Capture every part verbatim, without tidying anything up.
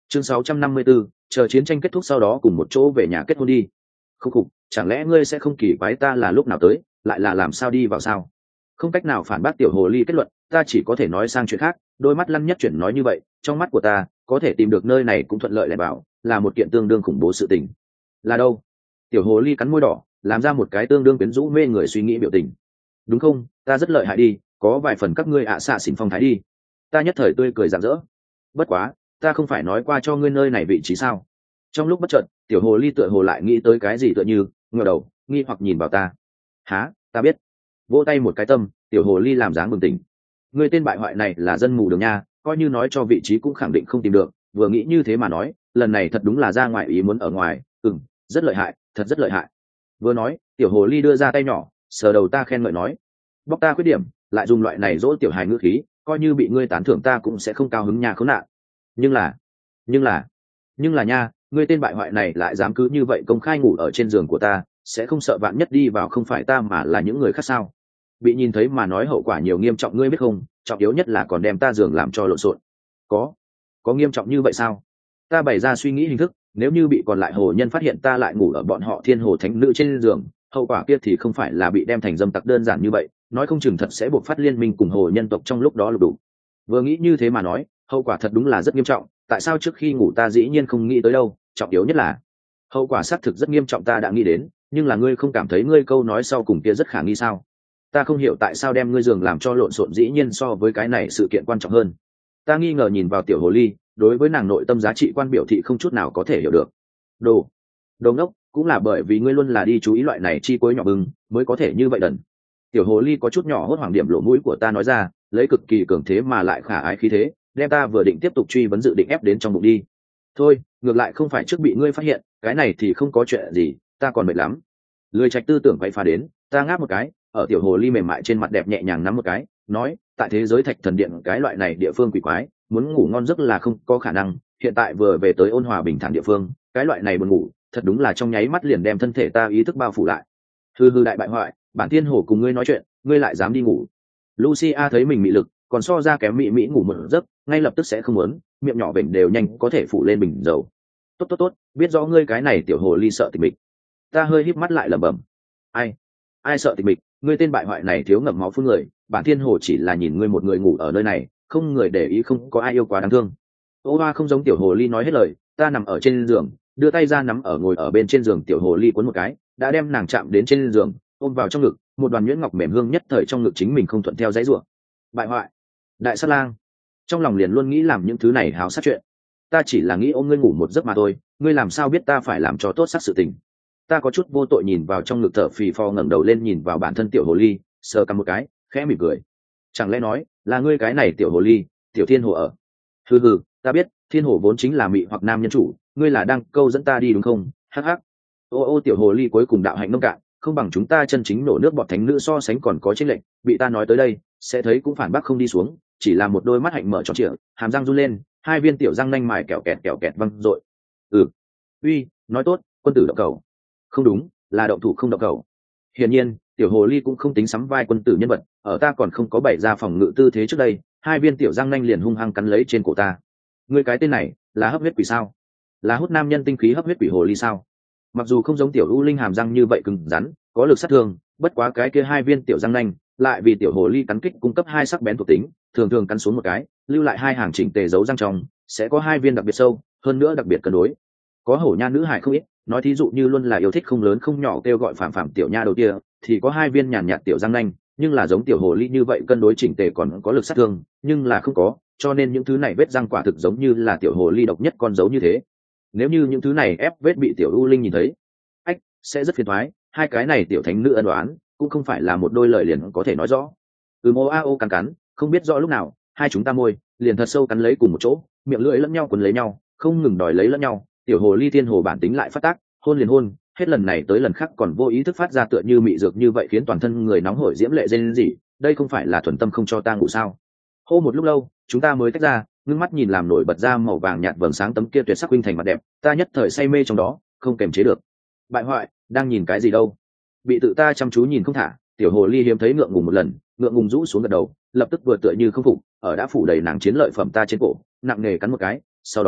chương sáu trăm năm mươi 654, chờ chiến tranh kết thúc sau đó cùng một chỗ về nhà kết hôn đi. Không khục, chẳng lẽ ngươi sẽ không kỳ quái ta là lúc nào tới, lại là làm sao đi vào sao? Không cách nào phản bác tiểu hồ ly kết luận, ta chỉ có thể nói sang chuyện khác. Đôi mắt lăn nhất chuyển nói như vậy, trong mắt của ta có thể tìm được nơi này cũng thuận lợi lại bảo là một kiện tương đương khủng bố sự tình. Là đâu? Tiểu hồ ly cắn môi đỏ, làm ra một cái tương đương quyến rũ mê người suy nghĩ biểu tình. Đúng không, ta rất lợi hại đi, có vài phần các ngươi ạ xạ xỉn phong thái đi. Ta nhất thời tươi cười rạng rỡ. Bất quá, ta không phải nói qua cho ngươi nơi này vị trí sao? Trong lúc bất chợt, tiểu hồ ly tựa hồ lại nghĩ tới cái gì tựa như ngửa đầu nghi hoặc nhìn vào ta. Há, ta biết. Vỗ tay một cái tâm, tiểu hồ ly làm dáng bừng tỉnh. Ngươi tên bại hoại này là dân mù đường nha, coi như nói cho vị trí cũng khẳng định không tìm được. Vừa nghĩ như thế mà nói, lần này thật đúng là ra ngoài ý muốn ở ngoài. Ừm, rất lợi hại, thật rất lợi hại. Vừa nói, tiểu hồ ly đưa ra tay nhỏ, sờ đầu ta khen ngợi nói, bóc ta khuyết điểm, lại dùng loại này dỗ tiểu hài ngữ khí, coi như bị ngươi tán thưởng ta cũng sẽ không cao hứng nhà khốn nạn. Nhưng là, nhưng là, nhưng là nha, ngươi tên bại hoại này lại dám cứ như vậy công khai ngủ ở trên giường của ta, sẽ không sợ vạn nhất đi vào không phải ta mà là những người khác sao? Bị nhìn thấy mà nói hậu quả nhiều nghiêm trọng ngươi biết không? Trọng yếu nhất là còn đem ta giường làm cho lộn xộn. Có, có nghiêm trọng như vậy sao? Ta bày ra suy nghĩ hình thức, nếu như bị còn lại hồ nhân phát hiện ta lại ngủ ở bọn họ thiên hồ thánh nữ trên giường, hậu quả kia thì không phải là bị đem thành dâm tặc đơn giản như vậy, nói không chừng thật sẽ buộc phát liên minh cùng hồ nhân tộc trong lúc đó lục đủ. Vừa nghĩ như thế mà nói, hậu quả thật đúng là rất nghiêm trọng. Tại sao trước khi ngủ ta dĩ nhiên không nghĩ tới đâu? Trọng yếu nhất là hậu quả xác thực rất nghiêm trọng ta đã nghĩ đến, nhưng là ngươi không cảm thấy ngươi câu nói sau cùng kia rất khả nghi sao? Ta không hiểu tại sao đem ngươi giường làm cho lộn xộn dĩ nhiên so với cái này sự kiện quan trọng hơn. Ta nghi ngờ nhìn vào tiểu hồ ly, đối với nàng nội tâm giá trị quan biểu thị không chút nào có thể hiểu được. Đồ, đồ ngốc, cũng là bởi vì ngươi luôn là đi chú ý loại này chi cuối nhỏ bừng mới có thể như vậy đần. Tiểu hồ ly có chút nhỏ hốt hoảng điểm lộ mũi của ta nói ra, lấy cực kỳ cường thế mà lại khả ái khí thế, đem ta vừa định tiếp tục truy vấn dự định ép đến trong bụng đi. Thôi, ngược lại không phải trước bị ngươi phát hiện, cái này thì không có chuyện gì, ta còn mệt lắm. Lười trạch tư tưởng quay phá đến, ta ngáp một cái, ở tiểu hồ ly mềm mại trên mặt đẹp nhẹ nhàng nắm một cái, nói, tại thế giới thạch thần điện cái loại này địa phương quỷ quái, muốn ngủ ngon giấc là không có khả năng, hiện tại vừa về tới ôn hòa bình thản địa phương, cái loại này buồn ngủ, thật đúng là trong nháy mắt liền đem thân thể ta ý thức bao phủ lại. Hư hư đại bại hoại, bản tiên hồ cùng ngươi nói chuyện, ngươi lại dám đi ngủ. Lucia thấy mình mị lực, còn so ra kém mỹ mỹ ngủ một giấc, ngay lập tức sẽ không muốn, miệng nhỏ vểnh đều nhanh có thể phủ lên bình dầu. Tốt tốt tốt, biết rõ ngươi cái này tiểu hồ ly sợ tịch mịch. Ta hơi híp mắt lại lẩm bẩm. Ai, ai sợ tịch mịch? Ngươi tên bại hoại này thiếu ngậm máu phun người, bản thiên hồ chỉ là nhìn ngươi một người ngủ ở nơi này, không người để ý không có ai yêu quá đáng thương. Ô hoa không giống tiểu hồ ly nói hết lời, ta nằm ở trên giường, đưa tay ra nắm ở ngồi ở bên trên giường tiểu hồ ly cuốn một cái, đã đem nàng chạm đến trên giường, ôm vào trong ngực, một đoàn nhuyễn ngọc mềm hương nhất thời trong ngực chính mình không thuận theo dãy rủa. Bại hoại, đại sát lang, trong lòng liền luôn nghĩ làm những thứ này háo sát chuyện. Ta chỉ là nghĩ ôm ngươi ngủ một giấc mà thôi, ngươi làm sao biết ta phải làm cho tốt sắc sự tình? Ta có chút vô tội nhìn vào trong ngực thở phì phò ngẩng đầu lên nhìn vào bản thân tiểu hồ ly, sờ cằm một cái, khẽ mỉm cười. Chẳng lẽ nói là ngươi cái này tiểu hồ ly, tiểu thiên hồ ở? Hừ hừ, ta biết, thiên hồ vốn chính là mị hoặc nam nhân chủ, ngươi là đang câu dẫn ta đi đúng không? Hắc hắc. Ô ô tiểu hồ ly cuối cùng đạo hạnh nông cạn, không bằng chúng ta chân chính nổ nước bọt thánh nữ so sánh còn có chênh lệch, bị ta nói tới đây, sẽ thấy cũng phản bác không đi xuống, chỉ là một đôi mắt hạnh mở tròn trịa, hàm răng run lên, hai viên tiểu răng nanh mài kẹo kẹt kẹo kẹt văng rội. Ừ, uy, nói tốt, quân tử động cầu. Không đúng, là động thủ không động cầu. Hiển nhiên, tiểu hồ ly cũng không tính sắm vai quân tử nhân vật, ở ta còn không có bày ra phòng ngự tư thế trước đây, hai viên tiểu răng nanh liền hung hăng cắn lấy trên cổ ta. Ngươi cái tên này, là hấp huyết quỷ sao? Là hút nam nhân tinh khí hấp huyết quỷ hồ ly sao? Mặc dù không giống tiểu u linh hàm răng như vậy cứng rắn, có lực sát thương, bất quá cái kia hai viên tiểu răng nanh lại vì tiểu hồ ly cắn kích cung cấp hai sắc bén thuộc tính, thường thường cắn xuống một cái, lưu lại hai hàng chỉnh tề dấu răng trong, sẽ có hai viên đặc biệt sâu, hơn nữa đặc biệt cân đối. Có hổ nha nữ hải không ít, nói thí dụ như luôn là yêu thích không lớn không nhỏ kêu gọi phạm phạm tiểu nha đầu kia, thì có hai viên nhàn nhạt tiểu răng nanh, nhưng là giống tiểu hồ ly như vậy cân đối chỉnh tề còn có lực sát thương, nhưng là không có, cho nên những thứ này vết răng quả thực giống như là tiểu hồ ly độc nhất con dấu như thế. Nếu như những thứ này ép vết bị tiểu u linh nhìn thấy, ách, sẽ rất phiền toái, hai cái này tiểu thánh nữ ân đoán, cũng không phải là một đôi lời liền có thể nói rõ. Ừ mô a ô cắn cắn, không biết rõ lúc nào, hai chúng ta môi liền thật sâu cắn lấy cùng một chỗ, miệng lưỡi lẫn nhau quấn lấy nhau, không ngừng đòi lấy lẫn nhau, tiểu hồ ly thiên hồ bản tính lại phát tác, hôn liền hôn, hết lần này tới lần khác còn vô ý thức phát ra tựa như mị dược như vậy khiến toàn thân người nóng hổi diễm lệ rên rỉ, đây không phải là thuần tâm không cho ta ngủ sao? Hô một lúc lâu, chúng ta mới tách ra, ngưng mắt nhìn làm nổi bật ra màu vàng nhạt vầng sáng tấm kia tuyệt sắc huynh thành mặt đẹp, ta nhất thời say mê trong đó, không kềm chế được. Bại hoại, đang nhìn cái gì đâu? Bị tự ta chăm chú nhìn không thả, tiểu hồ ly hiếm thấy ngượng ngùng một lần, ngượng ngùng rũ xuống gật đầu, lập tức vừa tựa như không phục, ở đã phủ đầy nàng chiến lợi phẩm ta trên cổ, nặng nề cắn một cái, sau đó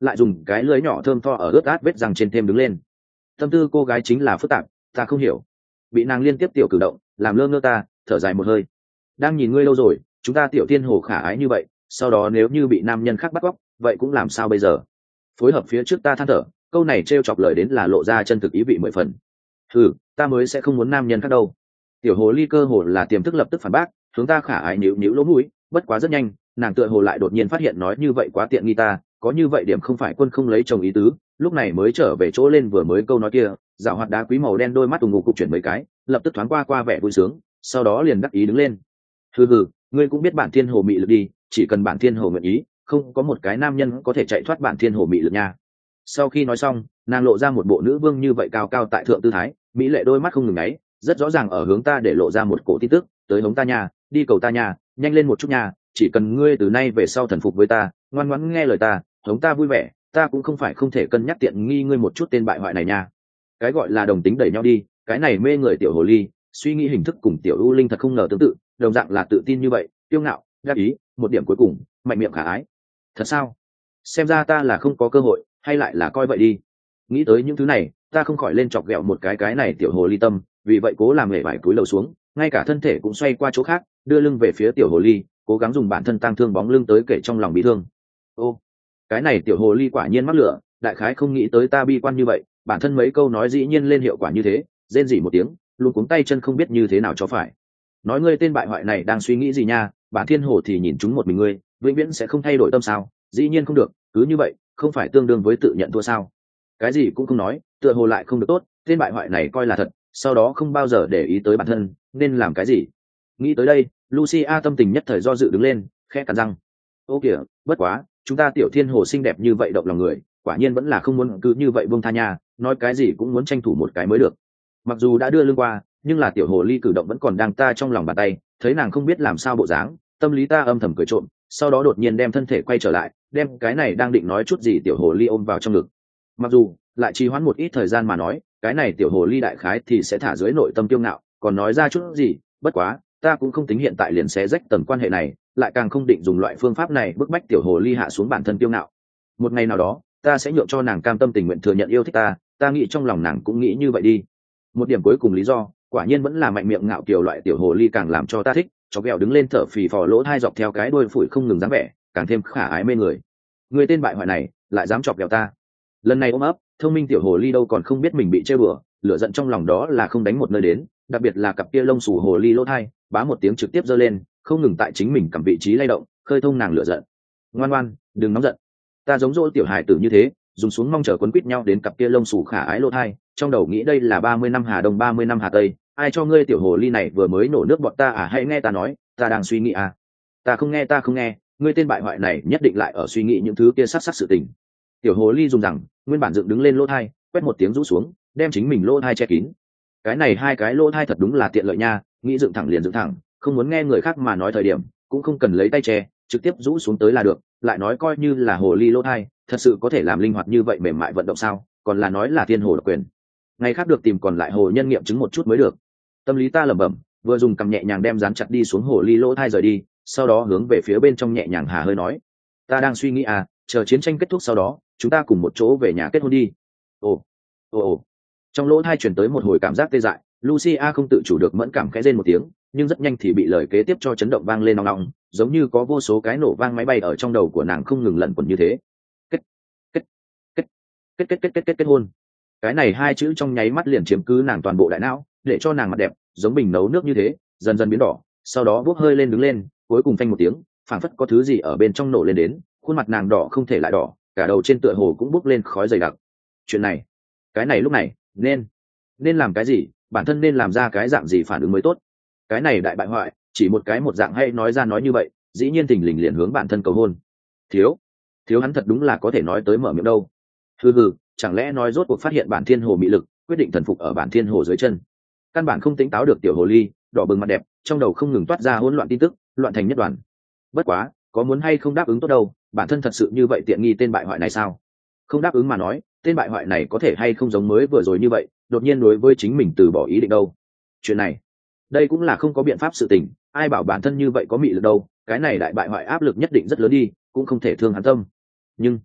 lại dùng cái lưới nhỏ thơm tho ở ướt át vết răng trên thêm đứng lên. Tâm tư cô gái chính là phức tạp, ta không hiểu. Bị nàng liên tiếp tiểu cử động làm lơ ngơ ta thở dài một hơi. Đang nhìn ngươi lâu rồi, chúng ta tiểu thiên hồ khả ái như vậy, sau đó nếu như bị nam nhân khác bắt cóc, vậy cũng làm sao bây giờ? Phối hợp phía trước ta than thở, câu này trêu chọc lời đến là lộ ra chân thực ý vị mười phần. Ừ, ta mới sẽ không muốn nam nhân khác đâu. Tiểu hồ ly cơ hồ là tiềm thức lập tức phản bác, hướng ta khả ái nhíu nhíu lỗ mũi, bất quá rất nhanh, nàng tựa hồ lại đột nhiên phát hiện nói như vậy quá tiện nghi ta, có như vậy điểm không phải quân không lấy chồng ý tứ, lúc này mới trở về chỗ lên vừa mới câu nói kia, dạo hoạt đá quý màu đen đôi mắt tùng ngục cục chuyển mấy cái, lập tức thoáng qua qua vẻ vui sướng, sau đó liền đắc ý đứng lên. Hừ hừ, ngươi cũng biết bản thiên hồ mị lực đi, chỉ cần bản thiên hồ nguyện ý, không có một cái nam nhân có thể chạy thoát bản thiên hồ mị lực nha. Sau khi nói xong, nàng lộ ra một bộ nữ vương như vậy cao cao tại thượng tư thái, mỹ lệ đôi mắt không ngừng ngáy, rất rõ ràng ở hướng ta để lộ ra một cổ tin tức, tới hống ta nhà, đi cầu ta nhà, nhanh lên một chút nha, chỉ cần ngươi từ nay về sau thần phục với ta, ngoan ngoãn nghe lời ta, hống ta vui vẻ, ta cũng không phải không thể cân nhắc tiện nghi ngươi một chút tên bại hoại này nha. Cái gọi là đồng tính đẩy nhau đi, cái này mê người tiểu hồ ly, suy nghĩ hình thức cùng tiểu u linh thật không ngờ tương tự, đồng dạng là tự tin như vậy, kiêu ngạo, đắc ý, một điểm cuối cùng, mạnh miệng khả ái. Thật sao? Xem ra ta là không có cơ hội, hay lại là coi vậy đi. Nghĩ tới những thứ này, ta không khỏi lên chọc ghẹo một cái cái này tiểu hồ ly tâm, vì vậy cố làm nghề vải cúi đầu xuống, ngay cả thân thể cũng xoay qua chỗ khác, đưa lưng về phía tiểu hồ ly, cố gắng dùng bản thân tăng thương bóng lưng tới kể trong lòng bị thương. Ô, cái này tiểu hồ ly quả nhiên mắc lửa, đại khái không nghĩ tới ta bi quan như vậy, bản thân mấy câu nói dĩ nhiên lên hiệu quả như thế, rên rỉ một tiếng, luôn cuống tay chân không biết như thế nào cho phải. Nói ngươi tên bại hoại này đang suy nghĩ gì nha, bản thiên hồ thì nhìn chúng một mình ngươi, vĩnh viễn sẽ không thay đổi tâm sao? Dĩ nhiên không được, cứ như vậy, không phải tương đương với tự nhận thua sao? Cái gì cũng không nói, tựa hồ lại không được tốt, tên bại hoại này coi là thật, sau đó không bao giờ để ý tới bản thân, nên làm cái gì? Nghĩ tới đây, Lucia tâm tình nhất thời do dự đứng lên, khẽ cắn răng. Ô kìa, bất quá, chúng ta tiểu thiên hồ xinh đẹp như vậy động lòng người, quả nhiên vẫn là không muốn cứ như vậy buông tha nha, nói cái gì cũng muốn tranh thủ một cái mới được. Mặc dù đã đưa lưng qua, nhưng là tiểu hồ ly cử động vẫn còn đang ta trong lòng bàn tay, thấy nàng không biết làm sao bộ dáng, tâm lý ta âm thầm cười trộm, sau đó đột nhiên đem thân thể quay trở lại, đem cái này đang định nói chút gì tiểu hồ ly ôm vào trong ngực. Mặc dù lại trì hoãn một ít thời gian mà nói, cái này tiểu hồ ly đại khái thì sẽ thả dưới nội tâm kiêu ngạo, còn nói ra chút gì, bất quá, ta cũng không tính hiện tại liền xé rách tầng quan hệ này, lại càng không định dùng loại phương pháp này bức bách tiểu hồ ly hạ xuống bản thân kiêu ngạo. Một ngày nào đó, ta sẽ nhượng cho nàng cam tâm tình nguyện thừa nhận yêu thích ta, ta nghĩ trong lòng nàng cũng nghĩ như vậy đi. Một điểm cuối cùng lý do, quả nhiên vẫn là mạnh miệng ngạo kiều loại tiểu hồ ly càng làm cho ta thích, chó ghẹo đứng lên thở phì phò lỗ thai dọc theo cái đuôi phủi không ngừng dáng vẻ, càng thêm khả ái mê người. Người tên bại hoại này lại dám chọc ghẹo ta. Lần này ôm ấp, thông minh tiểu hồ ly đâu còn không biết mình bị chơi bừa, lửa giận trong lòng đó là không đánh một nơi đến, đặc biệt là cặp kia lông xù hồ ly lỗ thai, bá một tiếng trực tiếp giơ lên, không ngừng tại chính mình cầm vị trí lay động, khơi thông nàng lửa giận. Ngoan ngoan, đừng nóng giận. Ta giống dỗ tiểu hài tử như thế, dùng xuống mong chờ quấn quýt nhau đến cặp kia lông xù khả ái lỗ thai, trong đầu nghĩ đây là ba mươi năm hà đông ba mươi năm hà tây, ai cho ngươi tiểu hồ ly này vừa mới nổ nước bọn ta à, hãy nghe ta nói, ta đang suy nghĩ à. Ta không nghe ta không nghe, ngươi tên bại hoại này nhất định lại ở suy nghĩ những thứ kia sát sát sự tình. Tiểu hồ ly dùng rằng, nguyên bản dựng đứng lên lỗ thai, quét một tiếng rũ xuống, đem chính mình lỗ thai che kín. Cái này hai cái lỗ thai thật đúng là tiện lợi nha, nghĩ dựng thẳng liền dựng thẳng, không muốn nghe người khác mà nói thời điểm, cũng không cần lấy tay che, trực tiếp rũ xuống tới là được, lại nói coi như là hồ ly lỗ thai, thật sự có thể làm linh hoạt như vậy mềm mại vận động sao, còn là nói là thiên hồ độc quyền. Ngày khác được tìm còn lại hồ nhân nghiệm chứng một chút mới được. Tâm lý ta lẩm bẩm, vừa dùng cầm nhẹ nhàng đem dán chặt đi xuống hồ ly lỗ thai rời đi, sau đó hướng về phía bên trong nhẹ nhàng hà hơi nói, ta đang suy nghĩ à, chờ chiến tranh kết thúc sau đó, chúng ta cùng một chỗ về nhà kết hôn đi. Ồ, ồ ồ. Trong lỗ thai truyền tới một hồi cảm giác tê dại, Lucia không tự chủ được mẫn cảm khẽ rên một tiếng, nhưng rất nhanh thì bị lời kế tiếp cho chấn động vang lên nòng nòng, giống như có vô số cái nổ vang máy bay ở trong đầu của nàng không ngừng lẩn quẩn như thế. Kết, kết, kết, kết kết kết kết kết kết hôn. Cái này hai chữ trong nháy mắt liền chiếm cứ nàng toàn bộ đại não, để cho nàng mặt đẹp giống bình nấu nước như thế, dần dần biến đỏ, sau đó bốc hơi lên đứng lên, cuối cùng phanh một tiếng, phảng phất có thứ gì ở bên trong nổ lên đến, khuôn mặt nàng đỏ không thể lại đỏ, cả đầu trên tựa hồ cũng bốc lên khói dày đặc. Chuyện này, cái này lúc này, nên nên làm cái gì, bản thân nên làm ra cái dạng gì phản ứng mới tốt. Cái này đại bại hoại, chỉ một cái một dạng hay nói ra nói như vậy, dĩ nhiên thình lình liền hướng bản thân cầu hôn. Thiếu, thiếu hắn thật đúng là có thể nói tới mở miệng đâu. Hừ hừ, chẳng lẽ nói rốt cuộc phát hiện bản thiên hồ mị lực, quyết định thần phục ở bản thiên hồ dưới chân. Căn bản không tỉnh táo được tiểu hồ ly, đỏ bừng mặt đẹp, trong đầu không ngừng toát ra hỗn loạn tin tức, loạn thành nhất đoàn. Bất quá, có muốn hay không đáp ứng tốt đâu, bản thân thật sự như vậy tiện nghi tên bại hoại này sao? Không đáp ứng mà nói, tên bại hoại này có thể hay không giống mới vừa rồi như vậy, đột nhiên đối với chính mình từ bỏ ý định đâu. Chuyện này, đây cũng là không có biện pháp sự tình, ai bảo bản thân như vậy có mị lực đâu, cái này đại bại hoại áp lực nhất định rất lớn đi, cũng không thể thương hắn tâm. Nhưng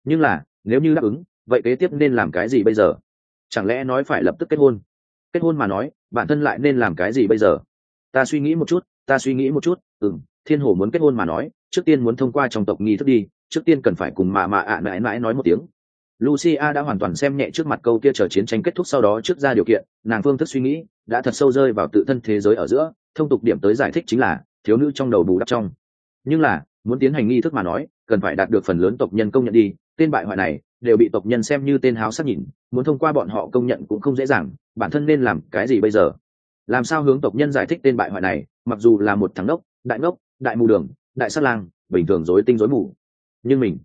nhưng là nếu như đáp ứng vậy kế tiếp nên làm cái gì bây giờ? Chẳng lẽ nói phải lập tức kết hôn? Kết hôn mà nói bản thân lại nên làm cái gì bây giờ? Ta suy nghĩ một chút ta suy nghĩ một chút ừm thiên hồ muốn kết hôn mà nói trước tiên muốn thông qua trong tộc nghi thức đi, trước tiên cần phải cùng mạ mạ ạ mãi mãi nói một tiếng. Lucia đã hoàn toàn xem nhẹ trước mặt câu kia chờ chiến tranh kết thúc sau đó trước ra điều kiện, nàng phương thức suy nghĩ đã thật sâu rơi vào tự thân thế giới ở giữa, thông tục điểm tới giải thích chính là thiếu nữ trong đầu bù đắp trong. Nhưng là muốn tiến hành nghi thức mà nói cần phải đạt được phần lớn tộc nhân công nhận đi, tên bại hoại này đều bị tộc nhân xem như tên háo sắc nhìn, muốn thông qua bọn họ công nhận cũng không dễ dàng, bản thân nên làm cái gì bây giờ? Làm sao hướng tộc nhân giải thích tên bại hoại này mặc dù là một thằng ngốc, đại ngốc, đại mù đường, đại sát lang, bình thường rối tinh rối mù, nhưng mình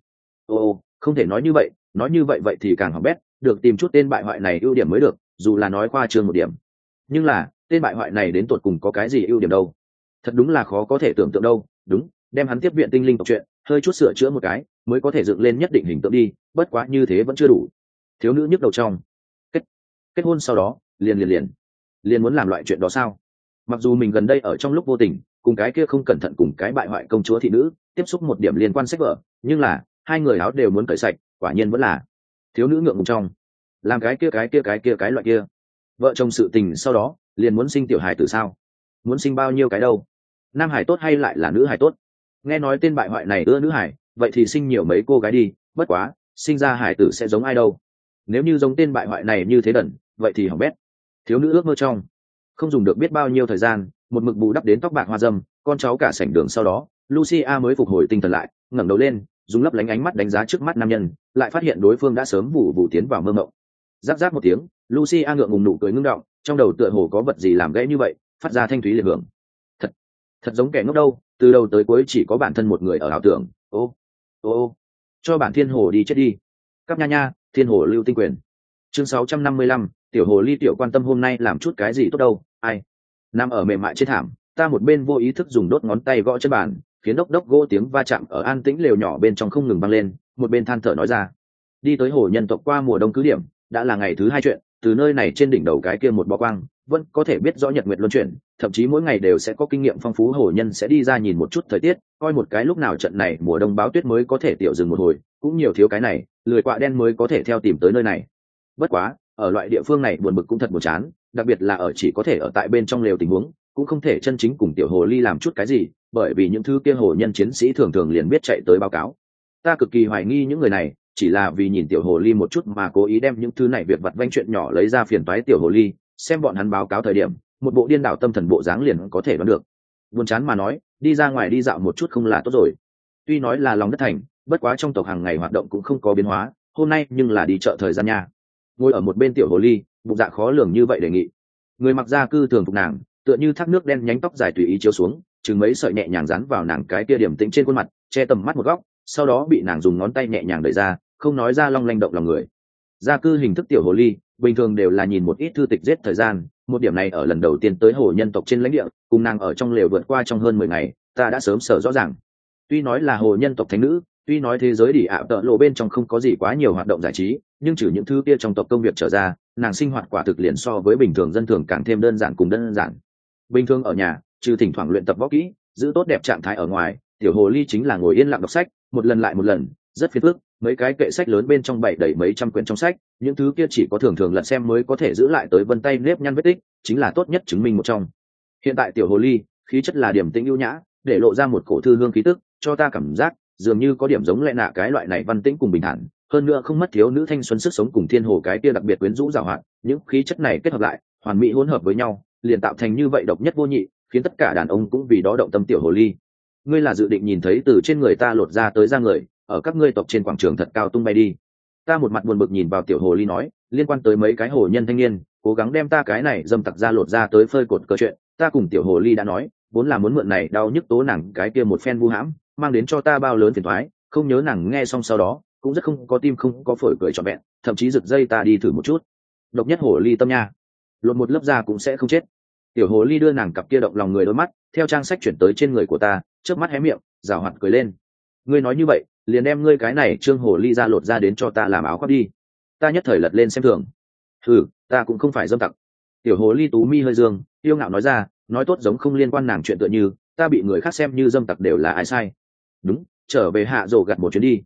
ô không thể nói như vậy, nói như vậy vậy thì càng hỏng bét, được tìm chút tên bại hoại này ưu điểm mới được, dù là nói khoa trương một điểm. Nhưng là tên bại hoại này đến tột cùng có cái gì ưu điểm đâu? Thật đúng là khó có thể tưởng tượng đâu. Đúng, đem hắn tiếp viện tinh linh tộc chuyện hơi chút sửa chữa một cái mới có thể dựng lên nhất định hình tượng đi, bất quá như thế vẫn chưa đủ. Thiếu nữ nhức đầu trong. Kết kết hôn sau đó liền liền liền liền muốn làm loại chuyện đó sao? Mặc dù mình gần đây ở trong lúc vô tình cùng cái kia không cẩn thận cùng cái bại hoại công chúa thị nữ tiếp xúc một điểm liên quan sách vở, nhưng là hai người áo đều muốn cởi sạch, quả nhiên vẫn là thiếu nữ ngượng ngùng trong. Làm cái kia cái kia cái kia cái loại kia vợ chồng sự tình sau đó liền muốn sinh tiểu hài tử sao? Muốn sinh bao nhiêu cái đâu? Nam hải tốt hay lại là nữ hải tốt? Nghe nói tên bại hoại này ưa nữ hải, vậy thì sinh nhiều mấy cô gái đi, bất quá sinh ra hải tử sẽ giống ai đâu? Nếu như giống tên bại hoại này như thế đần vậy thì hỏng bét. Thiếu nữ ước mơ trong không dùng được biết bao nhiêu thời gian, một mực bù đắp đến tóc bạc hoa dâm con cháu cả sảnh đường sau đó Lucia mới phục hồi tinh thần lại, ngẩng đầu lên dùng lấp lánh ánh mắt đánh giá trước mắt nam nhân, lại phát hiện đối phương đã sớm vụ vụ tiến vào mơ mộng. Giáp giáp một tiếng, Lucia ngượng ngùng nụ cười ngưng đọng, trong đầu tựa hồ có vật gì làm gãy như vậy, phát ra thanh thúy liệt hưởng. Thật, thật giống kẻ ngốc đâu, từ đầu tới cuối chỉ có bản thân một người ở ảo tưởng. Ô, ô, ô, cho bản thiên hồ đi chết đi. Cáp nha nha, thiên hồ lưu tinh quyền. Chương sáu trăm năm mươi lăm, tiểu hồ ly tiểu quan tâm hôm nay làm chút cái gì tốt đâu, ai. Nằm ở mềm mại trên thảm, ta một bên vô ý thức dùng đốt ngón tay gõ chân bàn, khiến đốc đốc gỗ tiếng va chạm ở an tĩnh lều nhỏ bên trong không ngừng vang lên, một bên than thở nói ra. Đi tới hồ nhân tộc qua mùa đông cứ điểm, đã là ngày thứ hai chuyện, từ nơi này trên đỉnh đầu cái kia một bó quang, vẫn có thể biết rõ nhật nguyệt luân chuyển, thậm chí mỗi ngày đều sẽ có kinh nghiệm phong phú hồ nhân sẽ đi ra nhìn một chút thời tiết, coi một cái lúc nào trận này mùa đông báo tuyết mới có thể tiểu dừng một hồi, cũng nhiều thiếu cái này, lười quạ đen mới có thể theo tìm tới nơi này. Bất quá, ở loại địa phương này buồn bực cũng thật buồn chán, đặc biệt là ở chỉ có thể ở tại bên trong lều tình huống, cũng không thể chân chính cùng tiểu hồ ly làm chút cái gì, bởi vì những thứ kia hồ nhân chiến sĩ thường thường liền biết chạy tới báo cáo. Ta cực kỳ hoài nghi những người này chỉ là vì nhìn tiểu hồ ly một chút mà cố ý đem những thứ này việc vặt vanh chuyện nhỏ lấy ra phiền toái tiểu hồ ly, xem bọn hắn báo cáo thời điểm một bộ điên đảo tâm thần bộ dáng liền có thể đoán được. Buồn chán mà nói, đi ra ngoài đi dạo một chút không là tốt rồi. Tuy nói là lòng đất thành, bất quá trong tộc hàng ngày hoạt động cũng không có biến hóa, hôm nay nhưng là đi chợ thời gian nha. Ngồi ở một bên tiểu hồ ly bụng dạ khó lường như vậy đề nghị. Người mặc da cư thường phục nàng, tựa như thác nước đen nhánh tóc dài tùy ý chiếu xuống, chừng mấy sợi nhẹ nhàng dán vào nàng cái kia điểm tĩnh trên khuôn mặt, che tầm mắt một góc, sau đó bị nàng dùng ngón tay nhẹ nhàng đẩy ra, không nói ra long lanh động lòng người. Gia cư hình thức tiểu hồ ly bình thường đều là nhìn một ít thư tịch giết thời gian, một điểm này ở lần đầu tiên tới hồ nhân tộc trên lãnh địa cùng nàng ở trong lều vượt qua trong hơn mười ngày, ta đã sớm sở rõ ràng. Tuy nói là hồ nhân tộc thánh nữ, tuy nói thế giới đỉ ạ tợ lộ bên trong không có gì quá nhiều hoạt động giải trí, nhưng trừ những thứ kia trong tộc công việc trở ra, nàng sinh hoạt quả thực liền so với bình thường dân thường càng thêm đơn giản cùng đơn giản. Bình thường ở nhà, trừ thỉnh thoảng luyện tập võ kỹ, giữ tốt đẹp trạng thái ở ngoài, tiểu hồ ly chính là ngồi yên lặng đọc sách, một lần lại một lần, rất phiền phức. Mấy cái kệ sách lớn bên trong bày đầy mấy trăm quyển trong sách, những thứ kia chỉ có thường thường lật xem mới có thể giữ lại tới vân tay nếp nhăn vết tích, chính là tốt nhất chứng minh một trong. Hiện tại tiểu hồ ly khí chất là điểm tĩnh ưu nhã, để lộ ra một cổ thư hương khí tức, cho ta cảm giác dường như có điểm giống lệ nạ cái loại này văn tĩnh cùng bình thản, hơn nữa không mất thiếu nữ thanh xuân sức sống cùng thiên hồ cái kia đặc biệt quyến rũ giàu hoạt, những khí chất này kết hợp lại, hoàn mỹ hỗn hợp với nhau, liền tạo thành như vậy độc nhất vô nhị, khiến tất cả đàn ông cũng vì đó động tâm tiểu hồ ly. Ngươi là dự định nhìn thấy từ trên người ta lột ra tới ra người, ở các ngươi tộc trên quảng trường thật cao tung bay đi? Ta một mặt buồn bực nhìn vào tiểu hồ ly nói, liên quan tới mấy cái hồ nhân thanh niên cố gắng đem ta cái này dâm tặc ra lột ra tới phơi cột cờ chuyện, ta cùng tiểu hồ ly đã nói, vốn là muốn mượn này đau nhức tố nàng cái kia một phen vu hãm, mang đến cho ta bao lớn phiền toái, không nhớ nàng nghe xong sau đó cũng rất không có tim không có phổi cười trọn vẹn, thậm chí giật dây ta đi thử một chút. Độc nhất hồ ly tâm nha, lột một lớp da cũng sẽ không chết. Tiểu hồ ly đưa nàng cặp kia động lòng người đôi mắt theo trang sách chuyển tới trên người của ta, trước mắt hé miệng rào hoạt cười lên. Ngươi nói như vậy liền đem ngươi cái này trương hồ ly ra lột ra đến cho ta làm áo khoác đi. Ta nhất thời lật lên xem thường. Ừ, ta cũng không phải dâm tặc. Tiểu hồ ly tú mi hơi dương yêu ngạo nói ra, nói tốt giống không liên quan nàng chuyện tựa như ta bị người khác xem như dâm tặc đều là ai sai. Đúng, trở về hạ rổ gặt một chuyến đi.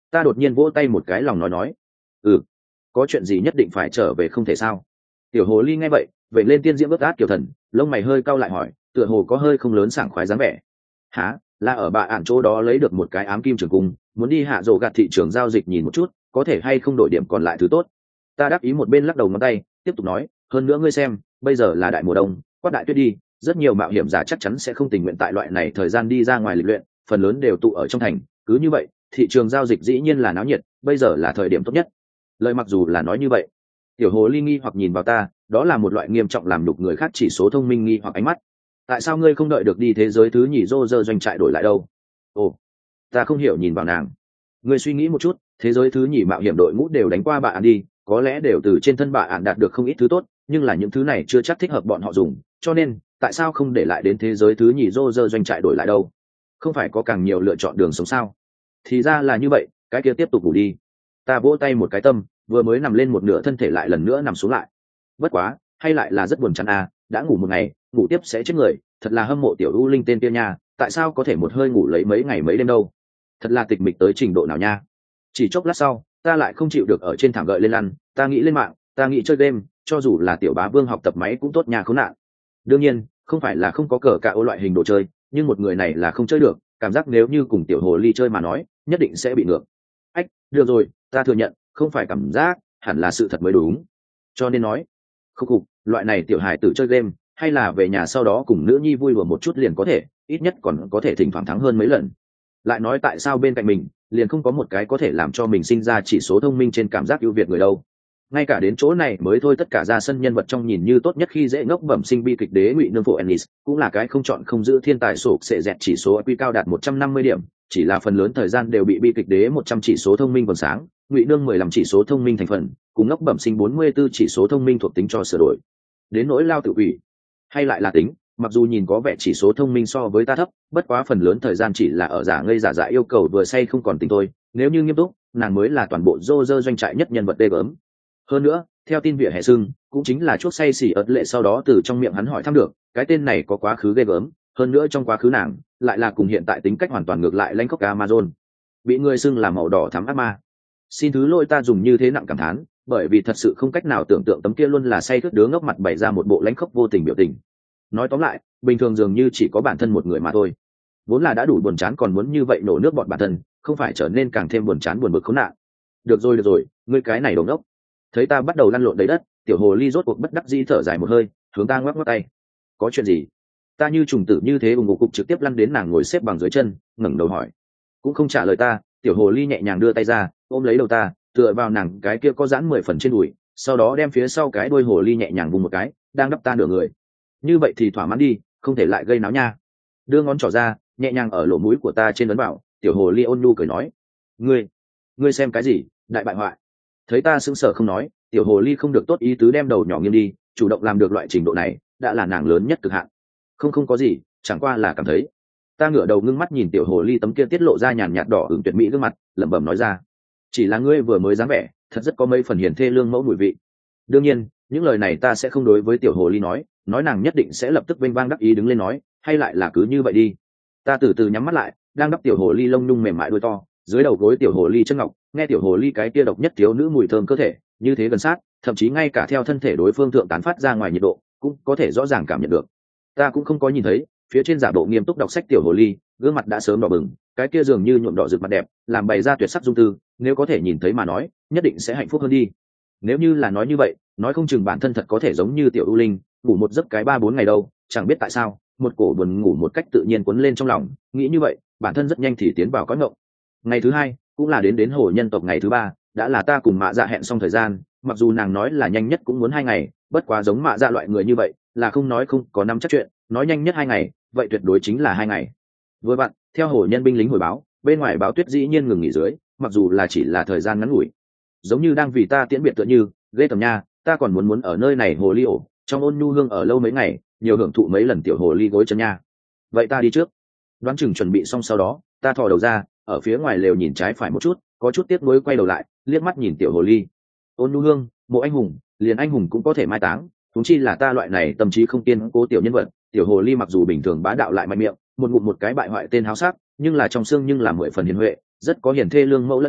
Ta đột nhiên vỗ tay một cái lòng nói nói, ừ, có chuyện gì nhất định phải trở về không thể sao? Tiểu hồ ly nghe vậy vậy lên tiên diễm ướt át kiểu thần, lông mày hơi cau lại hỏi, tựa hồ có hơi không lớn sảng khoái dáng vẻ. Hả? Là ở bà ản chỗ đó lấy được một cái ám kim trường cung, muốn đi hạ rổ gạt thị trường giao dịch nhìn một chút, có thể hay không đổi điểm còn lại thứ tốt. Ta đáp ý một bên lắc đầu ngón tay, tiếp tục nói, hơn nữa ngươi xem, bây giờ là đại mùa đông, quát đại tuyết đi, rất nhiều mạo hiểm giả chắc chắn sẽ không tình nguyện tại loại này thời gian đi ra ngoài lịch luyện, phần lớn đều tụ ở trong thành, cứ như vậy thị trường giao dịch dĩ nhiên là náo nhiệt, bây giờ là thời điểm tốt nhất. Lời mặc dù là nói như vậy, tiểu hồ ly nghi hoặc nhìn vào ta, đó là một loại nghiêm trọng làm nhục người khác chỉ số thông minh nghi hoặc ánh mắt. Tại sao ngươi không đợi được đi thế giới thứ nhì rô rơ doanh trại đổi lại đâu? Ồ, ta không hiểu nhìn vào nàng. Ngươi suy nghĩ một chút, thế giới thứ nhì mạo hiểm đội ngũ đều đánh qua bà ạn đi, có lẽ đều từ trên thân bà ạn đạt được không ít thứ tốt, nhưng là những thứ này chưa chắc thích hợp bọn họ dùng, cho nên tại sao không để lại đến thế giới thứ nhì rô rơ doanh trại đổi lại đâu? Không phải có càng nhiều lựa chọn đường sống sao? Thì ra là như vậy, cái kia tiếp tục ngủ đi. Ta vỗ tay một cái tâm, vừa mới nằm lên một nửa thân thể lại lần nữa nằm xuống lại. Bất quá, hay lại là rất buồn chán à, đã ngủ một ngày, ngủ tiếp sẽ chết người, thật là hâm mộ tiểu u linh tên kia nha, tại sao có thể một hơi ngủ lấy mấy ngày mấy đêm đâu? Thật là tịch mịch tới trình độ nào nha. Chỉ chốc lát sau, ta lại không chịu được ở trên thảm gợi lên lăn, ta nghĩ lên mạng, ta nghĩ chơi game, cho dù là tiểu bá vương học tập máy cũng tốt nhà khốn nạn. Đương nhiên, không phải là không có cờ cả ô loại hình đồ chơi, nhưng một người này là không chơi được, cảm giác nếu như cùng tiểu hồ ly chơi mà nói, nhất định sẽ bị ngược. Ách, được rồi, ta thừa nhận, không phải cảm giác, hẳn là sự thật mới đúng. Cho nên nói, khúc khục, loại này tiểu hài tử chơi game, hay là về nhà sau đó cùng nữ nhi vui đùa một chút liền có thể, ít nhất còn có thể thỉnh thoảng thắng hơn mấy lần. Lại nói tại sao bên cạnh mình liền không có một cái có thể làm cho mình sinh ra chỉ số thông minh trên cảm giác ưu việt người đâu? Ngay cả đến chỗ này mới thôi, tất cả ra sân nhân vật trong nhìn như tốt nhất khi dễ ngốc bẩm sinh bi kịch đế ngụy nương phụ Ennis cũng là cái không chọn không giữ thiên tài sổ sẽ dẹt chỉ số i kiu cao đạt một trăm năm mươi điểm, chỉ là phần lớn thời gian đều bị bi kịch đế một trăm chỉ số thông minh còn sáng, ngụy nương mười lăm chỉ số thông minh thành phần, cùng ngốc bẩm sinh bốn mươi bốn chỉ số thông minh thuộc tính cho sửa đổi. Đến nỗi lao tự ủy hay lại là tính, mặc dù nhìn có vẻ chỉ số thông minh so với ta thấp, bất quá phần lớn thời gian chỉ là ở giả ngây giả dại yêu cầu vừa say không còn tính thôi, nếu như nghiêm túc, nàng mới là toàn bộ dô dơ doanh trại nhất nhân vật đê gớm. Hơn nữa, theo tin vỉa hè sưng, cũng chính là chuốc say xỉ ớt lệ sau đó từ trong miệng hắn hỏi thăm được, cái tên này có quá khứ ghê gớm, hơn nữa trong quá khứ nàng lại là cùng hiện tại tính cách hoàn toàn ngược lại lãnh khốc Amazon, bị người xưng là màu đỏ thắm ác ma. Xin thứ lỗi ta dùng như thế nặng cảm thán, bởi vì thật sự không cách nào tưởng tượng tấm kia luôn là say khướt đứa ngốc mặt bày ra một bộ lãnh khốc vô tình biểu tình. Nói tóm lại, bình thường dường như chỉ có bản thân một người mà thôi. Vốn là đã đủ buồn chán còn muốn như vậy nổ nước bọt bản thân, không phải trở nên càng thêm buồn chán buồn bực khốn nạn. Được rồi được rồi, ngươi cái này đồ ngốc. Thấy ta bắt đầu lăn lộn đầy đất, tiểu hồ ly rốt cuộc bất đắc dĩ thở dài một hơi, hướng ta ngoắc ngoắc tay. Có chuyện gì? Ta như trùng tử như thế ủng ngục cục trực tiếp lăn đến nàng ngồi xếp bằng dưới chân, ngẩng đầu hỏi. Cũng không trả lời ta, tiểu hồ ly nhẹ nhàng đưa tay ra, ôm lấy đầu ta, tựa vào nàng cái kia có giãn mười phần trên đùi, sau đó đem phía sau cái đuôi hồ ly nhẹ nhàng vùng một cái, đang đắp ta nửa người. Như vậy thì thỏa mãn đi, không thể lại gây náo nha. Đưa ngón trỏ ra, nhẹ nhàng ở lỗ mũi của ta trên ấn bảo, tiểu hồ ly ôn nhu cười nói, ngươi ngươi xem cái gì, đại bại hoại. Thấy ta sững sờ không nói, tiểu hồ ly không được tốt ý tứ đem đầu nhỏ nghiêng đi, chủ động làm được loại trình độ này đã là nàng lớn nhất cực hạn. Không không có gì, chẳng qua là cảm thấy. Ta ngửa đầu ngưng mắt nhìn tiểu hồ ly tấm kia tiết lộ ra nhàn nhạt đỏ ửng tuyệt mỹ gương mặt, lẩm bẩm nói ra, chỉ là ngươi vừa mới dáng vẻ thật rất có mấy phần hiền thê lương mẫu mùi vị. Đương nhiên những lời này ta sẽ không đối với tiểu hồ ly nói, nói nàng nhất định sẽ lập tức vênh vang đắc ý đứng lên nói, hay lại là cứ như vậy đi. Ta từ từ nhắm mắt lại, đang đắp tiểu hồ ly lông nhung mềm mại đuôi to, dưới đầu gối tiểu hồ ly chân ngọc, nghe tiểu hồ ly cái kia độc nhất thiếu nữ mùi thơm cơ thể như thế gần sát, thậm chí ngay cả theo thân thể đối phương thượng tán phát ra ngoài nhiệt độ cũng có thể rõ ràng cảm nhận được. Ta cũng không có nhìn thấy phía trên giả bộ nghiêm túc đọc sách tiểu hồ ly gương mặt đã sớm đỏ bừng, cái kia dường như nhuộm đỏ rực mặt đẹp làm bày ra tuyệt sắc dung tư, nếu có thể nhìn thấy mà nói nhất định sẽ hạnh phúc hơn đi. Nếu như là nói như vậy, nói không chừng bản thân thật có thể giống như tiểu ưu linh ngủ một giấc cái ba bốn ngày đâu, chẳng biết tại sao một cổ buồn ngủ một cách tự nhiên cuốn lên trong lòng, nghĩ như vậy bản thân rất nhanh thì tiến vào cõi ngộng. Ngày thứ hai cũng là đến đến hồ nhân tộc ngày thứ ba, đã là ta cùng mạ dạ hẹn xong thời gian, mặc dù nàng nói là nhanh nhất cũng muốn hai ngày, bất quá giống mạ dạ loại người như vậy là không nói không có nắm chắc chuyện, nói nhanh nhất hai ngày vậy tuyệt đối chính là hai ngày. Vừa bạn theo hồ nhân binh lính hồi báo, bên ngoài báo tuyết dĩ nhiên ngừng nghỉ dưới, mặc dù là chỉ là thời gian ngắn ngủi, giống như đang vì ta tiễn biệt tựa như ghê tầm nha. Ta còn muốn muốn ở nơi này hồ ly ổ trong ôn nhu hương ở lâu mấy ngày, nhiều hưởng thụ mấy lần tiểu hồ ly gối chân nha. Vậy ta đi trước. Đoán chừng chuẩn bị xong sau đó, ta thò đầu ra ở phía ngoài lều nhìn trái phải một chút, có chút tiếc nuối quay đầu lại liếc mắt nhìn tiểu hồ ly. Ôn nhu hương, mộ anh hùng, liền anh hùng cũng có thể mai táng, thúng chi là ta loại này tâm trí không kiên cố tiểu nhân vật. Tiểu hồ ly mặc dù bình thường bá đạo lại mạnh miệng, một ngụm một cái bại hoại tên háo sắc, nhưng là trong xương nhưng là mười phần hiền huệ, rất có hiền thê lương mẫu lẫn nhau,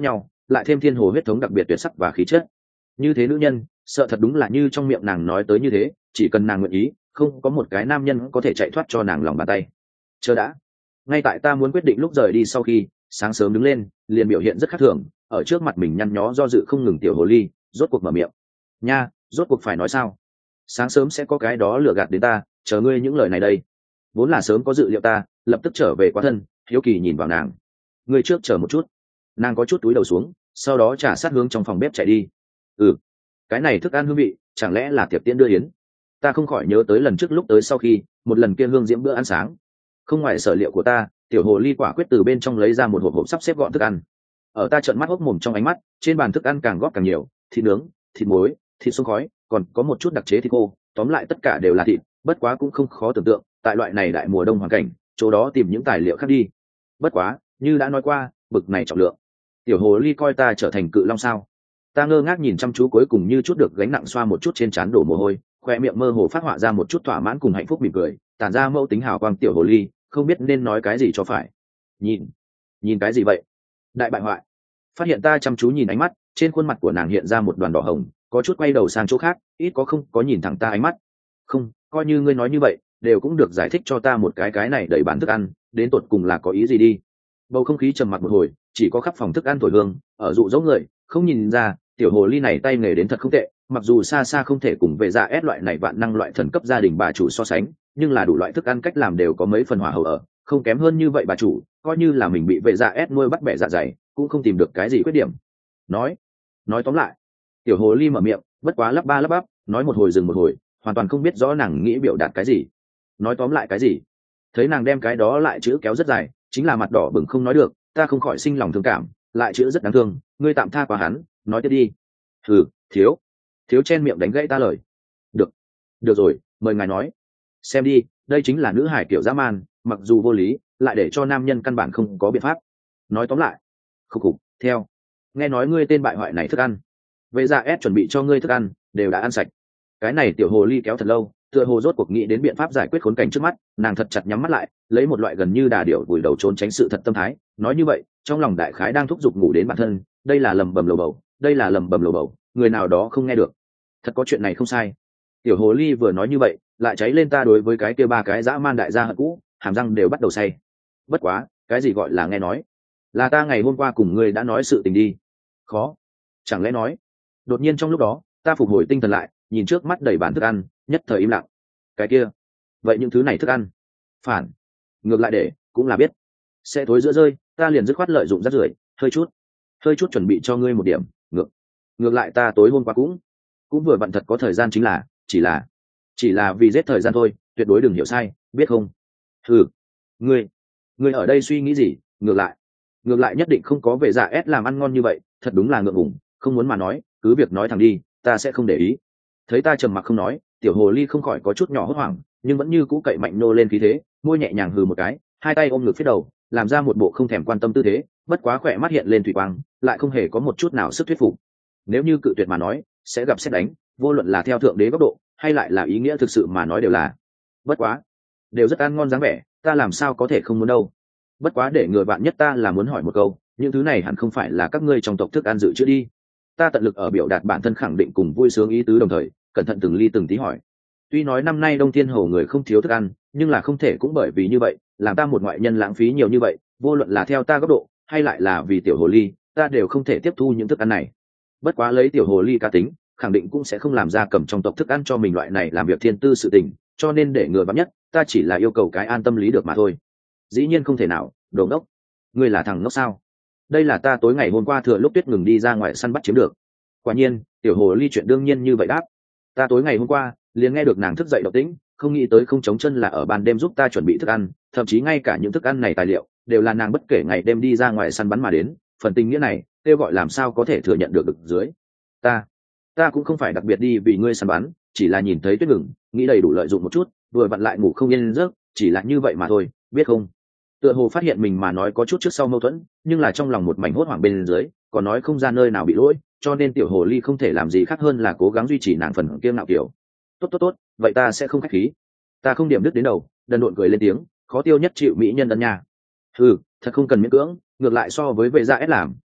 lại thêm thiên hồ huyết thống đặc biệt tuyệt sắc và khí chất. Như thế nữ nhân sợ thật đúng là như trong miệng nàng nói tới như thế, chỉ cần nàng nguyện ý, không có một cái nam nhân có thể chạy thoát cho nàng lòng bàn tay. Chờ đã, ngay tại ta muốn quyết định lúc rời đi sau khi, sáng sớm đứng lên liền biểu hiện rất khác thường, ở trước mặt mình nhăn nhó do dự không ngừng tiểu hồ ly rốt cuộc mở miệng. Nha, rốt cuộc phải nói sao? Sáng sớm sẽ có cái đó lừa gạt đến ta, chờ ngươi những lời này đây. Vốn là sớm có dự liệu, ta lập tức trở về quá thân, hiếu kỳ nhìn vào nàng. Ngươi trước chờ một chút. Nàng có chút túi đầu xuống, sau đó trả sát hướng trong phòng bếp chạy đi. Ừ, cái này thức ăn hương vị chẳng lẽ là tiệc tiễn đưa yến? Ta không khỏi nhớ tới lần trước lúc tới sau khi một lần kia hương diễm bữa ăn sáng. Không ngoài sở liệu của ta, tiểu hồ ly quả quyết từ bên trong lấy ra một hộp hộp sắp xếp gọn thức ăn. Ở ta trợn mắt hốc mồm trong ánh mắt, trên bàn thức ăn càng góp càng nhiều, thịt nướng, thịt muối, thịt xông khói, còn có một chút đặc chế thịt khô, tóm lại tất cả đều là thịt. Bất quá cũng không khó tưởng tượng, tại loại này đại mùa đông hoàn cảnh, chỗ đó tìm những tài liệu khác đi. Bất quá, như đã nói qua, bực này trọng lượng, tiểu hồ ly coi ta trở thành cự long sao? Ta ngơ ngác nhìn chăm chú, cuối cùng như chút được gánh nặng xoa một chút trên trán đổ mồ hôi, khoe miệng mơ hồ phát họa ra một chút thỏa mãn cùng hạnh phúc mỉm cười, tản ra mẫu tính hào quang. Tiểu hồ ly không biết nên nói cái gì cho phải. Nhìn, nhìn cái gì vậy? Đại bại hoại. Phát hiện ta chăm chú nhìn ánh mắt, trên khuôn mặt của nàng hiện ra một đoàn đỏ hồng, có chút quay đầu sang chỗ khác, ít có không có nhìn thẳng ta ánh mắt. Không, coi như ngươi nói như vậy, đều cũng được giải thích cho ta một cái cái này đẩy bán thức ăn, đến tột cùng là có ý gì đi. Bầu không khí trầm mặc một hồi, chỉ có khắp phòng thức ăn thổi hương, ở dụ dỗ người, không nhìn ra tiểu hồ ly này tay nghề đến thật không tệ, mặc dù xa xa không thể cùng về dạ ép loại này vạn năng loại thần cấp gia đình bà chủ so sánh, nhưng là đủ loại thức ăn cách làm đều có mấy phần hỏa hậu ở, không kém hơn như vậy bà chủ, coi như là mình bị về dạ ép nuôi bắt bẻ dạ dày, cũng không tìm được cái gì khuyết điểm. Nói, nói tóm lại, tiểu hồ ly mở miệng, bất quá lắp ba lắp bắp, nói một hồi dừng một hồi, hoàn toàn không biết rõ nàng nghĩ biểu đạt cái gì. Nói tóm lại cái gì? Thấy nàng đem cái đó lại chữ kéo rất dài, chính là mặt đỏ bừng không nói được, ta không khỏi sinh lòng thương cảm, lại chữ rất đáng thương, ngươi tạm tha qua hắn, nói tiếp đi. Ừ, thiếu thiếu chen miệng đánh gãy ta lời. Được, được rồi, mời ngài nói. Xem đi, đây chính là nữ hải kiểu dã man, mặc dù vô lý, lại để cho nam nhân căn bản không có biện pháp. Nói tóm lại, khúc khục, theo nghe nói ngươi tên bại hoại này thức ăn, vậy ra ép chuẩn bị cho ngươi thức ăn đều đã ăn sạch. Cái này tiểu hồ ly kéo thật lâu, tựa hồ rốt cuộc nghĩ đến biện pháp giải quyết khốn cảnh trước mắt, nàng thật chặt nhắm mắt lại, lấy một loại gần như đà điểu vùi đầu trốn tránh sự thật tâm thái, nói như vậy, trong lòng đại khái đang thúc giục ngủ đến bản thân, đây là lầm bầm lầu bầu, đây là lầm bầm lầu bầu, người nào đó không nghe được. Thật có chuyện này không sai. Tiểu hồ ly vừa nói như vậy, lại cháy lên ta đối với cái kia ba cái dã man đại gia hận cũ, hàm răng đều bắt đầu say. Bất quá, cái gì gọi là nghe nói? Là ta ngày hôm qua cùng ngươi đã nói sự tình đi. Khó, chẳng lẽ nói? Đột nhiên trong lúc đó, ta phục hồi tinh thần lại, nhìn trước mắt đầy bàn thức ăn, nhất thời im lặng. Cái kia, vậy những thứ này thức ăn phản, ngược lại để cũng là biết sẽ thối giữa rơi, ta liền dứt khoát lợi dụng rác rưởi, hơi chút hơi chút chuẩn bị cho ngươi một điểm. Ngược ngược lại ta tối hôm qua cũng cũng vừa bận thật có thời gian, chính là chỉ là chỉ là vì giết thời gian thôi, tuyệt đối đừng hiểu sai, biết không? Ừ, ngươi ngươi ở đây suy nghĩ gì? Ngược lại ngược lại nhất định không có về dạ ép làm ăn ngon như vậy, thật đúng là ngượng ngùng, không muốn mà nói, cứ việc nói thẳng đi, ta sẽ không để ý. Thấy ta trầm mặc không nói, tiểu hồ ly không khỏi có chút nhỏ hốt hoảng, nhưng vẫn như cũ cậy mạnh nô lên khí thế, môi nhẹ nhàng hừ một cái, hai tay ôm ngực phía đầu, làm ra một bộ không thèm quan tâm tư thế, bất quá khỏe mắt hiện lên thủy quang, lại không hề có một chút nào sức thuyết phục. Nếu như cự tuyệt mà nói, sẽ gặp xét đánh, vô luận là theo thượng đế góc độ, hay lại là ý nghĩa thực sự mà nói đều là. Bất quá, đều rất ăn ngon dáng vẻ, ta làm sao có thể không muốn đâu. Bất quá để người bạn nhất ta là muốn hỏi một câu, những thứ này hẳn không phải là các ngươi trong tộc thức ăn dự trữ đi. Ta tận lực ở biểu đạt bản thân khẳng định cùng vui sướng ý tứ, đồng thời cẩn thận từng ly từng tí hỏi. Tuy nói năm nay Đông Thiên Hồ người không thiếu thức ăn, nhưng là không thể cũng bởi vì như vậy làm ta một ngoại nhân lãng phí nhiều như vậy, vô luận là theo ta góc độ hay lại là vì tiểu hồ ly, ta đều không thể tiếp thu những thức ăn này. Bất quá lấy tiểu hồ ly cá tính, khẳng định cũng sẽ không làm ra cầm trong tộc thức ăn cho mình loại này làm việc thiên tư sự tình, cho nên để ngừa vắng nhất, ta chỉ là yêu cầu cái an tâm lý được mà thôi. Dĩ nhiên không thể nào, đồ ngốc. Ngươi là thằng ngốc sao? Đây là ta tối ngày hôm qua thừa lúc tuyết ngừng đi ra ngoài săn bắt chiếm được. Quả nhiên, tiểu hồ ly chuyện đương nhiên như vậy đáp. Ta tối ngày hôm qua liền nghe được nàng thức dậy động tĩnh, không nghĩ tới không chống chân là ở ban đêm giúp ta chuẩn bị thức ăn, thậm chí ngay cả những thức ăn này tài liệu đều là nàng bất kể ngày đêm đi ra ngoài săn bắn mà đến. Phần tình nghĩa này, kêu gọi làm sao có thể thừa nhận được được dưới. Ta, ta cũng không phải đặc biệt đi vì ngươi săn bắn, chỉ là nhìn thấy tuyết ngừng, nghĩ đầy đủ lợi dụng một chút, vừa vặn lại ngủ không yên giấc, chỉ là như vậy mà thôi, biết không? Tựa hồ phát hiện mình mà nói có chút trước sau mâu thuẫn, nhưng là trong lòng một mảnh hốt hoảng bên dưới, còn nói không ra nơi nào bị lỗi, cho nên tiểu hồ ly không thể làm gì khác hơn là cố gắng duy trì nàng phần kiêng ngạo kiểu. Tốt tốt tốt, vậy ta sẽ không khách khí. Ta không điểm đứt đến đầu, đần độn cười lên tiếng, khó tiêu nhất chịu mỹ nhân ân nha. Ừ, thật không cần miễn cưỡng, ngược lại so với vệ gia ép làm,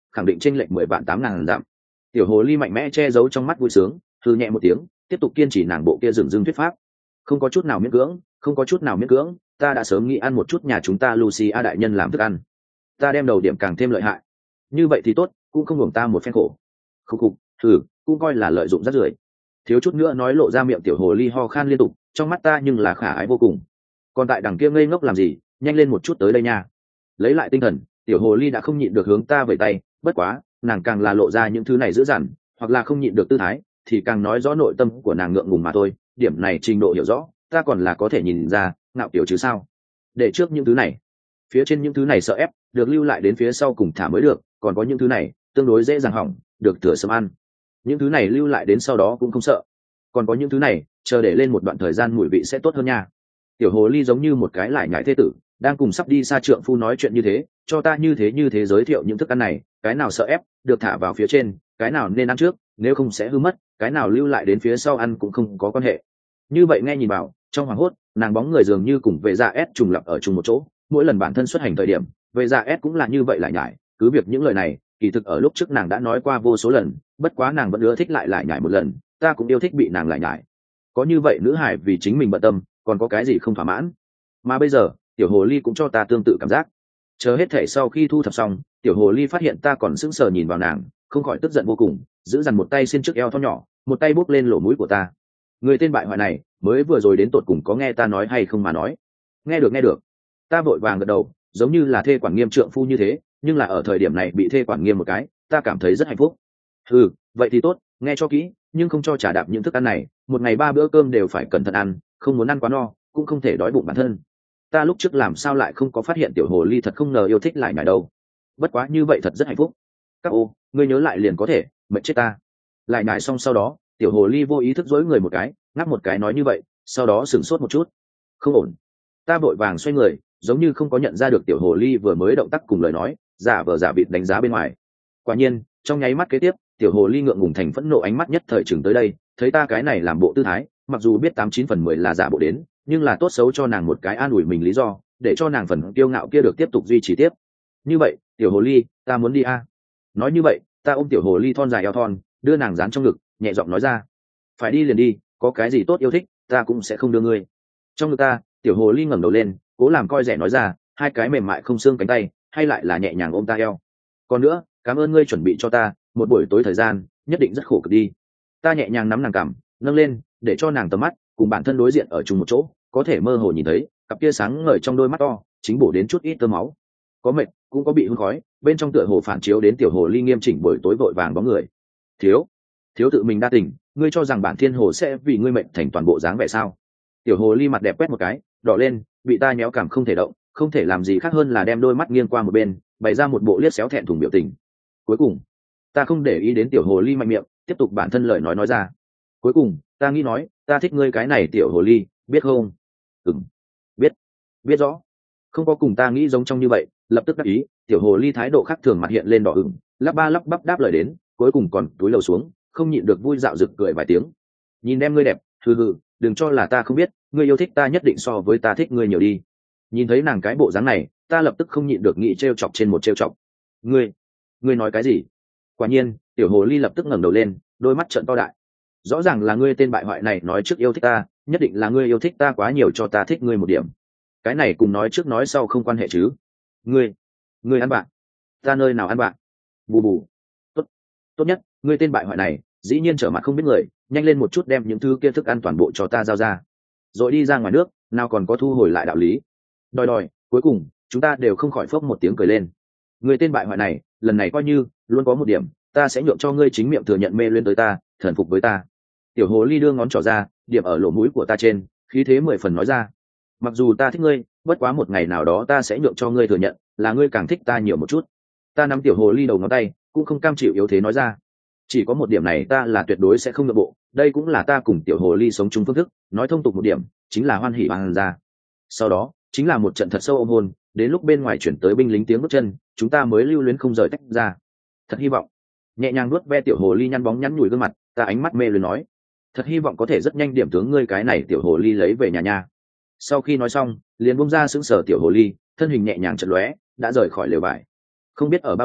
khẳng định chênh lệch mười vạn tám ngàn dặm. Tiểu hồ ly mạnh mẽ che giấu trong mắt vui sướng, thư nhẹ một tiếng, tiếp tục kiên trì nàng bộ kia dừng dưng thuyết pháp. Không có chút nào miễn cưỡng, không có chút nào miễn cưỡng, ta đã sớm nghĩ ăn một chút nhà chúng ta Lucy a đại nhân làm thức ăn. Ta đem đầu điểm càng thêm lợi hại. Như vậy thì tốt, cũng không hưởng ta một phen khổ. Khúc khục, thử, cũng coi là lợi dụng rất rưởi. Thiếu chút nữa nói lộ ra miệng tiểu hồ ly ho khan liên tục, trong mắt ta nhưng là khả ái vô cùng. Còn tại đằng kia ngây ngốc làm gì, nhanh lên một chút tới đây nha. Lấy lại tinh thần, tiểu hồ ly đã không nhịn được hướng ta vẩy tay, bất quá, nàng càng là lộ ra những thứ này dữ dằn, hoặc là không nhịn được tư thái, thì càng nói rõ nội tâm của nàng ngượng ngùng mà thôi. Điểm này trình độ hiểu rõ, ta còn là có thể nhìn ra, ngạo kiểu chứ sao. Để trước những thứ này, phía trên những thứ này sợ ép, được lưu lại đến phía sau cùng thả mới được, còn có những thứ này, tương đối dễ dàng hỏng, được thừa sớm ăn. Những thứ này lưu lại đến sau đó cũng không sợ. Còn có những thứ này, chờ để lên một đoạn thời gian mùi vị sẽ tốt hơn nha. Tiểu hồ ly giống như một cái lại nhải thế tử, đang cùng sắp đi xa trượng phu nói chuyện như thế, cho ta như thế như thế giới thiệu những thức ăn này, cái nào sợ ép, được thả vào phía trên, cái nào nên ăn trước, nếu không sẽ hư mất, cái nào lưu lại đến phía sau ăn cũng không có quan hệ. Như vậy nghe nhìn vào, trong hoàng hốt, nàng bóng người dường như cùng vệ dạ S trùng lập ở chung một chỗ, mỗi lần bản thân xuất hành thời điểm, vệ dạ S cũng là như vậy lại nhải, cứ việc những lời này, kỳ thực ở lúc trước nàng đã nói qua vô số lần, bất quá nàng vẫn ưa thích lại lại nhải một lần, ta cũng yêu thích bị nàng lại nhải. Có như vậy nữ hải vì chính mình bận tâm, còn có cái gì không thỏa mãn. Mà bây giờ, tiểu hồ ly cũng cho ta tương tự cảm giác. Chờ hết thể sau khi thu thập xong, tiểu hồ ly phát hiện ta còn sững sờ nhìn vào nàng, không khỏi tức giận vô cùng, giữ dằn một tay xin trước eo thon nhỏ, một tay bốc lên lỗ mũi của ta. Người tên bại hoại này, mới vừa rồi đến tột cùng có nghe ta nói hay không mà nói. Nghe được nghe được. Ta vội vàng gật đầu, giống như là thê quản nghiêm trượng phu như thế, nhưng là ở thời điểm này bị thê quản nghiêm một cái, ta cảm thấy rất hạnh phúc. Ừ, vậy thì tốt, nghe cho kỹ, nhưng không cho trả đạp những thức ăn này, một ngày ba bữa cơm đều phải cẩn thận ăn, không muốn ăn quá no, cũng không thể đói bụng bản thân. Ta lúc trước làm sao lại không có phát hiện tiểu hồ ly thật không ngờ yêu thích lại nhải đâu. Bất quá như vậy thật rất hạnh phúc. Các ô, ngươi nhớ lại liền có thể, mệt chết ta. Lại nhải xong sau đó, tiểu hồ ly vô ý thức dối người một cái, ngáp một cái nói như vậy, sau đó sửng sốt một chút. Không ổn. Ta vội vàng xoay người, giống như không có nhận ra được tiểu hồ ly vừa mới động tác cùng lời nói, giả vờ giả vịt đánh giá bên ngoài. Quả nhiên, trong nháy mắt kế tiếp, tiểu hồ ly ngượng ngùng thành phẫn nộ ánh mắt nhất thời chừng tới đây, thấy ta cái này làm bộ tư thái, mặc dù biết tám chín phần mười là giả bộ đến, nhưng là tốt xấu cho nàng một cái an ủi mình lý do, để cho nàng phần kiêu ngạo kia được tiếp tục duy trì tiếp. Như vậy, tiểu hồ ly, ta muốn đi a. Nói như vậy, ta ôm tiểu hồ ly thon dài eo thon, đưa nàng dán trong ngực, nhẹ giọng nói ra, phải đi liền đi, có cái gì tốt yêu thích, ta cũng sẽ không đưa ngươi. Trong ngực ta, tiểu hồ ly ngẩng đầu lên, cố làm coi rẻ nói ra, hai cái mềm mại không xương cánh tay, hay lại là nhẹ nhàng ôm ta eo. Còn nữa, cảm ơn ngươi chuẩn bị cho ta một buổi tối thời gian, nhất định rất khổ cực đi. Ta nhẹ nhàng nắm nàng cằm, nâng lên, để cho nàng tầm mắt cùng bản thân đối diện ở chung một chỗ, có thể mơ hồ nhìn thấy cặp kia sáng ngời trong đôi mắt to, chính bổ đến chút ít tơ máu. Có mệt, cũng có bị hôn khói, bên trong tựa hồ phản chiếu đến tiểu hồ ly nghiêm chỉnh buổi tối vội vàng bóng người. Thiếu, thiếu tự mình đa tình, ngươi cho rằng bản thiên hồ sẽ vì ngươi mệnh thành toàn bộ dáng vẻ sao? Tiểu hồ ly mặt đẹp quét một cái, đỏ lên, bị ta nhéo cảm không thể động, không thể làm gì khác hơn là đem đôi mắt nghiêng qua một bên, bày ra một bộ liếc xéo thẹn thùng biểu tình. Cuối cùng, ta không để ý đến tiểu hồ ly mạnh miệng, tiếp tục bản thân lời nói nói ra. Cuối cùng, ta nghĩ nói, ta thích ngươi cái này tiểu hồ ly, biết không? Ừm, biết, biết rõ. Không có cùng ta nghĩ giống trong như vậy, lập tức đáp ý, tiểu hồ ly thái độ khác thường mặt hiện lên đỏ ửng, lắp ba lắp bắp đáp lời đến, cuối cùng còn túi lầu xuống, không nhịn được vui dạo rực cười vài tiếng. Nhìn em ngươi đẹp, hừ hừ, đừng cho là ta không biết, ngươi yêu thích ta nhất định so với ta thích ngươi nhiều đi. Nhìn thấy nàng cái bộ dáng này, ta lập tức không nhịn được nghĩ trêu chọc trên một trêu chọc. Ngươi, ngươi nói cái gì? Quả nhiên, tiểu hồ ly lập tức ngẩng đầu lên, đôi mắt trợn to đại. Rõ ràng là ngươi tên bại hoại này nói trước yêu thích ta, nhất định là ngươi yêu thích ta quá nhiều cho ta thích ngươi một điểm. Cái này cùng nói trước nói sau không quan hệ chứ? Ngươi, ngươi ăn bạn? Ta nơi nào ăn bạn? Bù bù. Tốt, tốt nhất, ngươi tên bại hoại này, dĩ nhiên trở mặt không biết người, nhanh lên một chút đem những thứ kia thức ăn toàn bộ cho ta giao ra. Rồi đi ra ngoài nước, nào còn có thu hồi lại đạo lý. Đòi đòi, cuối cùng, chúng ta đều không khỏi phốc một tiếng cười lên. Ngươi tên bại hoại này, lần này coi như luôn có một điểm, ta sẽ nhượng cho ngươi chính miệng thừa nhận mê luyến tới ta, thần phục với ta. Tiểu hồ ly đưa ngón trỏ ra, điểm ở lỗ mũi của ta trên, khí thế mười phần nói ra. Mặc dù ta thích ngươi, bất quá một ngày nào đó ta sẽ nhượng cho ngươi thừa nhận, là ngươi càng thích ta nhiều một chút. Ta nắm tiểu hồ ly đầu ngón tay, cũng không cam chịu yếu thế nói ra. Chỉ có một điểm này ta là tuyệt đối sẽ không nhượng bộ, đây cũng là ta cùng tiểu hồ ly sống chung phương thức, nói thông tục một điểm, chính là hoan hỉ bằng ra. Sau đó, chính là một trận thật sâu ôm hôn, đến lúc bên ngoài chuyển tới binh lính tiếng bước chân, chúng ta mới lưu luyến không rời tách ra. Thật hy vọng. Nhẹ nhàng nuốt ve tiểu hồ ly nhăn bóng nhắn nhủi gương mặt, ta ánh mắt mê luyến nói, thật hy vọng có thể rất nhanh điểm tướng ngươi cái này tiểu hồ ly lấy về nhà nha. Sau khi nói xong, liền bung ra sững sờ tiểu hồ ly, thân hình nhẹ nhàng chợt lóe, đã rời khỏi lều vải. Không biết ở bao lâu,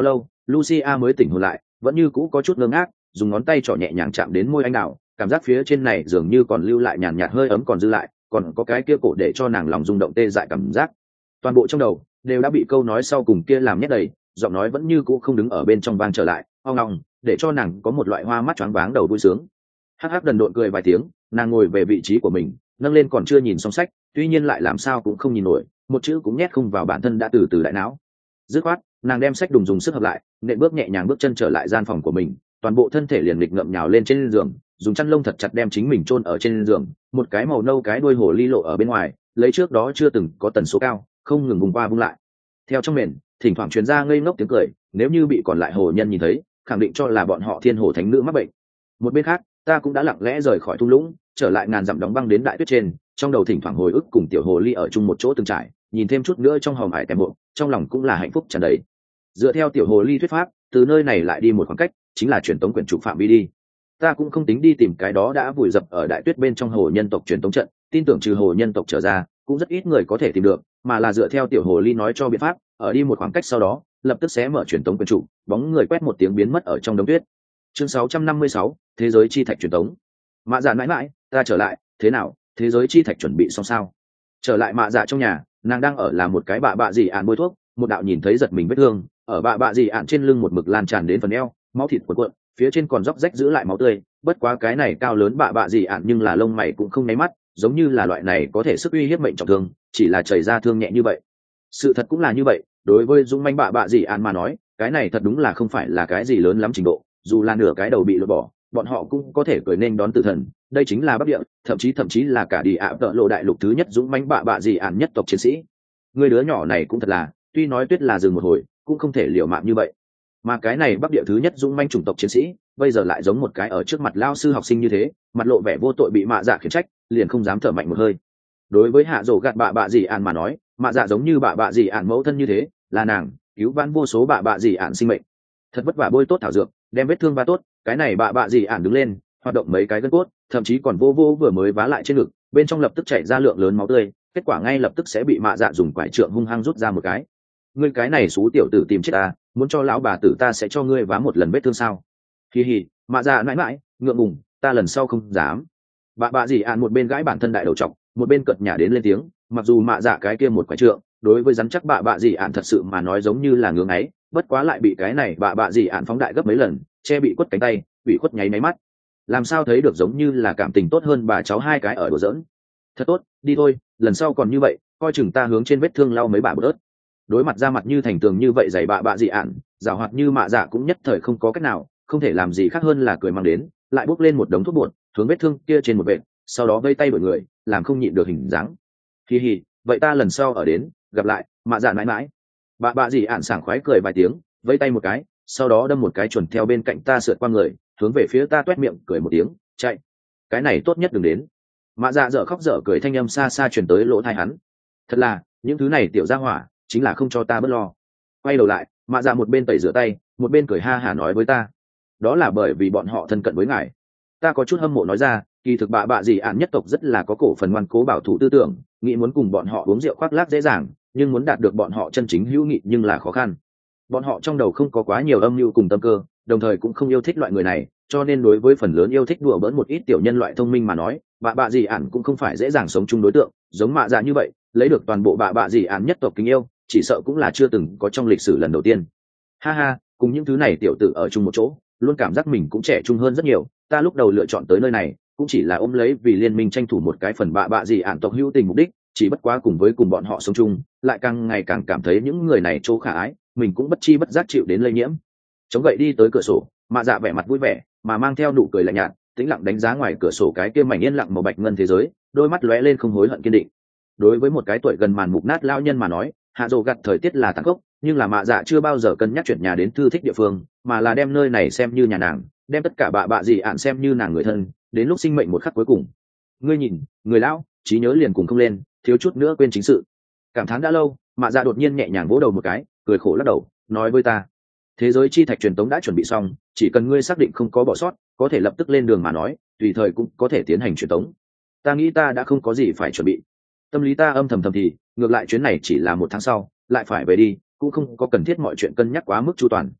Lucia mới tỉnh hồn lại, vẫn như cũ có chút ngơ ngác, dùng ngón tay trỏ nhẹ nhàng chạm đến môi anh đào, cảm giác phía trên này dường như còn lưu lại nhàn nhạt hơi ấm còn dư lại, còn có cái kia cổ để cho nàng lòng rung động tê dại cảm giác. Toàn bộ trong đầu đều đã bị câu nói sau cùng kia làm nhét đầy, giọng nói vẫn như cũ không đứng ở bên trong vang trở lại, ong ong, để cho nàng có một loại hoa mắt choáng váng đầu vui sướng. Hắc hắc đần độn cười vài tiếng, nàng ngồi về vị trí của mình, nâng lên còn chưa nhìn xong sách, tuy nhiên lại làm sao cũng không nhìn nổi, một chữ cũng nhét không vào bản thân đã từ từ đại não. Dứt khoát, nàng đem sách đùng dùng sức hợp lại, nện bước nhẹ nhàng bước chân trở lại gian phòng của mình, toàn bộ thân thể liền lịch ngậm nhào lên trên giường, dùng chăn lông thật chặt đem chính mình chôn ở trên giường, một cái màu nâu cái đuôi hồ ly lộ ở bên ngoài, lấy trước đó chưa từng có tần số cao, không ngừng vùng qua vung lại. Theo trong mền, thỉnh thoảng truyền ra ngây ngốc tiếng cười, nếu như bị còn lại hồ nhân nhìn thấy, khẳng định cho là bọn họ thiên hồ thánh nữ mắc bệnh. Một bên khác, ta cũng đã lặng lẽ rời khỏi thung lũng, trở lại ngàn dặm đóng băng đến đại tuyết trên, trong đầu thỉnh thoảng hồi ức cùng tiểu hồ ly ở chung một chỗ từng trải, nhìn thêm chút nữa trong hòm hải tèm bộ, trong lòng cũng là hạnh phúc tràn đầy. Dựa theo tiểu hồ ly thuyết pháp, từ nơi này lại đi một khoảng cách, chính là truyền tống quyển trục phạm vi đi. Ta cũng không tính đi tìm cái đó đã vùi dập ở đại tuyết bên trong hồ nhân tộc truyền tống trận, tin tưởng trừ hồ nhân tộc trở ra, cũng rất ít người có thể tìm được, mà là dựa theo tiểu hồ ly nói cho biện pháp, ở đi một khoảng cách sau đó, lập tức sẽ mở truyền tống quyển trục, bóng người quét một tiếng biến mất ở trong đống tuyết. Chương sáu trăm năm mươi sáu, thế giới chi thạch truyền tống. Mạ Dạ mãi mãi, ta trở lại, thế nào, thế giới chi thạch chuẩn bị xong sao? Trở lại Mạ Dạ trong nhà, nàng đang ở là một cái bạ bạ gì ạn bôi thuốc, một đạo nhìn thấy giật mình vết thương, ở bạ bạ gì ạn trên lưng một mực lan tràn đến phần eo, máu thịt cuộn cuộn, phía trên còn róc rách giữ lại máu tươi, bất quá cái này cao lớn bạ bạ gì ạn nhưng là lông mày cũng không nháy mắt, giống như là loại này có thể sức uy hiếp mệnh trọng thương, chỉ là chảy ra thương nhẹ như vậy. Sự thật cũng là như vậy, đối với dũng manh bạ bạ gì ạn mà nói, cái này thật đúng là không phải là cái gì lớn lắm trình độ, dù là nửa cái đầu bị lột bỏ, bọn họ cũng có thể cười nên đón tử thần. Đây chính là bắc địa, thậm chí thậm chí là cả đi ạ tợ lộ đại lục thứ nhất dũng mãnh bạ bạ gì ạn nhất tộc chiến sĩ. Người đứa nhỏ này cũng thật là, tuy nói tuyết là dừng một hồi, cũng không thể liều mạng như vậy. Mà cái này bắc địa thứ nhất dũng mãnh chủng tộc chiến sĩ, bây giờ lại giống một cái ở trước mặt lao sư học sinh như thế, mặt lộ vẻ vô tội bị mạ dạ khiển trách, liền không dám thở mạnh một hơi. Đối với hạ rổ gạt bạ bạ gì ạn mà nói, mạ dạ giống như bạ bạ gì ạn mẫu thân như thế, là nàng cứu vãn vô số bạ bạ gì ạn sinh mệnh. Thật vất vả bôi tốt thảo dược, đem vết thương va tốt, cái này bạ bạ gì ạn đứng lên, hoạt động mấy cái gân cốt, thậm chí còn vô vô vừa mới vá lại trên ngực, bên trong lập tức chảy ra lượng lớn máu tươi, kết quả ngay lập tức sẽ bị mạ dạ dùng quải trượng hung hăng rút ra một cái. Ngươi cái này xú tiểu tử tìm chết ta, muốn cho lão bà tử ta sẽ cho ngươi vá một lần vết thương sao? Hi hi, mạ dạ mãi mãi, ngượng ngùng, ta lần sau không dám. Bạ bạ gì ạn một bên gãi bản thân đại đầu trọc, một bên cợt nhả đến lên tiếng, mặc dù mạ dạ cái kia một quải trượng, đối với rắn chắc bạ bạ gì ạn thật sự mà nói giống như là ngưỡng ấy, bất quá lại bị cái này bạ bạ gì ạn phóng đại gấp mấy lần, che bị quất cánh tay, bị quất nháy máy mắt, làm sao thấy được giống như là cảm tình tốt hơn bà cháu hai cái ở đùa giỡn. Thật tốt, đi thôi, lần sau còn như vậy, coi chừng ta hướng trên vết thương lau mấy bả bớt. Đối mặt ra mặt như thành tường như vậy dày bạ bạ dị ạn, giảo hoạt như mạ dạ cũng nhất thời không có cách nào, không thể làm gì khác hơn là cười mang đến, lại bốc lên một đống thuốc bột, hướng vết thương kia trên một vệt, sau đó vây tay đổi người, làm không nhịn được hình dáng. Hi hi, vậy ta lần sau ở đến, gặp lại, mạ dạ mãi mãi. Bạ bạ dị ạn sảng khoái cười vài tiếng, vây tay một cái, sau đó đâm một cái chuẩn theo bên cạnh ta sượt qua người, hướng về phía ta toét miệng cười một tiếng, chạy. Cái này tốt nhất đừng đến. Mạ dạ dở khóc dở cười thanh âm xa xa truyền tới lỗ tai hắn. Thật là, những thứ này tiểu gia hỏa, chính là không cho ta bớt lo. Quay đầu lại, mạ dạ một bên tẩy rửa tay, một bên cười ha hả nói với ta, đó là bởi vì bọn họ thân cận với ngài. Ta có chút hâm mộ nói ra, kỳ thực bạ bạ gì ạn nhất tộc rất là có cổ phần ngoan cố bảo thủ tư tưởng, nghĩ muốn cùng bọn họ uống rượu khoác lác dễ dàng, nhưng muốn đạt được bọn họ chân chính hữu nghị nhưng là khó khăn. Bọn họ trong đầu không có quá nhiều âm mưu cùng tâm cơ, đồng thời cũng không yêu thích loại người này, cho nên đối với phần lớn yêu thích đùa bỡn một ít tiểu nhân loại thông minh mà nói, bạ bạ gì ạn cũng không phải dễ dàng sống chung đối tượng, giống mạ dạ như vậy, lấy được toàn bộ bạ bạ gì ạn nhất tộc kính yêu, chỉ sợ cũng là chưa từng có trong lịch sử lần đầu tiên. Ha ha, cùng những thứ này tiểu tử ở chung một chỗ, luôn cảm giác mình cũng trẻ trung hơn rất nhiều. Ta lúc đầu lựa chọn tới nơi này, cũng chỉ là ôm lấy vì liên minh tranh thủ một cái phần bạ bạ gì ạn tộc hữu tình mục đích, chỉ bất quá cùng với cùng bọn họ sống chung, lại càng ngày càng cảm thấy những người này chỗ khả ái, mình cũng bất chi bất giác chịu đến lây nhiễm. Chống gậy đi tới cửa sổ, mạ dạ vẻ mặt vui vẻ, mà mang theo nụ cười lạnh nhạt, tĩnh lặng đánh giá ngoài cửa sổ cái kia mảnh yên lặng màu bạch ngân thế giới, đôi mắt lóe lên không hối hận kiên định. Đối với một cái tuổi gần màn mục nát lão nhân mà nói, hạ dồ gặt thời tiết là tàn khốc, nhưng là mạ dạ chưa bao giờ cân nhắc chuyển nhà đến thư thích địa phương, mà là đem nơi này xem như nhà nàng, đem tất cả bạ bạ gì ạn xem như nàng người thân, đến lúc sinh mệnh một khắc cuối cùng. Ngươi nhìn, người lão, trí nhớ liền cùng không lên, thiếu chút nữa quên chính sự. Cảm thán đã lâu, mạ dạ đột nhiên nhẹ nhàng vỗ đầu một cái, cười khổ lắc đầu, nói với ta, thế giới chi thạch truyền tống đã chuẩn bị xong, chỉ cần ngươi xác định không có bỏ sót, có thể lập tức lên đường mà nói, tùy thời cũng có thể tiến hành truyền tống. Ta nghĩ ta đã không có gì phải chuẩn bị. Tâm lý ta âm thầm thầm thì, ngược lại chuyến này chỉ là một tháng sau, lại phải về đi, cũng không có cần thiết mọi chuyện cân nhắc quá mức chu toàn.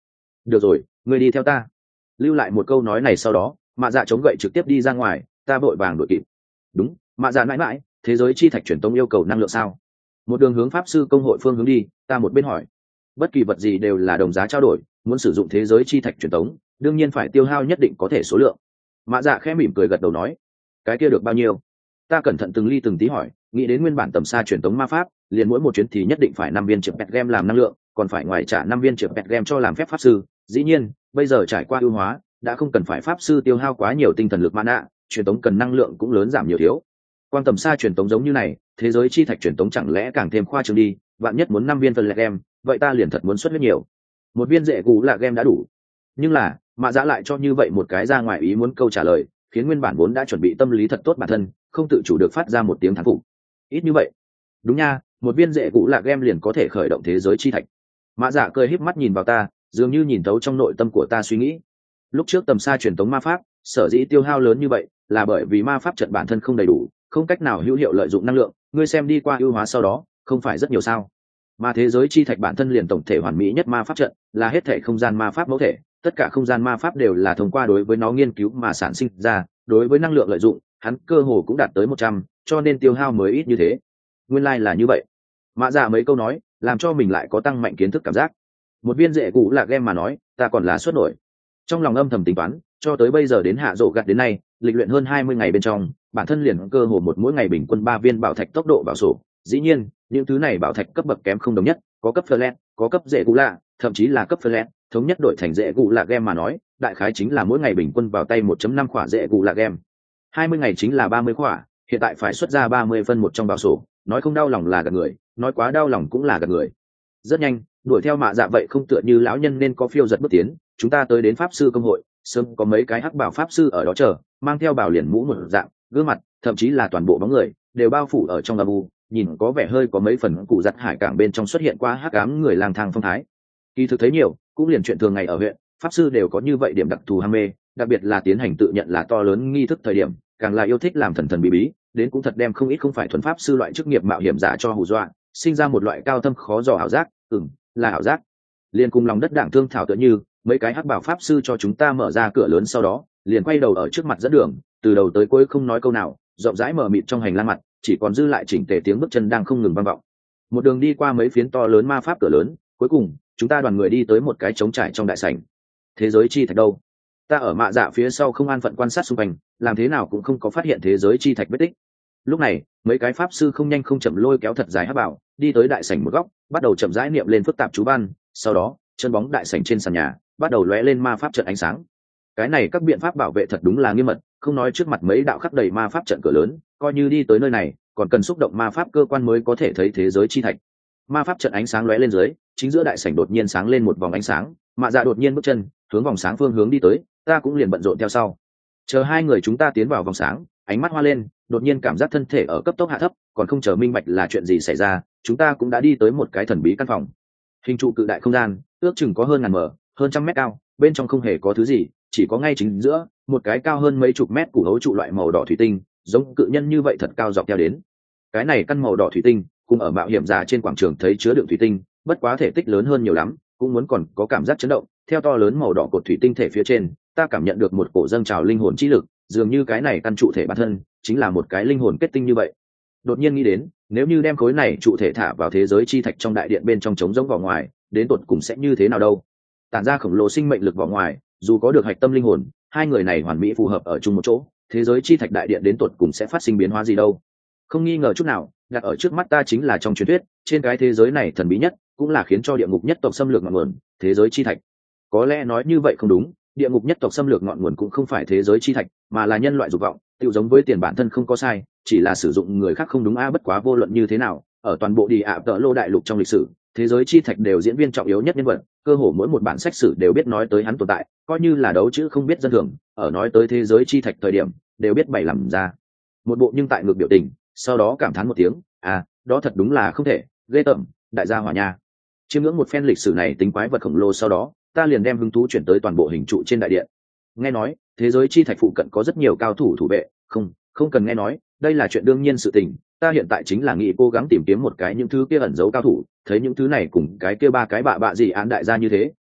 được rồi, ngươi đi theo ta. Lưu lại một câu nói này sau đó, mạ dạ chống gậy trực tiếp đi ra ngoài, ta vội vàng đuổi kịp. Đúng, mạ dạ mãi mãi, thế giới chi thạch truyền tống yêu cầu năng lượng sao? Một đường hướng pháp sư công hội phương hướng đi, ta một bên hỏi. Bất kỳ vật gì đều là đồng giá trao đổi, muốn sử dụng thế giới chi thạch truyền tống, đương nhiên phải tiêu hao nhất định có thể số lượng. Mạ dạ khẽ mỉm cười gật đầu nói, cái kia được bao nhiêu? Ta cẩn thận từng ly từng tí hỏi, nghĩ đến nguyên bản tầm xa truyền tống ma pháp, liền mỗi một chuyến thì nhất định phải năm viên chip pet game làm năng lượng, còn phải ngoài trả năm viên chip pet game cho làm phép pháp sư. Dĩ nhiên, bây giờ trải qua ưu hóa, đã không cần phải pháp sư tiêu hao quá nhiều tinh thần lực mana, truyền tống cần năng lượng cũng lớn giảm nhiều thiếu. Quan tầm xa truyền tống giống như này, thế giới chi thạch truyền tống chẳng lẽ càng thêm khoa trương đi, vạn nhất muốn năm viên phân lệ game, vậy ta liền thật muốn xuất huyết nhiều. Một viên dễ gù là game đã đủ. Nhưng là, mạ dạ lại cho như vậy một cái ra ngoài ý muốn câu trả lời, khiến nguyên bản vốn đã chuẩn bị tâm lý thật tốt bản thân, không tự chủ được phát ra một tiếng thán phục. Ít như vậy? Đúng nha, một viên dễ gù là game liền có thể khởi động thế giới chi thạch. Mạ dạ cười híp mắt nhìn vào ta, dường như nhìn thấu trong nội tâm của ta suy nghĩ. Lúc trước tầm xa truyền tống ma pháp, sở dĩ tiêu hao lớn như vậy, là bởi vì ma pháp trận bản thân không đầy đủ, không cách nào hữu hiệu lợi dụng năng lượng. Ngươi xem đi qua ưu hóa sau đó, không phải rất nhiều sao? Mà thế giới chi thạch bản thân liền tổng thể hoàn mỹ nhất ma pháp trận, là hết thể không gian ma pháp mẫu thể, tất cả không gian ma pháp đều là thông qua đối với nó nghiên cứu mà sản sinh ra, đối với năng lượng lợi dụng, hắn cơ hồ cũng đạt tới một trăm, cho nên tiêu hao mới ít như thế. Nguyên lai like là như vậy. Mạ dạ mấy câu nói, làm cho mình lại có tăng mạnh kiến thức cảm giác. Một viên dễ cũ là game mà nói, ta còn là suất nổi. Trong lòng âm thầm tính toán, cho tới bây giờ đến hạ rổ gặt đến nay, lịch luyện hơn hai mươi ngày bên trong, bản thân liền cơ hồ một mỗi ngày bình quân ba viên bảo thạch tốc độ bảo sổ. Dĩ nhiên, những thứ này bảo thạch cấp bậc kém không đồng nhất, có cấp flat, có cấp dễ cũ lạ, thậm chí là cấp flat, thống nhất đổi thành dễ cũ lạ game mà nói, đại khái chính là mỗi ngày bình quân vào tay một phẩy năm khỏa dễ cũ lạ game. hai mươi ngày chính là ba mươi khỏa, hiện tại phải xuất ra ba mươi phân một trong bảo sổ, nói không đau lòng là gạt người, nói quá đau lòng cũng là gạt người. Rất nhanh, đuổi theo mạ dạ vậy không tựa như lão nhân nên có phiêu giật bước tiến, chúng ta tới đến pháp sư công hội, sớm có mấy cái hắc bảo pháp sư ở đó chờ, mang theo bảo liền mũ một dạng, gương mặt, thậm chí là toàn bộ bóng người đều bao phủ ở trong âm u, nhìn có vẻ hơi có mấy phần cụ giặt hải cảng bên trong xuất hiện qua hắc ám người lang thang phong thái. Kỳ thực thấy nhiều, cũng liền chuyện thường ngày ở huyện, pháp sư đều có như vậy điểm đặc thù ham mê, đặc biệt là tiến hành tự nhận là to lớn nghi thức thời điểm, càng là yêu thích làm thần thần bí bí, đến cũng thật đem không ít không phải thuần pháp sư loại chức nghiệp mạo hiểm giả cho hù dọa, sinh ra một loại cao thâm khó dò ảo giác, ừm, là ảo giác. Liên cùng lòng đất đảng thương thảo tựa như, mấy cái hắc bảo pháp sư cho chúng ta mở ra cửa lớn sau đó, liền quay đầu ở trước mặt dẫn đường, từ đầu tới cuối không nói câu nào, rộng rãi mở mịt trong hành lang mặt, chỉ còn dư lại chỉnh tề tiếng bước chân đang không ngừng vang vọng. Một đường đi qua mấy phiến to lớn ma pháp cửa lớn, cuối cùng chúng ta đoàn người đi tới một cái trống trải trong đại sảnh. Thế giới chi thạch đâu? Ta ở mạ dạ phía sau không an phận quan sát xung quanh, làm thế nào cũng không có phát hiện thế giới chi thạch vết tích. Lúc này, mấy cái pháp sư không nhanh không chậm lôi kéo thật dài hắc bảo, đi tới đại sảnh một góc, bắt đầu chậm rãi niệm lên phức tạp chú văn, sau đó, chân bóng đại sảnh trên sàn nhà, bắt đầu lóe lên ma pháp trận ánh sáng. Cái này các biện pháp bảo vệ thật đúng là nghiêm mật, không nói trước mặt mấy đạo khắc đầy ma pháp trận cửa lớn, coi như đi tới nơi này, còn cần xúc động ma pháp cơ quan mới có thể thấy thế giới chi thạch. Ma pháp trận ánh sáng lóe lên dưới, chính giữa đại sảnh đột nhiên sáng lên một vòng ánh sáng, mạ dạ đột nhiên bước chân, hướng vòng sáng phương hướng đi tới, ta cũng liền bận rộn theo sau. Chờ hai người chúng ta tiến vào vòng sáng, ánh mắt hoa lên, đột nhiên cảm giác thân thể ở cấp tốc hạ thấp, còn không chờ minh bạch là chuyện gì xảy ra, chúng ta cũng đã đi tới một cái thần bí căn phòng. Hình trụ cự đại không gian, ước chừng có hơn ngàn mở, hơn trăm mét cao, bên trong không hề có thứ gì, chỉ có ngay chính giữa một cái cao hơn mấy chục mét củ hấu trụ loại màu đỏ thủy tinh, giống cự nhân như vậy thật cao dọc theo đến. Cái này căn màu đỏ thủy tinh, cùng ở mạo hiểm giả trên quảng trường thấy chứa đựng thủy tinh, bất quá thể tích lớn hơn nhiều lắm, cũng muốn còn có cảm giác chấn động. Theo to lớn màu đỏ cột thủy tinh thể phía trên, ta cảm nhận được một cổ dâng trào linh hồn chi lực, dường như cái này căn trụ thể bản thân chính là một cái linh hồn kết tinh như vậy. Đột nhiên nghĩ đến, nếu như đem khối này trụ thể thả vào thế giới chi thạch trong đại điện bên trong trống giống vỏ ngoài, đến tột cùng sẽ như thế nào đâu? Tản ra khổng lồ sinh mệnh lực vỏ ngoài, dù có được hạch tâm linh hồn, hai người này hoàn mỹ phù hợp ở chung một chỗ, thế giới chi thạch đại điện đến tột cùng sẽ phát sinh biến hóa gì đâu? Không nghi ngờ chút nào, đặt ở trước mắt ta chính là trong truyền thuyết, trên cái thế giới này thần bí nhất, cũng là khiến cho địa ngục nhất tộc xâm lược ngọn nguồn, thế giới chi thạch. Có lẽ nói như vậy không đúng, địa ngục nhất tộc xâm lược ngọn nguồn cũng không phải thế giới chi thạch, mà là nhân loại dục vọng, tiêu giống với tiền bản thân không có sai, chỉ là sử dụng người khác không đúng a. Bất quá vô luận như thế nào, ở toàn bộ đi ạ tợ lô đại lục trong lịch sử, thế giới chi thạch đều diễn viên trọng yếu nhất nhân vật, cơ hồ mỗi một bản sách sử đều biết nói tới hắn tồn tại, coi như là đấu chữ không biết dân thường, ở nói tới thế giới chi thạch thời điểm, đều biết bày làm ra một bộ nhưng tại ngược biểu tình, sau đó cảm thán một tiếng, à, đó thật đúng là không thể, ghê tởm, đại gia hỏa nha. Chiêm ngưỡng một phen lịch sử này tính quái vật khổng lồ sau đó, ta liền đem hứng thú chuyển tới toàn bộ hình trụ trên đại điện. Nghe nói, thế giới chi thạch phụ cận có rất nhiều cao thủ thủ vệ, không, không cần nghe nói, đây là chuyện đương nhiên sự tình, ta hiện tại chính là nghĩ cố gắng tìm kiếm một cái những thứ kia ẩn giấu cao thủ, thấy những thứ này cùng cái kia ba cái bạ bạ gì án đại gia như thế,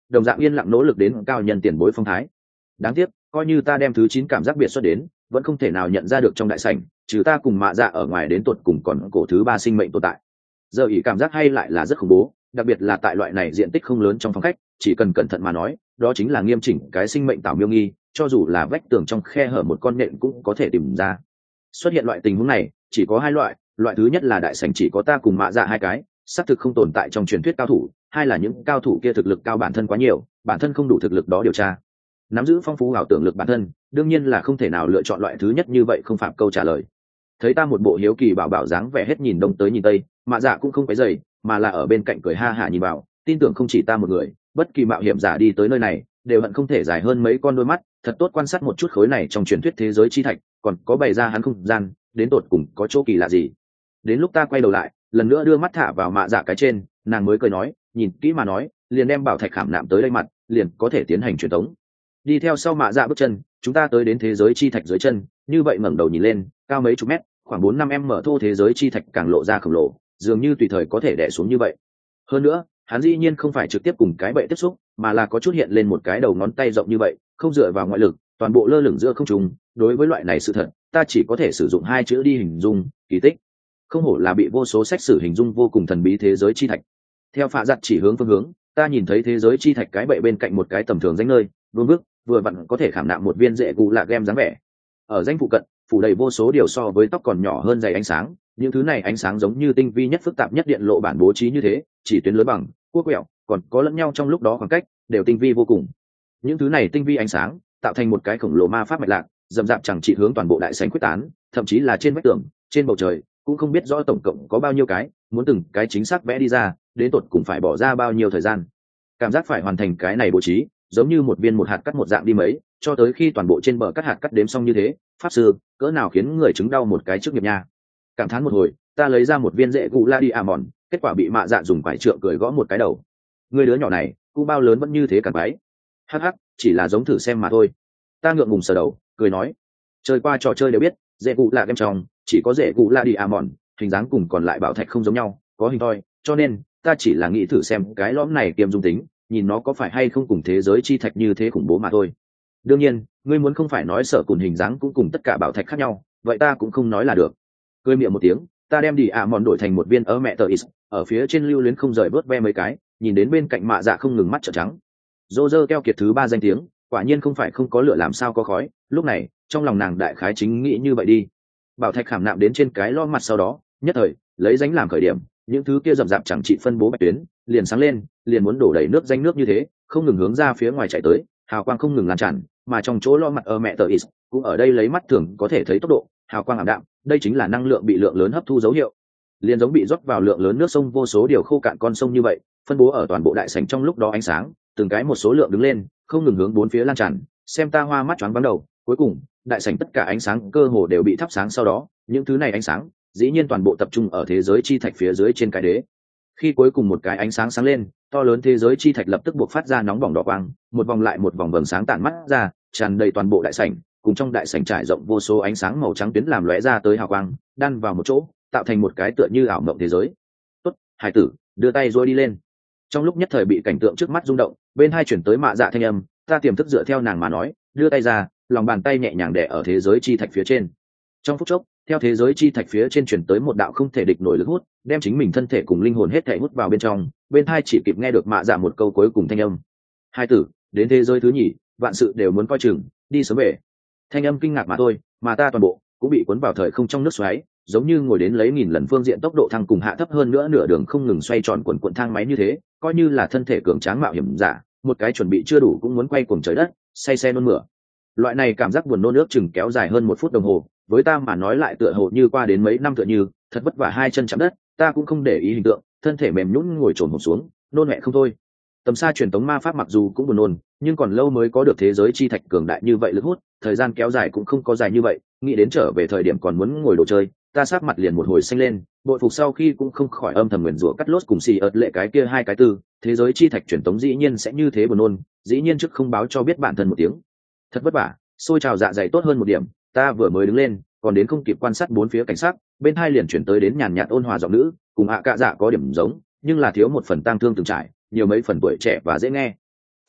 đồng dạng yên lặng nỗ lực đến cao nhân tiền bối phong thái. Đáng tiếc coi như ta đem thứ chín cảm giác biệt xuất đến, vẫn không thể nào nhận ra được trong đại sảnh trừ ta cùng mạ dạ ở ngoài đến tột cùng còn cổ thứ ba sinh mệnh tồn tại. Giờ ỉ cảm giác hay lại là rất khủng bố, đặc biệt là tại loại này diện tích không lớn trong phòng khách, chỉ cần cẩn thận mà nói đó chính là nghiêm chỉnh cái sinh mệnh tảo miêu nghi, cho dù là vách tường trong khe hở một con nhện cũng có thể tìm ra. Xuất hiện loại tình huống này chỉ có hai loại, loại thứ nhất là đại sảnh chỉ có ta cùng mạ dạ hai cái, xác thực không tồn tại trong truyền thuyết cao thủ, hai là những cao thủ kia thực lực cao bản thân quá nhiều, bản thân không đủ thực lực đó điều tra, nắm giữ phong phú ảo tưởng lực bản thân, đương nhiên là không thể nào lựa chọn loại thứ nhất như vậy không phạm câu trả lời. Thấy ta một bộ hiếu kỳ bảo bảo dáng vẻ hết nhìn đông tới nhìn tây, mạ dạ cũng không quấy dày, mà là ở bên cạnh cười ha hả nhìn vào, tin tưởng không chỉ ta một người, bất kỳ mạo hiểm giả đi tới nơi này đều hận không thể dài hơn mấy con đôi mắt thật tốt quan sát một chút khối này trong truyền thuyết thế giới chi thạch còn có bày ra hắn không gian đến tột cùng có chỗ kỳ lạ gì. Đến lúc ta quay đầu lại lần nữa đưa mắt thả vào mạ dạ cái trên, nàng mới cười nói, nhìn kỹ mà nói liền đem bảo thạch khảm nạm tới đây mặt liền có thể tiến hành truyền tống. Đi theo sau mạ dạ bước chân, chúng ta tới đến thế giới chi thạch dưới chân, như vậy ngẩng đầu nhìn lên, cao mấy chục mét, khoảng bốn năm em mở thô thế giới chi thạch càng lộ ra khổng lồ, dường như tùy thời có thể đè xuống như vậy. Hơn nữa hắn dĩ nhiên không phải trực tiếp cùng cái bệ tiếp xúc, mà là có chút hiện lên một cái đầu ngón tay rộng như vậy, không dựa vào ngoại lực, toàn bộ lơ lửng giữa không trung. Đối với loại này sự thật ta chỉ có thể sử dụng hai chữ đi hình dung: kỳ tích. Không hổ là bị vô số sách sử hình dung vô cùng thần bí thế giới chi thạch. Theo phạ giặt chỉ hướng phương hướng, ta nhìn thấy thế giới chi thạch cái bệ bên cạnh một cái tầm thường danh nơi, vương bước vừa vặn có thể khảm nạm một viên rễ cụ lạ game dáng vẻ. Ở danh phụ cận phủ đầy vô số điều so với tóc còn nhỏ hơn dày ánh sáng, những thứ này ánh sáng giống như tinh vi nhất phức tạp nhất điện lộ bản bố trí như thế, chỉ tuyến lớn bằng quốc quẹo, còn có lẫn nhau trong lúc đó khoảng cách đều tinh vi vô cùng. Những thứ này tinh vi ánh sáng tạo thành một cái khổng lồ ma pháp mạch lạc, dầm dạp chẳng chỉ hướng toàn bộ đại sảnh quyết tán, thậm chí là trên vách tường, trên bầu trời cũng không biết rõ tổng cộng có bao nhiêu cái, muốn từng cái chính xác vẽ đi ra đến tột cùng phải bỏ ra bao nhiêu thời gian. Cảm giác phải hoàn thành cái này bố trí giống như một viên một hạt cắt một dạng đi mấy, cho tới khi toàn bộ trên bờ cắt hạt cắt đếm xong như thế, pháp sư cỡ nào khiến người chứng đau một cái trước nghiệp nha. Cảm thán một hồi, ta lấy ra một viên rễ cụ la đi à mòn, kết quả bị mạ dạ dùng quải trượng cười gõ một cái đầu. Người đứa nhỏ này cũng bao lớn vẫn như thế cản bái. Hắc hắc, chỉ là giống thử xem mà thôi. Ta ngượng ngùng sờ đầu cười nói, chơi qua trò chơi đều biết rễ cụ là game trong chỉ có rễ cụ la đi à mòn hình dáng cùng còn lại bảo thạch không giống nhau, có hình thoi, cho nên ta chỉ là nghĩ thử xem cái lõm này kiềm dung tính, nhìn nó có phải hay không cùng thế giới chi thạch như thế khủng bố mà thôi. Đương nhiên ngươi muốn không phải nói sở cùng hình dáng cũng cùng tất cả bảo thạch khác nhau, vậy ta cũng không nói là được. Cười miệng một tiếng, ta đem đi ạ mòn đổi thành một viên ở mẹ tờ is, ở phía trên lưu luyến không rời vớt ve mấy cái, nhìn đến bên cạnh mạ dạ không ngừng mắt trợn trắng. Dô dơ keo kiệt thứ ba danh tiếng, quả nhiên không phải không có lửa làm sao có khói, lúc này trong lòng nàng đại khái chính nghĩ như vậy đi. Bảo thạch khảm nạm đến trên cái lo mặt sau đó, nhất thời lấy ránh làm khởi điểm, những thứ kia rậm rạp chẳng trị phân bố bạch tuyến liền sáng lên, liền muốn đổ đầy nước danh nước như thế, không ngừng hướng ra phía ngoài chạy tới, hào quang không ngừng lan tràn, mà trong chỗ lo mặt ở mẹ tờ is cũng ở đây lấy mắt thường có thể thấy tốc độ hào quang ảm đạm, đây chính là năng lượng bị lượng lớn hấp thu dấu hiệu. Liền giống bị rót vào lượng lớn nước sông vô số điều khô cạn con sông như vậy, phân bố ở toàn bộ đại sảnh trong lúc đó ánh sáng từng cái một số lượng đứng lên, không ngừng hướng bốn phía lan tràn, xem ta hoa mắt choáng váng đầu. Cuối cùng đại sảnh tất cả ánh sáng cơ hồ đều bị thắp sáng, sau đó những thứ này ánh sáng dĩ nhiên toàn bộ tập trung ở thế giới chi thạch phía dưới trên cái đế. Khi cuối cùng một cái ánh sáng sáng lên, to lớn thế giới chi thạch lập tức buộc phát ra nóng bỏng đỏ quang, một vòng lại một vòng vầng sáng tản mắt ra, tràn đầy toàn bộ đại sảnh, cùng trong đại sảnh trải rộng vô số ánh sáng màu trắng tuyến làm lóe ra tới hào quang, đan vào một chỗ, tạo thành một cái tựa như ảo mộng thế giới. Tốt, hải tử, đưa tay rồi đi lên. Trong lúc nhất thời bị cảnh tượng trước mắt rung động, bên hai chuyển tới mạ dạ thanh âm, ta tiềm thức dựa theo nàng mà nói, đưa tay ra, lòng bàn tay nhẹ nhàng đè ở thế giới chi thạch phía trên. Trong phút chốc, theo thế giới chi thạch phía trên chuyển tới một đạo không thể địch nổi lực hút, đem chính mình thân thể cùng linh hồn hết thảy hút vào bên trong, bên hai chỉ kịp nghe được mạ dạ một câu cuối cùng thanh âm. Hai tử, đến thế giới thứ nhì, vạn sự đều muốn coi chừng, đi sớm về. Thanh âm kinh ngạc mà thôi, mà ta toàn bộ cũng bị cuốn vào thời không trong nước xoáy, giống như ngồi đến lấy nghìn lần phương diện tốc độ thăng cùng hạ thấp hơn nữa nửa đường không ngừng xoay tròn quần quần thang máy như thế, coi như là thân thể cường tráng mạo hiểm giả, một cái chuẩn bị chưa đủ cũng muốn quay cuồng trời đất, say xe nôn mửa. Loại này cảm giác buồn nôn nước chừng kéo dài hơn một phút đồng hồ, với ta mà nói lại tựa hồ như qua đến mấy năm tựa như, thật vất vả hai chân chạm đất, ta cũng không để ý hình tượng, thân thể mềm nhũn ngồi trồn hổm xuống, nôn mẹ không thôi. Tầm xa truyền tống ma pháp mặc dù cũng buồn nôn, nhưng còn lâu mới có được thế giới chi thạch cường đại như vậy lực hút, thời gian kéo dài cũng không có dài như vậy, nghĩ đến trở về thời điểm còn muốn ngồi đồ chơi, ta sát mặt liền một hồi xanh lên, bội phục sau khi cũng không khỏi âm thầm nguyền rủa cắt lốt cùng xì ợt lệ cái kia hai cái tư, thế giới chi thạch truyền tống dĩ nhiên sẽ như thế buồn nôn, dĩ nhiên trước không báo cho biết bản thân một tiếng. Thật vất vả, xôi trào dạ dày tốt hơn một điểm, ta vừa mới đứng lên, còn đến không kịp quan sát bốn phía cảnh sát, bên hai liền chuyển tới đến nhàn nhạt ôn hòa giọng nữ, cùng ạ cạ dạ có điểm giống, nhưng là thiếu một phần tang thương từng trải, nhiều mấy phần tuổi trẻ và dễ nghe.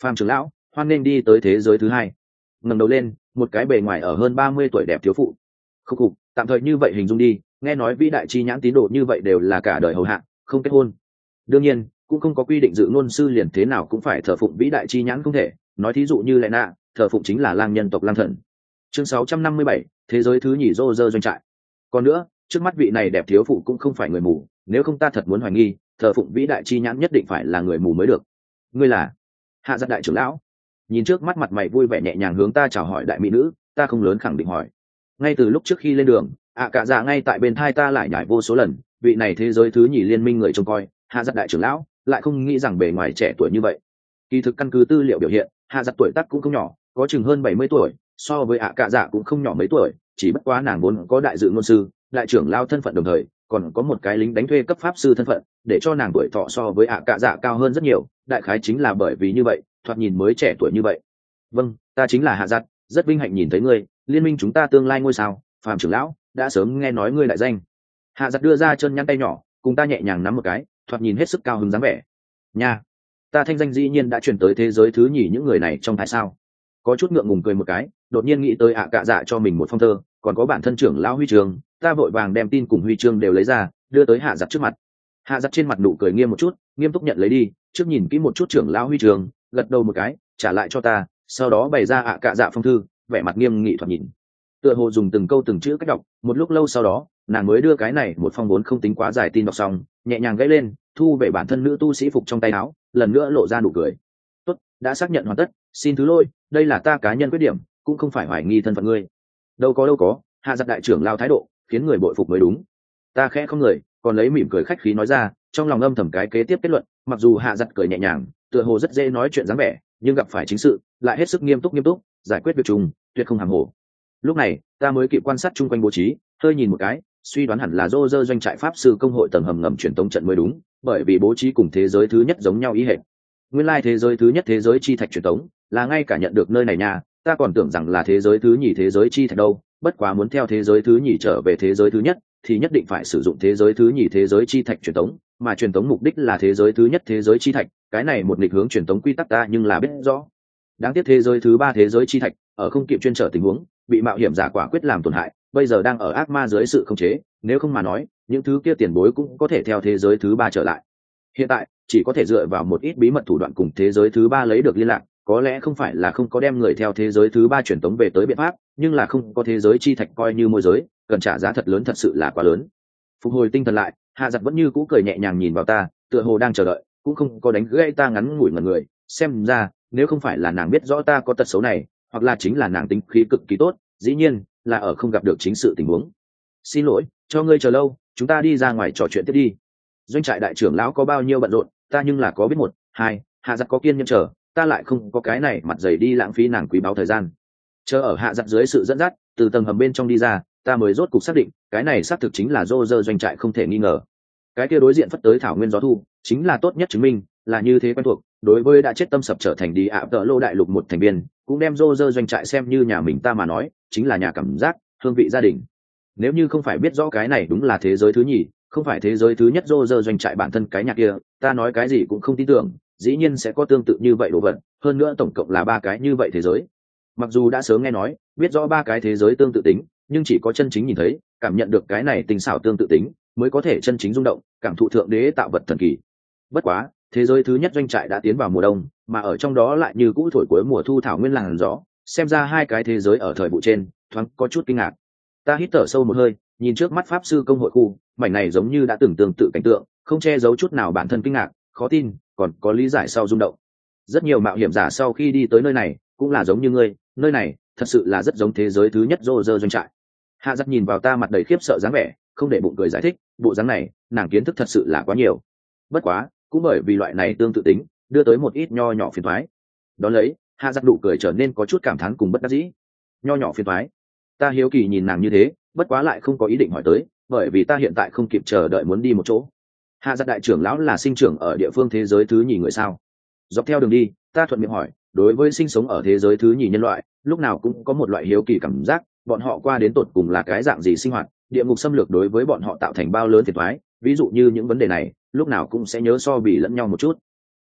Phàm trưởng lão, hoan nên đi tới thế giới thứ hai. Ngẩng đầu lên, một cái bề ngoài ở hơn ba mươi tuổi đẹp thiếu phụ. Khúc khục, tạm thời như vậy hình dung đi, nghe nói vĩ đại chi nhãn tín đồ như vậy đều là cả đời hầu hạ, không kết hôn. Đương nhiên, cũng không có quy định dự ngôn sư liền thế nào cũng phải thờ phụng vĩ đại chi nhãn không thể, nói thí dụ như lẽ nạ, thờ phụng chính là lang nhân tộc lang thần. Chương sáu trăm năm mươi bảy, thế giới thứ nhì rô rơ doanh trại. Còn nữa, trước mắt vị này đẹp thiếu phụ cũng không phải người mù, nếu không ta thật muốn hoài nghi, thờ phụng vĩ đại chi nhãn nhất định phải là người mù mới được. Ngươi là Hạ Giật đại trưởng lão. Nhìn trước mắt mặt mày vui vẻ nhẹ nhàng hướng ta chào hỏi đại mỹ nữ, ta không lớn khẳng định hỏi. Ngay từ lúc trước khi lên đường, ạ cả dạ ngay tại bên thai ta lại nhải vô số lần, vị này thế giới thứ nhì liên minh người trông coi, Hạ Giật đại trưởng lão, lại không nghĩ rằng bề ngoài trẻ tuổi như vậy. Kỳ thực căn cứ tư liệu biểu hiện, Hạ Giật tuổi tác cũng không nhỏ, có chừng hơn bảy mươi tuổi, so với ạ cả dạ cũng không nhỏ mấy tuổi, chỉ bất quá nàng vốn có đại dự ngôn sư, đại trưởng lao thân phận đồng thời, còn có một cái lính đánh thuê cấp pháp sư thân phận, để cho nàng tuổi thọ so với ạ cả dạ cao hơn rất nhiều, đại khái chính là bởi vì như vậy, thoạt nhìn mới trẻ tuổi như vậy. Vâng, ta chính là Hạ Giật, rất vinh hạnh nhìn thấy ngươi, liên minh chúng ta tương lai ngôi sao, Phàm trưởng lão, đã sớm nghe nói ngươi đại danh. Hạ Giật đưa ra chân nhắn tay nhỏ, cùng ta nhẹ nhàng nắm một cái, thoạt nhìn hết sức cao hứng dáng vẻ. Nha, ta thanh danh dĩ nhiên đã chuyển tới thế giới thứ nhì những người này trong thái sao? Có chút ngượng ngùng cười một cái, đột nhiên nghĩ tới ạ cả dạ cho mình một phong thơ, còn có bản thân trưởng lão huy chương, ta vội vàng đem tin cùng huy chương đều lấy ra, đưa tới Hạ Giật trước mặt. Hạ Giật trên mặt nụ cười nghiêm một chút, nghiêm túc nhận lấy đi, trước nhìn kỹ một chút trưởng lão huy chương, gật đầu một cái, trả lại cho ta, sau đó bày ra ạ cả dạ phong thư, vẻ mặt nghiêm nghị thoạt nhìn. Tựa hồ dùng từng câu từng chữ cách đọc, một lúc lâu sau đó, nàng mới đưa cái này một phong vốn không tính quá dài tin đọc xong, nhẹ nhàng gãy lên, thu về bản thân nữ tu sĩ phục trong tay áo, lần nữa lộ ra nụ cười. Tốt, đã xác nhận hoàn tất, xin thứ lỗi, đây là ta cá nhân quyết điểm, cũng không phải hoài nghi thân phận ngươi. Đâu có đâu có, Hạ Giật đại trưởng lao thái độ, khiến người bội phục mới đúng. Ta khẽ không người, còn lấy mỉm cười khách khí nói ra, trong lòng âm thầm cái kế tiếp kết luận, mặc dù Hạ Giật cười nhẹ nhàng, tựa hồ rất dễ nói chuyện dáng vẻ, nhưng gặp phải chính sự, lại hết sức nghiêm túc nghiêm túc, giải quyết việc chung, tuyệt không hàm hồ. Lúc này, ta mới kịp quan sát chung quanh bố trí, hơi nhìn một cái, suy đoán hẳn là Rô Rơ doanh trại pháp sư công hội tầng hầm ngầm truyền tống trận mới đúng, bởi vì bố trí cùng thế giới thứ nhất giống nhau ý hệt. Nguyên lai thế giới thứ nhất thế giới chi thạch truyền tống, là ngay cả nhận được nơi này nha, ta còn tưởng rằng là thế giới thứ nhì thế giới chi thạch đâu, bất quá muốn theo thế giới thứ nhì trở về thế giới thứ nhất, thì nhất định phải sử dụng thế giới thứ nhì thế giới chi thạch truyền tống, mà truyền tống mục đích là thế giới thứ nhất thế giới chi thạch, cái này một nghịch hướng truyền tống quy tắc ta nhưng là biết rõ. Đáng tiếc thế giới thứ ba thế giới chi thạch, ở không kịp chuyên trở tình huống, bị mạo hiểm giả quả quyết làm tổn hại, bây giờ đang ở ác ma dưới sự khống chế, nếu không mà nói, những thứ kia tiền bối cũng có thể theo thế giới thứ ba trở lại. Hiện tại, chỉ có thể dựa vào một ít bí mật thủ đoạn cùng thế giới thứ ba lấy được liên lạc, có lẽ không phải là không có đem người theo thế giới thứ ba chuyển tống về tới biện pháp, nhưng là không có thế giới chi thạch coi như môi giới, cần trả giá thật lớn, thật sự là quá lớn. Phục hồi tinh thần lại, Hạ Giật vẫn như cũ cười nhẹ nhàng nhìn vào ta, tựa hồ đang chờ đợi, cũng không có đánh gãy ta ngắn ngủi ngẩn người, xem ra, nếu không phải là nàng biết rõ ta có tật xấu này, hoặc là chính là nàng tính khí cực kỳ tốt, dĩ nhiên là ở không gặp được chính sự tình huống. Xin lỗi, cho ngươi chờ lâu, chúng ta đi ra ngoài trò chuyện tiếp đi. Doanh trại đại trưởng lão có bao nhiêu bận rộn, ta nhưng là có biết một, hai, Hạ Giật có kiên nhẫn chờ, ta lại không có cái này mặt dày đi lãng phí nàng quý báu thời gian. Chờ ở Hạ Giật dưới sự dẫn dắt, từ tầng hầm bên trong đi ra, ta mới rốt cục xác định, cái này xác thực chính là Rô Rơ doanh trại không thể nghi ngờ. Cái kia đối diện phất tới thảo nguyên gió thu, chính là tốt nhất chứng minh, là như thế quen thuộc, đối với đã chết tâm sập trở thành đi ạ tợ lô đại lục một thành viên, cũng đem Rô Rơ doanh trại xem như nhà mình ta mà nói, chính là nhà cảm giác, hương vị gia đình. Nếu như không phải biết rõ cái này đúng là thế giới thứ nhì, không phải thế giới thứ nhất Rô Rơ doanh trại bản thân cái nhà kia, ta nói cái gì cũng không tin tưởng, dĩ nhiên sẽ có tương tự như vậy đồ vật, hơn nữa tổng cộng là ba cái như vậy thế giới. Mặc dù đã sớm nghe nói, biết rõ ba cái thế giới tương tự tính, nhưng chỉ có chân chính nhìn thấy, cảm nhận được cái này tình xảo tương tự tính, mới có thể chân chính rung động, cảm thụ thượng đế tạo vật thần kỳ. Bất quá, thế giới thứ nhất doanh trại đã tiến vào mùa đông, mà ở trong đó lại như cũ thổi cuối mùa thu thảo nguyên làn gió, xem ra hai cái thế giới ở thời vụ trên, thoáng có chút kinh ngạc. Ta hít thở sâu một hơi, nhìn trước mắt pháp sư công hội khu, mảnh này giống như đã từng tương tự cảnh tượng, không che giấu chút nào bản thân kinh ngạc, khó tin, còn có lý giải sau rung động. Rất nhiều mạo hiểm giả sau khi đi tới nơi này, cũng là giống như ngươi, nơi này thật sự là rất giống thế giới thứ nhất Rô Rơ doanh trại. Hạ Giật nhìn vào ta mặt đầy khiếp sợ dáng vẻ, không để bụng cười giải thích, bộ dáng này, nàng kiến thức thật sự là quá nhiều. Bất quá, cũng bởi vì loại này tương tự tính, đưa tới một ít nho nhỏ phiền toái. Đón lấy, Hạ Giật nụ cười trở nên có chút cảm thán cùng bất đắc dĩ. Nho nhỏ phiền toái. Ta hiếu kỳ nhìn nàng như thế, bất quá lại không có ý định hỏi tới, bởi vì ta hiện tại không kịp chờ đợi muốn đi một chỗ. Hạ Giật đại trưởng lão là sinh trưởng ở địa phương thế giới thứ nhì người sao? Dọc theo đường đi, ta thuận miệng hỏi, đối với sinh sống ở thế giới thứ nhì nhân loại, lúc nào cũng có một loại hiếu kỳ cảm giác, bọn họ qua đến tột cùng là cái dạng gì sinh hoạt, địa ngục xâm lược đối với bọn họ tạo thành bao lớn phiền toái, ví dụ như những vấn đề này, lúc nào cũng sẽ nhớ so bì lẫn nhau một chút.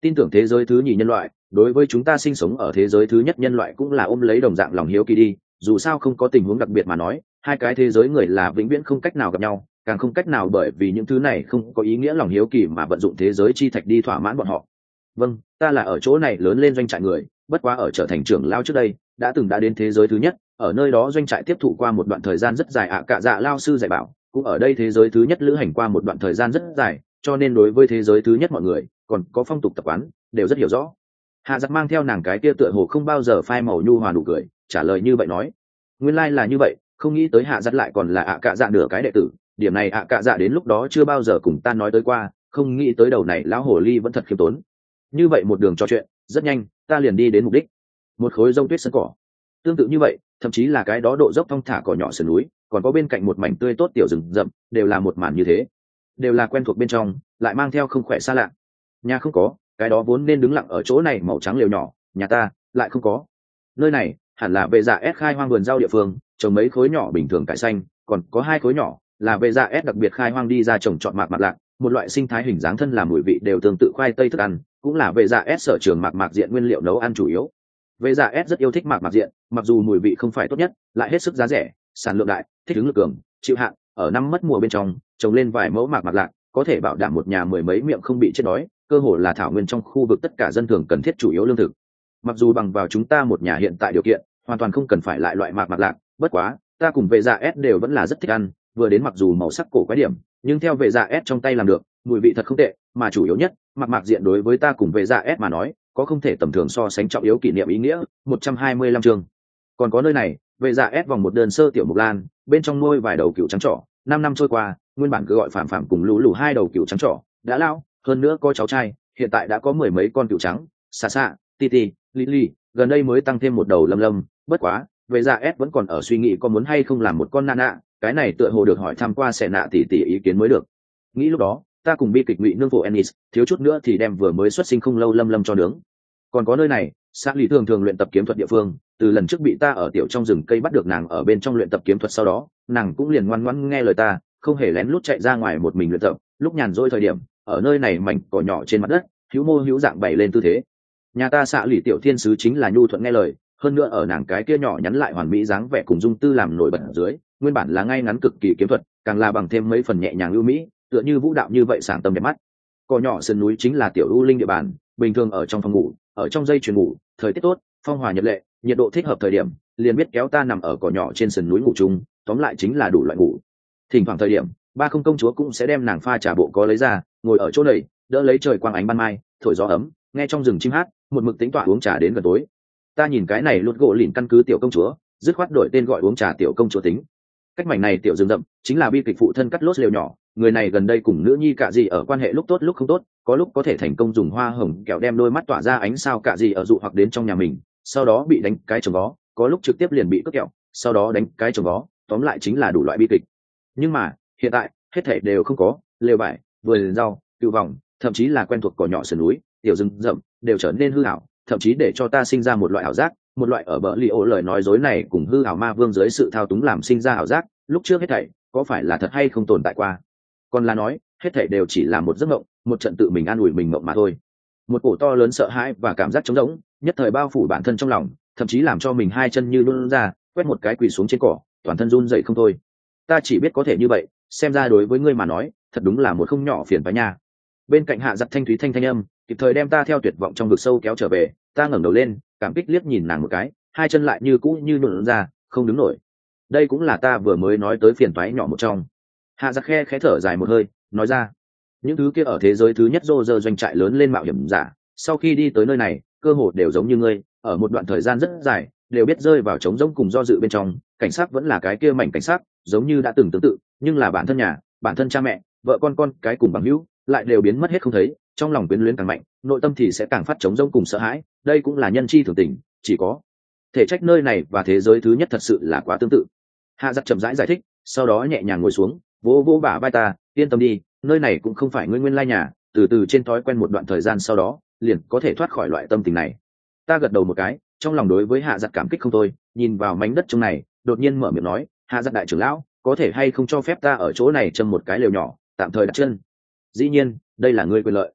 tin tưởng thế giới thứ nhì nhân loại đối với chúng ta sinh sống ở thế giới thứ nhất nhân loại cũng là ôm lấy đồng dạng lòng hiếu kỳ đi, dù sao không có tình huống đặc biệt mà nói, hai cái thế giới người là vĩnh viễn không cách nào gặp nhau, càng không cách nào bởi vì những thứ này không có ý nghĩa lòng hiếu kỳ mà vận dụng thế giới chi thạch đi thỏa mãn bọn họ. Vâng, ta là ở chỗ này lớn lên doanh trại người, bất quá ở trở thành trưởng lao trước đây đã từng đã đến thế giới thứ nhất, ở nơi đó doanh trại tiếp thụ qua một đoạn thời gian rất dài ạ. Cả dạ lao sư dạy bảo cũng ở đây thế giới thứ nhất lữ hành qua một đoạn thời gian rất dài, cho nên đối với thế giới thứ nhất mọi người còn có phong tục tập quán đều rất hiểu rõ. Hạ giặc mang theo nàng cái kia tựa hồ không bao giờ phai màu nhu hòa nụ cười trả lời như vậy nói, nguyên lai là như vậy, không nghĩ tới hạ giặc lại còn là ạ cả dạ nửa cái đệ tử, điểm này ạ cả dạ đến lúc đó chưa bao giờ cùng ta nói tới qua, không nghĩ tới đầu này lão hồ ly vẫn thật khiêm tốn. Như vậy một đường trò chuyện rất nhanh ta liền đi đến mục đích, một khối rông tuyết sân cỏ. Tương tự như vậy, thậm chí là cái đó độ dốc thong thả cỏ nhỏ sườn núi, còn có bên cạnh một mảnh tươi tốt tiểu rừng rậm, đều là một màn như thế, đều là quen thuộc bên trong lại mang theo không khỏe xa lạ. Nhà không có, cái đó vốn nên đứng lặng ở chỗ này màu trắng lều nhỏ, nhà ta lại không có. Nơi này hẳn là vệ dạ S khai hoang vườn rau địa phương, trồng mấy khối nhỏ bình thường cải xanh, còn có hai khối nhỏ là vệ dạ S đặc biệt khai hoang đi ra trồng trọt mạc mạc lạc, một loại sinh thái hình dáng thân làm mùi vị đều tương tự khoai tây thức ăn, cũng là vệ dạ S sở trường mạc mạc diện nguyên liệu nấu ăn chủ yếu. Vệ dạ S rất yêu thích mạc mạc diện, mặc dù mùi vị không phải tốt nhất, lại hết sức giá rẻ, sản lượng đại, thích ứng lực cường, chịu hạn, ở năm mất mùa bên trong trồng lên vài mẫu mạc mạc lạc, có thể bảo đảm một nhà mười mấy miệng không bị chết đói, cơ hồ là thảo nguyên trong khu vực tất cả dân thường cần thiết chủ yếu lương thực. Mặc dù bằng vào chúng ta một nhà hiện tại điều kiện hoàn toàn không cần phải lại loại mạc mạc lạc, bất quá ta cùng vệ dạ S đều vẫn là rất thích ăn, vừa đến mặc dù màu sắc cổ quái điểm, nhưng theo vệ dạ S trong tay làm được, mùi vị thật không tệ, mà chủ yếu nhất, mạc mạc diện đối với ta cùng vệ dạ S mà nói, có không thể tầm thường so sánh trọng yếu kỷ niệm ý nghĩa. Một trăm hai mươi lăm chương. Còn có nơi này, vệ dạ S vòng một đơn sơ tiểu mục lan, bên trong nuôi vài đầu cừu trắng trỏ, năm năm trôi qua, nguyên bản cứ gọi phạm phạm cùng lũ lũ hai đầu cừu trắng trỏ đã lao, hơn nữa có cháu trai, hiện tại đã có mười mấy con cừu trắng, xà xạ, titi, lily, gần đây mới tăng thêm một đầu lâm lâm, bất quá vệ dạ S vẫn còn ở suy nghĩ có muốn hay không làm một con nana, cái này tựa hồ được hỏi thăm qua sẽ nạ tỉ tỉ ý kiến mới được. Nghĩ lúc đó ta cùng bi kịch ngụy nương phụ Ennis thiếu chút nữa thì đem vừa mới xuất sinh không lâu lâm lâm cho nướng. Còn có nơi này, xã lý thường thường luyện tập kiếm thuật địa phương, từ lần trước bị ta ở tiểu trong rừng cây bắt được nàng ở bên trong luyện tập kiếm thuật, sau đó nàng cũng liền ngoan ngoãn nghe lời ta, không hề lén lút chạy ra ngoài một mình luyện tập, lúc nhàn rỗi thời điểm ở nơi này mảnh cỏ nhỏ trên mặt đất hữu mô hữu dạng bày lên tư thế. Nhà ta xã lý tiểu thiên sứ chính là nhu thuận nghe lời, hơn nữa ở nàng cái kia nhỏ nhắn lại hoàn mỹ dáng vẻ cùng dung tư làm nổi bật ở dưới, nguyên bản là ngay ngắn cực kỳ kiếm thuật, càng là bằng thêm mấy phần nhẹ nhàng ưu mỹ, tựa như vũ đạo như vậy sảng tâm đẹp mắt. Cỏ nhỏ sườn núi chính là tiểu u linh địa bàn, bình thường ở trong phòng ngủ, ở trong dây chuyền ngủ, thời tiết tốt, phong hòa nhật lệ, nhiệt độ thích hợp thời điểm, liền biết kéo ta nằm ở cỏ nhỏ trên sườn núi ngủ chung, tóm lại chính là đủ loại ngủ. Thỉnh thoảng thời điểm, ba không công chúa cũng sẽ đem nàng pha trà bộ có lấy ra, ngồi ở chỗ này, đỡ lấy trời quang ánh ban mai, thổi gió ấm, nghe trong rừng chim hát, một mực tính tọa uống trà đến gần tối. Ta nhìn cái này lút gỗ lìn căn cứ tiểu công chúa, dứt khoát đổi tên gọi uống trà tiểu công chúa tính. Cách mảnh này tiểu rừng rậm chính là bi kịch phụ thân cắt lốt lều nhỏ, người này gần đây cùng nữ nhi Cạ Dị ở quan hệ lúc tốt lúc không tốt, có lúc có thể thành công dùng hoa hồng kẹo đem đôi mắt tỏa ra ánh sao Cạ Dị ở dụ hoặc đến trong nhà mình, sau đó bị đánh cái chồng vó, có lúc trực tiếp liền bị cướp kẹo, sau đó đánh cái chồng vó, tóm lại chính là đủ loại bi kịch. Nhưng mà hiện tại hết thảy đều không có, lều vải, vườn rau, cựu vòng, thậm chí là quen thuộc cỏ nhỏ sườn núi, tiểu rừng rậm đều trở nên hư ảo, thậm chí để cho ta sinh ra một loại ảo giác, một loại ở bờ li ô lời nói dối này cùng hư ảo ma vương dưới sự thao túng làm sinh ra ảo giác, lúc trước hết thảy có phải là thật hay không tồn tại qua, còn là nói hết thảy đều chỉ là một giấc mộng, một trận tự mình an ủi mình mộng mà thôi. Một cổ to lớn sợ hãi và cảm giác trống rỗng nhất thời bao phủ bản thân trong lòng, thậm chí làm cho mình hai chân như luôn ra, quét một cái quỳ xuống trên cỏ, toàn thân run dậy không thôi. Ta chỉ biết có thể như vậy, xem ra đối với ngươi mà nói thật đúng là một không nhỏ phiền phái nha. Bên cạnh hạ giật thanh thúy thanh thanh âm kịp thời đem ta theo tuyệt vọng trong vực sâu kéo trở về. Ta ngẩng đầu lên, cảm kích liếc nhìn nàng một cái, hai chân lại như cũ như nhuộn ra, không đứng nổi. Đây cũng là ta vừa mới nói tới phiền toái nhỏ một trong. Hạ giặc khe khẽ thở dài một hơi, nói ra, những thứ kia ở thế giới thứ nhất rô rơ doanh trại lớn lên mạo hiểm giả, sau khi đi tới nơi này cơ hồ đều giống như ngươi, ở một đoạn thời gian rất dài đều biết rơi vào trống rỗng cùng do dự bên trong. Cảnh sát vẫn là cái kia mảnh cảnh sát, giống như đã từng tương tự, nhưng là bản thân nhà, bản thân cha mẹ, vợ con con cái cùng bằng hữu lại đều biến mất hết không thấy, trong lòng quyến luyến càng mạnh, nội tâm thì sẽ càng phát trống rỗng cùng sợ hãi. Đây cũng là nhân chi thường tình, chỉ có thể trách nơi này và thế giới thứ nhất thật sự là quá tương tự. Hạ giặc chậm rãi giải thích, sau đó nhẹ nhàng ngồi xuống, vỗ vỗ bả vai ta, yên tâm đi, nơi này cũng không phải ngươi nguyên lai nhà, từ từ trên thói quen một đoạn thời gian sau đó liền có thể thoát khỏi loại tâm tình này. Ta gật đầu một cái, trong lòng đối với hạ giặc cảm kích không thôi, nhìn vào mảnh đất trong này, đột nhiên mở miệng nói, hạ giặc đại trưởng lão, có thể hay không cho phép ta ở chỗ này châm một cái lều nhỏ, tạm thời đặt chân? Dĩ nhiên, đây là ngươi quyền lợi.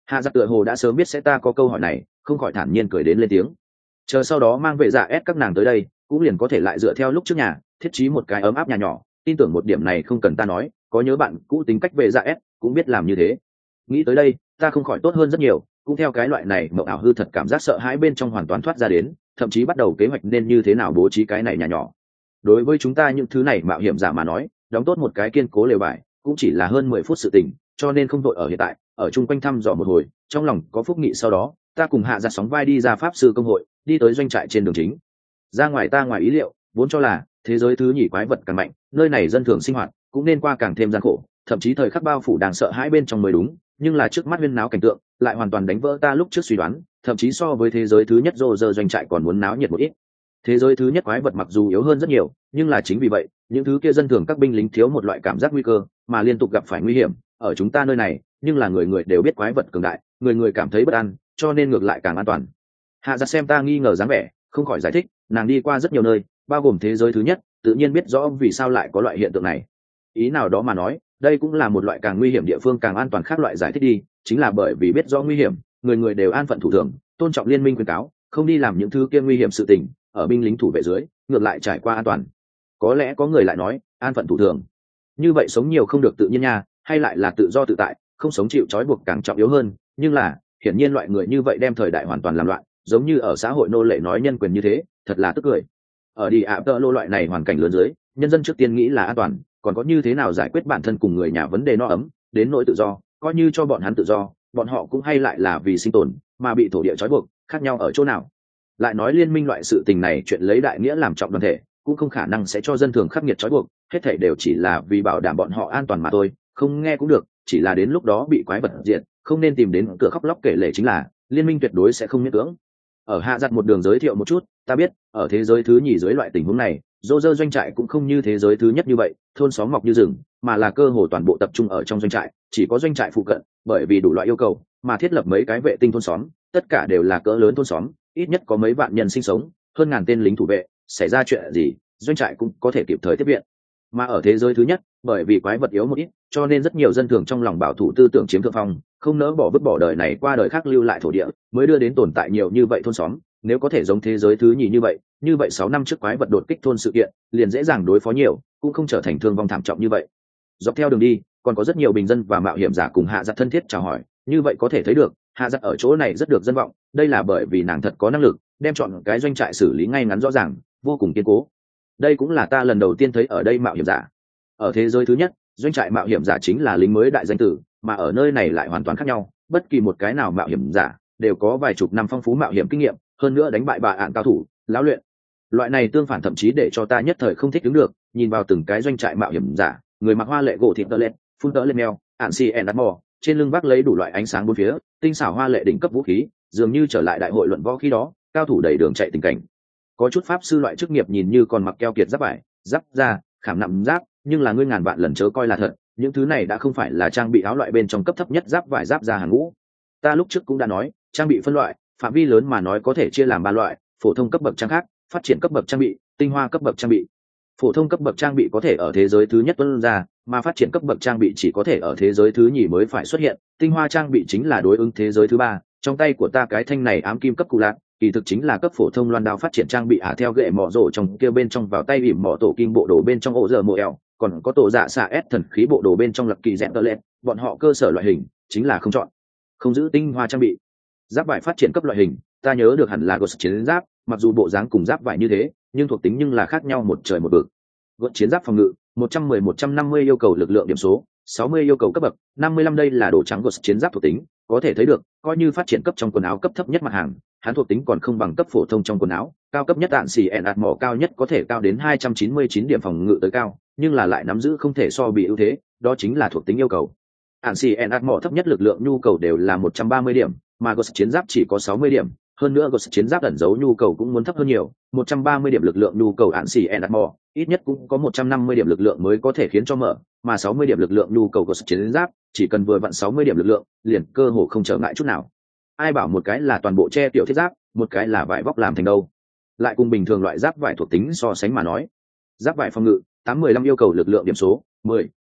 Hạ giặc tựa hồ đã sớm biết sẽ ta có câu hỏi này, không khỏi thản nhiên cười đến lên tiếng. Chờ sau đó mang vệ dạ ép các nàng tới đây, cũng liền có thể lại dựa theo lúc trước nhà, thiết trí một cái ấm áp nhà nhỏ. Tin tưởng một điểm này không cần ta nói, có nhớ bạn cũ tính cách vệ dạ ép cũng biết làm như thế. Nghĩ tới đây, ta không khỏi tốt hơn rất nhiều, cũng theo cái loại này mộng ảo hư thật cảm giác sợ hãi bên trong hoàn toàn thoát ra đến, thậm chí bắt đầu kế hoạch nên như thế nào bố trí cái này nhà nhỏ. Đối với chúng ta những thứ này mạo hiểm giả mà nói, đóng tốt một cái kiên cố lều bài cũng chỉ là hơn mười phút sự tình, cho nên không vội ở hiện tại, ở chung quanh thăm dò một hồi, trong lòng có phúc nghị. Sau đó ta cùng hạ giặt sóng vai đi ra pháp sư công hội, đi tới doanh trại trên đường chính. Ra ngoài ta ngoài ý liệu, vốn cho là thế giới thứ nhì quái vật càng mạnh, nơi này dân thường sinh hoạt cũng nên qua càng thêm gian khổ, thậm chí thời khắc bao phủ đang sợ hãi bên trong mới đúng, nhưng là trước mắt huyên náo cảnh tượng lại hoàn toàn đánh vỡ ta lúc trước suy đoán, thậm chí so với thế giới thứ nhất rô rơ doanh trại còn muốn náo nhiệt một ít. Thế giới thứ nhất quái vật mặc dù yếu hơn rất nhiều, nhưng là chính vì vậy, những thứ kia dân thường các binh lính thiếu một loại cảm giác nguy cơ, mà liên tục gặp phải nguy hiểm. Ở chúng ta nơi này, nhưng là người người đều biết quái vật cường đại, người người cảm thấy bất an, cho nên ngược lại càng an toàn. Hạ giặt xem ta nghi ngờ dáng vẻ, không khỏi giải thích, nàng đi qua rất nhiều nơi, bao gồm thế giới thứ nhất, tự nhiên biết rõ vì sao lại có loại hiện tượng này. Ý nào đó mà nói, đây cũng là một loại càng nguy hiểm địa phương càng an toàn khác loại giải thích đi, chính là bởi vì biết rõ nguy hiểm, người người đều an phận thủ thường, tôn trọng liên minh khuyến cáo, không đi làm những thứ kia nguy hiểm sự tình, ở binh lính thủ vệ dưới, ngược lại trải qua an toàn. Có lẽ có người lại nói, an phận thủ thường, như vậy sống nhiều không được tự nhiên nha, hay lại là tự do tự tại, không sống chịu trói buộc càng trọng yếu hơn. Nhưng là, hiển nhiên loại người như vậy đem thời đại hoàn toàn làm loạn, giống như ở xã hội nô lệ nói nhân quyền như thế, thật là tức cười. Ở đi ạ tơ lô loại này hoàn cảnh lớn dưới, nhân dân trước tiên nghĩ là an toàn, còn có như thế nào giải quyết bản thân cùng người nhà vấn đề no ấm, đến nỗi tự do, coi như cho bọn hắn tự do, bọn họ cũng hay lại là vì sinh tồn mà bị thổ địa trói buộc, khác nhau ở chỗ nào? Lại nói liên minh loại sự tình này, chuyện lấy đại nghĩa làm trọng đoàn thể, cũng không khả năng sẽ cho dân thường khắc nghiệt trói buộc, hết thảy đều chỉ là vì bảo đảm bọn họ an toàn mà thôi. Không nghe cũng được, chỉ là đến lúc đó bị quái vật diệt, không nên tìm đến cửa khóc lóc kể lể chính là, liên minh tuyệt đối sẽ không miễn cưỡng. Ở hạ giặt một đường giới thiệu một chút, ta biết, ở thế giới thứ nhì dưới loại tình huống này, dô dơ doanh trại cũng không như thế giới thứ nhất như vậy, thôn xóm mọc như rừng, mà là cơ hồ toàn bộ tập trung ở trong doanh trại, chỉ có doanh trại phụ cận, bởi vì đủ loại yêu cầu, mà thiết lập mấy cái vệ tinh thôn xóm, tất cả đều là cỡ lớn thôn xóm, ít nhất có mấy vạn nhân sinh sống, hơn ngàn tên lính thủ vệ, xảy ra chuyện gì, doanh trại cũng có thể kịp thời tiếp viện. Mà ở thế giới thứ nhất, bởi vì quái vật yếu một ít, cho nên rất nhiều dân thường trong lòng bảo thủ tư tưởng chiếm thượng phong, không nỡ bỏ vứt bỏ đời này qua đời khác lưu lại thổ địa, mới đưa đến tồn tại nhiều như vậy thôn xóm. Nếu có thể giống thế giới thứ nhì như vậy, như vậy sáu năm trước quái vật đột kích thôn sự kiện, liền dễ dàng đối phó nhiều, cũng không trở thành thương vong thảm trọng như vậy. Dọc theo đường đi, còn có rất nhiều bình dân và mạo hiểm giả cùng hạ giặt thân thiết chào hỏi, như vậy có thể thấy được, hạ giặt ở chỗ này rất được dân vọng, đây là bởi vì nàng thật có năng lực, đem chọn cái doanh trại xử lý ngay ngắn rõ ràng, vô cùng kiên cố. Đây cũng là ta lần đầu tiên thấy ở đây mạo hiểm giả. Ở thế giới thứ nhất, doanh trại mạo hiểm giả chính là lính mới đại danh tử, mà ở nơi này lại hoàn toàn khác nhau, bất kỳ một cái nào mạo hiểm giả đều có vài chục năm phong phú mạo hiểm kinh nghiệm, hơn nữa đánh bại bà ạn cao thủ, lão luyện. Loại này tương phản thậm chí để cho ta nhất thời không thích đứng được, nhìn vào từng cái doanh trại mạo hiểm giả, người mặc hoa lệ gỗ thịt tơ lết, phun tơ lên mèo, ạn xì ẻn đắt mò, trên lưng vác lấy đủ loại ánh sáng bốn phía, tinh xảo hoa lệ đỉnh cấp vũ khí, dường như trở lại đại hội luận võ khi đó, cao thủ đầy đường chạy tình cảnh. Có chút pháp sư loại chức nghiệp nhìn như còn mặc keo kiệt giáp vải, giáp da, khảm nạm giáp, nhưng là ngươi ngàn vạn lần chớ coi là thật, những thứ này đã không phải là trang bị áo loại bên trong cấp thấp nhất giáp vải giáp da hàng ngũ. Ta lúc trước cũng đã nói, trang bị phân loại, phạm vi lớn mà nói có thể chia làm ba loại: phổ thông cấp bậc trang khác, phát triển cấp bậc trang bị, tinh hoa cấp bậc trang bị. Phổ thông cấp bậc trang bị có thể ở thế giới thứ nhất tuân ra, mà phát triển cấp bậc trang bị chỉ có thể ở thế giới thứ nhì mới phải xuất hiện. Tinh hoa trang bị chính là đối ứng thế giới thứ ba. Trong tay của ta cái thanh này ám kim cấp cụ lạc, kỳ thực chính là cấp phổ thông loan đao phát triển trang bị ả theo gậy mỏ rổ trong kia bên trong vào tay ỉm mỏ tổ kim bộ đồ bên trong ổ giờ mộ eo, còn có tổ dạ xạ ép thần khí bộ đồ bên trong lập kỳ dẹn tơ lẹt. Bọn họ cơ sở loại hình chính là không chọn, không giữ tinh hoa trang bị. Giáp vải phát triển cấp loại hình, ta nhớ được hẳn là gột chiến giáp, mặc dù bộ dáng cùng giáp vải như thế, nhưng thuộc tính nhưng là khác nhau một trời một vực. Gột chiến giáp phòng ngự, một trăm mười một trăm năm mươi yêu cầu lực lượng điểm số, sáu mươi yêu cầu cấp bậc, năm mươi lăm đây là đồ trắng gột chiến giáp thuộc tính, có thể thấy được, coi như phát triển cấp trong quần áo cấp thấp nhất mặt hàng, hắn thuộc tính còn không bằng cấp phổ thông trong quần áo, cao cấp nhất đạn xì ẹn ạt mỏ cao nhất có thể cao đến hai trăm chín mươi chín điểm phòng ngự tới cao, nhưng là lại nắm giữ không thể so bị ưu thế, đó chính là thuộc tính yêu cầu. Đạn xì ẹn ạt mỏ thấp nhất lực lượng nhu cầu đều là một trăm ba mươi điểm, mà gột chiến giáp chỉ có sáu mươi điểm, hơn nữa gột chiến giáp ẩn giấu nhu cầu cũng muốn thấp hơn nhiều, một trăm ba mươi điểm lực lượng nhu cầu ạn xì ẹn ạt mỏ, ít nhất cũng có một trăm năm mươi điểm lực lượng mới có thể khiến cho mở, mà sáu mươi điểm lực lượng nhu cầu gột chiến giáp, chỉ cần vừa vặn sáu mươi điểm lực lượng, liền cơ hồ không trở ngại chút nào. Ai bảo một cái là toàn bộ che tiểu thiết giáp, một cái là vải vóc làm thành đâu? Lại cùng bình thường loại giáp vải thuộc tính so sánh mà nói, giáp vải phòng ngự, tám mười lăm yêu cầu lực lượng điểm số, mười,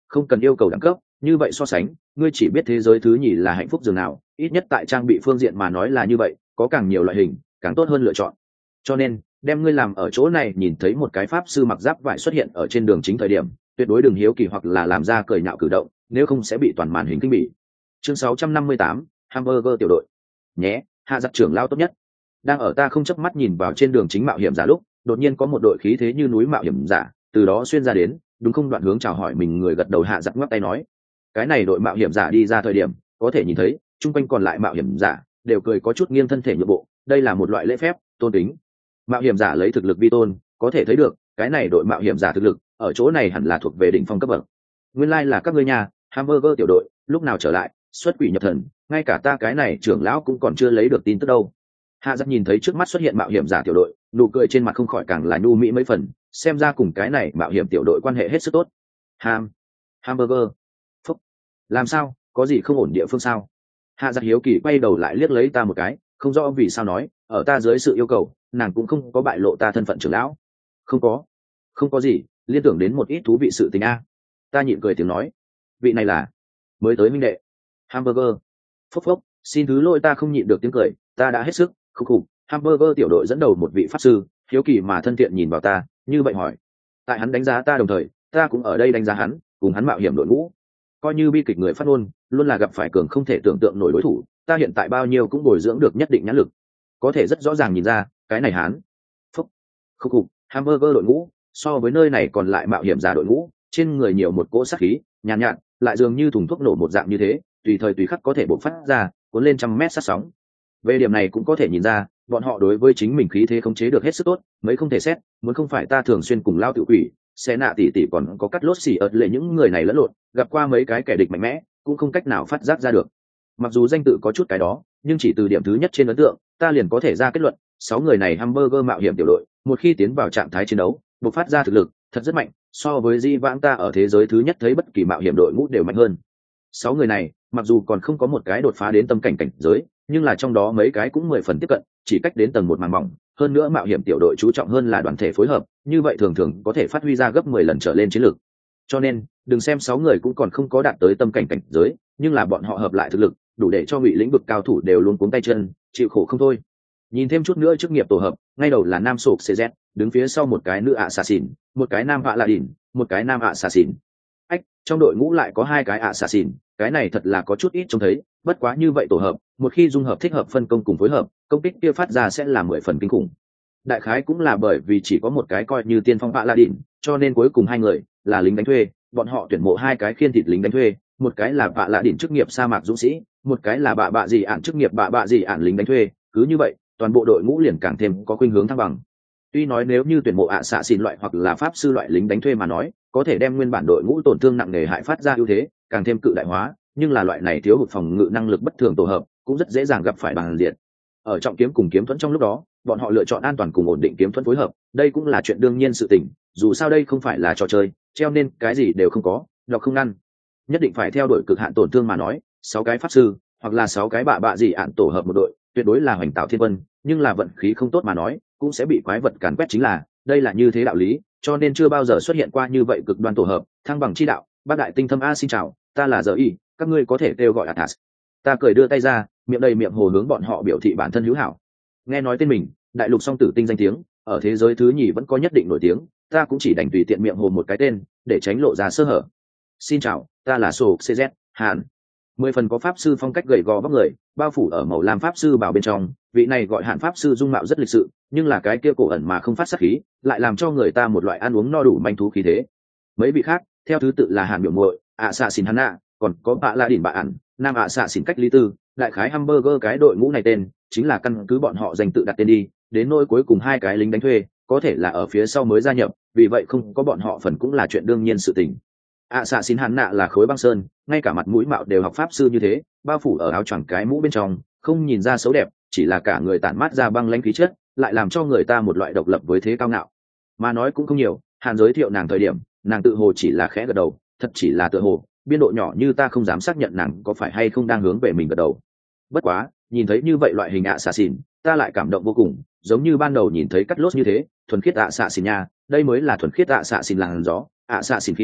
không cần yêu cầu đẳng cấp, như vậy so sánh ngươi chỉ biết thế giới thứ nhì là hạnh phúc dường nào, ít nhất tại trang bị phương diện mà nói là như vậy, có càng nhiều loại hình càng tốt hơn lựa chọn. Cho nên đem ngươi làm ở chỗ này nhìn thấy một cái pháp sư mặc giáp vải xuất hiện ở trên đường chính thời điểm, tuyệt đối đừng hiếu kỳ hoặc là làm ra cười nhạo cử động, nếu không sẽ bị toàn màn hình kinh bỉ. Chương sáu trăm năm mươi tám, hamburger tiểu đội nhé, hạ giặc trưởng lao tốt nhất. Đang ở ta không chớp mắt nhìn vào trên đường chính mạo hiểm giả lúc, đột nhiên có một đội khí thế như núi mạo hiểm giả từ đó xuyên ra đến, đúng không? Đoạn hướng chào hỏi mình người gật đầu, hạ giặc ngoắc tay nói. Cái này đội mạo hiểm giả đi ra thời điểm, có thể nhìn thấy chung quanh còn lại mạo hiểm giả đều cười có chút nghiêng thân thể nhượng bộ, đây là một loại lễ phép tôn kính. Mạo hiểm giả lấy thực lực vi tôn, có thể thấy được cái này đội mạo hiểm giả thực lực ở chỗ này hẳn là thuộc về đỉnh phong cấp bậc. Nguyên lai like là các ngươi nhà hamburger tiểu đội lúc nào trở lại, xuất quỷ nhập thần, ngay cả ta cái này trưởng lão cũng còn chưa lấy được tin tức đâu. Hạ giặc nhìn thấy trước mắt xuất hiện mạo hiểm giả tiểu đội, nụ cười trên mặt không khỏi càng là nhu mỹ mấy phần, xem ra cùng cái này mạo hiểm tiểu đội quan hệ hết sức tốt. Ham, hamburger, phúc, làm sao, có gì không ổn địa phương sao? Hạ giặc hiếu kỳ quay đầu lại liếc lấy ta một cái, không rõ vì sao nói, ở ta dưới sự yêu cầu, nàng cũng không có bại lộ ta thân phận trưởng lão. Không có, không có gì, liên tưởng đến một ít thú vị sự tình a. Ta nhịn cười tiếng nói, vị này là mới tới minh đệ. Hamburger, phúc phúc, xin thứ lỗi, ta không nhịn được tiếng cười, ta đã hết sức. Khúc khục, hamburger tiểu đội dẫn đầu một vị pháp sư, hiếu kỳ mà thân thiện nhìn vào ta, như vậy hỏi. Tại hắn đánh giá ta đồng thời, ta cũng ở đây đánh giá hắn, cùng hắn mạo hiểm đội ngũ. Coi như bi kịch người phát ngôn, luôn là gặp phải cường không thể tưởng tượng nổi đối thủ, ta hiện tại bao nhiêu cũng bồi dưỡng được nhất định nhãn lực, có thể rất rõ ràng nhìn ra, cái này hắn. Phúc, khúc khục, hamburger đội ngũ, so với nơi này còn lại mạo hiểm giả đội ngũ, trên người nhiều một cỗ sát khí, nhàn nhạt, nhạt, lại dường như thùng thuốc nổ một dạng như thế, tùy thời tùy khắc có thể bộc phát ra, cuốn lên trăm mét sát sóng. Về điểm này cũng có thể nhìn ra, bọn họ đối với chính mình khí thế khống chế được hết sức tốt, mấy không thể xét, muốn không phải ta thường xuyên cùng lao tự quỷ, xe nạ tỉ tỉ còn có cắt lốt xì ợt lệ những người này lẫn lộn, gặp qua mấy cái kẻ địch mạnh mẽ, cũng không cách nào phát giác ra được. Mặc dù danh tự có chút cái đó, nhưng chỉ từ điểm thứ nhất trên ấn tượng, ta liền có thể ra kết luận, sáu người này hamburger mạo hiểm tiểu đội, một khi tiến vào trạng thái chiến đấu, bộc phát ra thực lực thật rất mạnh, so với di vãng ta ở thế giới thứ nhất thấy bất kỳ mạo hiểm đội ngũ đều mạnh hơn. Sáu người này, mặc dù còn không có một cái đột phá đến tâm cảnh cảnh giới, nhưng là trong đó mấy cái cũng mười phần tiếp cận, chỉ cách đến tầng một màng mỏng. Hơn nữa mạo hiểm tiểu đội chú trọng hơn là đoàn thể phối hợp, như vậy thường thường có thể phát huy ra gấp mười lần trở lên chiến lược. Cho nên đừng xem sáu người cũng còn không có đạt tới tâm cảnh cảnh giới, nhưng là bọn họ hợp lại thực lực đủ để cho ngụy lĩnh vực cao thủ đều luôn cuống tay chân, chịu khổ không thôi. Nhìn thêm chút nữa chức nghiệp tổ hợp, ngay đầu là nam sộp cz, đứng phía sau một cái nữ ạ xà xỉn, một cái nam ạ là đỉn, một cái nam ạ xà xỉn. Ách, trong đội ngũ lại có hai cái ạ xà xỉn, cái này thật là có chút ít trông thấy, bất quá như vậy tổ hợp, một khi dung hợp thích hợp phân công cùng phối hợp, công kích kia phát ra sẽ là mười phần kinh khủng. Đại khái cũng là bởi vì chỉ có một cái coi như tiên phong ạ là đỉn, cho nên cuối cùng hai người là lính đánh thuê, bọn họ tuyển mộ hai cái khiên thịt lính đánh thuê, một cái là ạ là đỉn chức nghiệp sa mạc dũng sĩ, một cái là bạ bạ gì ản chức nghiệp bạ bạ gì ản lính đánh thuê, cứ như vậy toàn bộ đội ngũ liền càng thêm có khuynh hướng thăng bằng. Tuy nói nếu như tuyển mộ ạ xạ xỉn loại hoặc là pháp sư loại lính đánh thuê mà nói, có thể đem nguyên bản đội ngũ tổn thương nặng nề hại phát ra ưu thế, càng thêm cự đại hóa, nhưng là loại này thiếu hụt phòng ngự năng lực bất thường tổ hợp, cũng rất dễ dàng gặp phải bằng diện. Ở trọng kiếm cùng kiếm thuẫn trong lúc đó, bọn họ lựa chọn an toàn cùng ổn định kiếm thuẫn phối hợp, đây cũng là chuyện đương nhiên sự tình, dù sao đây không phải là trò chơi, treo nên cái gì đều không có, đọc không ngăn. Nhất định phải theo đuổi cực hạn tổn thương mà nói, sáu cái pháp sư hoặc là sáu cái bạ bạ gì ạn tổ hợp một đội, tuyệt đối là hoành tạo thiên vân, nhưng là vận khí không tốt mà nói, cũng sẽ bị quái vật càn quét, chính là, đây là như thế đạo lý, cho nên chưa bao giờ xuất hiện qua như vậy cực đoan tổ hợp, thăng bằng chi đạo. Bác đại tinh thâm a, xin chào, ta là Giờ Y, các ngươi có thể kêu gọi Athas. Ta cười đưa tay ra, miệng đầy miệng hồ hướng bọn họ biểu thị bản thân hữu hảo. Nghe nói tên mình, đại lục song tử tinh danh tiếng, ở thế giới thứ nhì vẫn có nhất định nổi tiếng, ta cũng chỉ đành tùy tiện miệng hồ một cái tên, để tránh lộ ra sơ hở. Xin chào, ta là Sô cz, Hàn. Mười phần có pháp sư phong cách gầy gò vóc người, bao phủ ở màu lam pháp sư bảo bên trong, vị này gọi Hàn pháp sư dung mạo rất lịch sự, nhưng là cái kia cổ ẩn mà không phát sát khí, lại làm cho người ta một loại ăn uống no đủ manh thú khí thế. Mấy vị khác, theo thứ tự là Hàn biểu muội, ạ xạ xỉn Hanna, còn có bạ la đỉnh bạ ẩn, nam ạ xạ xỉn cách lý tư, đại khái hamburger cái đội ngũ này tên chính là căn cứ bọn họ dành tự đặt tên đi, đến nỗi cuối cùng hai cái lính đánh thuê, có thể là ở phía sau mới gia nhập, vì vậy không có bọn họ phần cũng là chuyện đương nhiên sự tình. ạ xạ xỉn Hanna là khối băng sơn, ngay cả mặt mũi mạo đều học pháp sư như thế, bao phủ ở áo choàng cái mũ bên trong, không nhìn ra xấu đẹp, chỉ là cả người tản mát ra băng lãnh khí chất, lại làm cho người ta một loại độc lập với thế cao ngạo. Mà nói cũng không nhiều, Hàn giới thiệu nàng thời điểm, nàng tự hồ chỉ là khẽ gật đầu, thật chỉ là tựa hồ, biên độ nhỏ như ta không dám xác nhận nàng có phải hay không đang hướng về mình gật đầu. Bất quá, nhìn thấy như vậy loại hình ạ xạ xỉn, ta lại cảm động vô cùng, giống như ban đầu nhìn thấy cắt lốt như thế, thuần khiết ạ xạ xỉn nha, đây mới là thuần khiết ạ xạ xỉn làn gió, ạ xạ xỉn khí chất,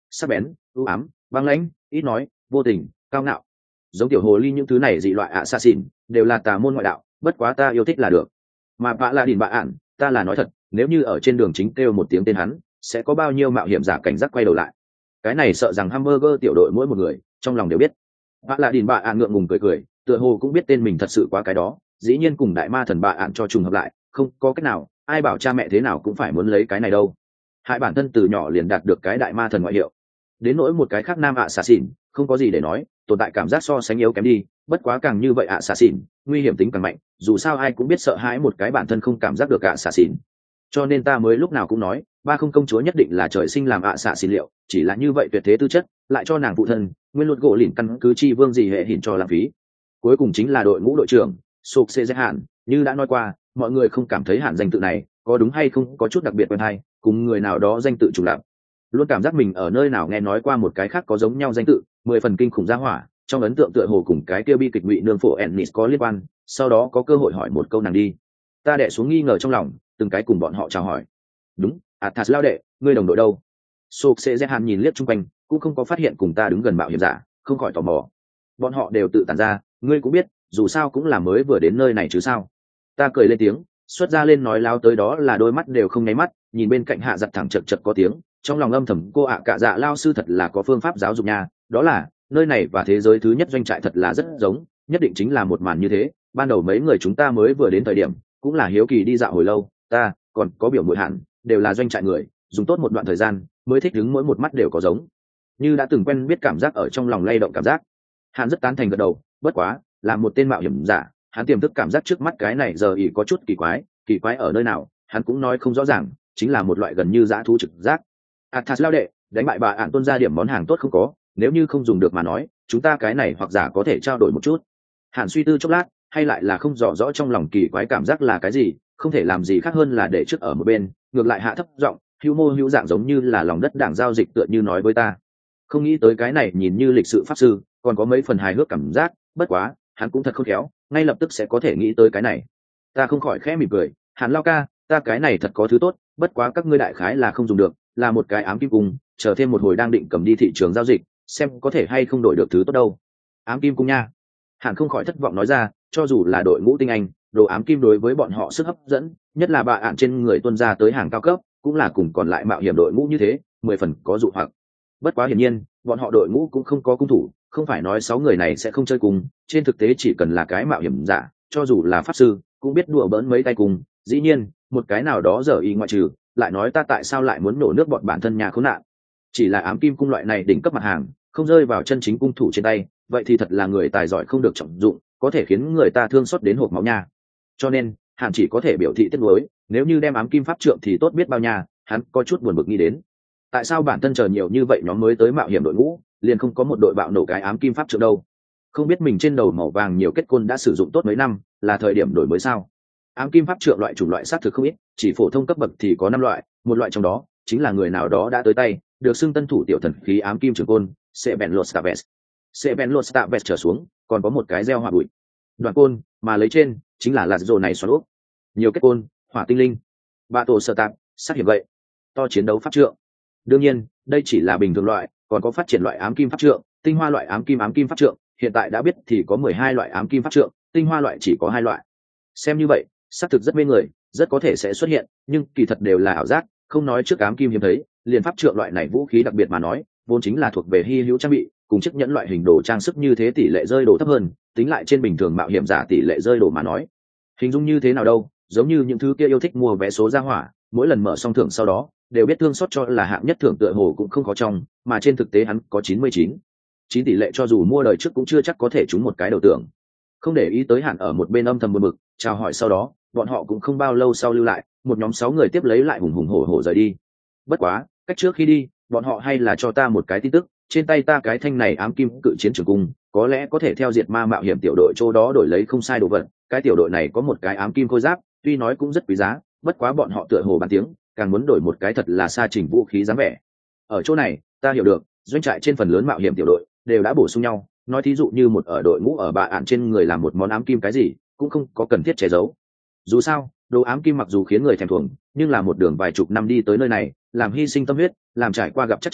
sắc bén, ưu ám, băng lãnh, ít nói, vô tình, cao ngạo. Giống tiểu hồ ly những thứ này dị loại ạ xa xỉn đều là tà môn ngoại đạo, bất quá ta yêu thích là được. Mà bạ là đỉnh bạ ạn, ta là nói thật, nếu như ở trên đường chính kêu một tiếng tên hắn, sẽ có bao nhiêu mạo hiểm giả cảnh giác quay đầu lại. Cái này sợ rằng hamburger tiểu đội mỗi một người trong lòng đều biết. Bạ là đỉnh bạ ạn ngượng ngùng cười cười, tựa hồ cũng biết tên mình thật sự quá cái đó, dĩ nhiên cùng đại ma thần bạ ạn cho trùng hợp lại, không có cách nào, ai bảo cha mẹ thế nào cũng phải muốn lấy cái này đâu. Hại bản thân từ nhỏ liền đạt được cái đại ma thần ngoại hiệu. Đến nỗi một cái khác nam ạ xà xỉn, không có gì để nói, tồn tại cảm giác so sánh yếu kém đi, bất quá càng như vậy ạ xà xỉn, nguy hiểm tính càng mạnh, dù sao ai cũng biết sợ hãi một cái bản thân không cảm giác được ạ xà xỉn. Cho nên ta mới lúc nào cũng nói, ba không công chúa nhất định là trời sinh làm ạ xà xỉn liệu, chỉ là như vậy tuyệt thế tư chất, lại cho nàng phụ thân, nguyên luật gỗ lỉnh căn cứ chi vương gì hệ hiển cho lãng phí. Cuối cùng chính là đội ngũ đội trưởng, Sục Xê Dễ Hạn, như đã nói qua, mọi người không cảm thấy Hạn danh tự này có đúng hay không có chút đặc biệt quen hay, cùng người nào đó danh tự trùng lặp. Luôn cảm giác mình ở nơi nào nghe nói qua một cái khác có giống nhau danh tự, mười phần kinh khủng gia hỏa, trong ấn tượng tựa hồ cùng cái kia bi kịch ngụy nương phổ Ennis có liên quan, sau đó có cơ hội hỏi một câu nàng đi. Ta đè xuống nghi ngờ trong lòng, từng cái cùng bọn họ chào hỏi. Đúng, Athas lao đệ, ngươi đồng đội đâu? Sục Xê Dễ Hạn nhìn liếc chung quanh, cũng không có phát hiện cùng ta đứng gần mạo hiểm giả, không khỏi tò mò. Bọn họ đều tự tản ra, ngươi cũng biết, dù sao cũng là mới vừa đến nơi này chứ sao. Ta cười lên tiếng, xuất ra lên nói láo tới đó là đôi mắt đều không nháy mắt, nhìn bên cạnh hạ giật thẳng chật chật có tiếng, trong lòng âm thầm cô ạ cả dạ lao sư thật là có phương pháp giáo dục nha, đó là nơi này và thế giới thứ nhất doanh trại thật là rất giống, nhất định chính là một màn như thế. Ban đầu mấy người chúng ta mới vừa đến thời điểm cũng là hiếu kỳ đi dạo hồi lâu, ta còn có biểu muội hạn đều là doanh trại người, dùng tốt một đoạn thời gian mới thích ứng mỗi một mắt đều có giống, như đã từng quen biết cảm giác ở trong lòng lay động cảm giác. Hạn rất tán thành gật đầu, bất quá là một tên mạo hiểm giả, hắn tiềm thức cảm giác trước mắt cái này giờ ỉ có chút kỳ quái, kỳ quái ở nơi nào hắn cũng nói không rõ ràng, chính là một loại gần như dã thú trực giác. Athas lao đệ, đánh bại bà ạn tuân ra điểm món hàng tốt không có, nếu như không dùng được mà nói, chúng ta cái này hoặc giả có thể trao đổi một chút. Hàn suy tư chốc lát, hay lại là không rõ rõ trong lòng kỳ quái cảm giác là cái gì, không thể làm gì khác hơn là để trước ở một bên, ngược lại hạ thấp giọng, hữu mô hữu dạng giống như là lòng đất đảng giao dịch tựa như nói với ta. Không nghĩ tới cái này nhìn như lịch sự pháp sư, còn có mấy phần hài hước cảm giác, bất quá, hắn cũng thật khôn khéo, ngay lập tức sẽ có thể nghĩ tới cái này. Ta không khỏi khẽ mỉm cười, Hàn lao ca, ta cái này thật có thứ tốt, bất quá các ngươi đại khái là không dùng được, là một cái ám kim cung, chờ thêm một hồi đang định cầm đi thị trường giao dịch, xem có thể hay không đổi được thứ tốt đâu. Ám kim cung nha. Hàn không khỏi thất vọng nói ra, cho dù là đội ngũ tinh anh, đồ ám kim đối với bọn họ sức hấp dẫn, nhất là bà ạn trên người tuân ra tới hàng cao cấp, cũng là cùng còn lại mạo hiểm đội ngũ như thế, mười phần có dụ hoặc. Bất quá hiển nhiên, bọn họ đội ngũ cũng không có cung thủ, không phải nói sáu người này sẽ không chơi cùng, trên thực tế chỉ cần là cái mạo hiểm giả, cho dù là pháp sư, cũng biết đùa bỡn mấy tay cùng, dĩ nhiên, một cái nào đó giờ y ngoại trừ, lại nói ta tại sao lại muốn nổ nước bọn bản thân nhà khốn nạn. Chỉ là ám kim cung loại này đỉnh cấp mặt hàng, không rơi vào chân chính cung thủ trên tay, vậy thì thật là người tài giỏi không được trọng dụng, có thể khiến người ta thương xót đến hộp máu nha. Cho nên, Hàn chỉ có thể biểu thị tiếc nuối, nếu như đem ám kim pháp trượng thì tốt biết bao nha, hắn có chút buồn bực nghĩ đến. Tại sao bản thân chờ nhiều như vậy nhóm mới tới mạo hiểm đội ngũ, liền không có một đội bạo nổ cái ám kim pháp trượng đâu? Không biết mình trên đầu màu vàng nhiều kết côn đã sử dụng tốt mấy năm, là thời điểm đổi mới sao? Ám kim pháp trượng loại chủng loại xác thực không ít, chỉ phổ thông cấp bậc thì có năm loại, một loại trong đó chính là người nào đó đã tới tay, được xưng tân thủ tiểu thần khí ám kim trường côn, Sebenlos Taves. Sebenlos Taves trở xuống, còn có một cái gieo hỏa bụi. Đoạn côn, mà lấy trên chính là lạt rồ này xoắn úp. Nhiều kết côn, hỏa tinh linh, ba tổ sơ tạp, sát hiểm vậy, to chiến đấu pháp trượng. Đương nhiên, đây chỉ là bình thường loại, còn có phát triển loại ám kim pháp trượng, tinh hoa loại ám kim ám kim pháp trượng, hiện tại đã biết thì có mười hai loại ám kim pháp trượng, tinh hoa loại chỉ có hai loại. Xem như vậy, xác thực rất mê người, rất có thể sẽ xuất hiện, nhưng kỳ thật đều là ảo giác, không nói trước ám kim hiếm thấy, liền pháp trượng loại này vũ khí đặc biệt mà nói, vốn chính là thuộc về hi hữu trang bị, cùng chiếc nhẫn loại hình đồ trang sức như thế tỷ lệ rơi đồ thấp hơn, tính lại trên bình thường mạo hiểm giả tỷ lệ rơi đồ mà nói, hình dung như thế nào đâu, giống như những thứ kia yêu thích mua vé số ra hỏa, mỗi lần mở xong thưởng sau đó đều biết thương xót cho là hạng nhất thưởng tựa hồ cũng không có trong, mà trên thực tế hắn có chín mươi chín chín tỷ lệ, cho dù mua đời trước cũng chưa chắc có thể trúng một cái đầu tưởng. Không để ý tới Hạn ở một bên âm thầm buồn bực, chào hỏi sau đó, bọn họ cũng không bao lâu sau lưu lại, một nhóm sáu người tiếp lấy lại hùng hùng hổ hổ rời đi. Bất quá, cách trước khi đi, bọn họ hay là cho ta một cái tin tức, trên tay ta cái thanh này ám kim cự chiến trường cung, có lẽ có thể theo diệt ma mạo hiểm tiểu đội chỗ đó đổi lấy không sai đồ vật. Cái tiểu đội này có một cái ám kim khôi giáp, tuy nói cũng rất quý giá, bất quá bọn họ tựa hồ bàn tiếng, càng muốn đổi một cái thật là xa trình vũ khí dáng vẻ. Ở chỗ này, ta hiểu được, doanh trại trên phần lớn mạo hiểm tiểu đội đều đã bổ sung nhau, nói thí dụ như một ở đội ngũ ở bà ạn trên người làm một món ám kim cái gì, cũng không có cần thiết che giấu. Dù sao, đồ ám kim mặc dù khiến người thèm thuồng, nhưng là một đường vài chục năm đi tới nơi này, làm hy sinh tâm huyết, làm trải qua gặp chắc trở,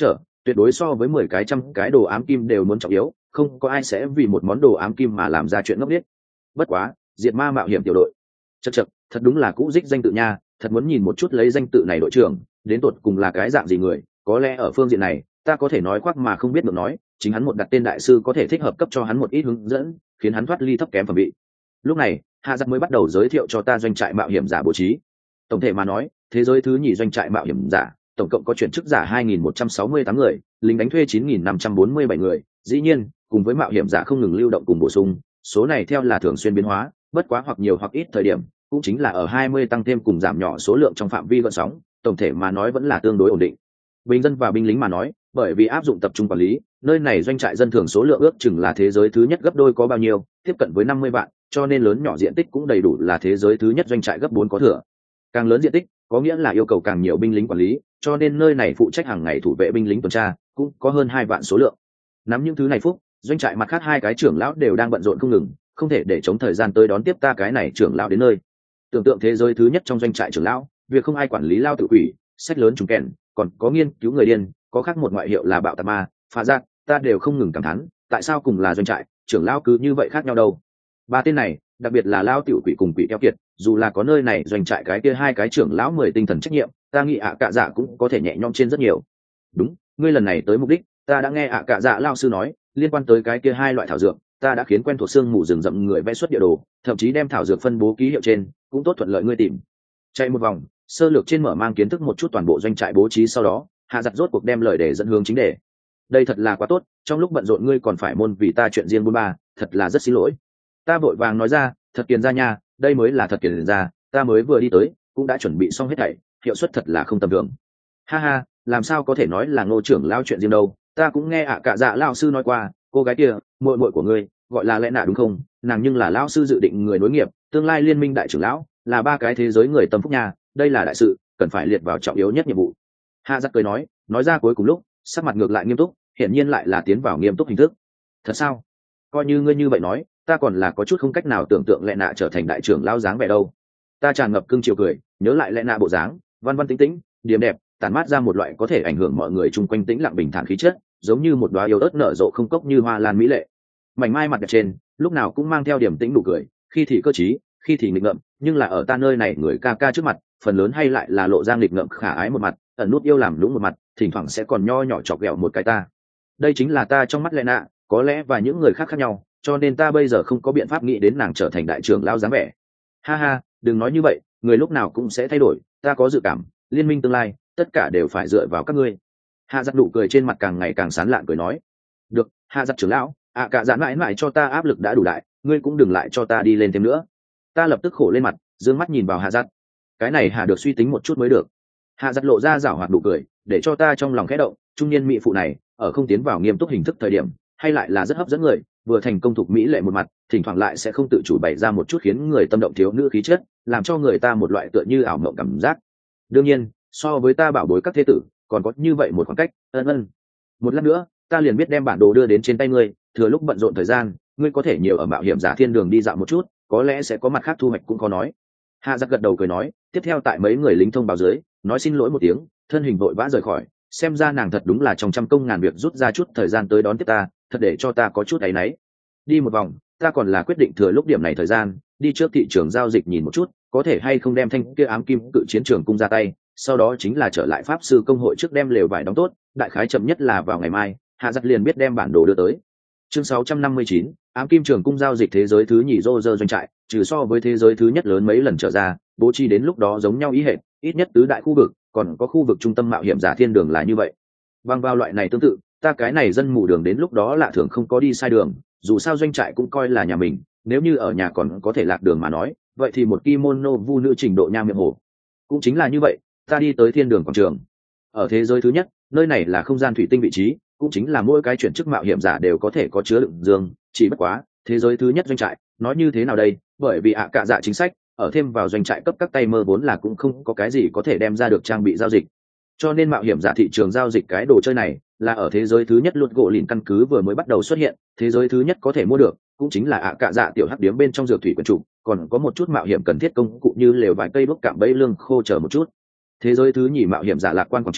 tuyệt đối so với mười cái trăm cái đồ ám kim đều muốn trọng yếu, không có ai sẽ vì một món đồ ám kim mà làm ra chuyện ngốc nghếch. Bất quá diệt ma mạo hiểm tiểu đội, chật chật, thật đúng là cũ dích danh tự nha, thật muốn nhìn một chút lấy danh tự này đội trưởng đến tột cùng là cái dạng gì người. Có lẽ ở phương diện này ta có thể nói khoác mà không biết được nói, chính hắn một đặt tên đại sư có thể thích hợp cấp cho hắn một ít hướng dẫn, khiến hắn thoát ly thấp kém phẩm vị. Lúc này hạ giặc mới bắt đầu giới thiệu cho ta doanh trại mạo hiểm giả bố trí. Tổng thể mà nói, thế giới thứ nhì doanh trại mạo hiểm giả tổng cộng có chuyển chức giả hai nghìn một trăm sáu mươi tám người, lính đánh thuê chín nghìn năm trăm bốn mươi bảy người. Dĩ nhiên cùng với mạo hiểm giả không ngừng lưu động cùng bổ sung, số này theo là thường xuyên biến hóa, bất quá hoặc nhiều hoặc ít thời điểm cũng chính là ở hai mươi tăng thêm cùng giảm nhỏ số lượng trong phạm vi gợn sóng, tổng thể mà nói vẫn là tương đối ổn định. Bình dân và binh lính mà nói, bởi vì áp dụng tập trung quản lý, nơi này doanh trại dân thường số lượng ước chừng là thế giới thứ nhất gấp đôi có bao nhiêu, tiếp cận với năm mươi vạn, cho nên lớn nhỏ diện tích cũng đầy đủ là thế giới thứ nhất doanh trại gấp bốn có thừa. Càng lớn diện tích có nghĩa là yêu cầu càng nhiều binh lính quản lý, cho nên nơi này phụ trách hàng ngày thủ vệ binh lính tuần tra cũng có hơn hai vạn số lượng. Nắm những thứ này phúc, doanh trại mặt khác hai cái trưởng lão đều đang bận rộn không ngừng, không thể để chống thời gian tới đón tiếp ta cái này trưởng lão đến nơi. Tưởng tượng thế giới thứ nhất trong doanh trại trưởng lão, việc không ai quản lý lao tự quỷ, sách lớn trùng kèn, còn có nghiên cứu người điên, có khác một ngoại hiệu là bạo tà ma, phá giác, ta đều không ngừng cảm thán, tại sao cùng là doanh trại, trưởng lão cứ như vậy khác nhau đâu. Ba tên này, đặc biệt là lao tiểu quỷ cùng quỷ keo kiệt, dù là có nơi này doanh trại cái kia hai cái trưởng lão mười tinh thần trách nhiệm, ta nghĩ ạ cạ dạ cũng có thể nhẹ nhõm trên rất nhiều. Đúng, ngươi lần này tới mục đích, ta đã nghe ạ cạ dạ lao sư nói, liên quan tới cái kia hai loại thảo dược, ta đã khiến quen thuộc xương mù rừng rậm người vẽ xuất địa đồ, thậm chí đem thảo dược phân bố ký hiệu trên, cũng tốt thuận lợi ngươi tìm. Chạy một vòng, sơ lược trên mở mang kiến thức một chút toàn bộ doanh trại bố trí, sau đó hạ giặt rốt cuộc đem lời để dẫn hướng chính đề. Đây thật là quá tốt, trong lúc bận rộn ngươi còn phải môn vì ta chuyện riêng buôn ba, thật là rất xin lỗi. Ta vội vàng nói ra, thật kiền ra nha, đây mới là thật kiền ra, ta mới vừa đi tới cũng đã chuẩn bị xong hết thảy, hiệu suất thật là không tầm thường. Ha ha, làm sao có thể nói là Ngô trưởng lao chuyện riêng đâu, ta cũng nghe ạ cả dạ lao sư nói qua, cô gái kia muội muội của ngươi gọi là lẽ nạ đúng không, nàng nhưng là lao sư dự định người nối nghiệp, tương lai liên minh đại trưởng lão, là ba cái thế giới người tâm phúc nhà, đây là đại sự, cần phải liệt vào trọng yếu nhất nhiệm vụ. Hạ giặc cười nói, nói ra cuối cùng lúc sắc mặt ngược lại nghiêm túc, hiển nhiên lại là tiến vào nghiêm túc hình thức. Thật sao? Coi như ngươi như vậy nói, ta còn là có chút không cách nào tưởng tượng lẽ nạ trở thành đại trưởng lao dáng vẻ đâu. Ta tràn ngập cưng chiều cười, nhớ lại lẽ nạ bộ dáng văn văn tĩnh tĩnh điềm đẹp, tàn mát ra một loại có thể ảnh hưởng mọi người chung quanh tĩnh lặng bình thản khí chất, giống như một đóa yêu ớt nở rộ không cốc như hoa lan mỹ lệ. Mảnh mai mặt đẹp trên lúc nào cũng mang theo điểm tĩnh nụ cười, khi thì cơ trí, khi thì nghịch ngợm, nhưng là ở ta nơi này người ca ca trước mặt, phần lớn hay lại là lộ ra nghịch ngợm khả ái một mặt, ẩn nút yêu làm lũng một mặt, thỉnh thoảng sẽ còn nho nhỏ chọc ghẹo một cái ta. Đây chính là ta trong mắt lẽ nạ, có lẽ và những người khác khác nhau, cho nên ta bây giờ không có biện pháp nghĩ đến nàng trở thành đại trưởng lao dáng vẻ. Ha ha, đừng nói như vậy, người lúc nào cũng sẽ thay đổi, ta có dự cảm liên minh tương lai tất cả đều phải dựa vào các ngươi. Hạ giặc nụ cười trên mặt càng ngày càng sán lạn cười nói, được, hạ giặc trưởng lão, ạ cả dạn mãi mãi cho ta áp lực đã đủ đại, ngươi cũng đừng lại cho ta đi lên thêm nữa. Ta lập tức khổ lên mặt, dương mắt nhìn vào hạ giặc, cái này hạ được suy tính một chút mới được. Hạ giặc lộ ra giảo hoạt nụ cười, để cho ta trong lòng khẽ động, trung niên mỹ phụ này ở không tiến vào nghiêm túc hình thức thời điểm hay lại là rất hấp dẫn người, vừa thành công thục mỹ lệ một mặt, thỉnh thoảng lại sẽ không tự chủ bày ra một chút khiến người tâm động thiếu nữ khí chất, làm cho người ta một loại tựa như ảo mộng cảm giác. Đương nhiên so với ta bảo bối các thế tử còn có như vậy một khoảng cách. Ân ân, một lát nữa ta liền biết đem bản đồ đưa đến trên tay ngươi, thừa lúc bận rộn thời gian ngươi có thể nhiều ở mạo hiểm giả thiên đường đi dạo một chút, có lẽ sẽ có mặt khác thu hoạch cũng khó nói. Hạ giặc gật đầu cười nói, tiếp theo tại mấy người lính thông báo dưới nói xin lỗi một tiếng, thân hình vội vã rời khỏi. Xem ra nàng thật đúng là trong trăm công ngàn việc rút ra chút thời gian tới đón tiếp ta, thật để cho ta có chút áy náy. Đi một vòng ta còn là quyết định thừa lúc điểm này thời gian đi trước thị trường giao dịch nhìn một chút có thể hay không đem thanh kia ám kim cự chiến trường cung ra tay, sau đó chính là trở lại pháp sư công hội trước đem lều vải đóng tốt, đại khái chậm nhất là vào ngày mai hạ giặc liền biết đem bản đồ đưa tới. Chương sáu trăm năm mươi chín, ám kim trường cung giao dịch thế giới thứ nhì rô rơ doanh trại, trừ so với thế giới thứ nhất lớn mấy lần trở ra, bố trí đến lúc đó giống nhau ý hệt, ít nhất tứ đại khu vực, còn có khu vực trung tâm mạo hiểm giả thiên đường là như vậy. Bằng vào loại này tương tự, ta cái này dân mù đường đến lúc đó lạ thường không có đi sai đường, dù sao doanh trại cũng coi là nhà mình, nếu như ở nhà còn có thể lạc đường mà nói, vậy thì một kimono vu nữ trình độ nha miệng hồ. Cũng chính là như vậy, ta đi tới thiên đường quảng trường. Ở thế giới thứ nhất, nơi này là không gian thủy tinh vị trí, cũng chính là mỗi cái chuyển chức mạo hiểm giả đều có thể có chứa đựng dương, chỉ bất quá thế giới thứ nhất doanh trại nói như thế nào đây, bởi vì ạ cạ dạ chính sách ở thêm vào doanh trại cấp các tay mơ vốn là cũng không có cái gì có thể đem ra được trang bị giao dịch, cho nên mạo hiểm giả thị trường giao dịch cái đồ chơi này là ở thế giới thứ nhất luật gỗ lìn căn cứ vừa mới bắt đầu xuất hiện, thế giới thứ nhất có thể mua được cũng chính là ạ cạ dạ tiểu hắc điếm bên trong dược thủy quần chủ, còn có một chút mạo hiểm cần thiết công cụ như lều vài cây đuốc cạm bẫy lương khô chờ một chút. Thế giới thứ nhì mạo hiểm giả lạc quan quảng trường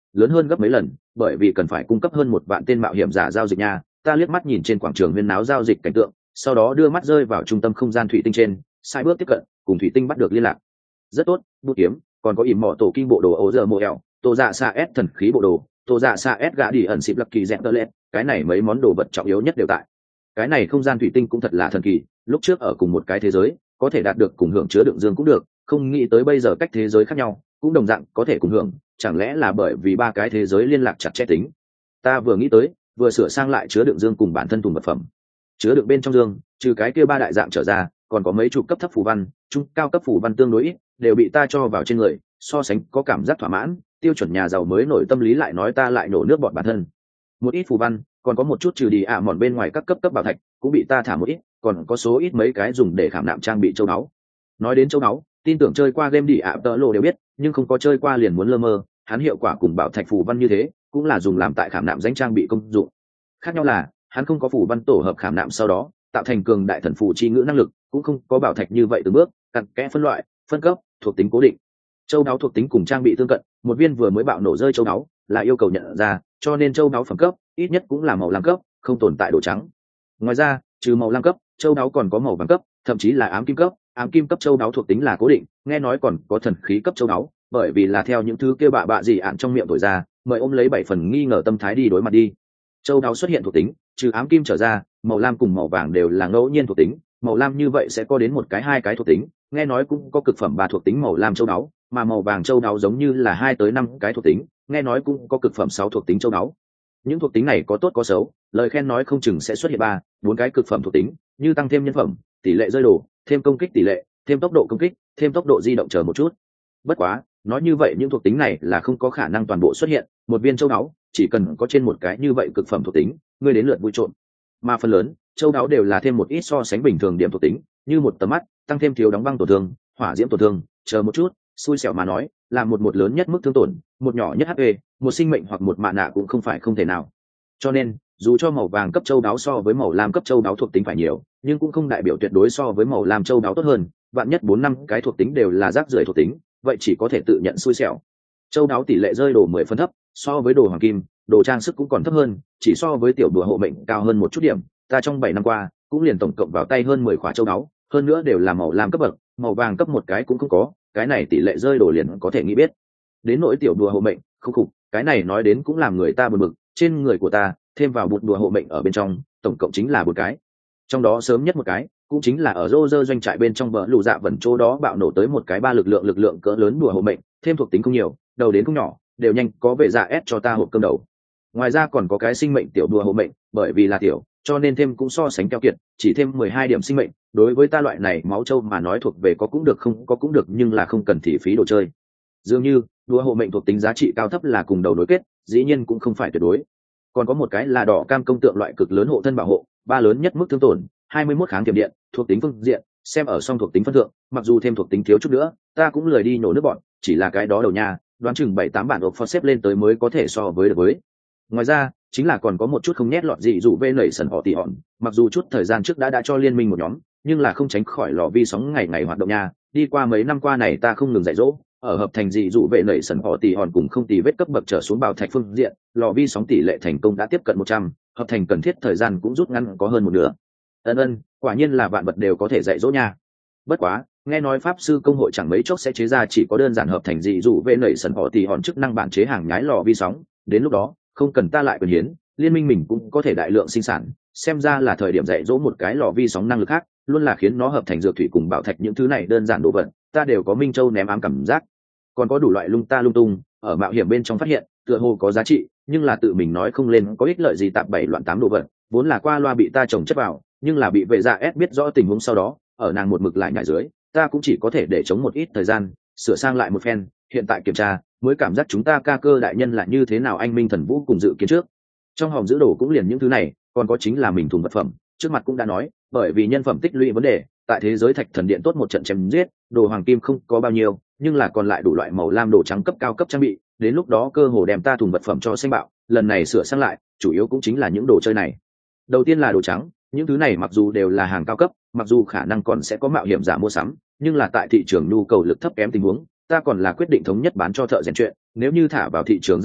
lớn hơn gấp mấy lần, bởi vì cần phải cung cấp hơn một vạn tên mạo hiểm giả giao dịch nha. Ta liếc mắt nhìn trên quảng trường huyên náo giao dịch cảnh tượng, sau đó đưa mắt rơi vào trung tâm không gian thủy tinh trên, sai bước tiếp cận, cùng thủy tinh bắt được liên lạc. Rất tốt, bút kiếm, còn có ỉm mỏ tổ kinh bộ đồ ấu giờ mộ ẻo, tổ dạ xa s thần khí bộ đồ, tổ dạ xa s gã đi ẩn xịp lập kỳ dẹn tơ lệ, cái này mấy món đồ vật trọng yếu nhất đều tại. Cái này không gian thủy tinh cũng thật là thần kỳ, lúc trước ở cùng một cái thế giới, có thể đạt được cùng hưởng chứa đựng dương cũng được, không nghĩ tới bây giờ cách thế giới khác nhau, cũng đồng dạng có thể cùng hưởng, chẳng lẽ là bởi vì ba cái thế giới liên lạc chặt chẽ tính. Ta vừa nghĩ tới, vừa sửa sang lại chứa đựng dương cùng bản thân thùng vật phẩm. Chứa đựng bên trong dương, trừ cái kia ba đại dạng trở ra, còn có mấy chục cấp thấp phù văn, trung cao cấp phù văn tương đối ít, đều bị ta cho vào trên người, so sánh có cảm giác thỏa mãn, tiêu chuẩn nhà giàu mới nổi tâm lý lại nói ta lại nổ nước bọt bản thân. Một ít phù văn, còn có một chút trừ đi ạ à mòn bên ngoài các cấp cấp bảo thạch, cũng bị ta thả một ít, còn có số ít mấy cái dùng để khảm nạm trang bị châu báu. Nói đến châu báu, tin tưởng chơi qua game đi ạ tợ lộ đều biết, nhưng không có chơi qua liền muốn lơ mơ, hắn hiệu quả cùng bảo thạch phù văn như thế, cũng là dùng làm tại khảm nạm danh trang bị công dụng. Khác nhau là, hắn không có phù văn tổ hợp khảm nạm sau đó, tạo thành cường đại thần phù chi ngữ năng lực, cũng không có bảo thạch như vậy từ bước, cặn kẽ phân loại, phân cấp, thuộc tính cố định. Châu đáo thuộc tính cùng trang bị tương cận, một viên vừa mới bạo nổ rơi châu đáo, là yêu cầu nhận ra, cho nên châu đáo phẩm cấp, ít nhất cũng là màu lam cấp, không tồn tại đồ trắng. Ngoài ra, trừ màu lam cấp, châu đáo còn có màu vàng cấp, thậm chí là ám kim cấp, ám kim cấp châu đáo thuộc tính là cố định, nghe nói còn có thần khí cấp châu đáo, bởi vì là theo những thứ kia bạ bạ gì ạn trong miệng thổi ra, mời ôm lấy bảy phần nghi ngờ tâm thái đi đối mặt đi. Châu đáo xuất hiện thuộc tính, trừ ám kim trở ra, màu lam cùng màu vàng đều là ngẫu nhiên thuộc tính, màu lam như vậy sẽ có đến một cái hai cái thuộc tính, nghe nói cũng có cực phẩm ba thuộc tính màu lam châu đáo, mà màu vàng châu đáo giống như là hai tới năm cái thuộc tính, nghe nói cũng có cực phẩm sáu thuộc tính châu đáo. Những thuộc tính này có tốt có xấu, lời khen nói không chừng sẽ xuất hiện ba, bốn cái cực phẩm thuộc tính, như tăng thêm nhân phẩm, tỷ lệ rơi đồ, thêm công kích tỷ lệ, thêm tốc độ công kích, thêm tốc độ di động chờ một chút. Bất quá, nói như vậy những thuộc tính này là không có khả năng toàn bộ xuất hiện, một viên châu đáo chỉ cần có trên một cái như vậy cực phẩm thuộc tính, ngươi đến lượt vui trộn. Mà phần lớn, châu đáo đều là thêm một ít so sánh bình thường điểm thuộc tính, như một tầm mắt, tăng thêm thiếu đóng băng tổn thương, hỏa diễm tổn thương, chờ một chút, xui xẻo mà nói, là một một lớn nhất mức thương tổn, một nhỏ nhất hát pê, một sinh mệnh hoặc một mạ nạ cũng không phải không thể nào. Cho nên, dù cho màu vàng cấp châu đáo so với màu lam cấp châu đáo thuộc tính phải nhiều, nhưng cũng không đại biểu tuyệt đối so với màu lam châu đáo tốt hơn, vạn nhất bốn năm cái thuộc tính đều là rác rưởi thuộc tính, vậy chỉ có thể tự nhận xui xẻo. Châu đáo tỷ lệ rơi đồ mười phân thấp, so với đồ hoàng kim, đồ trang sức cũng còn thấp hơn, chỉ so với tiểu đùa hộ mệnh cao hơn một chút điểm, ta trong bảy năm qua, cũng liền tổng cộng vào tay hơn mười khóa châu đáo, hơn nữa đều là màu lam cấp bậc, màu vàng cấp một cái cũng không có, cái này tỷ lệ rơi đồ liền có thể nghĩ biết. Đến nỗi tiểu đùa hộ mệnh, không khủng, cái này nói đến cũng làm người ta buồn bực, trên người của ta, thêm vào bụt đùa hộ mệnh ở bên trong, tổng cộng chính là một cái. Trong đó sớm nhất một cái, cũng chính là ở Roger doanh trại bên trong bờ lù dạ vẩn chỗ đó bạo nổ tới một cái ba lực lượng lực lượng cỡ lớn đùa hộ mệnh, thêm thuộc tính không nhiều, đầu đến không nhỏ, đều nhanh có vệ dạ S cho ta hộp cơm đầu. Ngoài ra còn có cái sinh mệnh tiểu đùa hộ mệnh, bởi vì là tiểu, cho nên thêm cũng so sánh keo kiệt, chỉ thêm mười hai điểm sinh mệnh, đối với ta loại này máu trâu mà nói thuộc về có cũng được không có cũng được, nhưng là không cần thị phí đồ chơi. Dường như, đùa hộ mệnh thuộc tính giá trị cao thấp là cùng đầu đối kết, dĩ nhiên cũng không phải tuyệt đối. Còn có một cái là đỏ cam công tượng loại cực lớn hộ thân bảo hộ, ba lớn nhất mức thương tổn, hai mươi mốt kháng tiềm điện, thuộc tính phương diện, xem ở song thuộc tính phân thượng, mặc dù thêm thuộc tính thiếu chút nữa, ta cũng lười đi nổ nước bọn, chỉ là cái đó đầu nha, đoán chừng bảy tám bản ộp phó xếp lên tới mới có thể so với được với. Ngoài ra, chính là còn có một chút không nhét lọt gì dụ vê nảy sần họ tỉ hòn, mặc dù chút thời gian trước đã đã cho liên minh một nhóm, nhưng là không tránh khỏi lò vi sóng ngày ngày hoạt động nha, đi qua mấy năm qua này ta không ngừng dạy dỗ, ở hợp thành dị dụ vệ nảy sần họ tỉ hòn cùng không tỉ vết cấp bậc trở xuống bảo thạch phương diện, lò vi sóng tỷ lệ thành công đã tiếp cận một trăm, hợp thành cần thiết thời gian cũng rút ngắn có hơn một nửa. Ân ân, quả nhiên là vạn vật đều có thể dạy dỗ nha. Bất quá, nghe nói pháp sư công hội chẳng mấy chốc sẽ chế ra chỉ có đơn giản hợp thành dị dụ vệ nảy sần họ tỉ hòn chức năng bản chế hàng nhái lò vi sóng, đến lúc đó không cần ta lại quyền hiến, liên minh mình cũng có thể đại lượng sinh sản, xem ra là thời điểm dạy dỗ một cái lò vi sóng năng lực khác, luôn là khiến nó hợp thành dược thủy cùng bảo thạch những thứ này đơn giản đồ vật, ta đều có minh châu ném ám cảm giác. Còn có đủ loại lung ta lung tung, ở mạo hiểm bên trong phát hiện, tựa hồ có giá trị, nhưng là tự mình nói không lên có ích lợi gì tạp bảy loạn tám đồ vật, vốn là qua loa bị ta trồng chất vào, nhưng là bị vệ dạ S biết rõ tình huống sau đó, ở nàng một mực lại nhảy dưới, ta cũng chỉ có thể để chống một ít thời gian, sửa sang lại một phen, hiện tại kiểm tra, mới cảm giác chúng ta ca cơ đại nhân là như thế nào anh minh thần vũ cùng dự kiến trước. Trong hòm giữ đồ cũng liền những thứ này, còn có chính là mình thùng vật phẩm, trước mặt cũng đã nói, bởi vì nhân phẩm tích lũy vấn đề, tại thế giới thạch thần điện tốt một trận chém giết, đồ hoàng kim không có bao nhiêu, nhưng là còn lại đủ loại màu lam đồ trắng cấp cao cấp trang bị, đến lúc đó cơ hồ đem ta thùng vật phẩm cho xanh bạo, lần này sửa sang lại, chủ yếu cũng chính là những đồ chơi này. Đầu tiên là đồ trắng, những thứ này mặc dù đều là hàng cao cấp, mặc dù khả năng còn sẽ có mạo hiểm giả mua sắm, nhưng là tại thị trường nhu cầu lực thấp kém tình huống, ta còn là quyết định thống nhất bán cho thợ rèn chuyện, nếu như thả vào thị trường giao dịch,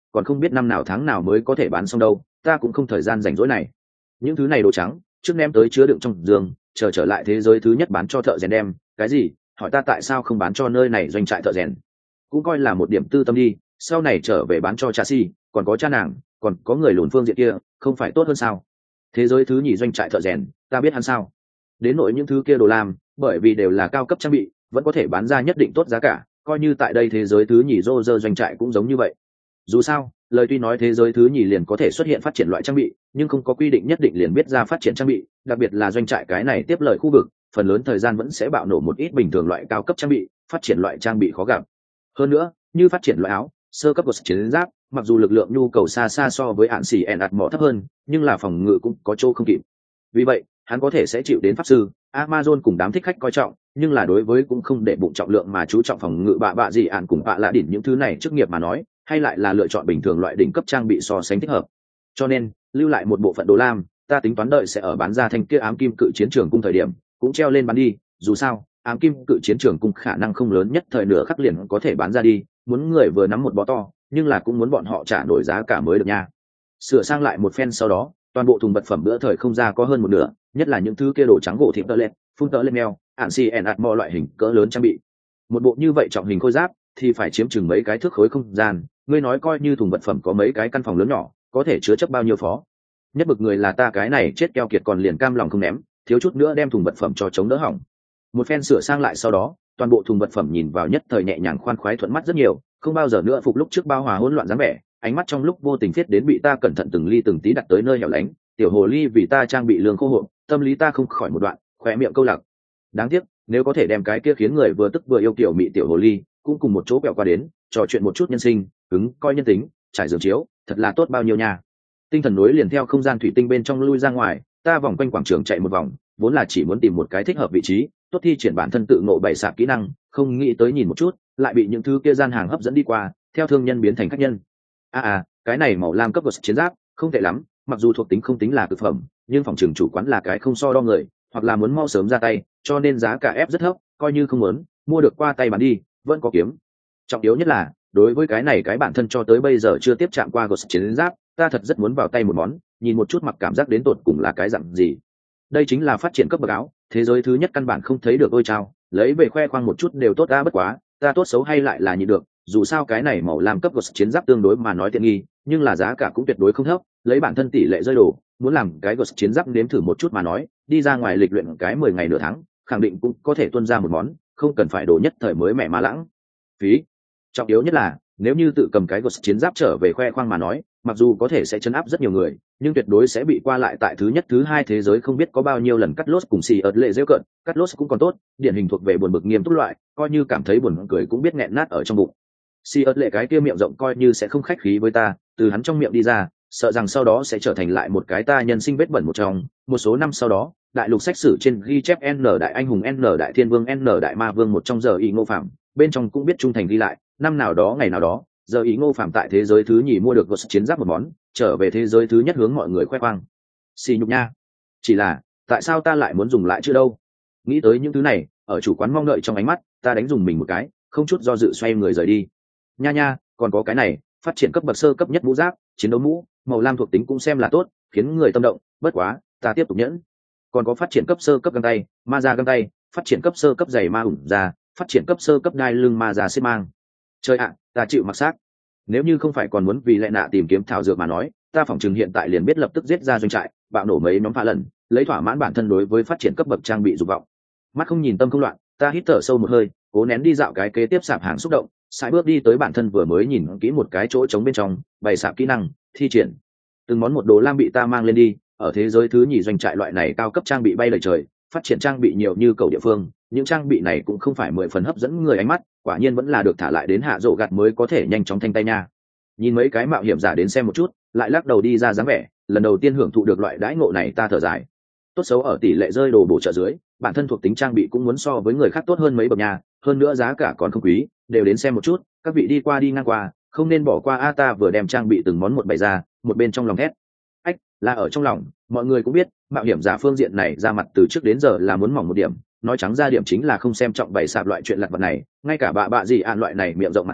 còn không biết năm nào tháng nào mới có thể bán xong đâu, ta cũng không thời gian rảnh rỗi này. Những thứ này đồ trắng trước ném tới chứa đựng trong giường, chờ trở lại thế giới thứ nhất bán cho thợ rèn đem. Cái gì? Hỏi ta tại sao không bán cho nơi này doanh trại thợ rèn? Cũng coi là một điểm tư tâm đi, sau này trở về bán cho cha si, còn có cha nàng, còn có người lùn phương diện kia, không phải tốt hơn sao? Thế giới thứ nhì doanh trại thợ rèn, ta biết hắn sao? Đến nỗi những thứ kia đồ làm, bởi vì đều là cao cấp trang bị, vẫn có thể bán ra nhất định tốt giá cả, coi như tại đây thế giới thứ nhì rô rơ doanh trại cũng giống như vậy. Dù sao, lời tuy nói thế giới thứ nhì liền có thể xuất hiện phát triển loại trang bị, nhưng không có quy định nhất định liền biết ra phát triển trang bị, đặc biệt là doanh trại cái này tiếp lời khu vực, phần lớn thời gian vẫn sẽ bạo nổ một ít bình thường loại cao cấp trang bị, phát triển loại trang bị khó gặp. Hơn nữa, như phát triển loại áo, sơ cấp của chiến giáp, mặc dù lực lượng nhu cầu xa xa so với hạn xỉ ẻn ạt mỏ thấp hơn, nhưng là phòng ngự cũng có chỗ không kịp. Vì vậy, hắn có thể sẽ chịu đến pháp sư, Amazon cùng đám thích khách coi trọng, nhưng là đối với cũng không để bụng trọng lượng mà chú trọng phòng ngự bạ bạ gì ạn cùng bạ lạ đỉnh những thứ này chức nghiệp mà nói, hay lại là lựa chọn bình thường loại đỉnh cấp trang bị so sánh thích hợp. Cho nên, lưu lại một bộ phận đồ lam, ta tính toán đợi sẽ ở bán ra thanh kia ám kim cự chiến trường cung thời điểm, cũng treo lên bán đi, dù sao, ám kim cự chiến trường cung khả năng không lớn nhất thời nửa khắc liền có thể bán ra đi, muốn người vừa nắm một bó to, nhưng là cũng muốn bọn họ trả nổi giá cả mới được nha. Sửa sang lại một phen sau đó, toàn bộ thùng vật phẩm bữa thời không ra có hơn một nửa, nhất là những thứ kia đồ trắng gỗ thịt tơ lên, phun tơ lên mèo, ạn xì ẻn ạt mò loại hình cỡ lớn trang bị. Một bộ như vậy trọng hình khôi giáp thì phải chiếm chừng mấy cái thước khối không gian, ngươi nói coi như thùng vật phẩm có mấy cái căn phòng lớn nhỏ, có thể chứa chấp bao nhiêu phó. Nhất bực người là ta cái này chết keo kiệt còn liền cam lòng không ném, thiếu chút nữa đem thùng vật phẩm cho chống đỡ hỏng. Một phen sửa sang lại sau đó, toàn bộ thùng vật phẩm nhìn vào nhất thời nhẹ nhàng khoan khoái thuận mắt rất nhiều, không bao giờ nữa phục lúc trước bao hòa hỗn loạn dáng vẻ, ánh mắt trong lúc vô tình viết đến bị ta cẩn thận từng ly từng tí đặt tới nơi hẻo lánh, tiểu hồ ly vì ta trang bị lương khô hộp, tâm lý ta không khỏi một đoạn, khóe miệng câu lạc. Đáng tiếc, nếu có thể đem cái kia khiến người vừa tức vừa yêu kiểu mị tiểu hồ ly, cũng cùng một chỗ quẹo qua đến, trò chuyện một chút nhân sinh, cứng, coi nhân tính, trải giường chiếu, thật là tốt bao nhiêu nha. Tinh thần nối liền theo không gian thủy tinh bên trong lui ra ngoài, ta vòng quanh quảng trường chạy một vòng, vốn là chỉ muốn tìm một cái thích hợp vị trí, tốt thi triển bản thân tự ngộ bày sạp kỹ năng, không nghĩ tới nhìn một chút, lại bị những thứ kia gian hàng hấp dẫn đi qua, theo thương nhân biến thành khách nhân. À à, cái này màu lam cấp của chiến giáp, không tệ lắm, mặc dù thuộc tính không tính là cực phẩm, nhưng phòng trường chủ quán là cái không so đo người, hoặc là muốn mau sớm ra tay, cho nên giá cả ép rất thấp, coi như không muốn, mua được qua tay bán đi, vẫn có kiếm. Trọng yếu nhất là, đối với cái này cái bản thân cho tới bây giờ chưa tiếp chạm qua ghost chiến giáp, ta thật rất muốn vào tay một món, nhìn một chút mặc cảm giác đến tột cùng là cái dạng gì. Đây chính là phát triển cấp bậc áo, thế giới thứ nhất căn bản không thấy được ôi trao, lấy về khoe khoang một chút đều tốt ta bất quá, ta tốt xấu hay lại là nhịn được, dù sao cái này màu lam cấp ghost chiến giáp tương đối mà nói tiện nghi, nhưng là giá cả cũng tuyệt đối không thấp, lấy bản thân tỷ lệ rơi đồ, muốn làm cái ghost chiến giáp nếm thử một chút mà nói, đi ra ngoài lịch luyện cái mười ngày nửa tháng, khẳng định cũng có thể tuân ra một món, không cần phải đồ nhất thời mới mẻ má lãng. Phí. Trọng yếu nhất là, nếu như tự cầm cái ghost chiến giáp trở về khoe khoang mà nói, mặc dù có thể sẽ chấn áp rất nhiều người, nhưng tuyệt đối sẽ bị qua lại tại thứ nhất thứ hai thế giới không biết có bao nhiêu lần cắt lốt cùng xì ớt lệ dễ cận, cắt lốt cũng còn tốt, điển hình thuộc về buồn bực nghiêm túc loại, coi như cảm thấy buồn cười cũng biết nghẹn nát ở trong bụng. Xì ớt lệ cái kia miệng rộng coi như sẽ không khách khí với ta, từ hắn trong miệng đi ra, sợ rằng sau đó sẽ trở thành lại một cái ta nhân sinh vết bẩn một trong. Một số năm sau đó, đại lục sách sử trên ghi chép N đại anh hùng N đại thiên vương N đại ma vương một trong giờ ý Ngô Phạm, bên trong cũng biết trung thành ghi lại, năm nào đó ngày nào đó, giờ ý Ngô Phạm tại thế giới thứ nhì mua được ghost chiến giáp một món, trở về thế giới thứ nhất hướng mọi người khoe khoang. Xì nhục nha. Chỉ là, tại sao ta lại muốn dùng lại chưa đâu? Nghĩ tới những thứ này, ở chủ quán mong đợi trong ánh mắt, ta đánh dùng mình một cái, không chút do dự xoay người rời đi. Nha nha, còn có cái này, phát triển cấp bậc sơ cấp nhất mũ giáp, chiến đấu mũ, màu lam thuộc tính cũng xem là tốt, khiến người tâm động, bất quá, ta tiếp tục nhẫn. Còn có phát triển cấp sơ cấp găng tay, ma ra găng tay, phát triển cấp sơ cấp giày ma ủng ra, phát triển cấp sơ cấp đai lưng ma ra xếp mang. Chơi ạ, ta chịu mặc xác. Nếu như không phải còn muốn vì lệ nạ tìm kiếm thảo dược mà nói, ta phỏng chừng hiện tại liền biết lập tức giết ra doanh trại, bạo nổ mấy nhóm phá lần, lấy thỏa mãn bản thân đối với phát triển cấp bậc trang bị dục vọng. Mắt không nhìn tâm không loạn, ta hít thở sâu một hơi, cố nén đi dạo cái kế tiếp sạp hàng xúc động, sải bước đi tới bản thân vừa mới nhìn kỹ một cái chỗ trống bên trong, bày sạp kỹ năng, thi triển. Từng món một đồ lam bị ta mang lên đi, ở thế giới thứ nhì doanh trại loại này cao cấp trang bị bay lời trời, phát triển trang bị nhiều như cầu địa phương, những trang bị này cũng không phải mười phần hấp dẫn người ánh mắt, quả nhiên vẫn là được thả lại đến hạ rổ gạt mới có thể nhanh chóng thanh tay nha. Nhìn mấy cái mạo hiểm giả đến xem một chút, lại lắc đầu đi ra dáng vẻ, lần đầu tiên hưởng thụ được loại đãi ngộ này ta thở dài. Tốt xấu ở tỷ lệ rơi đồ bổ trợ dưới, bản thân thuộc tính trang bị cũng muốn so với người khác tốt hơn mấy bậc nhà, hơn nữa giá cả còn không quý, đều đến xem một chút, các vị đi qua đi ngang qua, không nên bỏ qua a. Ta vừa đem trang bị từng món một bày ra, một bên trong lòng thét. Ách, là ở trong lòng, mọi người cũng biết, mạo hiểm giả phương diện này ra mặt từ trước đến giờ là muốn mỏng một điểm, nói trắng ra điểm chính là không xem trọng bày sạp loại chuyện lặt vặt này, ngay cả bạ bạ gì ạn loại này miệng rộng mặt hàng,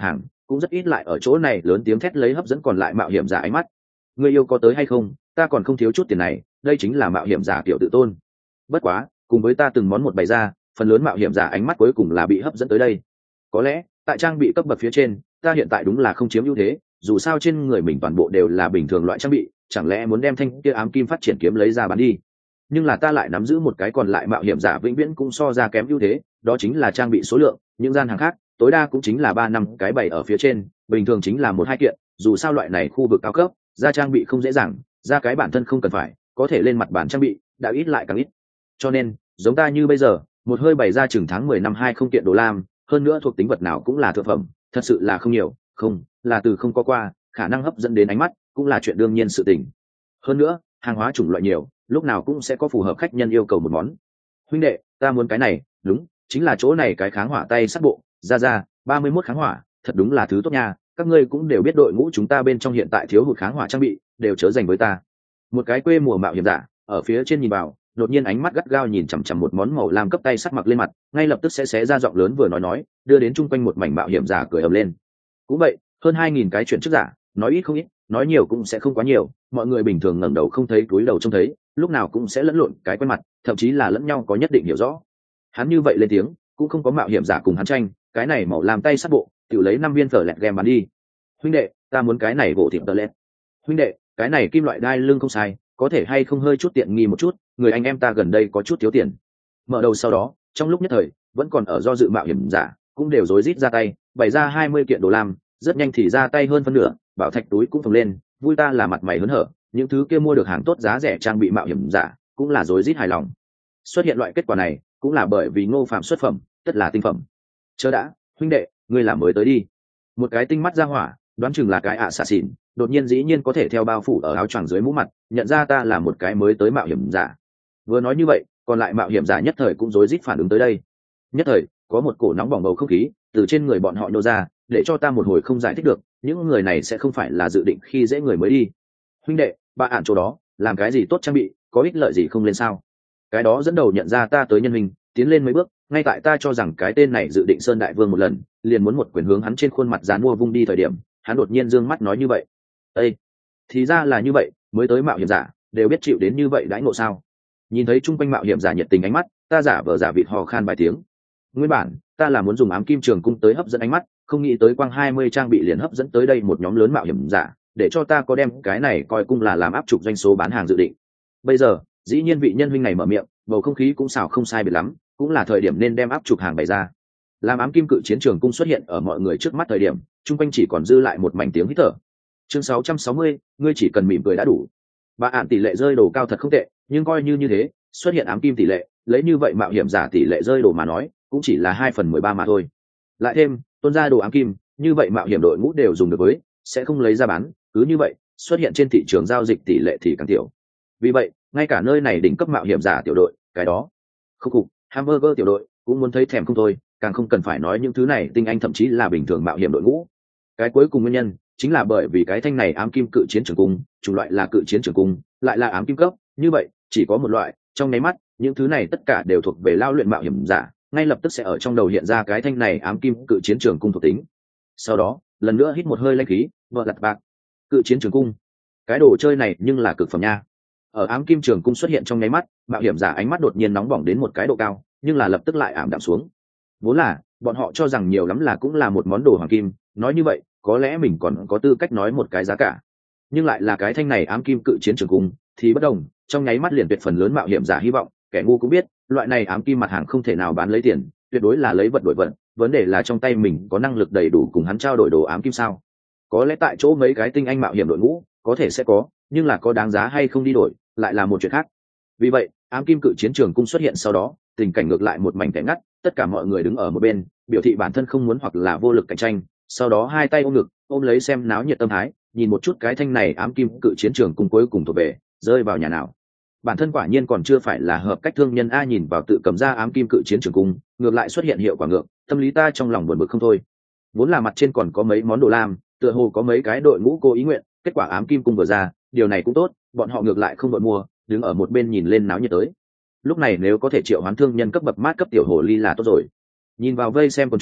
cũng rất ít lại ở chỗ này lớn tiếng thét lấy hấp dẫn còn lại mạo hiểm giả ánh mắt. Người yêu có tới hay không, ta còn không thiếu chút tiền này, đây chính là mạo hiểm giả kiểu tự tôn. Bất quá cùng với ta từng món một bày ra, phần lớn mạo hiểm giả ánh mắt cuối cùng là bị hấp dẫn tới đây. Có lẽ tại trang bị cấp bậc phía trên ta hiện tại đúng là không chiếm ưu thế, dù sao trên người mình toàn bộ đều là bình thường loại trang bị, chẳng lẽ muốn đem thanh kia ám kim phát triển kiếm lấy ra bán đi. Nhưng là ta lại nắm giữ một cái còn lại mạo hiểm giả vĩnh viễn cũng so ra kém ưu thế, đó chính là trang bị số lượng. Những gian hàng khác tối đa cũng chính là ba năm cái bày ở phía trên, bình thường chính là một hai kiện, dù sao loại này khu vực cao cấp ra trang bị không dễ dàng, ra cái bản thân không cần phải có thể lên mặt bản trang bị đã ít lại càng ít. Cho nên giống ta như bây giờ một hơi bày ra chừng tháng mười năm hai không kiện đồ lam, hơn nữa thuộc tính vật nào cũng là thượng phẩm, thật sự là không nhiều, không là từ không có qua, khả năng hấp dẫn đến ánh mắt cũng là chuyện đương nhiên sự tình. Hơn nữa hàng hóa chủng loại nhiều, lúc nào cũng sẽ có phù hợp khách nhân yêu cầu một món. Huynh đệ, ta muốn cái này, đúng, chính là chỗ này cái kháng hỏa tay sắt bộ, ra ra, ba mươi mốt kháng hỏa, thật đúng là thứ tốt nha, các ngươi cũng đều biết đội ngũ chúng ta bên trong hiện tại thiếu hụt kháng hỏa trang bị, đều chớ dành với ta. Một cái quê mùa mạo hiểm giả, ở phía trên nhìn vào, đột nhiên ánh mắt gắt gao nhìn chằm chằm một món màu lam cấp tay sắt mặc lên mặt, ngay lập tức sẽ xé ra giọng lớn vừa nói nói, đưa đến chung quanh một mảnh mạo hiểm giả cười ầm lên. Cũng vậy, hơn hai nghìn cái chuyện trước giả, nói ít không ít, nói nhiều cũng sẽ không quá nhiều, mọi người bình thường ngẩng đầu không thấy túi đầu trông thấy, lúc nào cũng sẽ lẫn lộn cái quen mặt, thậm chí là lẫn nhau có nhất định hiểu rõ. Hắn như vậy lên tiếng, cũng không có mạo hiểm giả cùng hắn tranh, cái này màu làm tay sắt bộ, tự lấy năm viên phở lẹt game bán đi. Huynh đệ, ta muốn cái này gỗ thịt tơ lẹt. Huynh đệ, cái này kim loại đai lưng không sai, có thể hay không hơi chút tiện nghi một chút, người anh em ta gần đây có chút thiếu tiền. Mở đầu sau đó, trong lúc nhất thời, vẫn còn ở do dự mạo hiểm giả, cũng đều rối rít ra tay, bày ra hai mươi kiện đồ lam, rất nhanh thì ra tay hơn phân nửa, bảo thạch túi cũng phồng lên, vui ta là mặt mày hớn hở, những thứ kia mua được hàng tốt giá rẻ trang bị mạo hiểm giả, cũng là rối rít hài lòng. Xuất hiện loại kết quả này, cũng là bởi vì Ngô Phạm xuất phẩm, tất là tinh phẩm. Chớ đã, huynh đệ, ngươi làm mới tới đi. Một cái tinh mắt ra hỏa, đoán chừng là cái ạ xạ xỉn, đột nhiên dĩ nhiên có thể theo bao phủ ở áo choàng dưới mũ mặt, nhận ra ta là một cái mới tới mạo hiểm giả. Vừa nói như vậy, còn lại mạo hiểm giả nhất thời cũng rối rít phản ứng tới đây. Nhất thời, có một cổ nóng bỏng bầu không khí từ trên người bọn họ nô ra, để cho ta một hồi không giải thích được, những người này sẽ không phải là dự định khi dễ người mới đi. Huynh đệ, bà ản chỗ đó, làm cái gì tốt trang bị, có ích lợi gì không lên sao? Cái đó dẫn đầu nhận ra ta tới nhân hình, tiến lên mấy bước, ngay tại ta cho rằng cái tên này dự định sơn đại vương một lần, liền muốn một quyền hướng hắn trên khuôn mặt dán mua vung đi thời điểm, hắn đột nhiên dương mắt nói như vậy. Ê, thì ra là như vậy, mới tới mạo hiểm giả đều biết chịu đến như vậy đãi ngộ sao? Nhìn thấy chung quanh mạo hiểm giả nhiệt tình ánh mắt, ta giả vờ giả vịt hò khan vài tiếng. Nguyên bản ta là muốn dùng ám kim trường cung tới hấp dẫn ánh mắt, không nghĩ tới quang hai mươi trang bị liền hấp dẫn tới đây một nhóm lớn mạo hiểm giả, để cho ta có đem cái này coi cung là làm áp trục doanh số bán hàng dự định. Bây giờ dĩ nhiên vị nhân huynh này mở miệng, bầu không khí cũng xào không sai biệt lắm, cũng là thời điểm nên đem áp trục hàng bày ra. Làm ám kim cự chiến trường cung xuất hiện ở mọi người trước mắt thời điểm, chung quanh chỉ còn dư lại một mảnh tiếng hít thở. Chương sáu trăm sáu mươi, ngươi chỉ cần mỉm cười đã đủ. Bà ạn tỷ lệ rơi đồ cao thật không tệ, nhưng coi như như thế, xuất hiện ám kim tỷ lệ, lấy như vậy mạo hiểm giả tỷ lệ rơi đồ mà nói, cũng chỉ là hai phần mười ba mà thôi. Lại thêm tuôn ra đồ ám kim, như vậy mạo hiểm đội ngũ đều dùng được với, sẽ không lấy ra bán, cứ như vậy xuất hiện trên thị trường giao dịch tỷ lệ thì càng tiểu. Vì vậy ngay cả nơi này đỉnh cấp mạo hiểm giả tiểu đội, cái đó khúc cục hamburger tiểu đội cũng muốn thấy thèm không thôi, càng không cần phải nói những thứ này tinh anh thậm chí là bình thường mạo hiểm đội ngũ. Cái cuối cùng nguyên nhân chính là bởi vì cái thanh này ám kim cự chiến trường cung, chủng loại là cự chiến trường cung, lại là ám kim cấp, như vậy chỉ có một loại, trong nháy mắt những thứ này tất cả đều thuộc về lao luyện mạo hiểm giả, ngay lập tức sẽ ở trong đầu hiện ra cái thanh này ám kim cự chiến trường cung thuộc tính. Sau đó lần nữa hít một hơi lanh khí, vợ lặt bạc, cự chiến trường cung, cái đồ chơi này nhưng là cực phẩm nha. Ở ám kim trường cung xuất hiện trong nháy mắt, mạo hiểm giả ánh mắt đột nhiên nóng bỏng đến một cái độ cao, nhưng là lập tức lại ảm đạm xuống. Vốn là bọn họ cho rằng nhiều lắm là cũng là một món đồ hoàng kim, nói như vậy có lẽ mình còn có tư cách nói một cái giá cả, nhưng lại là cái thanh này ám kim cự chiến trường cung thì bất đồng, trong nháy mắt liền tuyệt phần lớn mạo hiểm giả hy vọng. Kẻ ngu cũng biết loại này ám kim mặt hàng không thể nào bán lấy tiền, tuyệt đối là lấy vật đổi vật, vấn đề là trong tay mình có năng lực đầy đủ cùng hắn trao đổi đồ ám kim sao? Có lẽ tại chỗ mấy cái tinh anh mạo hiểm đội ngũ có thể sẽ có, nhưng là có đáng giá hay không đi đổi lại là một chuyện khác. Vì vậy ám kim cự chiến trường cung xuất hiện sau đó, tình cảnh ngược lại một mảnh tẻ ngắt, tất cả mọi người đứng ở một bên biểu thị bản thân không muốn hoặc là vô lực cạnh tranh, sau đó hai tay ôm ngực ôm lấy xem náo nhiệt tâm thái, nhìn một chút cái thanh này ám kim cự chiến trường cung cuối cùng thuộc về rơi vào nhà nào. Bản thân quả nhiên còn chưa phải là hợp cách thương nhân a, nhìn vào tự cầm ra ám kim cự chiến trường cung, ngược lại xuất hiện hiệu quả ngược, tâm lý ta trong lòng buồn bực không thôi. Vốn là mặt trên còn có mấy món đồ lam, tựa hồ có mấy cái đội ngũ cô ý nguyện, kết quả ám kim cung vừa ra, điều này cũng tốt, bọn họ ngược lại không đội mua, đứng ở một bên nhìn lên náo nhiệt tới. Lúc này nếu có thể triệu hoán thương nhân cấp bậc mát cấp tiểu hồ ly là tốt rồi. Nhìn vào vây xem con chúng,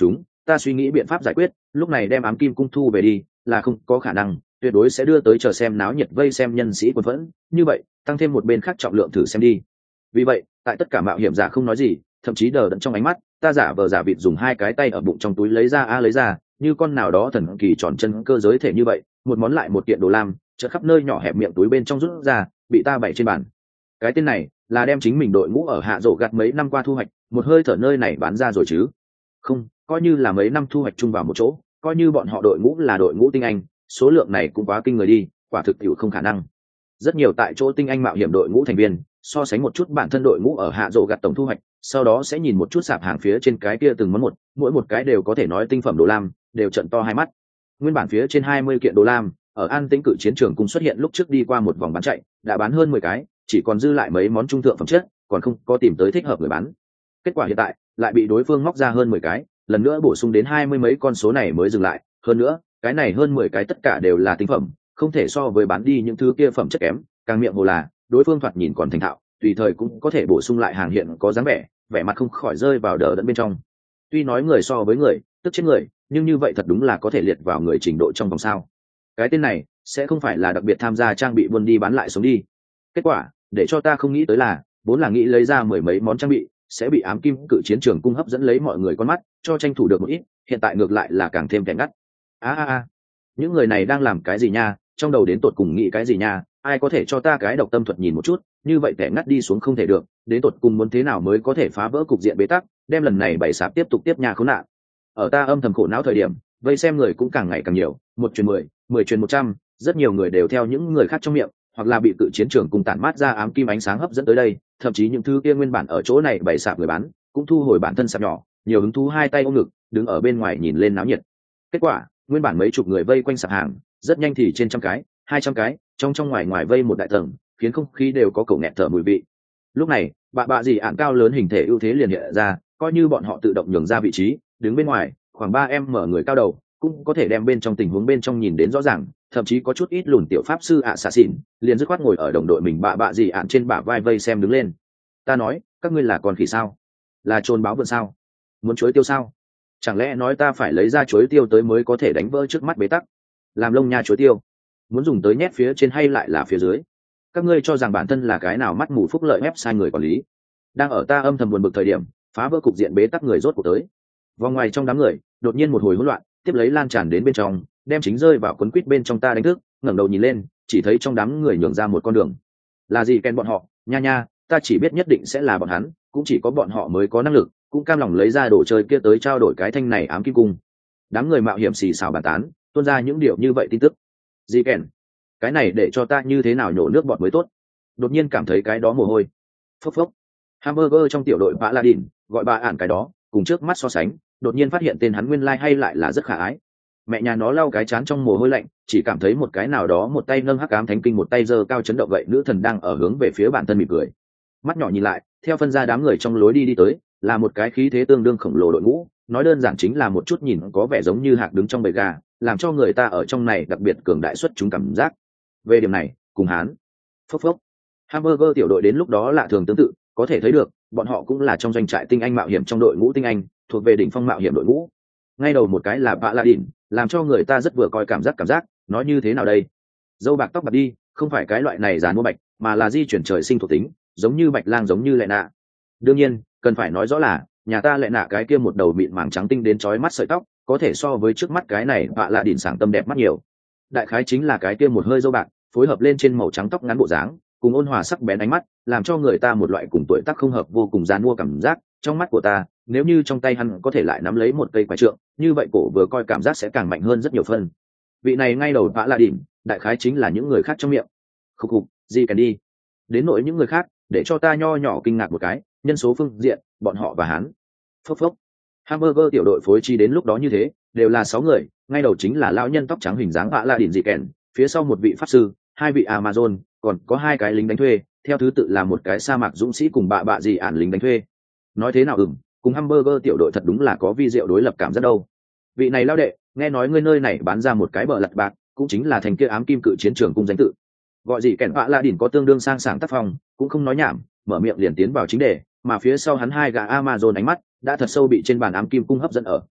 ta suy nghĩ biện pháp giải quyết, lúc này đem ám kim cung thu về đi là không có khả năng, tuyệt đối sẽ đưa tới chờ xem náo nhiệt vây xem nhân sĩ quân phẫn, như vậy tăng thêm một bên khác trọng lượng thử xem đi. Vì vậy tại tất cả mạo hiểm giả không nói gì, thậm chí đờ đẫn trong ánh mắt, ta giả vờ giả vịt dùng hai cái tay ở bụng trong túi lấy ra a lấy ra, như con nào đó thần kỳ tròn chân cơ giới thể như vậy, một món lại một kiện đồ lam chợt khắp nơi nhỏ hẹp miệng túi bên trong rút ra, bị ta bày trên bàn. Cái tên này là đem chính mình đội ngũ ở hạ rổ gặt mấy năm qua thu hoạch một hơi thở nơi này bán ra rồi chứ? Không, coi như là mấy năm thu hoạch chung vào một chỗ, coi như bọn họ đội ngũ là đội ngũ tinh anh, số lượng này cũng quá kinh người đi, quả thực tiểu không khả năng. Rất nhiều tại chỗ tinh anh mạo hiểm đội ngũ thành viên so sánh một chút bản thân đội ngũ ở hạ rổ gặt tổng thu hoạch, sau đó sẽ nhìn một chút sạp hàng phía trên cái kia từng món một, mỗi một cái đều có thể nói tinh phẩm đồ lam, đều trận to hai mắt. Nguyên bản phía trên hai mươi kiện đồ lam ở An Tĩnh Cự Chiến Trường cùng xuất hiện lúc trước đi qua một vòng bán chạy, đã bán hơn mười cái, chỉ còn dư lại mấy món trung thượng phẩm chất, còn không có tìm tới thích hợp người bán. Kết quả hiện tại lại bị đối phương móc ra hơn mười cái, lần nữa bổ sung đến hai mươi mấy con số này mới dừng lại, hơn nữa, cái này hơn mười cái tất cả đều là tinh phẩm, không thể so với bán đi những thứ kia phẩm chất kém, càng miệng hồ là, đối phương thoạt nhìn còn thành thạo, tùy thời cũng có thể bổ sung lại hàng hiện có dáng vẻ, vẻ mặt không khỏi rơi vào đờ đẫn bên trong. Tuy nói người so với người, tức chết người, nhưng như vậy thật đúng là có thể liệt vào người trình độ trong vòng sao. Cái tên này sẽ không phải là đặc biệt tham gia trang bị buôn đi bán lại sống đi. Kết quả để cho ta không nghĩ tới là, vốn là nghĩ lấy ra mười mấy món trang bị sẽ bị ám kim cự chiến trường cung hấp dẫn lấy mọi người con mắt, cho tranh thủ được một ít, hiện tại ngược lại là càng thêm kẻ ngắt. a a a những người này đang làm cái gì nha, trong đầu đến tột cùng nghĩ cái gì nha, ai có thể cho ta cái độc tâm thuật nhìn một chút, như vậy kẻ ngắt đi xuống không thể được, đến tột cùng muốn thế nào mới có thể phá vỡ cục diện bế tắc, đem lần này bày sạp tiếp tục tiếp nhà khốn nạn. Ở ta âm thầm khổ não thời điểm, vây xem người cũng càng ngày càng nhiều, một truyền mười, mười truyền một trăm, rất nhiều người đều theo những người khác trong miệng, hoặc là bị cự chiến trường cùng tản mát ra ám kim ánh sáng hấp dẫn tới đây, thậm chí những thứ kia nguyên bản ở chỗ này bày sạp người bán cũng thu hồi bản thân sạp nhỏ, nhiều hứng thú hai tay ôm ngực đứng ở bên ngoài nhìn lên náo nhiệt. Kết quả nguyên bản mấy chục người vây quanh sạp hàng, rất nhanh thì trên trăm cái, hai trăm cái, trong trong ngoài ngoài vây một đại tầng, khiến không khí đều có cổ nghẹt thở mùi vị. Lúc này bạ bạ gì ạn cao lớn hình thể ưu thế liền hiện ra, coi như bọn họ tự động nhường ra vị trí đứng bên ngoài khoảng ba em mở người cao đầu cũng có thể đem bên trong tình huống bên trong nhìn đến rõ ràng, thậm chí có chút ít lùn tiểu pháp sư ạ xạ xỉn liền dứt khoát ngồi ở đồng đội mình bạ bạ gì ạn trên bả vai vây xem đứng lên. Ta nói các ngươi là con khỉ sao, là trôn báo vượn sao, muốn chuối tiêu sao, chẳng lẽ nói ta phải lấy ra chuối tiêu tới mới có thể đánh vỡ trước mắt bế tắc, làm lông nha chuối tiêu muốn dùng tới nhét phía trên hay lại là phía dưới, các ngươi cho rằng bản thân là cái nào mắt mù phúc lợi ép sai người quản lý. Đang ở ta âm thầm buồn bực thời điểm, phá vỡ cục diện bế tắc người rốt cuộc tới. Vòng ngoài trong đám người đột nhiên một hồi hỗn loạn, tiếp lấy lan tràn đến bên trong, đem chính rơi vào quấn quýt bên trong ta đánh thức, ngẩng đầu nhìn lên, chỉ thấy trong đám người nhường ra một con đường. Là gì Ken bọn họ, nha nha, ta chỉ biết nhất định sẽ là bọn hắn, cũng chỉ có bọn họ mới có năng lực, cũng cam lòng lấy ra đồ chơi kia tới trao đổi cái thanh này ám kim cung. Đám người mạo hiểm xì xào bàn tán, tuôn ra những điều như vậy tin tức. Gì Ken, cái này để cho ta như thế nào nhổ nước bọt mới tốt. Đột nhiên cảm thấy cái đó mồ hôi. Phốc phốc. Hamburger trong tiểu đội Paladin, gọi bà ản cái đó, cùng trước mắt so sánh, đột nhiên phát hiện tên hắn nguyên lai like hay lại là rất khả ái. Mẹ nhà nó lau cái chán trong mồ hôi lạnh, chỉ cảm thấy một cái nào đó một tay nâng hắc ám thánh kinh, một tay giơ cao chấn động gậy nữ thần đang ở hướng về phía bản thân mỉm cười. Mắt nhỏ nhìn lại, theo phân ra đám người trong lối đi đi tới, là một cái khí thế tương đương khổng lồ đội ngũ, nói đơn giản chính là một chút nhìn có vẻ giống như hạc đứng trong bầy gà, làm cho người ta ở trong này đặc biệt cường đại xuất chúng cảm giác. Về điểm này, cùng hán. Phốc phốc. Hamburger tiểu đội đến lúc đó lạ thường tương tự, có thể thấy được, bọn họ cũng là trong doanh trại tinh anh mạo hiểm trong đội ngũ tinh anh, thuộc về đỉnh phong mạo hiểm đội ngũ. Ngay đầu một cái là Paladin, làm cho người ta rất vừa coi cảm giác cảm giác, nói như thế nào đây? Dâu bạc tóc bạc đi, không phải cái loại này già mua bạch, mà là di chuyển trời sinh thuộc tính, giống như bạch lang giống như lệ nạ. Đương nhiên, cần phải nói rõ là, nhà ta lệ nạ cái kia một đầu mịn màng trắng tinh đến chói mắt sợi tóc, có thể so với trước mắt cái này Paladin sáng tâm đẹp mắt nhiều. Đại khái chính là cái kia một hơi dâu bạc, phối hợp lên trên màu trắng tóc ngắn bộ dáng, cùng ôn hòa sắc bén ánh mắt, làm cho người ta một loại cùng tuổi tác không hợp vô cùng giàn mua cảm giác. Trong mắt của ta, nếu như trong tay hắn có thể lại nắm lấy một cây quái trượng, như vậy cổ vừa coi cảm giác sẽ càng mạnh hơn rất nhiều phân. Vị này ngay đầu vã là đỉnh, đại khái chính là những người khác trong miệng. Khục khục, gì cần đi. Đến nỗi những người khác, để cho ta nho nhỏ kinh ngạc một cái, nhân số phương diện, bọn họ và hắn. Phốc phốc. Hamburger tiểu đội phối chi đến lúc đó như thế, đều là sáu người, ngay đầu chính là lão nhân tóc trắng hình dáng vã là đỉnh dị kèn, phía sau một vị pháp sư, hai vị Amazon, còn có hai cái lính đánh thuê, theo thứ tự là một cái sa mạc dũng sĩ cùng bạ bạ gì ản lính đánh thuê. Nói thế nào ừm, cùng Hamburger tiểu đội thật đúng là có vi diệu đối lập cảm giác đâu. Vị này lao đệ, nghe nói ngươi nơi này bán ra một cái bờ lặt bạc, cũng chính là thành kia ám kim cự chiến trường cung danh tự. Gọi gì kẻn vạ la đỉnh có tương đương sang sảng tác phong, cũng không nói nhảm, mở miệng liền tiến vào chính đề, mà phía sau hắn hai gã Amazon ánh mắt đã thật sâu bị trên bàn ám kim cung hấp dẫn ở,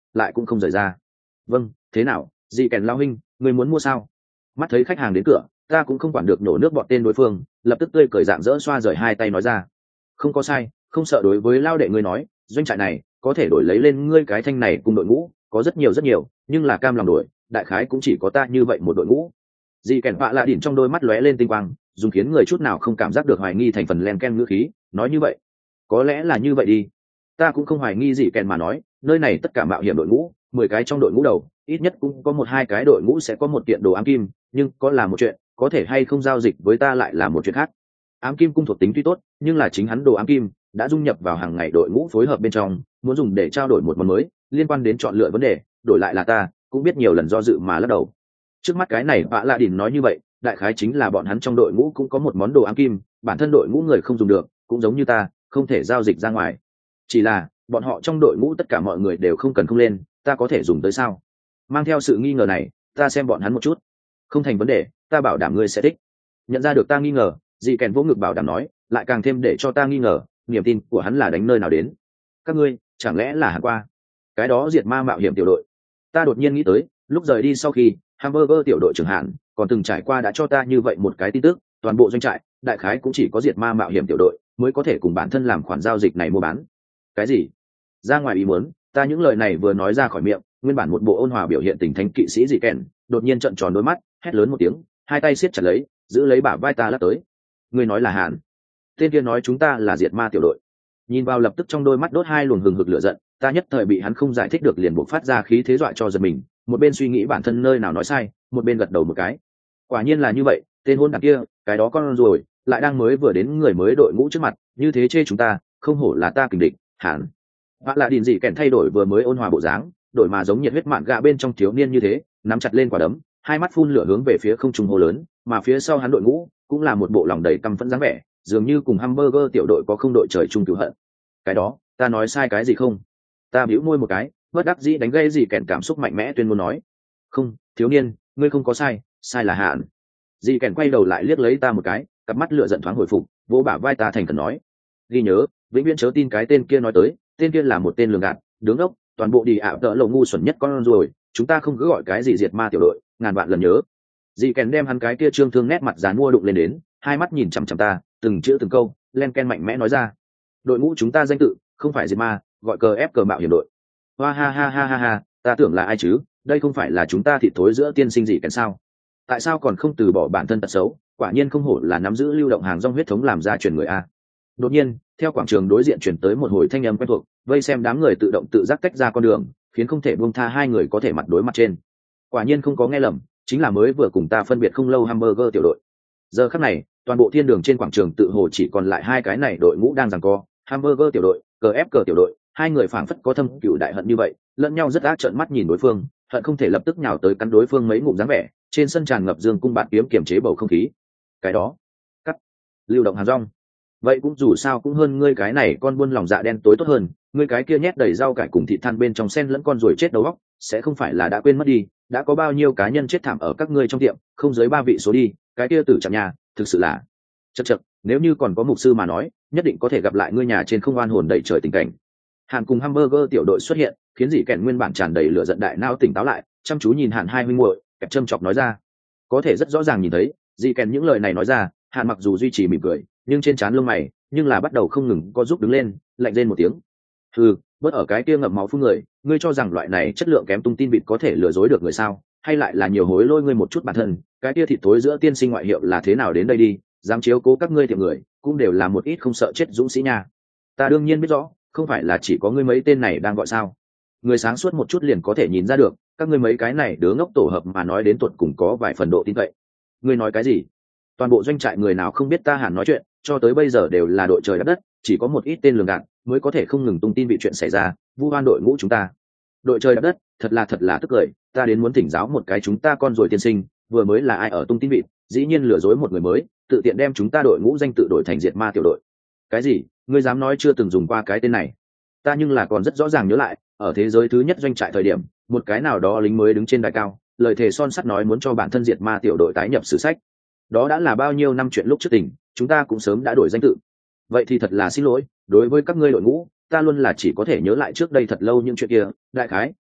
lại cũng không rời ra. Vâng, thế nào dị kèn lao huynh, người muốn mua sao? Mắt thấy khách hàng đến cửa, ta cũng không quản được nổ nước bọn tên đối phương, lập tức tươi cười dạng dỡ xoa rời hai tay nói ra. Không có sai, không sợ. Đối với lao đệ ngươi nói, doanh trại này có thể đổi lấy lên ngươi cái thanh này cùng đội ngũ có rất nhiều rất nhiều, nhưng là cam lòng đổi, đại khái cũng chỉ có ta như vậy một đội ngũ. Dị kèn vạ lạ đỉnh trong đôi mắt lóe lên tinh quang, dùng khiến người chút nào không cảm giác được hoài nghi thành phần len ken ngữ khí nói như vậy. Có lẽ là như vậy đi, ta cũng không hoài nghi dị kèn mà nói, nơi này tất cả mạo hiểm đội ngũ, mười cái trong đội ngũ đầu ít nhất cũng có một hai cái đội ngũ sẽ có một kiện đồ ám kim, nhưng có là một chuyện, có thể hay không giao dịch với ta lại là một chuyện khác. Ám kim cung thuộc tính tuy tốt, nhưng là chính hắn đồ ám kim đã dung nhập vào hàng ngày đội ngũ phối hợp bên trong, muốn dùng để trao đổi một món mới liên quan đến chọn lựa vấn đề, đổi lại là ta cũng biết nhiều lần do dự mà lắc đầu. Trước mắt cái này vạ lạ đỉnh nói như vậy, đại khái chính là bọn hắn trong đội ngũ cũng có một món đồ ám kim, bản thân đội ngũ người không dùng được, cũng giống như ta không thể giao dịch ra ngoài. Chỉ là bọn họ trong đội ngũ tất cả mọi người đều không cần không lên, ta có thể dùng tới sao? Mang theo sự nghi ngờ này, ta xem bọn hắn một chút. Không thành vấn đề, ta bảo đảm ngươi sẽ thích. Nhận ra được ta nghi ngờ, dị kèn vỗ ngực bảo đảm nói, lại càng thêm để cho ta nghi ngờ, niềm tin của hắn là đánh nơi nào đến. Các ngươi chẳng lẽ là Hàn qua cái đó diệt ma mạo hiểm tiểu đội? Ta đột nhiên nghĩ tới, lúc rời đi sau khi hamburger tiểu đội trưởng Hàn còn từng trải qua đã cho ta như vậy một cái tin tức, toàn bộ doanh trại đại khái cũng chỉ có diệt ma mạo hiểm tiểu đội mới có thể cùng bản thân làm khoản giao dịch này mua bán. Cái gì? Ra ngoài ý muốn, ta những lời này vừa nói ra khỏi miệng, nguyên bản một bộ ôn hòa biểu hiện tình thánh kỵ sĩ dị kèn đột nhiên trợn tròn đôi mắt, hét lớn một tiếng, hai tay siết chặt lấy giữ lấy bả vai ta lắc tới. Ngươi nói là Hàn? Tên kia nói chúng ta là diệt ma tiểu đội. Nhìn vào lập tức trong đôi mắt đốt hai luồng hừng hực lửa giận, ta nhất thời bị hắn không giải thích được liền buộc phát ra khí thế dọa cho giật mình, một bên suy nghĩ bản thân nơi nào nói sai, một bên gật đầu một cái. Quả nhiên là như vậy, tên hôn đản kia, cái đó con rồi, lại đang mới vừa đến người mới đội ngũ trước mặt, như thế chê chúng ta, không hổ là ta kình địch. Hàn vạ lạ đỉnh dị kèn thay đổi vừa mới ôn hòa bộ dáng, đổi mà giống nhiệt huyết mạn gạ bên trong thiếu niên như thế, nắm chặt lên quả đấm, hai mắt phun lửa hướng về phía không trung hô lớn, mà phía sau hắn đội ngũ cũng là một bộ lòng đầy căm phẫn dáng vẻ, dường như cùng hamburger tiểu đội có không đội trời chung cửu hận. Cái đó, ta nói sai cái gì không? Ta bĩu môi một cái, bất đắc dĩ đánh gây gì kèn cảm xúc mạnh mẽ tuyên ngôn nói. Không, thiếu niên, ngươi không có sai, sai là Hạn. Dì kèn quay đầu lại liếc lấy ta một cái, cặp mắt lửa giận thoáng hồi phục, vỗ bả vai ta thành cần nói. Ghi nhớ, vĩnh viễn chớ tin cái tên kia nói tới, tên kia là một tên lường gạt, đứng ốc, toàn bộ đi ảo tợ lầu ngu xuẩn nhất con rồi, chúng ta không cứ gọi cái gì diệt ma tiểu đội, ngàn vạn lần nhớ. Dì kèn đem hắn cái kia trương thương nét mặt dán mua đụng lên đến, hai mắt nhìn chằm chằm ta, từng chữ từng câu len ken mạnh mẽ nói ra. Đội ngũ chúng ta danh tự không phải diệt ma, gọi cờ ép cờ mạo hiểm đội. Hoa ha ha ha ha ha, ta tưởng là ai chứ, đây không phải là chúng ta thịt thối giữa tiên sinh gì kèn sao? Tại sao còn không từ bỏ bản thân tật xấu, quả nhiên không hổ là nắm giữ lưu động hàng rong huyết thống làm ra truyền người a. Đột nhiên theo quảng trường đối diện chuyển tới một hồi thanh âm quen thuộc, vây xem đám người tự động tự giác tách ra con đường, khiến không thể buông tha hai người có thể mặt đối mặt trên. Quả nhiên không có nghe lầm, chính là mới vừa cùng ta phân biệt không lâu hamburger tiểu đội. Giờ khắc này toàn bộ thiên đường trên quảng trường tự hồ chỉ còn lại hai cái này đội ngũ đang giằng co, hamburger tiểu đội, cờ ép cờ tiểu đội, hai người phảng phất có thâm cựu đại hận như vậy, lẫn nhau rất ác trợn mắt nhìn đối phương, hận không thể lập tức nhào tới cắn đối phương mấy ngụm dáng vẻ. Trên sân tràn ngập dương cung bạt kiếm kiềm chế bầu không khí. Cái đó, cắt, lưu động hàng rong. Vậy cũng dù sao cũng hơn ngươi cái này con buôn lòng dạ đen tối tốt hơn, ngươi cái kia nhét đầy rau cải cùng thịt than bên trong sen lẫn con ruồi chết đầu óc, sẽ không phải là đã quên mất đi, đã có bao nhiêu cá nhân chết thảm ở các ngươi trong tiệm, không dưới ba vị số đi, cái kia tử chạm nhà, thực sự là chậc chậc, nếu như còn có mục sư mà nói, nhất định có thể gặp lại ngươi nhà trên không oan hồn đầy trời tình cảnh. Hàn cùng hamburger tiểu đội xuất hiện, khiến dì kèn nguyên bản tràn đầy lửa giận đại não tỉnh táo lại, chăm chú nhìn Hàn hai huynh muội, kẹp châm chọc nói ra. Có thể rất rõ ràng nhìn thấy, dì kèn những lời này nói ra, Hàn mặc dù duy trì mỉm cười, nhưng trên trán lông mày, nhưng là bắt đầu không ngừng co giúp đứng lên, lạnh rên một tiếng. Hừ, bớt ở cái kia ngậm máu phun người, ngươi cho rằng loại này chất lượng kém tung tin vịt có thể lừa dối được người sao? Hay lại là nhiều hối lôi ngươi một chút bản thân, cái kia thịt tối giữa tiên sinh ngoại hiệu là thế nào đến đây đi, dám chiếu cố các ngươi tiệm người, cũng đều là một ít không sợ chết dũng sĩ nha. Ta đương nhiên biết rõ, không phải là chỉ có ngươi mấy tên này đang gọi sao? Người sáng suốt một chút liền có thể nhìn ra được, các ngươi mấy cái này đứa ngốc tổ hợp mà nói đến tuột cùng có vài phần độ tin cậy. Ngươi nói cái gì? Toàn bộ doanh trại người nào không biết ta Hàn nói chuyện, cho tới bây giờ đều là đội trời đất đất, chỉ có một ít tên lường gạt mới có thể không ngừng tung tin bị chuyện xảy ra, vu oan đội ngũ chúng ta. Đội trời đất đất, thật là thật là tức cười, ta đến muốn thỉnh giáo một cái chúng ta con rồi tiên sinh, vừa mới là ai ở tung tin vịt, dĩ nhiên lừa dối một người mới, tự tiện đem chúng ta đội ngũ danh tự đổi thành diệt ma tiểu đội. Cái gì? Ngươi dám nói chưa từng dùng qua cái tên này? Ta nhưng là còn rất rõ ràng nhớ lại, ở thế giới thứ nhất doanh trại thời điểm, một cái nào đó lính mới đứng trên đài cao, lời thề son sắt nói muốn cho bản thân diệt ma tiểu đội tái nhập sử sách. Đó đã là bao nhiêu năm chuyện lúc trước tình, chúng ta cũng sớm đã đổi danh tự. Vậy thì thật là xin lỗi, đối với các ngươi đội ngũ, ta luôn là chỉ có thể nhớ lại trước đây thật lâu những chuyện kia, đại khái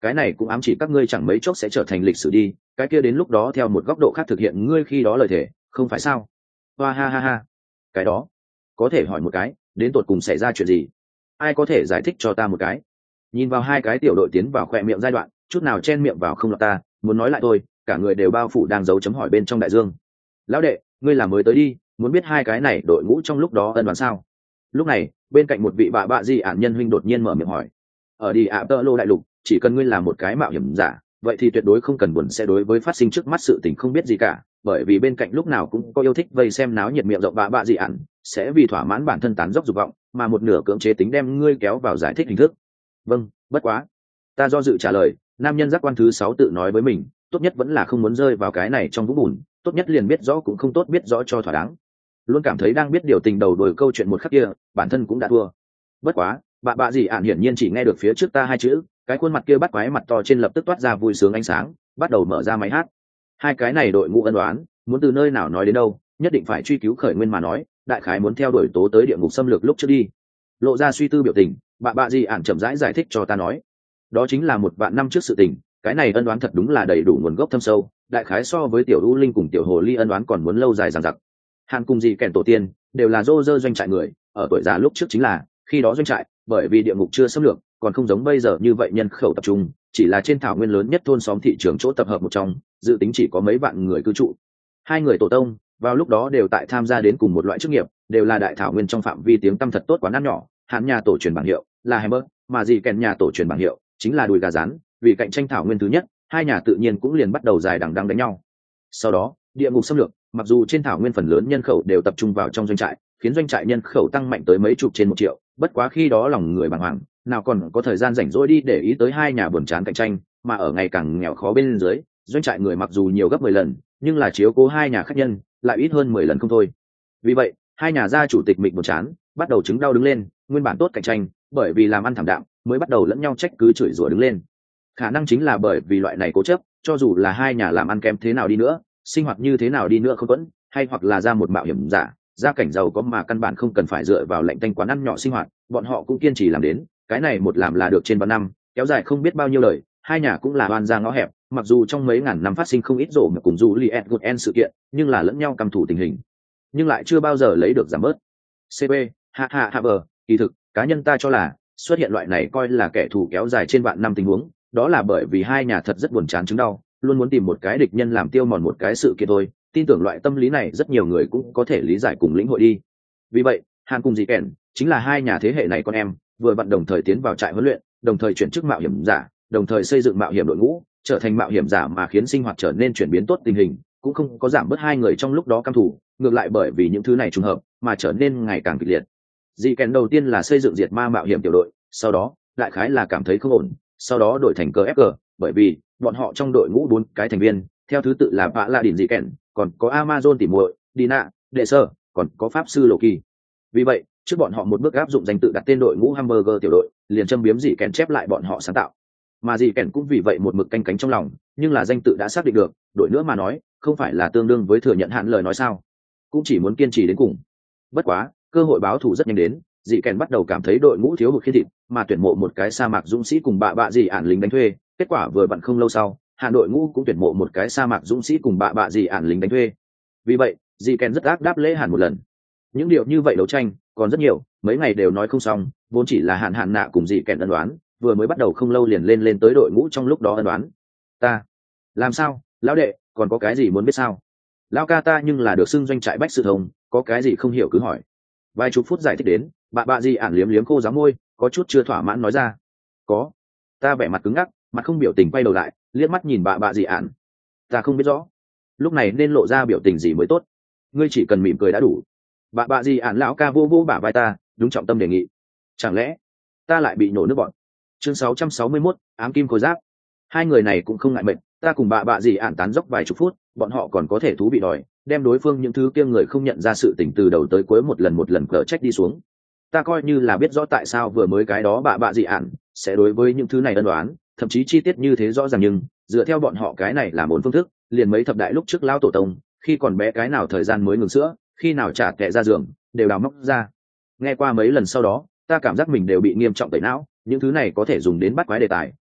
cái này cũng ám chỉ các ngươi chẳng mấy chốc sẽ trở thành lịch sử đi, cái kia đến lúc đó theo một góc độ khác thực hiện ngươi khi đó lời thề, không phải sao? Hoa ha ha ha. Cái đó, có thể hỏi một cái, đến tột cùng xảy ra chuyện gì? Ai có thể giải thích cho ta một cái? Nhìn vào hai cái tiểu đội tiến vào khỏe miệng giai đoạn, chút nào chen miệng vào không lọt ta, muốn nói lại thôi, cả người đều bao phủ đang giấu chấm hỏi bên trong đại dương. Lão đệ, ngươi là mới tới đi, muốn biết hai cái này đội ngũ trong lúc đó ân đoán sao? Lúc này, bên cạnh một vị bạ bạ di ản nhân huynh đột nhiên mở miệng hỏi. Ở đi ạ tơ lô đại lục, chỉ cần ngươi là một cái mạo hiểm giả, vậy thì tuyệt đối không cần buồn sẽ đối với phát sinh trước mắt sự tình không biết gì cả, bởi vì bên cạnh lúc nào cũng có yêu thích vây xem náo nhiệt miệng rộng bạ bạ di ản, sẽ vì thỏa mãn bản thân tán dốc dục vọng, mà một nửa cưỡng chế tính đem ngươi kéo vào giải thích hình thức. Vâng, bất quá. Ta do dự trả lời, nam nhân giác quan thứ sáu tự nói với mình, tốt nhất vẫn là không muốn rơi vào cái này trong vũng bùn, tốt nhất liền biết rõ cũng không tốt biết rõ cho thỏa đáng. Luôn cảm thấy đang biết điều tình đầu đuổi câu chuyện một khắc kia, bản thân cũng đã thua. Bất quá, bạ bạ gì ạn hiển nhiên chỉ nghe được phía trước ta hai chữ, cái khuôn mặt kia bắt quái mặt to trên lập tức toát ra vui sướng ánh sáng, bắt đầu mở ra máy hát. Hai cái này đội ngũ ân đoán, muốn từ nơi nào nói đến đâu, nhất định phải truy cứu khởi nguyên mà nói, đại khái muốn theo đuổi tố tới địa ngục xâm lược lúc trước đi. Lộ ra suy tư biểu tình, bạ bạ gì ạn chậm rãi giải thích cho ta nói, đó chính là một vạn năm trước sự tình, cái này ân đoán thật đúng là đầy đủ nguồn gốc thâm sâu, đại khái so với tiểu u linh cùng tiểu hồ ly ân đoán còn muốn lâu dài dằng dặc. Hàn cùng gì kèn tổ tiên đều là dô dơ doanh trại người, ở tuổi già lúc trước chính là khi đó doanh trại bởi vì địa ngục chưa xâm lược, còn không giống bây giờ như vậy nhân khẩu tập trung, chỉ là trên thảo nguyên lớn nhất thôn xóm thị trường chỗ tập hợp một trong, dự tính chỉ có mấy vạn người cư trụ. Hai người tổ tông vào lúc đó đều tại tham gia đến cùng một loại chức nghiệp, đều là đại thảo nguyên trong phạm vi tiếng tăm thật tốt quán ăn nhỏ. Hàn nhà tổ truyền bảng hiệu là hammer, mà gì kèn nhà tổ truyền bảng hiệu chính là đùi gà rán, vì cạnh tranh thảo nguyên thứ nhất, hai nhà tự nhiên cũng liền bắt đầu dài đằng đẵng đánh nhau. Sau đó, địa ngục xâm lược, mặc dù trên thảo nguyên phần lớn nhân khẩu đều tập trung vào trong doanh trại, khiến doanh trại nhân khẩu tăng mạnh tới mấy chục trên một triệu, bất quá khi đó lòng người bàng hoàng, nào còn có thời gian rảnh rỗi đi để ý tới hai nhà buồn chán cạnh tranh, mà ở ngày càng nghèo khó bên dưới, doanh trại người mặc dù nhiều gấp mười lần, nhưng là chiếu cố hai nhà khách nhân lại ít hơn mười lần không thôi. Vì vậy, hai nhà gia chủ tịch mịch buồn chán, bắt đầu chứng đau đứng lên, nguyên bản tốt cạnh tranh, bởi vì làm ăn thảm đạm, mới bắt đầu lẫn nhau trách cứ chửi rủa đứng lên. Khả năng chính là bởi vì loại này cố chấp, cho dù là hai nhà làm ăn kém thế nào đi nữa, sinh hoạt như thế nào đi nữa không tuẫn, hay hoặc là ra một mạo hiểm giả, gia cảnh giàu có mà căn bản không cần phải dựa vào lệnh tanh quán ăn nhỏ sinh hoạt, bọn họ cũng kiên trì làm đến, cái này một làm là được trên vạn năm, kéo dài không biết bao nhiêu lời, hai nhà cũng là oan ra ngõ hẹp, mặc dù trong mấy ngàn năm phát sinh không ít rộ mà cùng dù Liet Goten sự kiện, nhưng là lẫn nhau căm thủ tình hình, nhưng lại chưa bao giờ lấy được giảm bớt. xê pê, ha ha ha bờ, kỳ thực, cá nhân ta cho là xuất hiện loại này coi là kẻ thù kéo dài trên vạn năm tình huống, đó là bởi vì hai nhà thật rất buồn chán chứng đau, luôn muốn tìm một cái địch nhân làm tiêu mòn một cái sự kiện thôi. Tin tưởng loại tâm lý này rất nhiều người cũng có thể lý giải cùng lĩnh hội đi. Vì vậy, Hàn cùng dì kèn chính là hai nhà thế hệ này con em, vừa vặn đồng thời tiến vào trại huấn luyện, đồng thời chuyển chức mạo hiểm giả, đồng thời xây dựng mạo hiểm đội ngũ, trở thành mạo hiểm giả mà khiến sinh hoạt trở nên chuyển biến tốt tình hình, cũng không có giảm bớt hai người trong lúc đó căm thù, ngược lại bởi vì những thứ này trùng hợp mà trở nên ngày càng kịch liệt. Dì kèn đầu tiên là xây dựng diệt ma mạo hiểm tiểu đội, sau đó đại khái là cảm thấy không ổn, sau đó đổi thành cờ ép cờ, bởi vì bọn họ trong đội ngũ bốn cái thành viên theo thứ tự là vạ la đỉnh dị kèn, còn có Amazon tỉ muội Dina, đệ sơ, còn có pháp sư Loki. Vì vậy trước bọn họ một bước áp dụng danh tự đặt tên đội ngũ hamburger tiểu đội, liền châm biếm dị kèn chép lại bọn họ sáng tạo, mà dị kèn cũng vì vậy một mực canh cánh trong lòng, nhưng là danh tự đã xác định được, đội nữa mà nói không phải là tương đương với thừa nhận hạn lời nói sao, cũng chỉ muốn kiên trì đến cùng. Bất quá cơ hội báo thù rất nhanh đến, dị kèn bắt đầu cảm thấy đội ngũ thiếu hụt khiên thịt, mà tuyển mộ một cái sa mạc dũng sĩ cùng bạ bạ dị ản lính đánh thuê. Kết quả vừa bận không lâu sau, hạ đội ngũ cũng tuyển mộ một cái sa mạc dũng sĩ cùng bạ bạ dị ản lính đánh thuê. Vì vậy dị kèn rất ác đáp lễ hàn một lần. Những điều như vậy đấu tranh còn rất nhiều, mấy ngày đều nói không xong, vốn chỉ là hạn hạn nạ cùng dị kèn ân đoán, vừa mới bắt đầu không lâu liền lên lên tới đội ngũ trong lúc đó ân đoán. Ta làm sao lão đệ, còn có cái gì muốn biết sao? Lão ca ta nhưng là được xưng doanh trại bách sự thông, có cái gì không hiểu cứ hỏi. Vài chục phút giải thích đến, bạ bạ dị ản liếm liếm khô giáo môi, có chút chưa thỏa mãn nói ra. Có. Ta vẻ mặt cứng ngắc, mặt không biểu tình quay đầu lại, liếc mắt nhìn bạ bạ dị ản. Ta không biết rõ lúc này nên lộ ra biểu tình gì mới tốt, ngươi chỉ cần mỉm cười đã đủ. Bạ bạ dị ản lão ca vô vô bả vai ta, đúng trọng tâm đề nghị. Chẳng lẽ ta lại bị nổ nước bọn? Chương sáu trăm sáu mươi mốt, ám kim khối giáp. Hai người này cũng không ngại mệt, ta cùng bạ bạ dị ản tán dốc vài chục phút, bọn họ còn có thể thú bị đòi, đem đối phương những thứ kia người không nhận ra sự tình từ đầu tới cuối một lần một lần cỡ trách đi xuống. Ta coi như là biết rõ tại sao vừa mới cái đó bạ bạ dị ản sẽ đối với những thứ này ân đoán, thậm chí chi tiết như thế rõ ràng, nhưng dựa theo bọn họ cái này là một phương thức, liền mấy thập đại lúc trước lão tổ tông, khi còn bé cái nào thời gian mới ngừng sữa, khi nào trả kẹ ra giường, đều đào móc ra. Nghe qua mấy lần sau đó, ta cảm giác mình đều bị nghiêm trọng tẩy não, những thứ này có thể dùng đến bắt quái đề tài,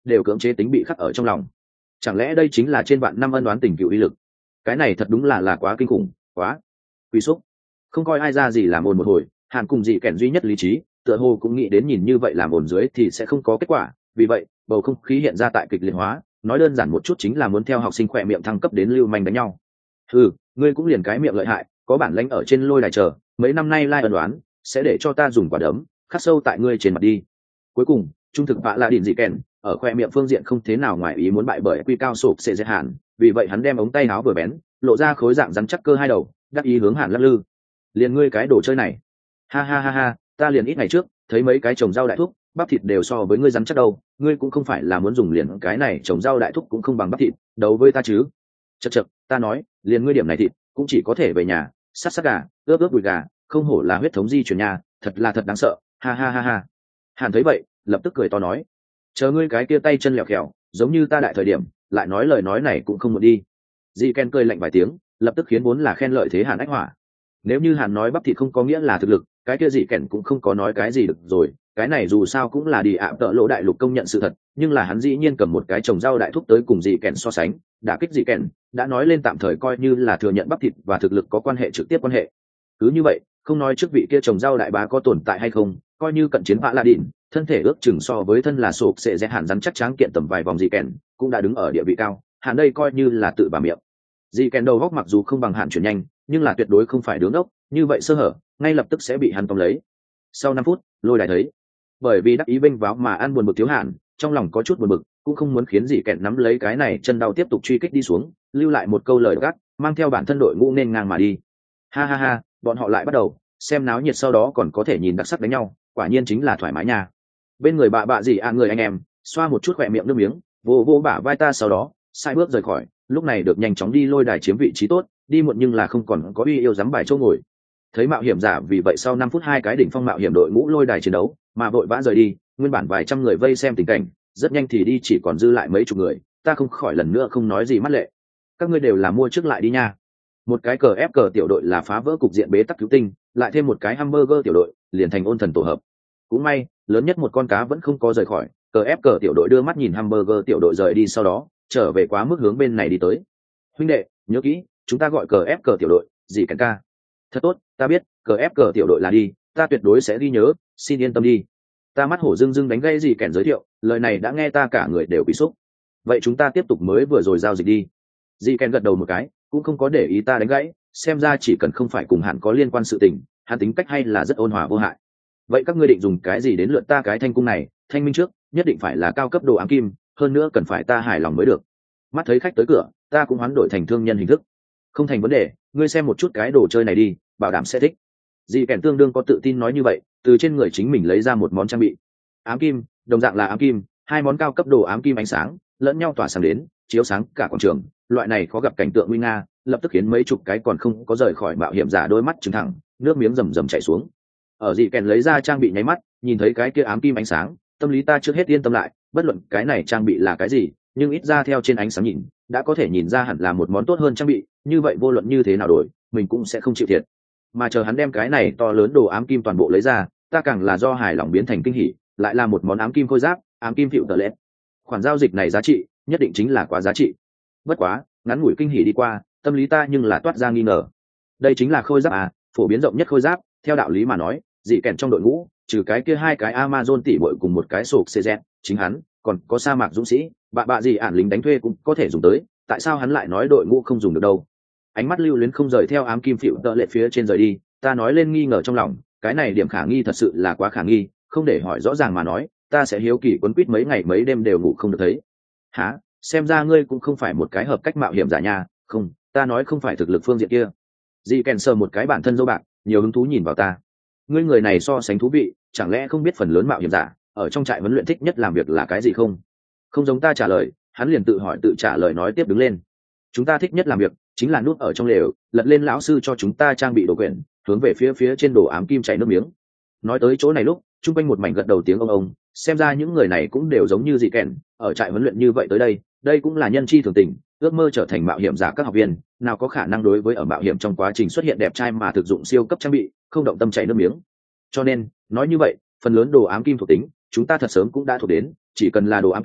đều cưỡng chế tính bị khắc ở trong lòng. Chẳng lẽ đây chính là trên vạn năm ân đoán tình cựu uy lực? Cái này thật đúng là là quá kinh khủng, quá quy xúc. Không coi ai ra gì làm ồn một hồi, Hàn cùng dị kèn duy nhất lý trí, tựa hồ cũng nghĩ đến nhìn như vậy làm ồn dưới thì sẽ không có kết quả, vì vậy bầu không khí hiện ra tại kịch liệt hóa, nói đơn giản một chút chính là muốn theo học sinh khỏe miệng thăng cấp đến lưu manh đánh nhau. Ừ, ngươi cũng liền cái miệng lợi hại, có bản lãnh ở trên lôi đài chờ, mấy năm nay lai ân đoán sẽ để cho ta dùng quả đấm khắc sâu tại ngươi trên mặt đi. Cuối cùng trung thực vạ là đỉnh dị kèn ở khoe miệng phương diện không thế nào ngoài ý muốn bại bởi quy cao sụp sẽ dễ Hàn, vì vậy hắn đem ống tay áo vừa bén lộ ra khối dạng rắn chắc cơ hai đầu, đắc ý hướng Hàn lắc lư. Liền ngươi cái đồ chơi này, ha ha ha ha, ta liền ít ngày trước thấy mấy cái trồng rau đại thúc bắp thịt đều so với ngươi rắn chắc đâu, ngươi cũng không phải là muốn dùng liền cái này trồng rau đại thúc cũng không bằng bắp thịt đấu với ta chứ? Chật chật, ta nói liền ngươi điểm này thịt cũng chỉ có thể về nhà sát sát gà ướp ướp đùi gà, không hổ là huyết thống di chuyển nhà, thật là thật đáng sợ, ha ha ha ha. Hàn thấy vậy lập tức cười to nói, chờ ngươi cái kia tay chân lẹo khèo giống như ta đại thời điểm lại nói lời nói này cũng không muốn đi. Di Ken cười lạnh vài tiếng, lập tức khiến vốn là khen lợi thế Hàn ách hỏa. Nếu như Hàn nói bắp thịt không có nghĩa là thực lực, cái kia Di Ken cũng không có nói cái gì được rồi, cái này dù sao cũng là đi ạ tợ lỗ đại lục công nhận sự thật, nhưng là hắn dĩ nhiên cầm một cái trồng rau đại thúc tới cùng Di Ken so sánh, đả kích Di Ken, đã nói lên tạm thời coi như là thừa nhận bắp thịt và thực lực có quan hệ trực tiếp quan hệ. Cứ như vậy, không nói trước vị kia trồng rau đại bá có tồn tại hay không, coi như cận chiến vạ la đỉnh, thân thể ước chừng so với thân là sụp sẽ dễ Hàn rắn chắc tráng kiện tầm vài vòng Di Ken, cũng đã đứng ở địa vị cao, Hàn đây coi như là tự bà miệng. Di Ken đầu góc mặc dù không bằng Hàn chuyển nhanh, nhưng là tuyệt đối không phải đứng ốc, như vậy sơ hở ngay lập tức sẽ bị hắn tóm lấy. Sau năm phút, lôi đài thấy, bởi vì đắc ý vênh váo mà ăn buồn bực thiếu Hàn, trong lòng có chút buồn bực, cũng không muốn khiến Di Ken nắm lấy cái này chân đau tiếp tục truy kích đi xuống, lưu lại một câu lời gắt, mang theo bản thân đội ngũ nên ngang mà đi. Ha ha ha, bọn họ lại bắt đầu xem náo nhiệt, sau đó còn có thể nhìn đặc sắc đánh nhau, quả nhiên chính là thoải mái nha. Bên người bạ bạ gì à người anh em xoa một chút khỏe miệng nước miếng, vô vô bả vai ta, sau đó sai bước rời khỏi, lúc này được nhanh chóng đi lôi đài chiếm vị trí tốt, đi muộn nhưng là không còn có uy yêu dám bài chỗ ngồi. Thấy mạo hiểm giả vì vậy sau năm phút hai cái đỉnh phong mạo hiểm đội ngũ lôi đài chiến đấu mà vội vã rời đi, nguyên bản vài trăm người vây xem tình cảnh rất nhanh thì đi chỉ còn dư lại mấy chục người, ta không khỏi lần nữa không nói gì mắt lệ. Các ngươi đều là mua trước lại đi nha. Một cái cờ ép cờ tiểu đội là phá vỡ cục diện bế tắc cứu tinh, lại thêm một cái hamburger tiểu đội liền thành ôn thần tổ hợp. Cũng may lớn nhất một con cá vẫn không có rời khỏi, cờ ép cờ tiểu đội đưa mắt nhìn hamburger tiểu đội rời đi, sau đó trở về quá mức hướng bên này đi tới. Huynh đệ nhớ kỹ, chúng ta gọi cờ ép cờ tiểu đội gì cảnh ca. Thật tốt, ta biết cờ ép cờ tiểu đội là đi, ta tuyệt đối sẽ ghi nhớ, xin yên tâm đi. Ta mắt hổ dưng dưng đánh gây gì kèn giới thiệu, lời này đã nghe ta cả người đều bị xúc. Vậy chúng ta tiếp tục mới vừa rồi giao dịch đi. Dì kèn gật đầu một cái, cũng không có để ý ta đánh gãy, xem ra chỉ cần không phải cùng hắn có liên quan sự tình, hắn tính cách hay là rất ôn hòa vô hại. Vậy các ngươi định dùng cái gì đến lượt ta cái thanh cung này? Thanh minh trước nhất định phải là cao cấp đồ ám kim, hơn nữa cần phải ta hài lòng mới được. Mắt thấy khách tới cửa, ta cũng hoán đổi thành thương nhân hình thức. Không thành vấn đề, ngươi xem một chút cái đồ chơi này đi, bảo đảm sẽ thích. Dì kèn tương đương có tự tin nói như vậy, từ trên người chính mình lấy ra một món trang bị ám kim, đồng dạng là ám kim, hai món cao cấp đồ ám kim ánh sáng lẫn nhau tỏa sáng đến chiếu sáng cả quảng trường. Loại này khó gặp cảnh tượng nguy nga, lập tức khiến mấy chục cái còn không có rời khỏi mạo hiểm giả đôi mắt trừng thẳng, nước miếng rầm rầm chảy xuống. Ở dì kèn lấy ra trang bị nháy mắt, nhìn thấy cái kia ám kim ánh sáng, tâm lý ta trước hết yên tâm lại, bất luận cái này trang bị là cái gì, nhưng ít ra theo trên ánh sáng nhìn đã có thể nhìn ra hẳn là một món tốt hơn trang bị, như vậy vô luận như thế nào đổi mình cũng sẽ không chịu thiệt. Mà chờ hắn đem cái này to lớn đồ ám kim toàn bộ lấy ra, ta càng là do hài lòng biến thành kinh hỉ, lại là một món ám kim khôi giáp, ám kim phiệu tờ lệ. Khoản giao dịch này giá trị nhất định chính là quá giá trị. Bất quá ngắn ngủi kinh hỉ đi qua, tâm lý ta nhưng là toát ra nghi ngờ. Đây chính là khôi giáp à? Phổ biến rộng nhất khôi giáp, theo đạo lý mà nói dị kèn trong đội ngũ trừ cái kia hai cái Amazon tỷ muội cùng một cái sộp xê dẹt, chính hắn còn có sa mạc dũng sĩ bạ bạ gì ản lính đánh thuê cũng có thể dùng tới, tại sao hắn lại nói đội ngũ không dùng được đâu? Ánh mắt lưu luyến không rời theo ám kim phiệu tợ lệ phía trên rời đi, ta nói lên nghi ngờ trong lòng, cái này điểm khả nghi thật sự là quá khả nghi, không để hỏi rõ ràng mà nói ta sẽ hiếu kỳ quấn quýt mấy ngày mấy đêm đều ngủ không được thấy. Hả? Xem ra ngươi cũng không phải một cái hợp cách mạo hiểm giả nha. Không, ta nói không phải thực lực phương diện kia. Dì kèn sờ một cái bản thân dâu bạc, nhiều hứng thú nhìn vào ta. Ngươi người này so sánh thú vị, chẳng lẽ không biết phần lớn mạo hiểm giả ở trong trại huấn luyện thích nhất làm việc là cái gì không? Không giống ta trả lời, hắn liền tự hỏi tự trả lời, nói tiếp đứng lên. Chúng ta thích nhất làm việc chính là núp ở trong lều, lật lên lão sư cho chúng ta trang bị đồ quyển, hướng về phía phía trên đồ ám kim chảy nước miếng. Nói tới chỗ này lúc chung quanh một mảnh gật đầu tiếng ông ông, xem ra những người này cũng đều giống như dị kèn, ở trại huấn luyện như vậy tới đây, đây cũng là nhân chi thường tình, ước mơ trở thành mạo hiểm giả các học viên, nào có khả năng đối với ở mạo hiểm trong quá trình xuất hiện đẹp trai mà thực dụng siêu cấp trang bị, không động tâm chảy nước miếng. Cho nên, nói như vậy, phần lớn đồ ám kim thuộc tính, chúng ta thật sớm cũng đã thuộc đến, chỉ cần là đồ ám kim,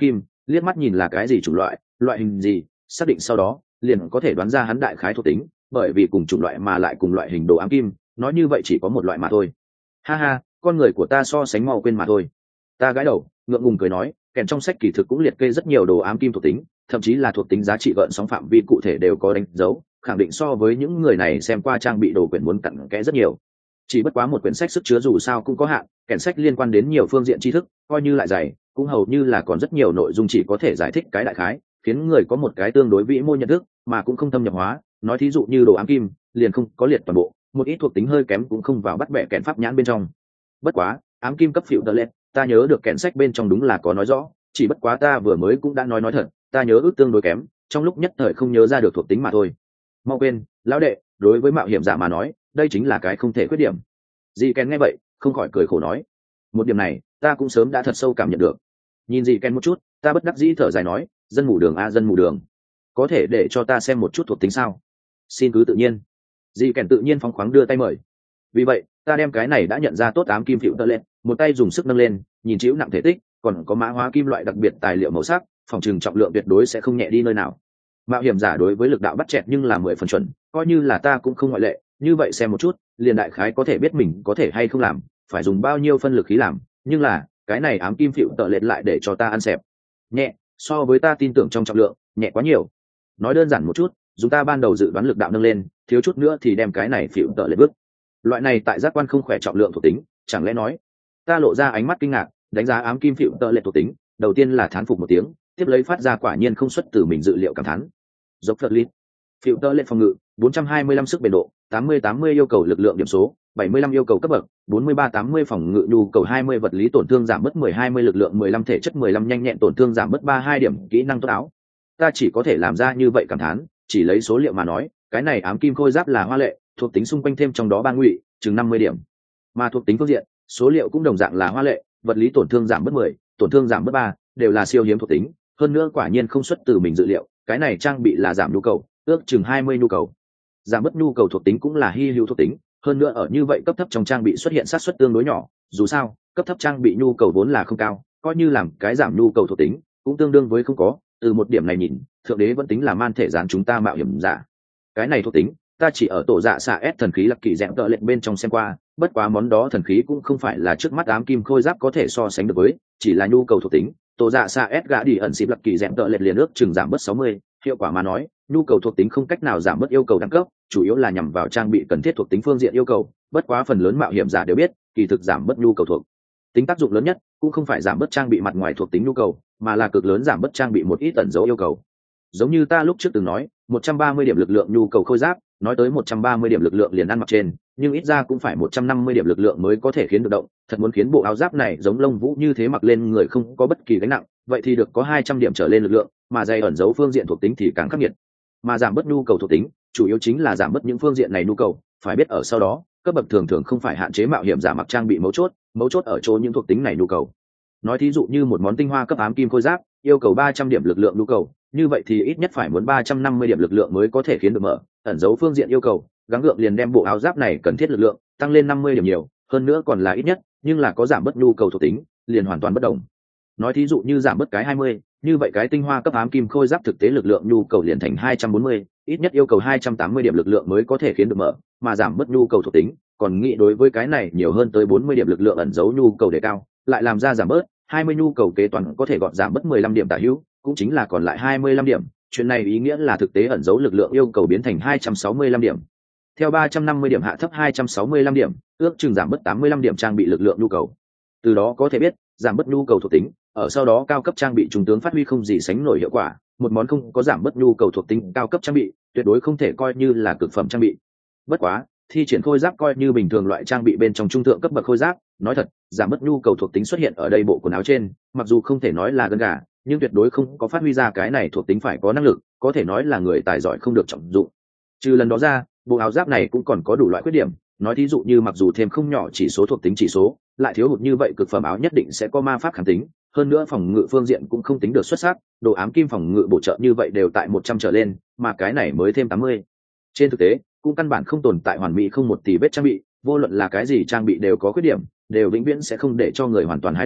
liếc mắt nhìn là cái gì chủng loại, loại hình gì, xác định sau đó liền có thể đoán ra hắn đại khái thuộc tính, bởi vì cùng chủng loại mà lại cùng loại hình đồ ám kim, nói như vậy chỉ có một loại mà thôi. Ha ha, con người của ta so sánh mau quên mà thôi. Ta gãi đầu ngượng ngùng cười nói, kèn trong sách kỳ thực cũng liệt kê rất nhiều đồ ám kim thuộc tính, thậm chí là thuộc tính giá trị gợn sóng phạm vi cụ thể đều có đánh dấu, khẳng định so với những người này xem qua trang bị đồ quyển muốn cặn kẽ rất nhiều. Chỉ bất quá một quyển sách sức chứa dù sao cũng có hạn, kèn sách liên quan đến nhiều phương diện tri thức, coi như lại dày cũng hầu như là còn rất nhiều nội dung chỉ có thể giải thích cái đại khái, khiến người có một cái tương đối vĩ mô nhận thức mà cũng không thâm nhập hóa. Nói thí dụ như đồ ám kim liền không có liệt toàn bộ, một ít thuộc tính hơi kém cũng không vào bắt bẻ kèn pháp nhãn bên trong. Bất quá ám kim cấp phiệu tờ lên, ta nhớ được kèn sách bên trong đúng là có nói rõ, chỉ bất quá ta vừa mới cũng đã nói nói thật, ta nhớ ước tương đối kém, trong lúc nhất thời không nhớ ra được thuộc tính mà thôi. Mau quên, lão đệ, đối với mạo hiểm giả mà nói đây chính là cái không thể khuyết điểm. Dì Ken nghe vậy không khỏi cười khổ nói, một điểm này ta cũng sớm đã thật sâu cảm nhận được. Nhìn dì Ken một chút, ta bất đắc dĩ thở dài nói, dân mù đường a dân mù đường, có thể để cho ta xem một chút thuộc tính sao? Xin cứ tự nhiên. Dì Ken tự nhiên phóng khoáng đưa tay mời. Vì vậy ta đem cái này đã nhận ra tốt ám kim phiệu tơ lên, một tay dùng sức nâng lên, nhìn chịu nặng thể tích, còn có mã hóa kim loại đặc biệt tài liệu màu sắc, phòng trừng trọng lượng tuyệt đối sẽ không nhẹ đi nơi nào. Mạo hiểm giả đối với lực đạo bắt chẹt nhưng là mười phần chuẩn, coi như là ta cũng không ngoại lệ. Như vậy xem một chút liền đại khái có thể biết mình có thể hay không làm, phải dùng bao nhiêu phân lực khí làm. Nhưng là cái này ám kim phiệu tợ lệch lại để cho ta ăn xẹp nhẹ, so với ta tin tưởng trong trọng lượng nhẹ quá nhiều. Nói đơn giản một chút, chúng ta ban đầu dự đoán lực đạo nâng lên, thiếu chút nữa thì đem cái này phiệu tợ lệch bước. Loại này tại giác quan không khỏe trọng lượng thuộc tính, chẳng lẽ nói? Ta lộ ra ánh mắt kinh ngạc, đánh giá ám kim phiệu tợ lệch thuộc tính, đầu tiên là thán phục một tiếng, tiếp lấy phát ra quả nhiên không xuất từ mình dự liệu cảm thán. Dốc phật lít phiệu tợ lệch phòng ngự bốn trăm hai mươi lăm sức bền độ, tám mươi tám mươi yêu cầu lực lượng điểm số, bảy mươi lăm yêu cầu cấp bậc, bốn mươi ba tám mươi phòng ngự nhu cầu hai mươi vật lý tổn thương giảm mất mười hai mươi lực lượng mười lăm thể chất mười lăm nhanh nhẹn tổn thương giảm mất ba hai điểm kỹ năng tốt áo. Ta chỉ có thể làm ra như vậy cảm thán, chỉ lấy số liệu mà nói, cái này ám kim khôi giáp là hoa lệ, thuộc tính xung quanh thêm trong đó ba ngụy, chừng năm mươi điểm. Mà thuộc tính phương diện, số liệu cũng đồng dạng là hoa lệ, vật lý tổn thương giảm mất mười, tổn thương giảm mất ba, đều là siêu hiếm thuộc tính, hơn nữa quả nhiên không xuất từ mình dự liệu, cái này trang bị là giảm nhu cầu, ước chừng hai mươi nhu cầu. Giảm mất nhu cầu thuộc tính cũng là hy hữu thuộc tính, hơn nữa ở như vậy cấp thấp trong trang bị xuất hiện sát suất tương đối nhỏ, dù sao cấp thấp trang bị nhu cầu vốn là không cao, coi như làm cái giảm nhu cầu thuộc tính cũng tương đương với không có. Từ một điểm này nhìn, thượng đế vẫn tính là man thể dán chúng ta mạo hiểm giả. Cái này thuộc tính ta chỉ ở tổ dạ xạ S thần khí lập kỳ dẹm tợ lệnh bên trong xem qua, bất quá món đó thần khí cũng không phải là trước mắt ám kim khôi giáp có thể so sánh được với, chỉ là nhu cầu thuộc tính. Tổ dạ xạ S gã đi ẩn xịp lập kỳ dẹm tợ lệnh liền ước chừng giảm bớt sáu mươi, hiệu quả mà nói nhu cầu thuộc tính không cách nào giảm bớt yêu cầu đẳng cấp, chủ yếu là nhằm vào trang bị cần thiết thuộc tính phương diện yêu cầu. Bất quá phần lớn mạo hiểm giả đều biết, kỳ thực giảm bớt nhu cầu thuộc tính tác dụng lớn nhất cũng không phải giảm bớt trang bị mặt ngoài thuộc tính nhu cầu, mà là cực lớn giảm bớt trang bị một ít tẩn dấu yêu cầu. Giống như ta lúc trước từng nói, một trăm ba mươi điểm lực lượng nhu cầu khôi giáp, nói tới một trăm ba mươi điểm lực lượng liền ăn mặc trên, nhưng ít ra cũng phải một trăm năm mươi điểm lực lượng mới có thể khiến được động. Thật muốn khiến bộ áo giáp này giống lông vũ như thế mặc lên người không có bất kỳ gánh nặng, vậy thì được có hai trăm điểm trở lên lực lượng, mà dày ẩn dấu phương diện thuộc tính thì càng khắc nghiệt. Mà giảm bớt nhu cầu thuộc tính, chủ yếu chính là giảm bớt những phương diện này nhu cầu. Phải biết ở sau đó, cấp bậc thường thường không phải hạn chế mạo hiểm giả mặc trang bị mấu chốt, mấu chốt ở chỗ những thuộc tính này nhu cầu. Nói thí dụ như một món tinh hoa cấp ám kim khôi giáp, yêu cầu ba trăm điểm lực lượng nhu cầu, như vậy thì ít nhất phải muốn ba trăm năm mươi điểm lực lượng mới có thể khiến được mở. Ẩn dấu phương diện yêu cầu, gắng gượng liền đem bộ áo giáp này cần thiết lực lượng tăng lên năm mươi điểm nhiều, hơn nữa còn là ít nhất, nhưng là có giảm bớt nhu cầu thuộc tính, liền hoàn toàn bất đồng. Nói thí dụ như giảm bớt cái hai mươi, như vậy cái tinh hoa cấp ám kim khôi giáp thực tế lực lượng nhu cầu liền thành hai trăm bốn mươi, ít nhất yêu cầu hai trăm tám mươi điểm lực lượng mới có thể khiến được mở, mà giảm bớt nhu cầu thuộc tính, còn nghĩ đối với cái này nhiều hơn tới bốn mươi điểm lực lượng ẩn dấu nhu cầu đề cao, lại làm ra giảm bớt hai mươi nhu cầu kế toán có thể gọt giảm bớt mười lăm điểm tả hữu, cũng chính là còn lại hai mươi lăm điểm. Chuyện này ý nghĩa là thực tế ẩn dấu lực lượng yêu cầu biến thành hai trăm sáu mươi lăm điểm. Theo ba trăm năm mươi điểm hạ thấp hai trăm sáu mươi lăm điểm, ước chừng giảm bớt tám mươi lăm điểm trang bị lực lượng nhu cầu. Từ đó có thể biết, giảm bớt nhu cầu thuộc tính, ở sau đó cao cấp trang bị trung tướng phát huy không gì sánh nổi hiệu quả. Một món không có giảm bớt nhu cầu thuộc tính cao cấp trang bị, tuyệt đối không thể coi như là cực phẩm trang bị. Bất quá, thi triển khôi giáp coi như bình thường loại trang bị bên trong trung thượng cấp bậc khôi giáp, nói thật, giảm bớt nhu cầu thuộc tính xuất hiện ở đây bộ quần áo trên, mặc dù không thể nói là gân gà, nhưng tuyệt đối không có phát huy ra cái này thuộc tính phải có năng lực, có thể nói là người tài giỏi không được trọng dụng. Trừ lần đó ra, bộ áo giáp này cũng còn có đủ loại khuyết điểm, nói thí dụ như mặc dù thêm không nhỏ chỉ số thuộc tính chỉ số, lại thiếu hụt như vậy cực phẩm áo nhất định sẽ có ma pháp kháng tính, hơn nữa phòng ngự phương diện cũng không tính được xuất sắc, đồ ám kim phòng ngự bổ trợ như vậy đều tại một trăm trở lên, mà cái này mới thêm tám mươi. Trên thực tế, cũng căn bản không tồn tại hoàn mỹ không một tỷ vết trang bị, vô luận là cái gì trang bị đều có khuyết điểm, đều vĩnh viễn sẽ không để cho người hoàn toàn hài lòng,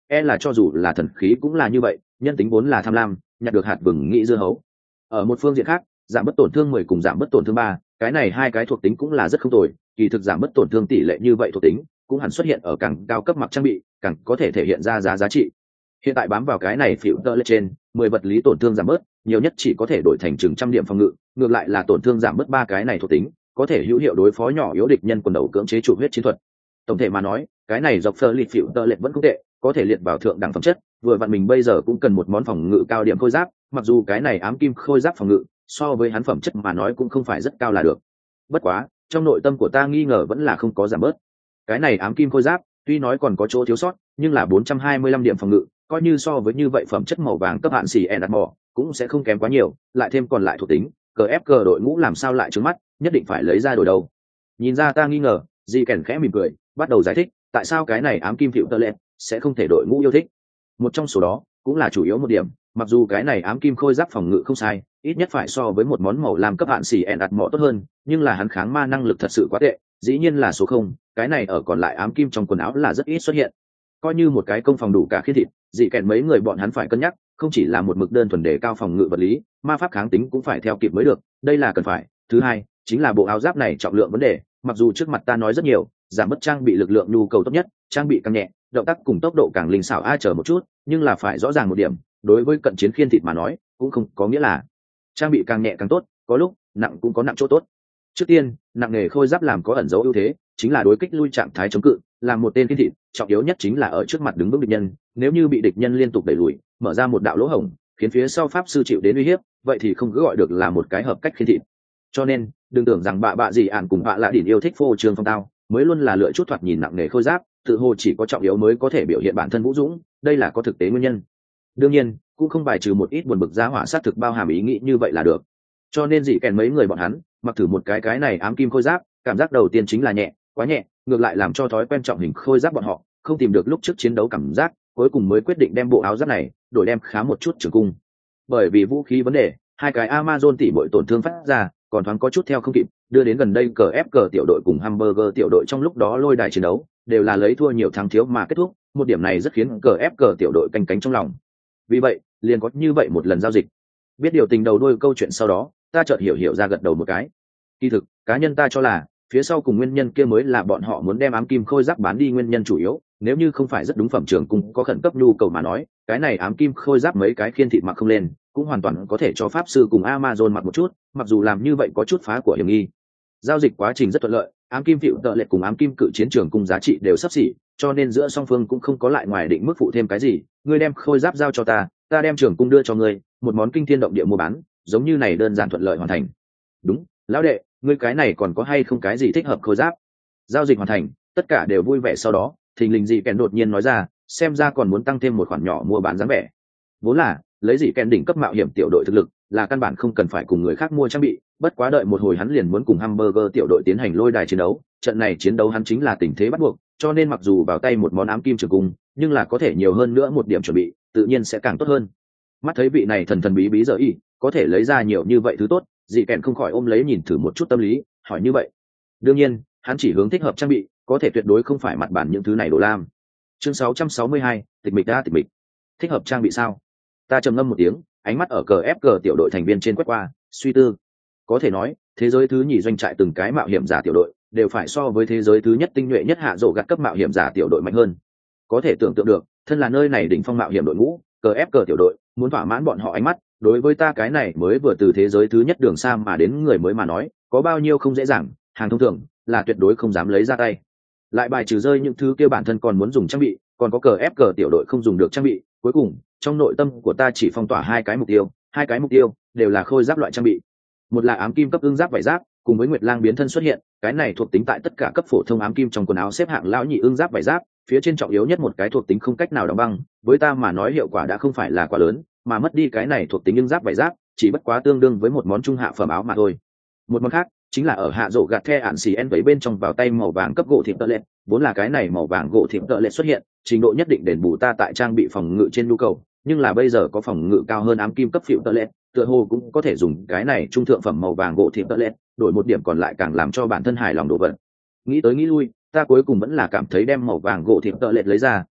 e là cho dù là thần khí cũng là như vậy, nhân tính vốn là tham lam, nhặt được hạt vừng nghĩ dưa hấu. Ở một phương diện khác, giảm bất tổn thương mười cùng giảm bất tổn thương ba, cái này hai cái thuộc tính cũng là rất không tồi, kỳ thực giảm bất tổn thương tỷ lệ như vậy thuộc tính cũng hẳn xuất hiện ở càng cao cấp mặc trang bị, càng có thể thể hiện ra giá giá trị. Hiện tại bám vào cái này phiêu tơ lên trên, mười vật lý tổn thương giảm bớt, nhiều nhất chỉ có thể đổi thành chừng trăm điểm phòng ngự, ngược lại là tổn thương giảm bớt ba cái này thuộc tính, có thể hữu hiệu đối phó nhỏ yếu địch nhân quần đầu cưỡng chế chủ huyết chiến thuật. Tổng thể mà nói, cái này dọc phơ liệt phiêu tơ lệ vẫn không tệ, có thể liệt vào thượng đẳng phẩm chất, vừa vặn mình bây giờ cũng cần một món phòng ngự cao điểm khôi giáp, mặc dù cái này ám kim khôi giáp phòng ngự so với hắn phẩm chất mà nói cũng không phải rất cao là được. Bất quá, trong nội tâm của ta nghi ngờ vẫn là không có giảm bớt. Cái này ám kim khôi giáp tuy nói còn có chỗ thiếu sót, nhưng là bốn trăm hai mươi lăm điểm phòng ngự, coi như so với như vậy phẩm chất màu vàng cấp hạn xì en đặt mỏ cũng sẽ không kém quá nhiều, lại thêm còn lại thuộc tính, cờ ép cờ đội ngũ làm sao lại trướng mắt, nhất định phải lấy ra đổi đầu. Nhìn ra ta nghi ngờ, Di kèn khẽ mỉm cười, bắt đầu giải thích tại sao cái này ám kim phiệu tơ lệ sẽ không thể đội ngũ yêu thích. Một trong số đó cũng là chủ yếu một điểm, mặc dù cái này ám kim khôi giáp phòng ngự không sai, ít nhất phải so với một món màu lam cấp hạn xì en đặt mỏ tốt hơn, nhưng là hắn kháng ma năng lực thật sự quá tệ, dĩ nhiên là số không, cái này ở còn lại ám kim trong quần áo là rất ít xuất hiện. Coi như một cái công phòng đủ cả khiết thịt, dị kèn mấy người bọn hắn phải cân nhắc, không chỉ là một mực đơn thuần đề cao phòng ngự vật lý, ma pháp kháng tính cũng phải theo kịp mới được, đây là cần phải. Thứ hai chính là bộ áo giáp này trọng lượng vấn đề, mặc dù trước mặt ta nói rất nhiều, giảm bớt trang bị lực lượng nhu cầu tốt nhất, trang bị càng nhẹ, động tác cùng tốc độ càng linh xảo ai chờ một chút, nhưng là phải rõ ràng một điểm, đối với cận chiến khiên thịt mà nói, cũng không có nghĩa là trang bị càng nhẹ càng tốt, có lúc nặng cũng có nặng chỗ tốt. Trước tiên, nặng nghề khôi giáp làm có ẩn dấu ưu thế, chính là đối kích lui trạng thái chống cự, làm một tên khiên thịt, trọng yếu nhất chính là ở trước mặt đứng vững địch nhân, nếu như bị địch nhân liên tục đẩy lùi, mở ra một đạo lỗ hổng, khiến phía sau pháp sư chịu đến uy hiếp, vậy thì không cứ gọi được là một cái hợp cách khiên thịt. Cho nên, đừng tưởng rằng bạ bạ gì ản cùng bạ lạ đỉnh yêu thích phô trương phong tao, mới luôn là lựa chút thoạt nhìn nặng nghề khôi giáp, tự hồ chỉ có trọng yếu mới có thể biểu hiện bản thân vũ dũng, đây là có thực tế nguyên nhân. Đương nhiên, cũng không bài trừ một ít buồn bực giá hỏa sát thực bao hàm ý nghĩ như vậy là được. Cho nên dị kèn mấy người bọn hắn mặc thử một cái cái này ám kim khôi giáp, cảm giác đầu tiên chính là nhẹ, quá nhẹ, ngược lại làm cho thói quen trọng hình khôi giáp bọn họ không tìm được lúc trước chiến đấu cảm giác, cuối cùng mới quyết định đem bộ áo giáp này đổi đem khá một chút trường cung. Bởi vì vũ khí vấn đề, hai cái Amazon tỷ bội tổn thương phát ra, còn thoáng có chút theo không kịp, đưa đến gần đây cờ ép cờ tiểu đội cùng hamburger tiểu đội trong lúc đó lôi đài chiến đấu đều là lấy thua nhiều thắng thiếu mà kết thúc, một điểm này rất khiến cờ ép cờ tiểu đội canh cánh trong lòng. Vì vậy liền có như vậy một lần giao dịch. Biết điều tình đầu đuôi câu chuyện sau đó, ta chợt hiểu hiểu ra gật đầu một cái. Kỳ thực cá nhân ta cho là phía sau cùng nguyên nhân kia mới là bọn họ muốn đem ám kim khôi giáp bán đi nguyên nhân chủ yếu, nếu như không phải rất đúng phẩm trường cùng có khẩn cấp nhu cầu mà nói, cái này ám kim khôi giáp mấy cái khiên thịt mặc không lên, cũng hoàn toàn có thể cho pháp sư cùng Amazon mặc một chút, mặc dù làm như vậy có chút phá của hiểm nghi. Giao dịch quá trình rất thuận lợi, ám kim phiệu tợ lệ cùng ám kim cự chiến trường cùng giá trị đều sắp xỉ, cho nên giữa song phương cũng không có lại ngoài định mức phụ thêm cái gì, ngươi đem khôi giáp giao cho ta, ta đem trường cung đưa cho ngươi, một món kinh thiên động địa mua bán, giống như này đơn giản thuận lợi hoàn thành. Đúng, lão đệ, ngươi cái này còn có hay không cái gì thích hợp khôi giáp? Giao dịch hoàn thành, tất cả đều vui vẻ, sau đó thình lình dị kèn đột nhiên nói ra, xem ra còn muốn tăng thêm một khoản nhỏ mua bán dáng vẻ. Vốn là lấy dị kèn đỉnh cấp mạo hiểm tiểu đội thực lực là căn bản không cần phải cùng người khác mua trang bị, bất quá đợi một hồi hắn liền muốn cùng hamburger tiểu đội tiến hành lôi đài chiến đấu, trận này chiến đấu hắn chính là tình thế bắt buộc, cho nên mặc dù vào tay một món ám kim trường cung, nhưng là có thể nhiều hơn nữa một điểm chuẩn bị, tự nhiên sẽ càng tốt hơn. Mắt thấy vị này thần thần bí bí giờ y có thể lấy ra nhiều như vậy thứ tốt, dị kèn không khỏi ôm lấy nhìn thử một chút tâm lý, hỏi như vậy. Đương nhiên hắn chỉ hướng thích hợp trang bị, có thể tuyệt đối không phải mặt bản những thứ này đồ lam. Chương sáu trăm sáu mươi hai, tịch mịch đã tịch mịch. Thích hợp trang bị sao? Ta trầm ngâm một tiếng, ánh mắt ở cờ ép cờ tiểu đội thành viên trên quét qua, suy tư. Có thể nói thế giới thứ nhì doanh trại từng cái mạo hiểm giả tiểu đội đều phải so với thế giới thứ nhất tinh nhuệ nhất hạ rổ gạt cấp mạo hiểm giả tiểu đội mạnh hơn. Có thể tưởng tượng được, thân là nơi này đỉnh phong mạo hiểm đội ngũ, cờ ép cờ tiểu đội muốn thỏa mãn bọn họ ánh mắt, đối với ta cái này mới vừa từ thế giới thứ nhất đường xa mà đến người mới mà nói, có bao nhiêu không dễ dàng, hàng thông thường là tuyệt đối không dám lấy ra tay. Lại bài trừ rơi những thứ kia bản thân còn muốn dùng trang bị, còn có cờ ép cờ tiểu đội không dùng được trang bị, cuối cùng trong nội tâm của ta chỉ phong tỏa hai cái mục tiêu, hai cái mục tiêu đều là khôi giáp loại trang bị. Một là ám kim cấp ưng giáp vải giáp, cùng với nguyệt lang biến thân xuất hiện, cái này thuộc tính tại tất cả cấp phổ thông ám kim trong quần áo xếp hạng lão nhị ưng giáp vải giáp, phía trên trọng yếu nhất một cái thuộc tính không cách nào đóng băng, với ta mà nói hiệu quả đã không phải là quá lớn, mà mất đi cái này thuộc tính ưng giáp vải giáp chỉ bất quá tương đương với một món trung hạ phẩm áo mà thôi. Một món khác chính là ở hạ rổ gạt the ản xì en với bên trong vào tay màu vàng cấp gỗ thịt tợ lệ, vốn là cái này màu vàng gỗ thịt tợ lệ xuất hiện trình độ nhất định đền bù ta tại trang bị phòng ngự trên nhu cầu, nhưng là bây giờ có phòng ngự cao hơn ám kim cấp phiệu tợ lệ, tựa hồ cũng có thể dùng cái này trung thượng phẩm màu vàng gỗ thịt tợ lệ đổi một điểm còn lại càng làm cho bản thân hài lòng đồ vật. Nghĩ tới nghĩ lui, ta cuối cùng vẫn là cảm thấy đem màu vàng gỗ thịt tợ lệ lấy ra,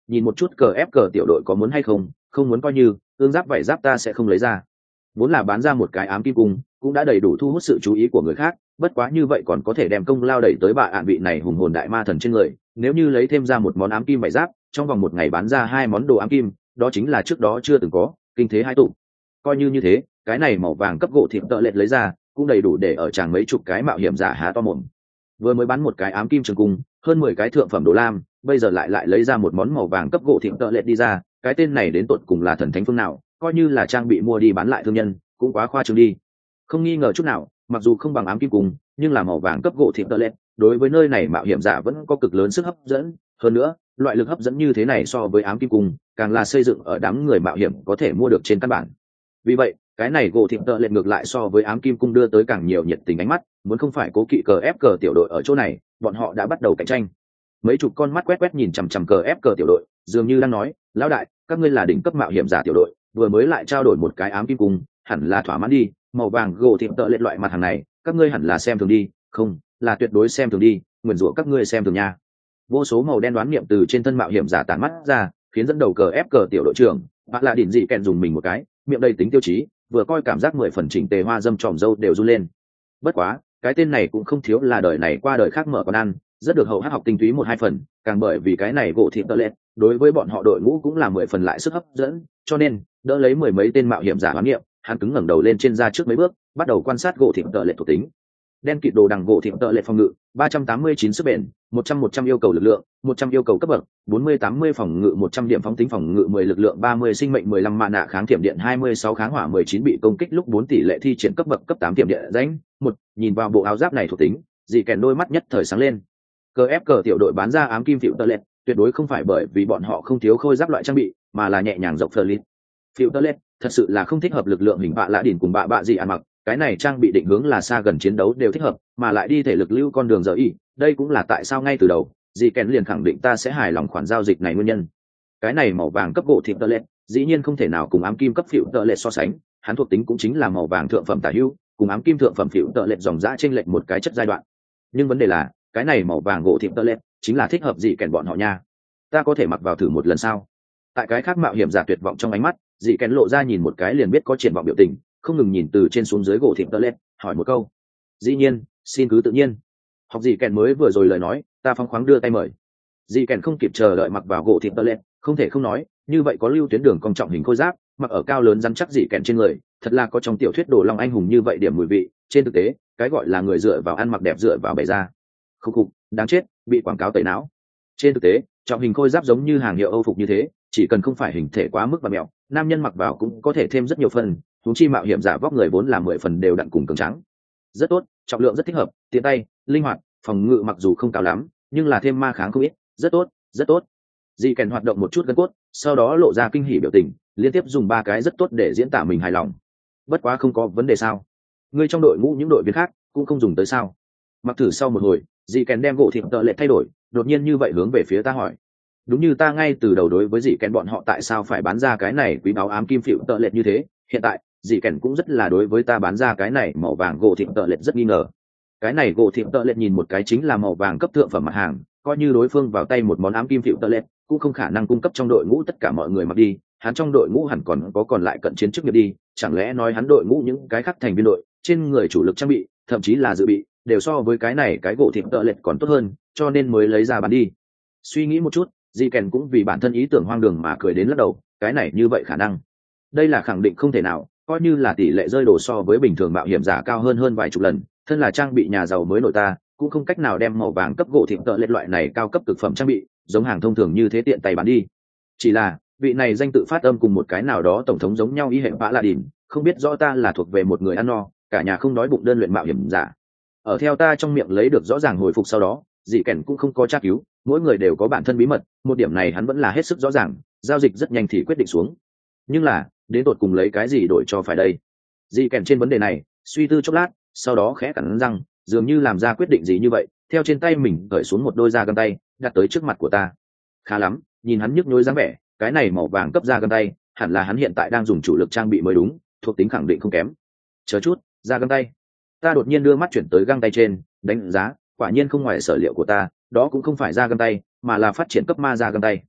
nhìn một chút cờ ép cờ tiểu đội có muốn hay không, không muốn coi như ương giáp vảy giáp ta sẽ không lấy ra. Vốn là bán ra một cái ám kim cung cũng đã đầy đủ thu hút sự chú ý của người khác, bất quá như vậy còn có thể đem công lao đẩy tới bà ạn vị này hùng hồn đại ma thần trên người. Nếu như lấy thêm ra một món ám kim vảy giáp, trong vòng một ngày bán ra hai món đồ ám kim, đó chính là trước đó chưa từng có kinh thế hai tụ. Coi như như thế, cái này màu vàng cấp gỗ thịt tợ lệch lấy ra cũng đầy đủ để ở tràng mấy chục cái mạo hiểm giả há to mồm. Vừa mới bán một cái ám kim trường cung, hơn mười cái thượng phẩm đồ lam, bây giờ lại lại lấy ra một món màu vàng cấp gỗ thịt tợ lệch đi ra, cái tên này đến tột cùng là thần thánh phương nào, coi như là trang bị mua đi bán lại thương nhân cũng quá khoa trương đi. Không nghi ngờ chút nào, mặc dù không bằng ám kim cung, nhưng là màu vàng cấp gỗ thịt tợ lệch đối với nơi này mạo hiểm giả vẫn có cực lớn sức hấp dẫn. Hơn nữa, loại lực hấp dẫn như thế này so với ám kim cung càng là xây dựng ở đám người mạo hiểm có thể mua được trên căn bản. Vì vậy, cái này gỗ thịt tợ lệch ngược lại so với ám kim cung đưa tới càng nhiều nhiệt tình ánh mắt. Muốn không phải cố kỵ cờ ép cờ tiểu đội ở chỗ này, bọn họ đã bắt đầu cạnh tranh. Mấy chục con mắt quét quét nhìn chằm chằm cờ ép cờ tiểu đội, dường như đang nói, lão đại, các ngươi là đỉnh cấp mạo hiểm giả tiểu đội, vừa mới lại trao đổi một cái ám kim cung, hẳn là thỏa mãn đi. Màu vàng gỗ thịt tợ lệch loại mặt hàng này, các ngươi hẳn là xem thường đi, không, là tuyệt đối xem thường đi, nguyền rủa các ngươi xem thường nha. Vô số màu đen đoán niệm từ trên thân mạo hiểm giả tản mắt ra, khiến dẫn đầu cờ ép cờ tiểu đội trưởng bạn là đỉnh dị kẹn dùng mình một cái, miệng đầy tính tiêu chí, vừa coi cảm giác mười phần chỉnh tề hoa dâm tròm dâu đều run lên. Bất quá, cái tên này cũng không thiếu là đời này qua đời khác mở còn ăn, rất được hậu hát học tinh túy một hai phần, càng bởi vì cái này gỗ thịt tợ lệch đối với bọn họ đội ngũ cũng là mười phần lại sức hấp dẫn, cho nên đỡ lấy mười mấy tên mạo hiểm giả đoán niệm, hắn cứng ngẩng đầu lên trên ra trước mấy bước, bắt đầu quan sát gỗ thịt tợ lệch thuộc tính. Đen kịt đồ đằng gỗ thịt tợ lệch phòng ngự ba trăm tám mươi chín sức bền, một trăm một trăm yêu cầu lực lượng, một trăm yêu cầu cấp bậc, bốn mươi tám mươi phòng ngự, một trăm điểm phóng tính phòng ngự, mười lực lượng, ba mươi sinh mệnh, mười lăm mạ nạ kháng thiểm điện, hai mươi sáu kháng hỏa, mười chín bị công kích lúc bốn tỷ lệ thi triển cấp bậc cấp tám thiểm điện rãnh. Một, nhìn vào bộ áo giáp này thuộc tính, dị kèn đôi mắt nhất thời sáng lên. Cờ ép cờ tiểu đội bán ra ám kim phiệu tợ lệch, tuyệt đối không phải bởi vì bọn họ không thiếu khôi giáp loại trang bị, mà là nhẹ nhàng rộng phờ lít. Phiệu tợ lệch thật sự là không thích hợp lực lượng hình bạ lạ đỉnh cùng bạ bạ dị ăn mặc. Cái này trang bị định hướng là xa gần chiến đấu đều thích hợp, mà lại đi thể lực lưu con đường giờ y, đây cũng là tại sao ngay từ đầu dì kèn liền khẳng định ta sẽ hài lòng khoản giao dịch này nguyên nhân. Cái này màu vàng cấp gỗ thịt tợ lệch dĩ nhiên không thể nào cùng ám kim cấp phiệu tợ lệch so sánh, hắn thuộc tính cũng chính là màu vàng thượng phẩm tả hữu, cùng ám kim thượng phẩm phiệu tợ lệch dòng dã trên lệch một cái chất giai đoạn. Nhưng vấn đề là cái này màu vàng gỗ thịt tợ lệch chính là thích hợp dì kèn bọn họ nha. Ta có thể mặc vào thử một lần sao? Tại cái khác mạo hiểm giả tuyệt vọng trong ánh mắt, dì kèn lộ ra nhìn một cái liền biết có triển vọng biểu tình, không ngừng nhìn từ trên xuống dưới gỗ thịt tợ lệch, hỏi một câu. Dĩ nhiên, xin cứ tự nhiên. Học dì kèn mới vừa rồi lời nói, ta phóng khoáng đưa tay mời. Dì kèn không kịp chờ đợi mặc vào gỗ thịt tợ lệch, không thể không nói, như vậy có lưu tuyến đường cong trọng hình khôi giáp, mặc ở cao lớn rắn chắc dì kèn trên người, thật là có trong tiểu thuyết đồ long anh hùng như vậy điểm mùi vị. Trên thực tế, cái gọi là người dựa vào ăn mặc đẹp dựa vào bày ra. Khúc khục, đáng chết, bị quảng cáo tẩy não. Trên thực tế, trọng hình khôi giáp giống như hàng hiệu Âu phục như thế, chỉ cần không phải hình thể quá mức và mẹo, nam nhân mặc vào cũng có thể thêm rất nhiều phần. Huống chi mạo hiểm giả vóc người vốn là mười phần đều đặn cùng cường trắng, rất tốt, trọng lượng rất thích hợp, tiện tay, linh hoạt, phòng ngự mặc dù không cao lắm, nhưng là thêm ma kháng không ít, rất tốt, rất tốt. Dì kèn hoạt động một chút gân cốt, sau đó lộ ra kinh hỉ biểu tình, liên tiếp dùng ba cái rất tốt để diễn tả mình hài lòng. Bất quá không có vấn đề sao? Ngươi trong đội ngũ những đội viên khác cũng không dùng tới sao? Mặc thử sau một hồi, dì kèn đem gỗ thịt tợ lệch thay đổi, đột nhiên như vậy hướng về phía ta hỏi. Đúng như ta ngay từ đầu đối với dì kèn bọn họ tại sao phải bán ra cái này quý báu ám kim phiệu tợ lệch như thế, hiện tại dì kèn cũng rất là đối với ta bán ra cái này màu vàng gỗ thịt tợ lệch rất nghi ngờ. Cái này gỗ thịt tợ lệch nhìn một cái chính là màu vàng cấp thượng phẩm mặt hàng, coi như đối phương vào tay một món ám kim phiệu tợ lệch cũng không khả năng cung cấp trong đội ngũ tất cả mọi người mặc đi, hắn trong đội ngũ hẳn còn có còn lại cận chiến chức nghiệp đi, chẳng lẽ nói hắn đội ngũ những cái khác thành viên đội trên người chủ lực trang bị thậm chí là dự bị đều so với cái này cái gỗ thịt tợ lệch còn tốt hơn, cho nên mới lấy ra bán đi. Suy nghĩ một chút, dì kèn cũng vì bản thân ý tưởng hoang đường mà cười đến lắc đầu, cái này như vậy khả năng đây là khẳng định không thể nào, coi như là tỷ lệ rơi đồ so với bình thường mạo hiểm giả cao hơn hơn vài chục lần, thân là trang bị nhà giàu mới nổi ta cũng không cách nào đem màu vàng cấp gỗ thịt tợ lệch loại này cao cấp cực phẩm trang bị giống hàng thông thường như thế tiện tay bán đi. Chỉ là vị này danh tự phát âm cùng một cái nào đó tổng thống giống nhau y hệ vã là đỉn, không biết rõ ta là thuộc về một người ăn no cả nhà không đói bụng đơn luyện mạo hiểm giả. Ở theo ta trong miệng lấy được rõ ràng hồi phục sau đó, dì kèn cũng không có tra cứu, mỗi người đều có bản thân bí mật, một điểm này hắn vẫn là hết sức rõ ràng, giao dịch rất nhanh thì quyết định xuống. Nhưng là đến tột cùng lấy cái gì đổi cho phải đây? Dì kèn trên vấn đề này suy tư chốc lát, sau đó khẽ cắn răng, dường như làm ra quyết định gì như vậy, theo trên tay mình cởi xuống một đôi da găng tay đặt tới trước mặt của ta. Khá lắm, nhìn hắn nhức nhối dáng vẻ, cái này màu vàng cấp da găng tay hẳn là hắn hiện tại đang dùng chủ lực trang bị mới đúng, thuộc tính khẳng định không kém. Chờ chút, da găng tay. Ta đột nhiên đưa mắt chuyển tới găng tay trên, đánh giá, quả nhiên không ngoài sở liệu của ta, đó cũng không phải da găng tay mà là phát triển cấp ma da găng tay.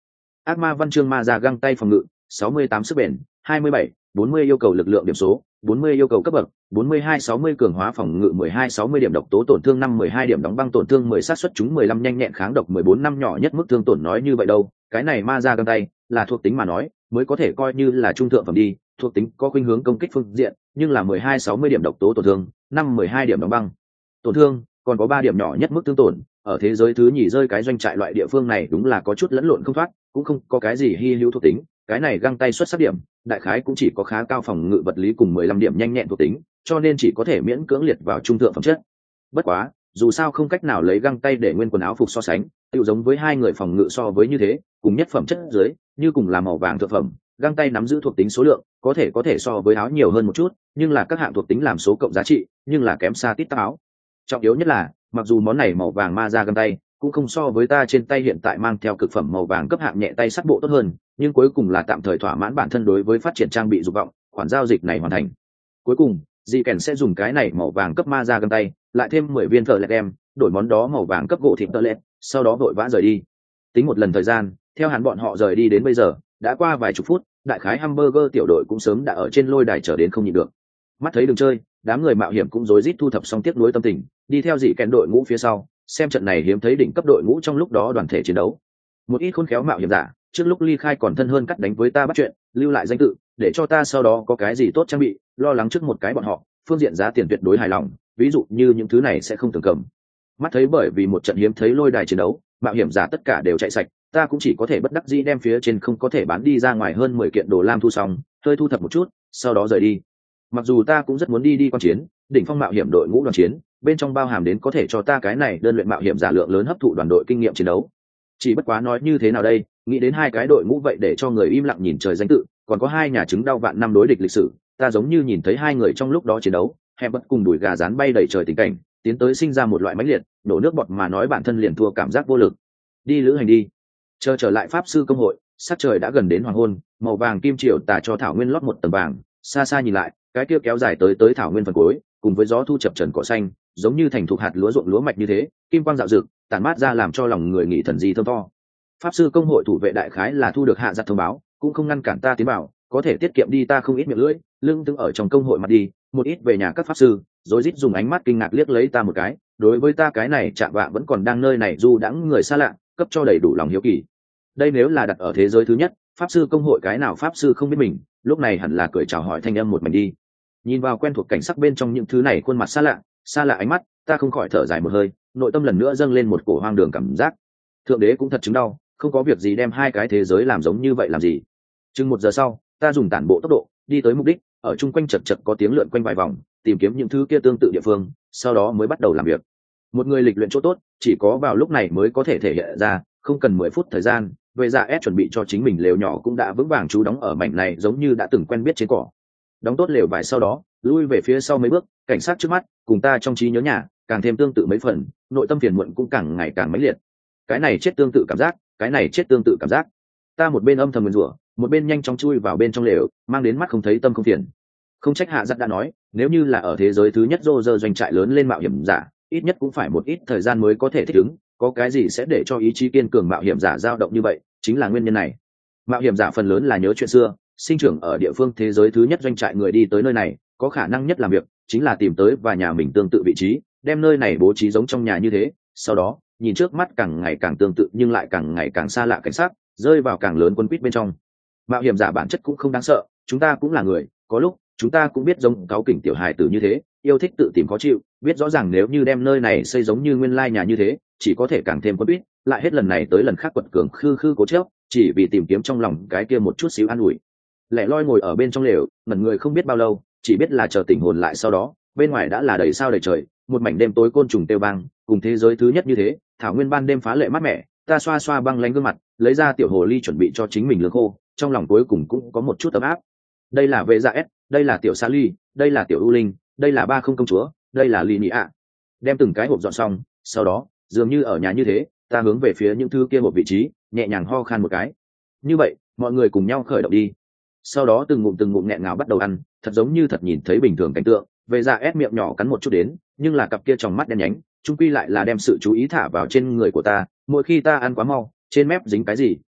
ác ma văn chương ma ra găng tay phòng ngự sáu mươi tám sức bền hai mươi bảy bốn mươi yêu cầu lực lượng điểm số bốn mươi yêu cầu cấp bậc bốn mươi hai sáu mươi cường hóa phòng ngự mười hai sáu mươi điểm độc tố tổn thương năm mười hai điểm đóng băng tổn thương mười sát suất chúng mười lăm nhanh nhẹn kháng độc mười bốn năm nhỏ nhất mức thương tổn. Nói như vậy đâu, cái này ma ra găng tay là thuộc tính mà nói mới có thể coi như là trung thượng phẩm đi, thuộc tính có khuynh hướng công kích phương diện, nhưng là mười hai sáu mươi điểm độc tố tổn thương năm mười hai điểm đóng băng tổn thương, còn có ba điểm nhỏ nhất mức thương tổn. Ở thế giới thứ nhì rơi cái doanh trại loại địa phương này đúng là có chút lẫn lộn không thoát, cũng không có cái gì hy hữu thuộc tính. Cái này găng tay xuất sắc điểm đại khái cũng chỉ có khá cao phòng ngự vật lý cùng mười lăm điểm nhanh nhẹn thuộc tính, cho nên chỉ có thể miễn cưỡng liệt vào trung thượng phẩm chất. Bất quá dù sao không cách nào lấy găng tay để nguyên quần áo phục so sánh, tự giống với hai người phòng ngự so với như thế cùng nhất phẩm chất dưới như cùng là màu vàng thượng phẩm, găng tay nắm giữ thuộc tính số lượng có thể có thể so với áo nhiều hơn một chút, nhưng là các hạng thuộc tính làm số cộng giá trị nhưng là kém xa tít tắp áo. Trọng yếu nhất là mặc dù món này màu vàng ma ra găng tay cũng không so với ta trên tay hiện tại mang theo cực phẩm màu vàng cấp hạng nhẹ tay sắt bộ tốt hơn, nhưng cuối cùng là tạm thời thỏa mãn bản thân đối với phát triển trang bị dục vọng. Khoản giao dịch này hoàn thành cuối cùng, Di Kèn sẽ dùng cái này màu vàng cấp ma ra găng tay lại thêm mười viên thợ lẹt đem đổi món đó màu vàng cấp gỗ thịt tợ lẹt, sau đó vội vã rời đi. Tính một lần thời gian, theo hắn bọn họ rời đi đến bây giờ đã qua vài chục phút, đại khái hamburger tiểu đội cũng sớm đã ở trên lôi đài trở đến không nhịn được. Mắt thấy đường chơi, đám người mạo hiểm cũng rối rít thu thập xong tiếc nuối tâm tình, đi theo Dị Kèn đội ngũ phía sau, xem trận này hiếm thấy đỉnh cấp đội ngũ trong lúc đó đoàn thể chiến đấu. Một ít khôn khéo mạo hiểm giả trước lúc ly khai còn thân hơn cắt đánh với ta bắt chuyện, lưu lại danh tự để cho ta sau đó có cái gì tốt trang bị, lo lắng trước một cái bọn họ phương diện giá tiền tuyệt đối hài lòng, ví dụ như những thứ này sẽ không thường cầm. Mắt thấy bởi vì một trận hiếm thấy lôi đài chiến đấu mạo hiểm giả tất cả đều chạy sạch, ta cũng chỉ có thể bất đắc dĩ đem phía trên không có thể bán đi ra ngoài hơn mười kiện đồ lam thu xong, hơi thu thập một chút sau đó rời đi. Mặc dù ta cũng rất muốn đi đi quan chiến đỉnh phong mạo hiểm đội ngũ đoàn chiến, bên trong bao hàm đến có thể cho ta cái này đơn luyện mạo hiểm giả lượng lớn hấp thụ đoàn đội kinh nghiệm chiến đấu. Chỉ bất quá nói như thế nào đây, nghĩ đến hai cái đội ngũ vậy để cho người im lặng nhìn trời danh tự, còn có hai nhà chứng đau vạn năm đối địch lịch sử, ta giống như nhìn thấy hai người trong lúc đó chiến đấu hẹp bất cùng đùi gà rán bay đầy trời tình cảnh, tiến tới sinh ra một loại mãnh liệt đổ nước bọt mà nói bản thân liền thua cảm giác vô lực. Đi lữ hành đi. Chờ trở lại pháp sư công hội, sát trời đã gần đến hoàng hôn, màu vàng kim triều tà cho thảo nguyên lót một tầng vàng, xa xa nhìn lại cái kia kéo dài tới tới thảo nguyên phần cuối cùng với gió thu chập trần cỏ xanh giống như thành thục hạt lúa ruộng lúa mạch như thế, kim quang dạo dực tản mát ra làm cho lòng người nghĩ thần di thơm to. Pháp sư công hội thủ vệ đại khái là thu được hạ giặt thông báo, cũng không ngăn cản ta tiến vào, có thể tiết kiệm đi ta không ít miệng lưỡi lưng tương ở trong công hội mặt đi. Một ít về nhà các pháp sư rồi rít dùng ánh mắt kinh ngạc liếc lấy ta một cái, đối với ta cái này chạm vạ vẫn còn đang nơi này du đãng người xa lạ cấp cho đầy đủ lòng hiếu kỳ. Đây nếu là đặt ở thế giới thứ nhất, pháp sư công hội cái nào pháp sư không biết mình lúc này hẳn là cười chào hỏi thanh âm một mình đi. Nhìn vào quen thuộc cảnh sắc bên trong những thứ này khuôn mặt xa lạ xa lạ ánh mắt, ta không khỏi thở dài một hơi, nội tâm lần nữa dâng lên một cổ hoang đường cảm giác. Thượng đế cũng thật chứng đau, không có việc gì đem hai cái thế giới làm giống như vậy làm gì. Chừng một giờ sau, ta dùng tản bộ tốc độ đi tới mục đích, ở chung quanh chật chật có tiếng lượn quanh vài vòng, tìm kiếm những thứ kia tương tự địa phương, sau đó mới bắt đầu làm việc. Một người lịch luyện chỗ tốt chỉ có vào lúc này mới có thể thể hiện ra, không cần mười phút thời gian, về dạ ép chuẩn bị cho chính mình lều nhỏ cũng đã vững vàng trú đóng ở mảnh này giống như đã từng quen biết trên cỏ. Đóng tốt lều vải sau đó, lui về phía sau mấy bước, cảnh sát trước mắt cùng ta trong trí nhớ nhà càng thêm tương tự mấy phần, nội tâm phiền muộn cũng càng ngày càng mãnh liệt. Cái này chết tương tự cảm giác, cái này chết tương tự cảm giác. Ta một bên âm thầm nguyền rủa, một bên nhanh chóng chui vào bên trong lều, mang đến mắt không thấy tâm không phiền. Không trách hạ giật đã nói, nếu như là ở thế giới thứ nhất rô rơ doanh trại lớn lên mạo hiểm giả, ít nhất cũng phải một ít thời gian mới có thể thích ứng, có cái gì sẽ để cho ý chí kiên cường mạo hiểm giả dao động như vậy, chính là nguyên nhân này. Mạo hiểm giả phần lớn là nhớ chuyện xưa, sinh trưởng ở địa phương thế giới thứ nhất doanh trại người đi tới nơi này, có khả năng nhất làm việc chính là tìm tới và nhà mình tương tự vị trí, đem nơi này bố trí giống trong nhà như thế, sau đó nhìn trước mắt càng ngày càng tương tự nhưng lại càng ngày càng xa lạ cảnh sát, rơi vào càng lớn quân quýt bên trong. Mạo hiểm giả bản chất cũng không đáng sợ, chúng ta cũng là người, có lúc chúng ta cũng biết giống cáu kỉnh tiểu hài tử như thế, yêu thích tự tìm khó chịu, biết rõ ràng nếu như đem nơi này xây giống như nguyên lai nhà như thế, chỉ có thể càng thêm quân quýt, lại hết lần này tới lần khác quật cường khư khư cố chấp, chỉ vì tìm kiếm trong lòng cái kia một chút xíu an ủi. Lẻ loi ngồi ở bên trong lều, ngẩn người không biết bao lâu, chỉ biết là chờ tỉnh hồn lại sau đó, bên ngoài đã là đầy sao đầy trời, một mảnh đêm tối côn trùng tiêu vang, cùng thế giới thứ nhất như thế, thảo nguyên ban đêm phá lệ mát mẻ, ta xoa xoa băng lánh gương mặt, lấy ra tiểu hồ ly chuẩn bị cho chính mình lương khô, trong lòng cuối cùng cũng có một chút ấm áp. Đây là vệ dạ s, đây là tiểu sa ly, đây là tiểu u linh, đây là ba không công chúa, đây là ly nị ạ. Đem từng cái hộp dọn xong, sau đó dường như ở nhà như thế, ta hướng về phía những thứ kia một vị trí, nhẹ nhàng ho khan một cái. Như vậy mọi người cùng nhau khởi động đi. Sau đó từng ngụm từng ngụm nghẹn ngào bắt đầu ăn, thật giống như thật nhìn thấy bình thường cảnh tượng. Về dạ ép miệng nhỏ cắn một chút đến, nhưng là cặp kia trong mắt đen nhánh chung quy lại là đem sự chú ý thả vào trên người của ta. Mỗi khi ta ăn quá mau, trên mép dính cái gì,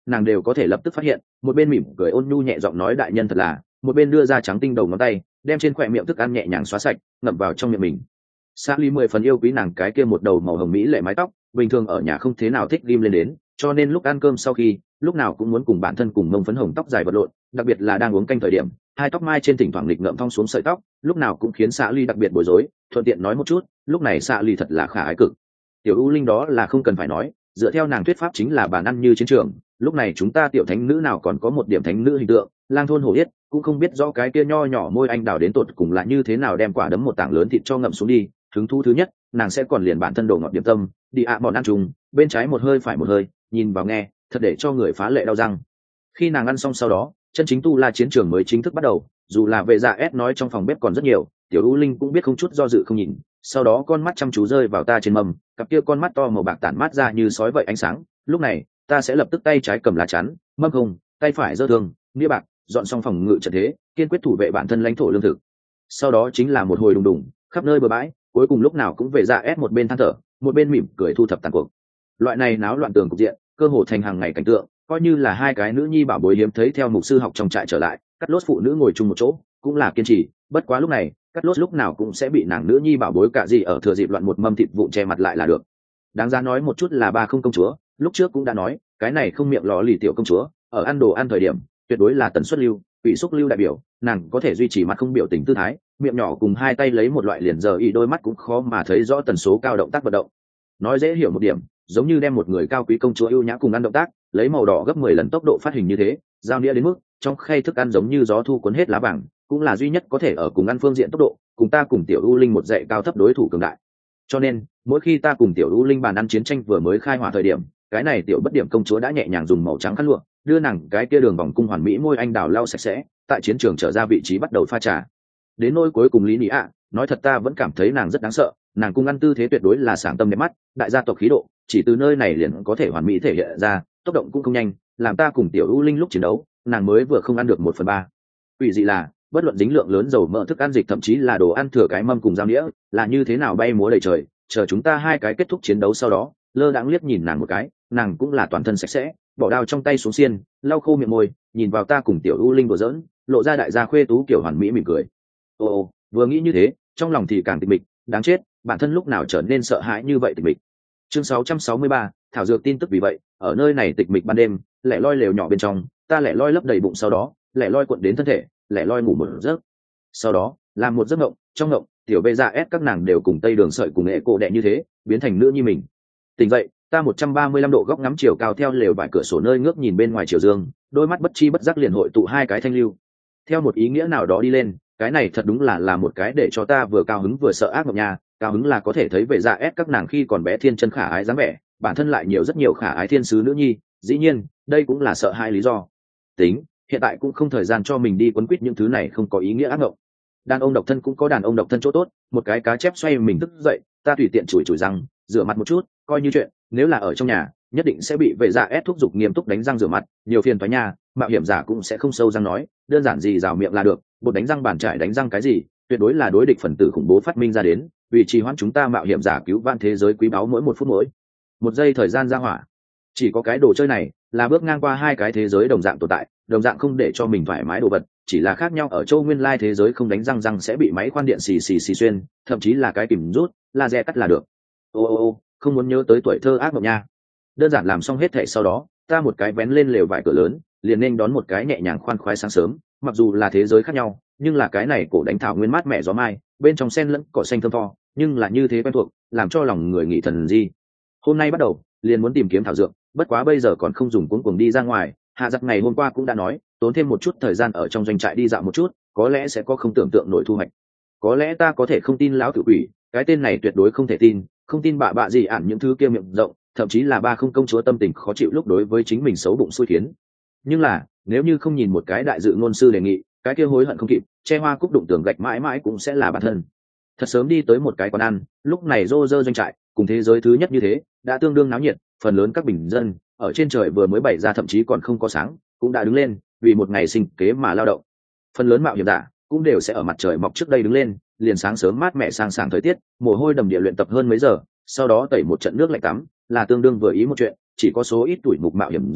nàng đều có thể lập tức phát hiện, một bên mỉm cười ôn nhu nhẹ giọng nói đại nhân thật là, một bên đưa ra trắng tinh đầu ngón tay đem trên khỏe miệng thức ăn nhẹ nhàng xóa sạch ngậm vào trong miệng mình. Xã Lý mười phần yêu quý nàng cái kia một đầu màu hồng mỹ lệ mái tóc, bình thường ở nhà không thế nào thích ghim lên đến, cho nên lúc ăn cơm sau khi, lúc nào cũng muốn cùng bản thân cùng mông phấn hồng tóc dài vật lộn, đặc biệt là đang uống canh thời điểm, hai tóc mai trên thỉnh thoảng lịch ngậm thong xuống sợi tóc, lúc nào cũng khiến Xã Lý đặc biệt bối rối. Thuận tiện nói một chút, lúc này Xã Lý thật là khả ái cực. Tiểu U Linh đó là không cần phải nói, dựa theo nàng thuyết pháp chính là bàn ăn như chiến trường, lúc này chúng ta tiểu thánh nữ nào còn có một điểm thánh nữ hình tượng, lang thôn hổ yết cũng không biết rõ cái kia nho nhỏ môi anh đào đến tột cùng là như thế nào đem quả đấm một tảng lớn thịt cho ngậm xuống đi. Hứng thú thứ nhất, nàng sẽ còn liền bản thân đồ ngọt điểm tâm đi ạ à bọn ăn chung, bên trái một hơi phải một hơi, nhìn vào nghe thật để cho người phá lệ đau răng. Khi nàng ăn xong sau đó, chân chính tu la chiến trường mới chính thức bắt đầu. Dù là vệ dạ ép nói trong phòng bếp còn rất nhiều, tiểu U Linh cũng biết không chút do dự không nhìn, sau đó con mắt chăm chú rơi vào ta trên mâm, cặp kia con mắt to màu bạc tản mát ra như sói vậy ánh sáng. Lúc này ta sẽ lập tức tay trái cầm lá chắn, mâm không, tay phải giơ thương nghĩa bạc, dọn xong phòng ngự trận thế, kiên quyết thủ vệ bản thân lãnh thổ lương thực. Sau đó chính là một hồi đùng đùng khắp nơi bờ bãi, cuối cùng lúc nào cũng về dạ ép một bên than thở một bên mỉm cười thu thập tàn cuộc. Loại này náo loạn tường cục diện cơ hồ thành hàng ngày cảnh tượng, coi như là hai cái nữ nhi bảo bối hiếm thấy theo mục sư học trong trại trở lại, cắt lốt phụ nữ ngồi chung một chỗ cũng là kiên trì. Bất quá lúc này cắt lốt lúc nào cũng sẽ bị nàng nữ nhi bảo bối cả gì ở thừa dịp loạn một mâm thịt vụn che mặt lại là được. Đáng ra nói một chút là ba không công chúa lúc trước cũng đã nói, cái này không miệng lò lì tiểu công chúa ở ăn đồ ăn thời điểm tuyệt đối là tần suất lưu, bị xúc lưu đại biểu, nàng có thể duy trì mặt không biểu tình tư thái, miệng nhỏ cùng hai tay lấy một loại liền giờ y đôi mắt cũng khó mà thấy rõ tần số cao động tác vận động. Nói dễ hiểu một điểm, giống như đem một người cao quý công chúa ưu nhã cùng ăn động tác lấy màu đỏ gấp mười lần tốc độ phát hình như thế, giao nghĩa đến mức trong khay thức ăn giống như gió thu cuốn hết lá vàng, cũng là duy nhất có thể ở cùng ăn phương diện tốc độ cùng ta cùng tiểu U Linh một dạy cao thấp đối thủ cường đại. Cho nên mỗi khi ta cùng tiểu U Linh bàn ăn chiến tranh vừa mới khai hỏa thời điểm, cái này tiểu bất điểm công chúa đã nhẹ nhàng dùng màu trắng khăn lụa đưa nàng cái kia đường vòng cung hoàn mỹ môi anh đào lau sạch sẽ, tại chiến trường trở ra vị trí bắt đầu pha trà. Đến nỗi cuối cùng lý nị ạ, nói thật ta vẫn cảm thấy nàng rất đáng sợ, nàng cung ăn tư thế tuyệt đối là sáng tâm đẹp mắt, đại gia tộc khí độ chỉ từ nơi này liền có thể hoàn mỹ thể hiện ra, tốc động cũng không nhanh, làm ta cùng tiểu U Linh lúc chiến đấu nàng mới vừa không ăn được một phần ba. Ủy dị là bất luận dính lượng lớn dầu mỡ thức ăn dịch thậm chí là đồ ăn thừa cái mâm cùng dao đĩa là như thế nào bay múa đầy trời, chờ chúng ta hai cái kết thúc chiến đấu sau đó lơ đãng liếc nhìn nàng một cái, nàng cũng là toàn thân sạch sẽ, bỏ đao trong tay xuống xiên lau khô miệng môi, nhìn vào ta cùng tiểu U Linh đùa giỡn, lộ ra đại gia khuê tú kiểu hoàn mỹ mỉm cười. Ô ô, vừa nghĩ như thế trong lòng thì càng tịch mịch, đáng chết, bản thân lúc nào trở nên sợ hãi như vậy tịch mịch. Chương sáu trăm sáu mươi ba, thảo dược tin tức. Vì vậy ở nơi này tịch mịch ban đêm, lẻ loi lều nhỏ bên trong, ta lẻ loi lấp đầy bụng, sau đó lẻ loi cuộn đến thân thể, lẻ loi ngủ một giấc. Sau đó làm một giấc ngộng, trong ngộng tiểu bê ra ép các nàng đều cùng tây đường sợi cùng nghệ cổ đệ như thế biến thành nữ như mình. Tỉnh dậy ta một trăm ba mươi lăm độ góc ngắm chiều cao theo lều vải cửa sổ nơi ngước nhìn bên ngoài chiều dương, đôi mắt bất chi bất giác liền hội tụ hai cái thanh lưu. Theo một ý nghĩa nào đó đi lên, cái này thật đúng là là một cái để cho ta vừa cao hứng vừa sợ ác mộng nha. Cao hứng là có thể thấy về dạ ép các nàng khi còn bé thiên chân khả ái dáng vẻ, bản thân lại nhiều rất nhiều khả ái thiên sứ nữ nhi, dĩ nhiên đây cũng là sợ hai lý do. Tính hiện tại cũng không thời gian cho mình đi quấn quýt những thứ này không có ý nghĩa ác mộng. Đàn ông độc thân cũng có đàn ông độc thân chỗ tốt, một cái cá chép xoay mình thức dậy, ta tùy tiện chùi chùi răng, rửa mặt một chút, coi như chuyện. Nếu là ở trong nhà nhất định sẽ bị vệ dạ ép thúc giục nghiêm túc đánh răng rửa mặt, nhiều phiền toái nha. Mạo hiểm giả cũng sẽ không sâu răng nói, đơn giản gì rào miệng là được, bột đánh răng bàn trải đánh răng cái gì, tuyệt đối là đối địch phần tử khủng bố phát minh ra đến, vì trì hoãn chúng ta mạo hiểm giả cứu vãn thế giới quý báu mỗi một phút mỗi một giây thời gian ra hỏa. Chỉ có cái đồ chơi này là bước ngang qua hai cái thế giới đồng dạng tồn tại, đồng dạng không để cho mình thoải mái đồ vật, chỉ là khác nhau ở châu nguyên lai thế giới không đánh răng răng sẽ bị máy khoan điện xì xì xì xuyên, thậm chí là cái kìm rút laser cắt là được. Ô ô ô, không muốn nhớ tới tuổi thơ ác mộng nha. Đơn giản làm xong hết thảy sau đó, ta một cái vén lên lều vải cửa lớn, liền nên đón một cái nhẹ nhàng khoan khoái sáng sớm. Mặc dù là thế giới khác nhau, nhưng là cái này cổ đánh thảo nguyên mát mẻ gió mai, bên trong sen lẫn cỏ xanh thơm tho, nhưng là như thế quen thuộc, làm cho lòng người nghỉ thần gì. Hôm nay bắt đầu liền muốn tìm kiếm thảo dược, bất quá bây giờ còn không dùng cuống cuồng đi ra ngoài. Hạ giặc ngày hôm qua cũng đã nói, tốn thêm một chút thời gian ở trong doanh trại đi dạo một chút, có lẽ sẽ có không tưởng tượng nổi thu hoạch. Có lẽ ta có thể không tin lão tử quỷ, cái tên này tuyệt đối không thể tin, không tin bạ bạ gì ản những thứ kia miệng rộng, thậm chí là ba không công chúa tâm tình khó chịu lúc đối với chính mình xấu bụng xui khiến. Nhưng là nếu như không nhìn một cái đại dự ngôn sư đề nghị, cái kia hối hận không kịp, che hoa cúc đụng tường gạch mãi mãi cũng sẽ là bản thân. Thật sớm đi tới một cái quán ăn, lúc này rô rơ doanh trại cùng thế giới thứ nhất như thế đã tương đương náo nhiệt, phần lớn các bình dân ở trên trời vừa mới bày ra thậm chí còn không có sáng cũng đã đứng lên vì một ngày sinh kế mà lao động. Phần lớn mạo hiểm giả cũng đều sẽ ở mặt trời mọc trước đây đứng lên, liền sáng sớm mát mẻ sang sảng thời tiết, mồ hôi đầm địa luyện tập hơn mấy giờ, sau đó tẩy một trận nước lạnh tắm là tương đương vừa ý một chuyện. Chỉ có số ít tuổi mục mạo hiểm giả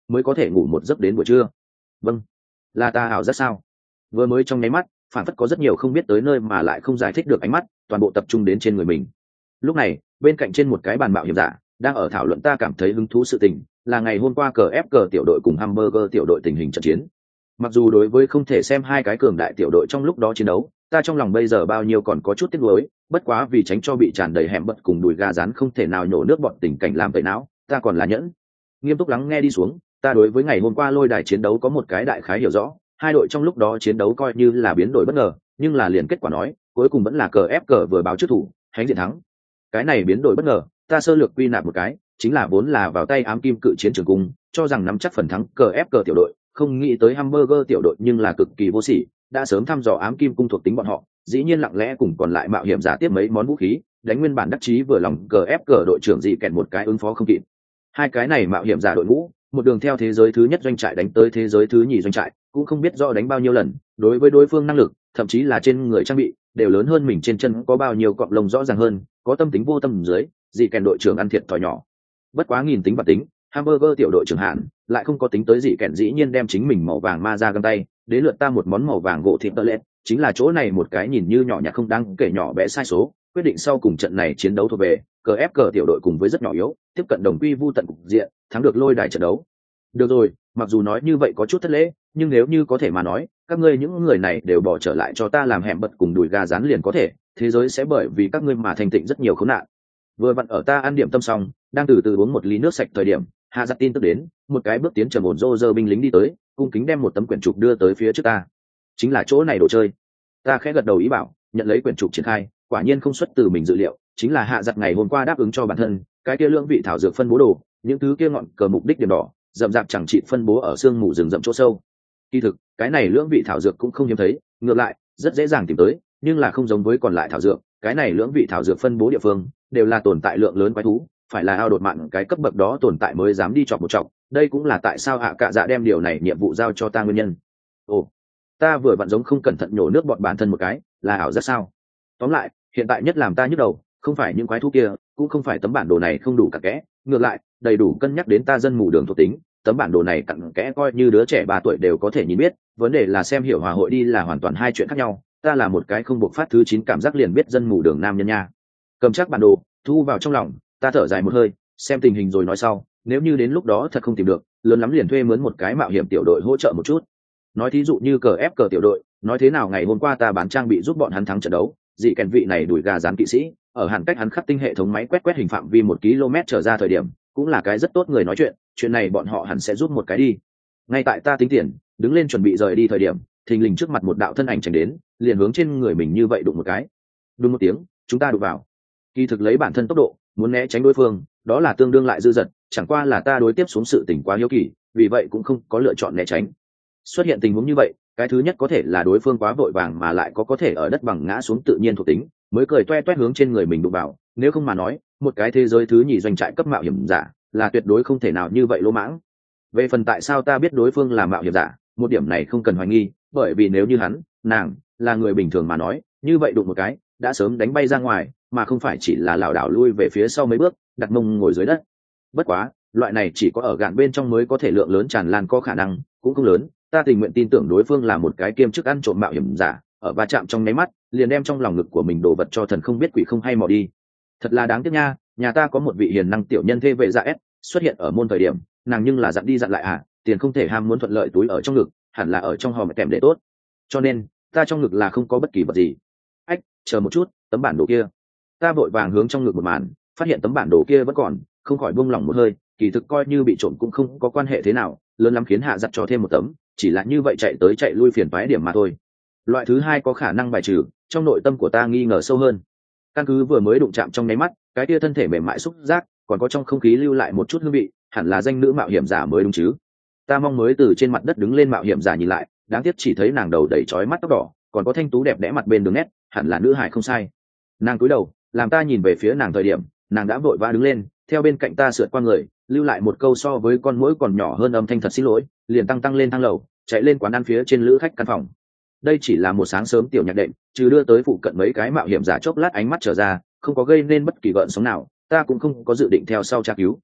mới có thể ngủ một giấc đến buổi trưa. Vâng, là ta ảo giác sao? Vừa mới trong nháy mắt, phản phất có rất nhiều không biết tới nơi mà lại không giải thích được ánh mắt toàn bộ tập trung đến trên người mình. Lúc này bên cạnh trên một cái bàn mạo hiểm giả đang ở thảo luận ta cảm thấy hứng thú sự tình, là ngày hôm qua cờ ép cờ tiểu đội cùng hamburger tiểu đội tình hình trận chiến. Mặc dù đối với không thể xem hai cái cường đại tiểu đội trong lúc đó chiến đấu, ta trong lòng bây giờ bao nhiêu còn có chút tiếc nuối, bất quá vì tránh cho bị tràn đầy hẻm bật cùng đùi gà rán không thể nào nhổ nước bọt tình cảnh làm tẩy não, ta còn là nhẫn nghiêm túc lắng nghe đi xuống. Ta đối với ngày hôm qua lôi đài chiến đấu có một cái đại khái hiểu rõ, hai đội trong lúc đó chiến đấu coi như là biến đổi bất ngờ, nhưng là liền kết quả nói cuối cùng vẫn là cờ ép cờ vừa báo trước thủ hãnh diện thắng. Cái này biến đổi bất ngờ ta sơ lược quy nạp một cái, chính là vốn là vào tay ám kim cự chiến trường cung, cho rằng nắm chắc phần thắng cờ ép cờ tiểu đội, không nghĩ tới hamburger tiểu đội nhưng là cực kỳ vô sỉ, đã sớm thăm dò ám kim cung thuộc tính bọn họ, dĩ nhiên lặng lẽ cùng còn lại mạo hiểm giả tiếp mấy món vũ khí, đánh nguyên bản đắc chí vừa lòng cờ ép cờ đội trưởng dị kèn một cái ứng phó không kịp. Hai cái này mạo hiểm giả đội ngũ một đường theo thế giới thứ nhất doanh trại đánh tới thế giới thứ nhì doanh trại, cũng không biết rõ đánh bao nhiêu lần, đối với đối phương năng lực thậm chí là trên người trang bị đều lớn hơn mình trên chân có bao nhiêu cọng lông rõ ràng hơn, có tâm tính vô tâm dưới dị kèn đội trưởng ăn thiệt thòi nhỏ. Bất quá nghìn tính và tính, hamburger tiểu đội trưởng hạn lại không có tính tới dị kèn dĩ nhiên đem chính mình màu vàng ma ra găng tay, đến lượt ta một món màu vàng gỗ thịt tơ lết, chính là chỗ này một cái nhìn như nhỏ nhặt không đáng kể nhỏ bé sai số quyết định sau cùng trận này chiến đấu thuộc về cờ ép cờ tiểu đội cùng với rất nhỏ yếu tiếp cận đồng quy vu tận cục diện, thắng được lôi đài trận đấu. Được rồi, mặc dù nói như vậy có chút thất lễ, nhưng nếu như có thể mà nói, các ngươi những người này đều bỏ trở lại cho ta làm hẻm bật cùng đùi gà rán liền có thể, thế giới sẽ bởi vì các ngươi mà thành tịnh rất nhiều khốn nạn. Vừa vặn ở ta ăn điểm tâm xong, đang từ từ uống một ly nước sạch thời điểm, hạ giặt tin tức đến, một cái bước tiến trầm ổn rô rơ binh lính đi tới, cung kính đem một tấm quyển trục đưa tới phía trước ta. Chính là chỗ này đồ chơi. Ta khẽ gật đầu ý bảo, nhận lấy quyển trục triển khai, quả nhiên không xuất từ mình dự liệu, chính là hạ giặt ngày hôm qua đáp ứng cho bản thân, cái kia lưỡng vị thảo dược phân bố đồ, những thứ kia ngọn cờ mục đích điểm đỏ, rậm rạp chẳng trị phân bố ở xương mù rừng rậm chỗ sâu. Kỳ thực, cái này lưỡng vị thảo dược cũng không hiếm thấy, ngược lại, rất dễ dàng tìm tới, nhưng là không giống với còn lại thảo dược, cái này lưỡng vị thảo dược phân bố địa phương đều là tồn tại lượng lớn quái thú, phải là ao đột mạn cái cấp bậc đó tồn tại mới dám đi chọc một chọc, đây cũng là tại sao hạ cạ dạ đem điều này nhiệm vụ giao cho ta nguyên nhân. Ồ, ta vừa vặn giống không cẩn thận nhổ nước bọn bản thân một cái, là ảo giác sao? Tóm lại, hiện tại nhất làm ta nhức đầu, không phải những quái thú kia, cũng không phải tấm bản đồ này không đủ cả kẽ, ngược lại, đầy đủ cân nhắc đến ta dân mù đường thuộc tính, tấm bản đồ này cặn kẽ coi như đứa trẻ ba tuổi đều có thể nhìn biết, vấn đề là xem hiểu hòa hội đi là hoàn toàn hai chuyện khác nhau, ta là một cái không buộc phát thứ chín cảm giác liền biết dân mù đường nam nhân nha. Cầm chắc bản đồ, thu vào trong lòng, ta thở dài một hơi, xem tình hình rồi nói sau, nếu như đến lúc đó thật không tìm được, lớn lắm liền thuê mướn một cái mạo hiểm tiểu đội hỗ trợ một chút. Nói thí dụ như cờ ép cờ tiểu đội, nói thế nào ngày hôm qua ta bán trang bị giúp bọn hắn thắng trận đấu, dị kèn vị này đuổi gà dán kỵ sĩ, ở hẳn cách hắn khắc tinh hệ thống máy quét quét hình phạm vi một km trở ra thời điểm, cũng là cái rất tốt người nói chuyện, chuyện này bọn họ hẳn sẽ giúp một cái đi. Ngay tại ta tính tiền, đứng lên chuẩn bị rời đi thời điểm, thình lình trước mặt một đạo thân ảnh tránh đến, liền hướng trên người mình như vậy đụng một cái. Đùng một tiếng, chúng ta đụng vào. Kỳ thực lấy bản thân tốc độ, muốn né tránh đối phương, đó là tương đương lại dư dật, chẳng qua là ta đối tiếp xuống sự tình quá hiếu kỳ, vì vậy cũng không có lựa chọn né tránh. Xuất hiện tình huống như vậy, cái thứ nhất có thể là đối phương quá vội vàng mà lại có có thể ở đất bằng ngã xuống tự nhiên thuộc tính, mới cười toe toét hướng trên người mình đụng vào, nếu không mà nói, một cái thế giới thứ nhì doanh trại cấp mạo hiểm giả, là tuyệt đối không thể nào như vậy lỗ mãng. Về phần tại sao ta biết đối phương là mạo hiểm giả, một điểm này không cần hoài nghi, bởi vì nếu như hắn, nàng là người bình thường mà nói, như vậy đụng một cái, đã sớm đánh bay ra ngoài, mà không phải chỉ là lảo đảo lui về phía sau mấy bước, đặt mông ngồi dưới đất. Bất quá, loại này chỉ có ở gạn bên trong mới có thể lượng lớn tràn lan có khả năng, cũng không lớn, ta tình nguyện tin tưởng đối phương là một cái kiêm chức ăn trộm mạo hiểm giả, ở va chạm trong nháy mắt, liền đem trong lòng ngực của mình đồ vật cho thần không biết quỷ không hay mò đi. Thật là đáng tiếc nha, nhà ta có một vị hiền năng tiểu nhân thê vệ dạ S, xuất hiện ở môn thời điểm, nàng nhưng là dặn đi dặn lại à, tiền không thể ham muốn thuận lợi túi ở trong ngực, hẳn là ở trong hòm kèm để tốt. Cho nên, ta trong ngực là không có bất kỳ vật gì. Ách, chờ một chút, tấm bản đồ kia. Ta vội vàng hướng trong ngực một màn, phát hiện tấm bản đồ kia vẫn còn, không khỏi buông lỏng một hơi, kỳ thực coi như bị trộm cũng không có quan hệ thế nào, lớn lắm khiến hạ giặt cho thêm một tấm, chỉ là như vậy chạy tới chạy lui phiền toái điểm mà thôi. Loại thứ hai có khả năng bài trừ, trong nội tâm của ta nghi ngờ sâu hơn. Căn cứ vừa mới đụng chạm trong nháy mắt, cái kia thân thể mềm mại xúc giác, còn có trong không khí lưu lại một chút hương vị, hẳn là danh nữ mạo hiểm giả mới đúng chứ. Ta mong mới từ trên mặt đất đứng lên mạo hiểm giả nhìn lại, đáng tiếc chỉ thấy nàng đầu đầy chói mắt tóc đỏ, còn có thanh tú đẹp đẽ mặt bên đường nét, hẳn là nữ hải không sai. Nàng cúi đầu, làm ta nhìn về phía nàng thời điểm, nàng đã vội vã đứng lên, theo bên cạnh ta sượt qua người, lưu lại một câu so với con muỗi còn nhỏ hơn âm thanh thật xin lỗi, liền tăng tăng lên thang lầu, chạy lên quán ăn phía trên lữ khách căn phòng. Đây chỉ là một sáng sớm tiểu nhạc đệm, trừ đưa tới phụ cận mấy cái mạo hiểm giả chốc lát ánh mắt trở ra, không có gây nên bất kỳ gợn sóng nào, ta cũng không có dự định theo sau tra cứu.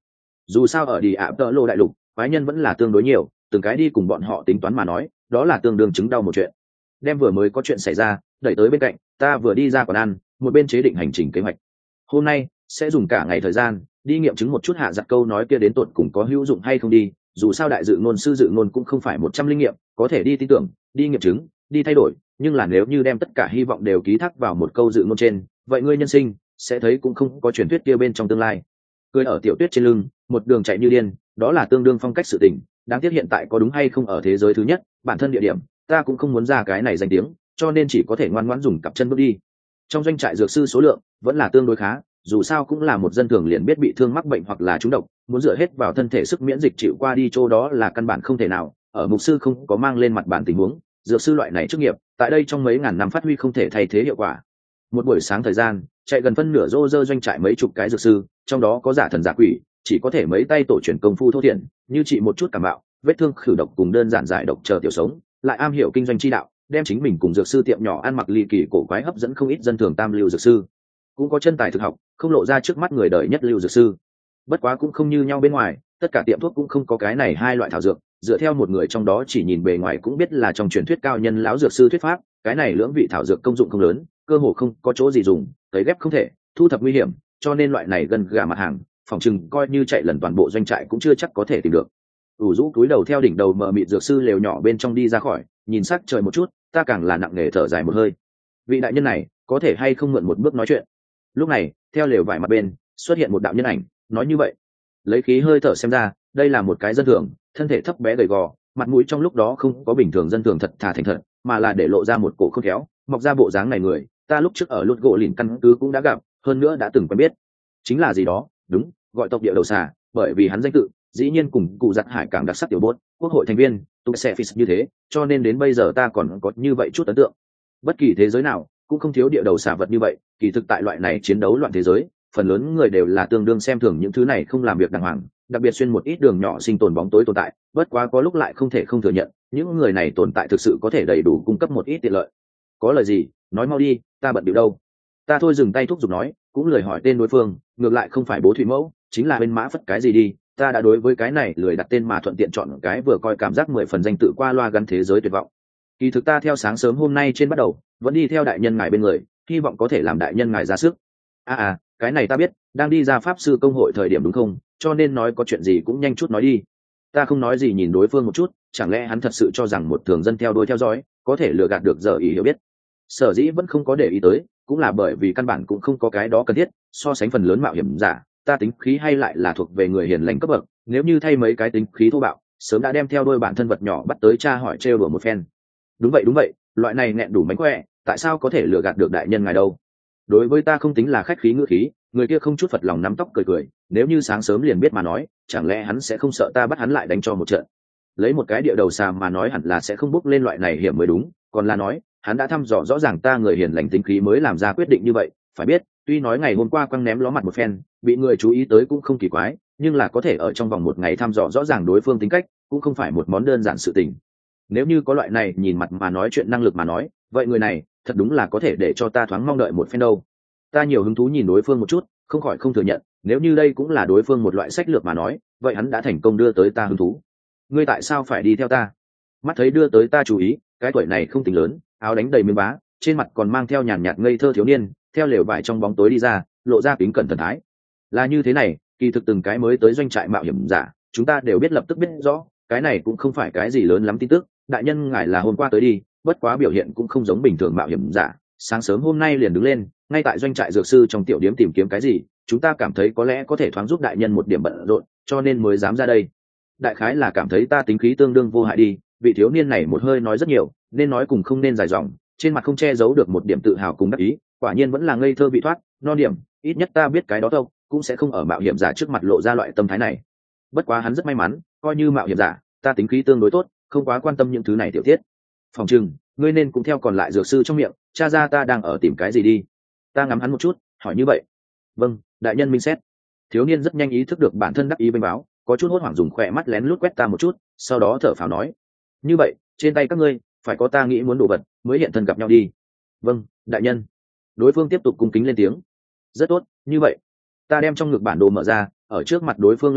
Dù sao ở đi ạ tợ lộ đại lục quái nhân vẫn là tương đối nhiều, từng cái đi cùng bọn họ tính toán mà nói đó là tương đương chứng đau một chuyện. Đem vừa mới có chuyện xảy ra đẩy tới bên cạnh, ta vừa đi ra quán ăn một bên chế định hành trình kế hoạch. Hôm nay sẽ dùng cả ngày thời gian đi nghiệm chứng một chút hạ giặc câu nói kia đến tột cùng có hữu dụng hay không đi. Dù sao đại dự ngôn sư dự ngôn cũng không phải một trăm linh nghiệm, có thể đi tin tưởng, đi nghiệm chứng, đi thay đổi, nhưng là nếu như đem tất cả hy vọng đều ký thác vào một câu dự ngôn trên, vậy ngươi nhân sinh sẽ thấy cũng không có truyền thuyết kia bên trong tương lai. Cười ở tiểu tuyết trên lưng, một đường chạy như điên, đó là tương đương phong cách sự tình. Đáng tiếc hiện tại có đúng hay không ở thế giới thứ nhất, bản thân địa điểm ta cũng không muốn ra cái này danh tiếng, cho nên chỉ có thể ngoan ngoãn dùng cặp chân bước đi. Trong doanh trại dược sư số lượng vẫn là tương đối khá, dù sao cũng là một dân thường liền biết bị thương mắc bệnh hoặc là trúng độc, muốn dựa hết vào thân thể sức miễn dịch chịu qua đi chỗ đó là căn bản không thể nào. Ở mục sư không có mang lên mặt bản tình huống, dược sư loại này chức nghiệp tại đây trong mấy ngàn năm phát huy không thể thay thế hiệu quả. Một buổi sáng thời gian chạy gần phân nửa rô rơ doanh trại mấy chục cái dược sư, trong đó có giả thần giả quỷ, chỉ có thể mấy tay tổ truyền công phu thô thiển, như trị một chút cảm bạo, vết thương khử độc cùng đơn giản giải độc chờ tiểu sống, lại am hiểu kinh doanh chi đạo, đem chính mình cùng dược sư tiệm nhỏ ăn mặc ly kỳ cổ quái hấp dẫn không ít dân thường tam lưu dược sư. Cũng có chân tài thực học, không lộ ra trước mắt người đời nhất lưu dược sư. Bất quá cũng không như nhau bên ngoài, tất cả tiệm thuốc cũng không có cái này hai loại thảo dược, dựa theo một người trong đó chỉ nhìn bề ngoài cũng biết là trong truyền thuyết cao nhân lão dược sư thuyết pháp, cái này lưỡng vị thảo dược công dụng không lớn, cơ hồ không có chỗ gì dùng, cấy ghép không thể, thu thập nguy hiểm, cho nên loại này gần gà mặt hàng, phòng chừng coi như chạy lần toàn bộ doanh trại cũng chưa chắc có thể tìm được. ủ rũ cúi đầu theo đỉnh đầu mờ mịt dược sư lều nhỏ bên trong đi ra khỏi, nhìn sắc trời một chút, ta càng là nặng nề thở dài một hơi. Vị đại nhân này có thể hay không mượn một bước nói chuyện. Lúc này theo lều vải mặt bên xuất hiện một đạo nhân ảnh, nói như vậy lấy khí hơi thở xem ra đây là một cái dân thường, thân thể thấp bé gầy gò, mặt mũi trong lúc đó không có bình thường dân thường thật thà thành thật, mà là để lộ ra một cổ khôn khéo mọc ra bộ dáng này người ta lúc trước ở lút gỗ lìn căn cứ cũng đã gặp, hơn nữa đã từng quen biết. Chính là gì đó, đúng, gọi tộc địa đầu xà, bởi vì hắn danh tự dĩ nhiên cùng cụ giặt hải cảng đặc sắc tiểu bốt quốc hội thành viên tụng xe phis như thế, cho nên đến bây giờ ta còn có như vậy chút ấn tượng. Bất kỳ thế giới nào cũng không thiếu địa đầu xà vật như vậy, kỳ thực tại loại này chiến đấu loạn thế giới, phần lớn người đều là tương đương xem thường những thứ này không làm việc đàng hoàng, đặc biệt xuyên một ít đường nhỏ sinh tồn bóng tối tồn tại. Bất quá có lúc lại không thể không thừa nhận, những người này tồn tại thực sự có thể đầy đủ cung cấp một ít tiện lợi. Có lời gì nói mau đi, ta bận điệu đâu. Ta thôi dừng tay thúc giục nói, cũng lười hỏi tên đối phương, ngược lại không phải bố thủy mẫu chính là bên mã phất cái gì đi, ta đã đối với cái này lười đặt tên mà thuận tiện chọn cái vừa coi cảm giác mười phần danh tự qua loa gắn thế giới tuyệt vọng. Kỳ thực ta theo sáng sớm hôm nay trên bắt đầu vẫn đi theo đại nhân ngài bên người, hy vọng có thể làm đại nhân ngài ra sức. À à, cái này ta biết, đang đi ra pháp sư công hội thời điểm đúng không, cho nên nói có chuyện gì cũng nhanh chút nói đi. Ta không nói gì nhìn đối phương một chút, chẳng lẽ hắn thật sự cho rằng một thường dân theo đuôi theo dõi có thể lừa gạt được giờ ý hiểu biết. Sở dĩ vẫn không có để ý tới cũng là bởi vì căn bản cũng không có cái đó cần thiết. So sánh phần lớn mạo hiểm giả, ta tính khí hay lại là thuộc về người hiền lành cấp bậc, nếu như thay mấy cái tính khí thô bạo sớm đã đem theo đuôi bản thân vật nhỏ bắt tới tra hỏi trêu đùa một phen. Đúng vậy đúng vậy, loại này nghẹn đủ mánh khỏe, tại sao có thể lừa gạt được đại nhân ngài đâu. Đối với ta không tính là khách khí ngữ khí, người kia không chút phật lòng nắm tóc cười cười, nếu như sáng sớm liền biết mà nói, chẳng lẽ hắn sẽ không sợ ta bắt hắn lại đánh cho một trận. Lấy một cái địa đầu xà mà nói hẳn là sẽ không bước lên loại này hiểm mới đúng, còn là nói hắn đã thăm dò rõ ràng ta người hiền lành tính khí mới làm ra quyết định như vậy. Phải biết tuy nói ngày hôm qua quăng ném ló mặt một phen bị người chú ý tới cũng không kỳ quái, nhưng là có thể ở trong vòng một ngày thăm dò rõ ràng đối phương tính cách cũng không phải một món đơn giản sự tình. Nếu như có loại này nhìn mặt mà nói chuyện năng lực mà nói, vậy người này thật đúng là có thể để cho ta thoáng mong đợi một phen đâu. Ta nhiều hứng thú nhìn đối phương một chút, không khỏi không thừa nhận, nếu như đây cũng là đối phương một loại sách lược mà nói, vậy hắn đã thành công đưa tới ta hứng thú. Ngươi tại sao phải đi theo ta? Mắt thấy đưa tới ta chú ý, cái tuổi này không tính lớn, áo đánh đầy miếng bá, trên mặt còn mang theo nhàn nhạt ngây thơ thiếu niên, theo lều vải trong bóng tối đi ra, lộ ra kính cẩn thần thái. Là như thế này, kỳ thực từng cái mới tới doanh trại mạo hiểm giả, chúng ta đều biết lập tức biết rõ, cái này cũng không phải cái gì lớn lắm tin tức. Đại nhân ngài là hôm qua tới đi, bất quá biểu hiện cũng không giống bình thường mạo hiểm giả, sáng sớm hôm nay liền đứng lên, ngay tại doanh trại dược sư trong tiểu điếm tìm kiếm cái gì, chúng ta cảm thấy có lẽ có thể thoáng giúp đại nhân một điểm bận rộn, cho nên mới dám ra đây. Đại khái là cảm thấy ta tính khí tương đương vô hại đi, vị thiếu niên này một hơi nói rất nhiều, nên nói cùng không nên dài dòng, trên mặt không che giấu được một điểm tự hào cùng đắc ý, quả nhiên vẫn là ngây thơ bị thoát, non điểm, ít nhất ta biết cái đó đâu, cũng sẽ không ở mạo hiểm giả trước mặt lộ ra loại tâm thái này. Bất quá hắn rất may mắn, coi như mạo hiểm giả, ta tính khí tương đối tốt, không quá quan tâm những thứ này tiểu tiết. Phòng trừng ngươi nên cũng theo còn lại dược sư trong miệng cha ra ta đang ở tìm cái gì đi. Ta ngắm hắn một chút, hỏi như vậy. Vâng, đại nhân minh xét. Thiếu niên rất nhanh ý thức được bản thân đắc ý bênh báo, có chút hốt hoảng dùng khỏe mắt lén lút quét ta một chút, sau đó thở phào nói, như vậy trên tay các ngươi phải có ta nghĩ muốn đồ vật mới hiện thân gặp nhau đi. Vâng, đại nhân. Đối phương tiếp tục cung kính lên tiếng. Rất tốt, như vậy ta đem trong ngực bản đồ mở ra, ở trước mặt đối phương lắc lư,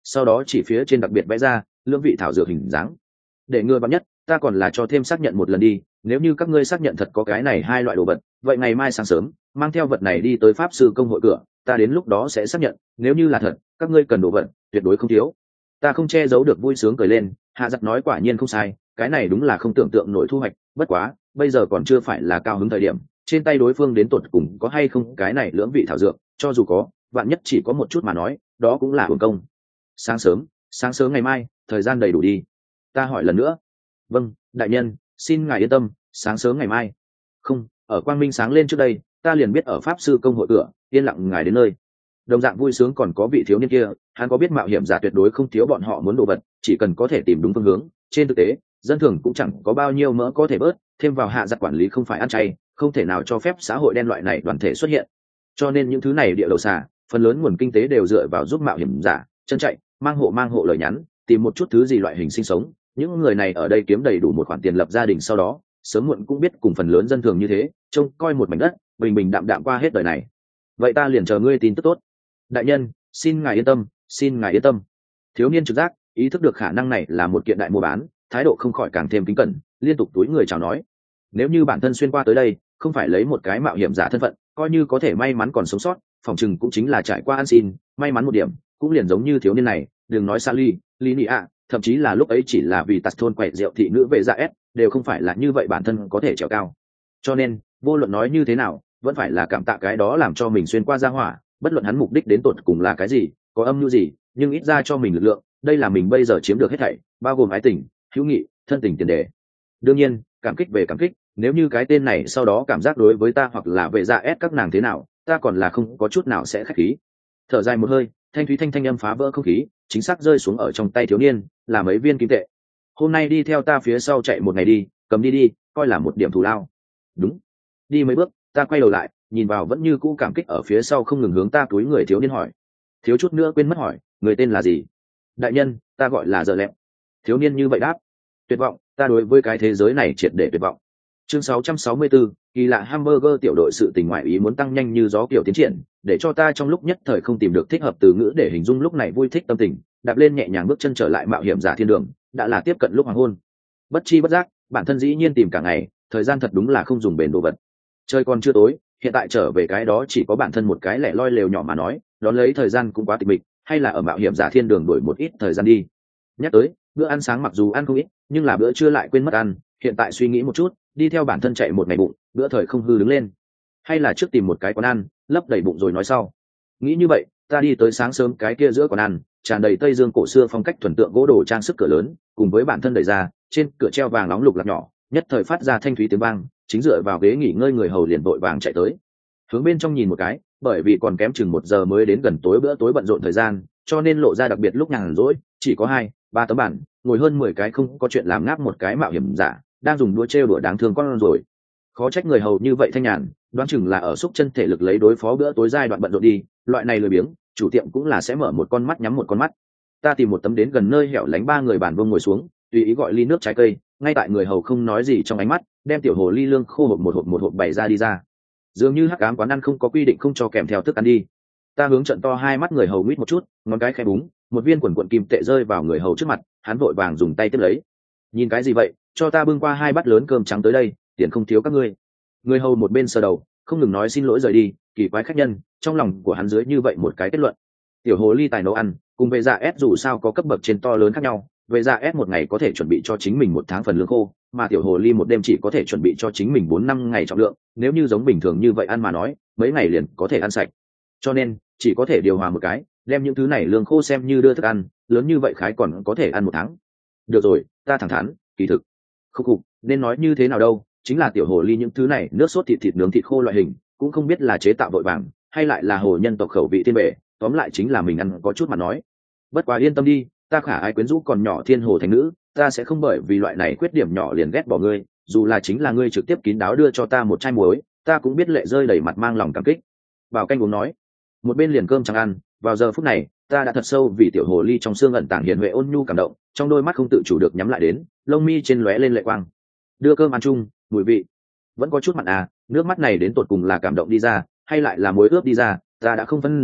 sau đó chỉ phía trên đặc biệt vẽ ra lưỡng vị thảo dược hình dáng. Để ngừa bạn nhất, ta còn là cho thêm xác nhận một lần đi, nếu như các ngươi xác nhận thật có cái này hai loại đồ vật, vậy ngày mai sáng sớm mang theo vật này đi tới pháp sư công hội cửa, ta đến lúc đó sẽ xác nhận, nếu như là thật các ngươi cần đồ vật tuyệt đối không thiếu. Ta không che giấu được vui sướng cười lên, hạ giặc nói quả nhiên không sai, cái này đúng là không tưởng tượng nổi thu hoạch, bất quá bây giờ còn chưa phải là cao hứng thời điểm, trên tay đối phương đến tột cùng có hay không cái này lưỡng vị thảo dược, cho dù có, vạn nhất chỉ có một chút mà nói, đó cũng là hưởng công. Sáng sớm, sáng sớm ngày mai, thời gian đầy đủ đi. Ta hỏi lần nữa. Vâng, đại nhân, xin ngài yên tâm, sáng sớm ngày mai. Không, ở quang minh sáng lên trước đây, ta liền biết ở pháp sư công hội cửa, yên lặng ngài đến nơi. Đồng dạng vui sướng còn có vị thiếu niên kia, hắn có biết mạo hiểm giả tuyệt đối không thiếu bọn họ muốn đồ vật, chỉ cần có thể tìm đúng phương hướng. Trên thực tế, dân thường cũng chẳng có bao nhiêu mỡ có thể bớt, thêm vào hạ giặc quản lý không phải ăn chay, không thể nào cho phép xã hội đen loại này đoàn thể xuất hiện. Cho nên những thứ này địa đầu xà, phần lớn nguồn kinh tế đều dựa vào giúp mạo hiểm giả chân chạy, mang hộ mang hộ lời nhắn, tìm một chút thứ gì loại hình sinh sống. Những người này ở đây kiếm đầy đủ một khoản tiền lập gia đình, sau đó sớm muộn cũng biết cùng phần lớn dân thường như thế, trông coi một mảnh đất bình bình đạm đạm qua hết đời này. Vậy ta liền chờ ngươi tin tức tốt. Đại nhân, xin ngài yên tâm, xin ngài yên tâm. Thiếu niên trực giác ý thức được khả năng này là một kiện đại mua bán, thái độ không khỏi càng thêm kính cẩn, liên tục túi người chào nói. Nếu như bản thân xuyên qua tới đây không phải lấy một cái mạo hiểm giả thân phận, coi như có thể may mắn còn sống sót, phòng chừng cũng chính là trải qua ăn xin may mắn một điểm, cũng liền giống như thiếu niên này, đừng nói Sally, Linia, thậm chí là lúc ấy chỉ là vì tạt thôn quậy rượu thị nữ về dạ s đều không phải là như vậy bản thân có thể trèo cao. Cho nên vô luận nói như thế nào vẫn phải là cảm tạ cái đó làm cho mình xuyên qua ra hỏa, bất luận hắn mục đích đến tột cùng là cái gì, có âm mưu gì, nhưng ít ra cho mình lực lượng, đây là mình bây giờ chiếm được hết thảy, bao gồm ái tình, hữu nghị, thân tình tiền đề. Đương nhiên cảm kích về cảm kích, nếu như cái tên này sau đó cảm giác đối với ta hoặc là về dạ ép các nàng thế nào, ta còn là không có chút nào sẽ khách khí. Thở dài một hơi, thanh thúy thanh thanh âm phá vỡ không khí, chính xác rơi xuống ở trong tay thiếu niên, là mấy viên kim tệ. Hôm nay đi theo ta phía sau chạy một ngày đi, cầm đi đi, coi là một điểm thù lao. Đúng. Đi mấy bước, ta quay đầu lại, nhìn vào vẫn như cũ cảm kích ở phía sau không ngừng hướng ta túi người thiếu niên hỏi. Thiếu chút nữa quên mất hỏi, người tên là gì? Đại nhân, ta gọi là Giờ Lẹm. Thiếu niên như vậy đáp. Tuyệt vọng, ta đối với cái thế giới này triệt để tuyệt vọng. Chương sáu trăm sáu mươi tư, kỳ lạ hamburger tiểu đội sự tình ngoại ý muốn tăng nhanh như gió kiểu tiến triển, để cho ta trong lúc nhất thời không tìm được thích hợp từ ngữ để hình dung lúc này vui thích tâm tình, đạp lên nhẹ nhàng bước chân trở lại mạo hiểm giả thiên đường, đã là tiếp cận lúc hoàng hôn. Bất chi bất giác, bản thân dĩ nhiên tìm cả ngày, thời gian thật đúng là không dùng bền đồ vật. Trời còn chưa tối, hiện tại trở về cái đó chỉ có bản thân một cái lẻ loi lều nhỏ mà nói, đón lấy thời gian cũng quá tịch mịch, hay là ở mạo hiểm giả thiên đường đổi một ít thời gian đi. Nhắc tới, bữa ăn sáng mặc dù ăn không ít, nhưng là bữa trưa lại quên mất ăn, hiện tại suy nghĩ một chút, đi theo bản thân chạy một ngày bụng, bữa thời không hư đứng lên, hay là trước tìm một cái quán ăn lấp đầy bụng rồi nói sau. Nghĩ như vậy, ta đi tới sáng sớm cái kia giữa quán ăn, tràn đầy tây dương cổ xưa phong cách thuần tượng gỗ đồ trang sức cửa lớn, cùng với bản thân đẩy ra, trên cửa treo vàng nóng lục lạc nhỏ, nhất thời phát ra thanh thúy tiếng vang, chính dựa vào ghế nghỉ ngơi người hầu liền vội vàng chạy tới, hướng bên trong nhìn một cái, bởi vì còn kém chừng một giờ mới đến gần tối bữa tối bận rộn thời gian, cho nên lộ ra đặc biệt lúc nhàn rỗi, chỉ có hai ba tấm bản, ngồi hơn mười cái không có chuyện làm ngáp một cái mạo hiểm giả đang dùng đũa trêu đùa đáng thương con rồi. Khó trách người hầu như vậy thanh nhàn, đoán chừng là ở xúc chân thể lực lấy đối phó bữa tối giai đoạn bận rộn đi, loại này lười biếng, chủ tiệm cũng là sẽ mở một con mắt nhắm một con mắt. Ta tìm một tấm đến gần nơi hẻo lánh ba người bàn vuông ngồi xuống, tùy ý gọi ly nước trái cây, ngay tại người hầu không nói gì trong ánh mắt, đem tiểu hồ ly lương khô hộp một hộp một hộp bày ra đi ra. Dường như hắc ám quán ăn không có quy định không cho kèm theo thức ăn đi. Ta hướng trận to hai mắt người hầu mít một chút, ngón cái khẽ búng, một viên quần quần kim tệ rơi vào người hầu trước mặt, hắn vội vàng dùng tay tiếp lấy. Nhìn cái gì vậy, cho ta bưng qua hai bát lớn cơm trắng tới đây, tiền không thiếu các ngươi. Người hầu một bên sờ đầu, không ngừng nói xin lỗi rời đi, kỳ quái khách nhân, trong lòng của hắn dưới như vậy một cái kết luận. Tiểu hồ ly tài nấu ăn, cùng về dạ S dù sao có cấp bậc trên to lớn khác nhau, về dạ S một ngày có thể chuẩn bị cho chính mình một tháng phần lương khô, mà tiểu hồ ly một đêm chỉ có thể chuẩn bị cho chính mình bốn năm ngày trọng lượng, nếu như giống bình thường như vậy ăn mà nói, mấy ngày liền có thể ăn sạch. Cho nên, chỉ có thể điều hòa một cái, đem những thứ này lương khô xem như đưa thức ăn, lớn như vậy khái còn có thể ăn một tháng. Được rồi, ta thẳng thắn, kỳ thực. Không cục, nên nói như thế nào đâu, chính là tiểu hồ ly những thứ này, nước sốt thịt thịt nướng thịt khô loại hình, cũng không biết là chế tạo vội vàng, hay lại là hồ nhân tộc khẩu vị thiên bệ, tóm lại chính là mình ăn có chút mà nói. Bất quá yên tâm đi, ta khả ai quyến rũ còn nhỏ thiên hồ thành nữ, ta sẽ không bởi vì loại này khuyết điểm nhỏ liền ghét bỏ ngươi, dù là chính là ngươi trực tiếp kín đáo đưa cho ta một chai muối, ta cũng biết lệ rơi đầy mặt mang lòng cảm kích. Bảo canh uống nói, một bên liền cơm chẳng ăn, vào giờ phút này, ta đã thật sâu vì tiểu hồ ly trong xương ẩn tàng hiền huệ ôn nhu cảm động, trong đôi mắt không tự chủ được nhắm lại đến, lông mi trên lóe lên lệ quang. Đưa cơm ăn chung, mùi vị vẫn có chút mặn à, nước mắt này đến tột cùng là cảm động đi ra, hay lại là muối ướp đi ra, ta đã không phân rõ,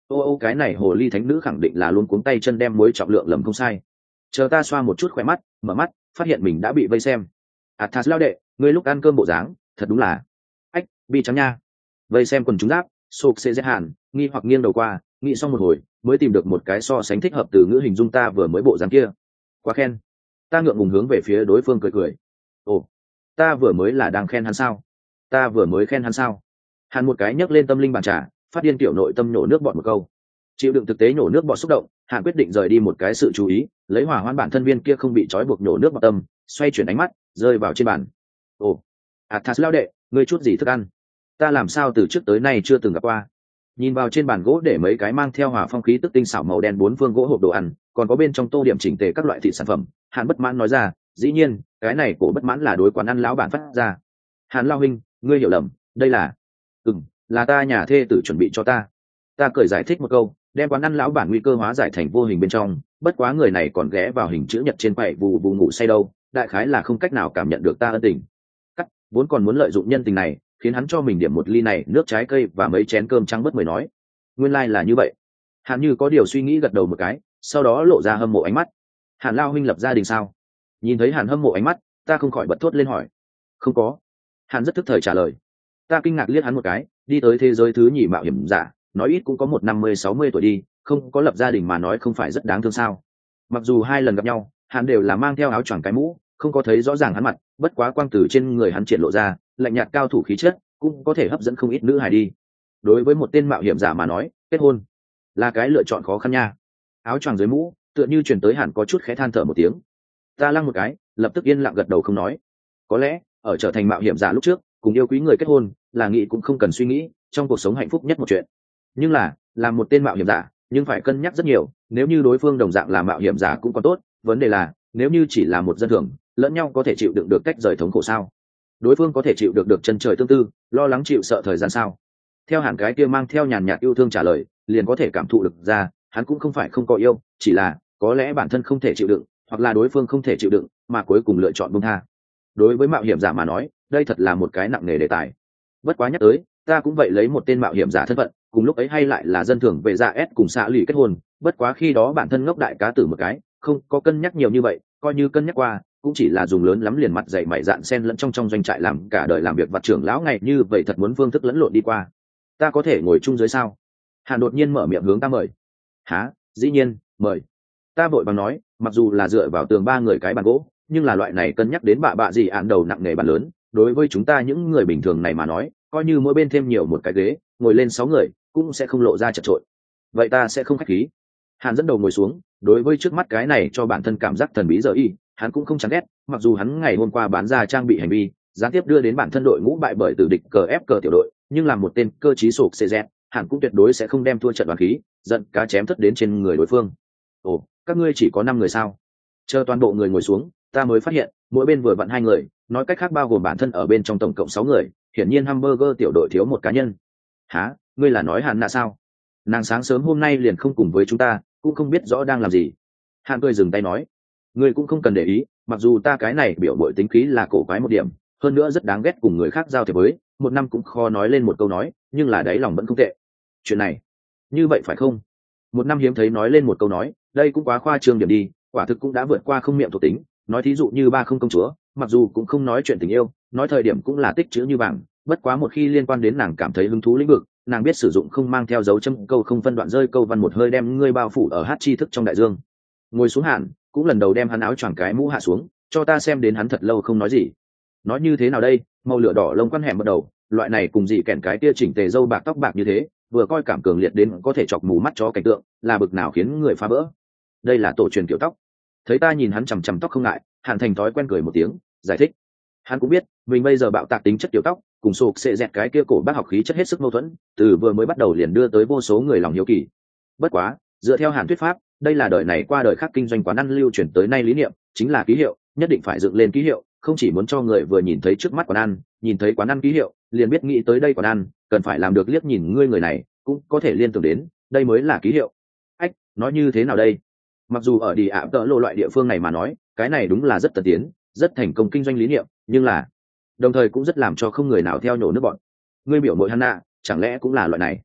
ô ô cái này hồ ly thánh nữ khẳng định là luôn cuống tay chân đem muối trọng lượng lầm không sai. Chờ ta xoa một chút khỏe mắt, mở mắt phát hiện mình đã bị vây xem. Athas lao đệ, ngươi lúc ăn cơm bộ dáng thật đúng là ách bi trắng nha. Vây xem quần chúng giáp sộp sẽ dễ hạn nghi hoặc nghiêng đầu qua, nghĩ xong một hồi mới tìm được một cái so sánh thích hợp từ ngữ hình dung ta vừa mới bộ dáng kia. Quá khen. Ta ngượng ngùng hướng về phía đối phương cười cười. Ồ, ta vừa mới là đang khen hắn sao? Ta vừa mới khen hắn sao? Hắn một cái nhấc lên tâm linh bàn trà, phát điên tiểu nội tâm nhổ nước bọt một câu. Chịu đựng thực tế nhổ nước bọt xúc động, Hàn quyết định rời đi một cái sự chú ý, lấy hỏa hoãn bản thân viên kia không bị trói buộc nhổ nước bọt tâm, xoay chuyển ánh mắt, rơi vào trên bàn. Ồ, Athas lao đệ, ngươi chút gì thức ăn? Ta làm sao từ trước tới nay chưa từng gặp qua. Nhìn vào trên bàn gỗ để mấy cái mang theo hỏa phong khí tức tinh xảo màu đen bốn phương gỗ hộp đồ ăn, còn có bên trong tô điểm chỉnh tề các loại thịt sản phẩm. Hàn bất mãn nói ra, dĩ nhiên, cái này cổ bất mãn là đối quán ăn lão bản phát ra. Hàn lao huynh, ngươi hiểu lầm, đây là, ừm, là ta nhà thê tử chuẩn bị cho ta. Ta cười giải thích một câu, đem quán ăn lão bản nguy cơ hóa giải thành vô hình bên trong. Bất quá người này còn ghé vào hình chữ nhật trên quầy vù vù ngủ say đâu, đại khái là không cách nào cảm nhận được ta ân tình. Cắt, vốn còn muốn lợi dụng nhân tình này, khiến hắn cho mình điểm một ly này nước trái cây và mấy chén cơm trắng bất mười nói. Nguyên lai like là như vậy. Hàn như có điều suy nghĩ gật đầu một cái, sau đó lộ ra hâm mộ ánh mắt. Hàn lao huynh lập gia đình sao? Nhìn thấy Hàn hâm mộ ánh mắt, ta không khỏi bật thốt lên hỏi. Không có. Hàn rất thức thời trả lời. Ta kinh ngạc liếc hắn một cái, đi tới thế giới thứ nhì mạo hiểm giả, nói ít cũng có một năm mươi sáu mươi tuổi đi, không có lập gia đình mà nói không phải rất đáng thương sao? Mặc dù hai lần gặp nhau, Hàn đều là mang theo áo choàng cái mũ, không có thấy rõ ràng hắn mặt, bất quá quang từ trên người hắn triển lộ ra, lạnh nhạt cao thủ khí chất, cũng có thể hấp dẫn không ít nữ hài đi. Đối với một tên mạo hiểm giả mà nói, kết hôn là cái lựa chọn khó khăn nha. Áo choàng dưới mũ, tựa như truyền tới Hàn có chút khẽ than thở một tiếng. Ta lăng một cái, lập tức yên lặng gật đầu không nói. Có lẽ, ở trở thành mạo hiểm giả lúc trước, cùng yêu quý người kết hôn, là nghĩ cũng không cần suy nghĩ, trong cuộc sống hạnh phúc nhất một chuyện. Nhưng là, làm một tên mạo hiểm giả, nhưng phải cân nhắc rất nhiều, nếu như đối phương đồng dạng là mạo hiểm giả cũng còn tốt, vấn đề là, nếu như chỉ là một dân thường, lẫn nhau có thể chịu đựng được cách rời thống khổ sao? Đối phương có thể chịu được được chân trời tương tư, lo lắng chịu sợ thời gian sao? Theo Hàn cái kia mang theo nhàn nhạt yêu thương trả lời, liền có thể cảm thụ được ra, hắn cũng không phải không có yêu, chỉ là có lẽ bản thân không thể chịu đựng, hoặc là đối phương không thể chịu đựng, mà cuối cùng lựa chọn buông tha. Đối với mạo hiểm giả mà nói, đây thật là một cái nặng nề đề tài. Bất quá nhắc tới, ta cũng vậy lấy một tên mạo hiểm giả thân phận, cùng lúc ấy hay lại là dân thường về dạ S cùng xã lì kết hôn, bất quá khi đó bản thân ngốc đại cá tử một cái, không có cân nhắc nhiều như vậy, coi như cân nhắc qua, cũng chỉ là dùng lớn lắm liền mặt dày mày dạn sen lẫn trong trong doanh trại làm cả đời làm việc vặt trưởng lão ngày như vậy thật muốn phương thức lẫn lộn đi qua. Ta có thể ngồi chung dưới sao? Hàn đột nhiên mở miệng hướng ta mời. Hả? Dĩ nhiên, mời. Ta vội vàng nói, mặc dù là dựa vào tường ba người cái bàn gỗ, nhưng là loại này cân nhắc đến bạ bạ gì ạn đầu nặng nề bàn lớn, đối với chúng ta những người bình thường này mà nói, coi như mỗi bên thêm nhiều một cái ghế, ngồi lên sáu người, cũng sẽ không lộ ra chật chội. Vậy ta sẽ không khách khí. Hàn dẫn đầu ngồi xuống, đối với trước mắt cái này cho bản thân cảm giác thần bí giờ y, hắn cũng không chán ghét, mặc dù hắn ngày hôm qua bán ra trang bị hành vi, gián tiếp đưa đến bản thân đội ngũ bại bởi tử địch cờ ép cờ tiểu đội, nhưng làm một tên cơ trí sộp xê dẹt, hắn cũng tuyệt đối sẽ không đem thua trận đoàn khí, giận cá chém thất đến trên người đối phương. Ồ, các ngươi chỉ có năm người sao? Chờ toàn bộ người ngồi xuống, ta mới phát hiện, mỗi bên vừa vặn hai người, nói cách khác bao gồm bản thân ở bên trong tổng cộng sáu người, hiển nhiên hamburger tiểu đội thiếu một cá nhân. Hả, ngươi là nói Hàn Nạ sao? Nàng sáng sớm hôm nay liền không cùng với chúng ta, cũng không biết rõ đang làm gì. Hàn cười dừng tay nói, ngươi cũng không cần để ý, mặc dù ta cái này biểu bội tính khí là cổ quái một điểm, hơn nữa rất đáng ghét cùng người khác giao thiệp với, một năm cũng khó nói lên một câu nói, nhưng là đáy lòng vẫn không tệ. Chuyện này, như vậy phải không? Một năm hiếm thấy nói lên một câu nói, đây cũng quá khoa trương điểm đi, quả thực cũng đã vượt qua không miệng thuộc tính. Nói thí dụ như ba không công chúa, mặc dù cũng không nói chuyện tình yêu, nói thời điểm cũng là tích chữ như vàng, bất quá một khi liên quan đến nàng cảm thấy hứng thú lĩnh vực, nàng biết sử dụng không mang theo dấu chấm câu không phân đoạn rơi câu văn một hơi đem ngươi bao phủ ở hát tri thức trong đại dương. Ngồi xuống Hàn, cũng lần đầu đem hắn áo choàng cái mũ hạ xuống, cho ta xem đến hắn thật lâu không nói gì. Nói như thế nào đây, màu lửa đỏ lông quan hẻm bắt đầu, loại này cùng dị kèn cái tia chỉnh tề dâu bạc tóc bạc như thế, vừa coi cảm cường liệt đến có thể chọc mù mắt cho cảnh tượng, là bực nào khiến người phá vỡ. Đây là tổ truyền kiểu tóc. Thấy ta nhìn hắn chằm chằm tóc không ngại, Hàn thành thói quen cười một tiếng, giải thích. Hắn cũng biết, mình bây giờ bạo tạc tính chất kiểu tóc, cùng sụp sệ dẹt cái kia cổ bác học khí chất hết sức mâu thuẫn, từ vừa mới bắt đầu liền đưa tới vô số người lòng hiếu kỳ. Bất quá, dựa theo Hàn thuyết pháp, đây là đời này qua đời khác kinh doanh quán ăn lưu truyền tới nay lý niệm, chính là ký hiệu, nhất định phải dựng lên ký hiệu, không chỉ muốn cho người vừa nhìn thấy trước mắt quán ăn, nhìn thấy quán ăn ký hiệu, liền biết nghĩ tới đây quán ăn, cần phải làm được liếc nhìn ngươi người này, cũng có thể liên tưởng đến, đây mới là ký hiệu. Ách, nói như thế nào đây? Mặc dù ở đi ạ tợ lộ loại địa phương này mà nói, cái này đúng là rất tân tiến, rất thành công kinh doanh lý niệm, nhưng là đồng thời cũng rất làm cho không người nào theo nhổ nước bọn. Ngươi biểu mội Hana, chẳng lẽ cũng là loại này?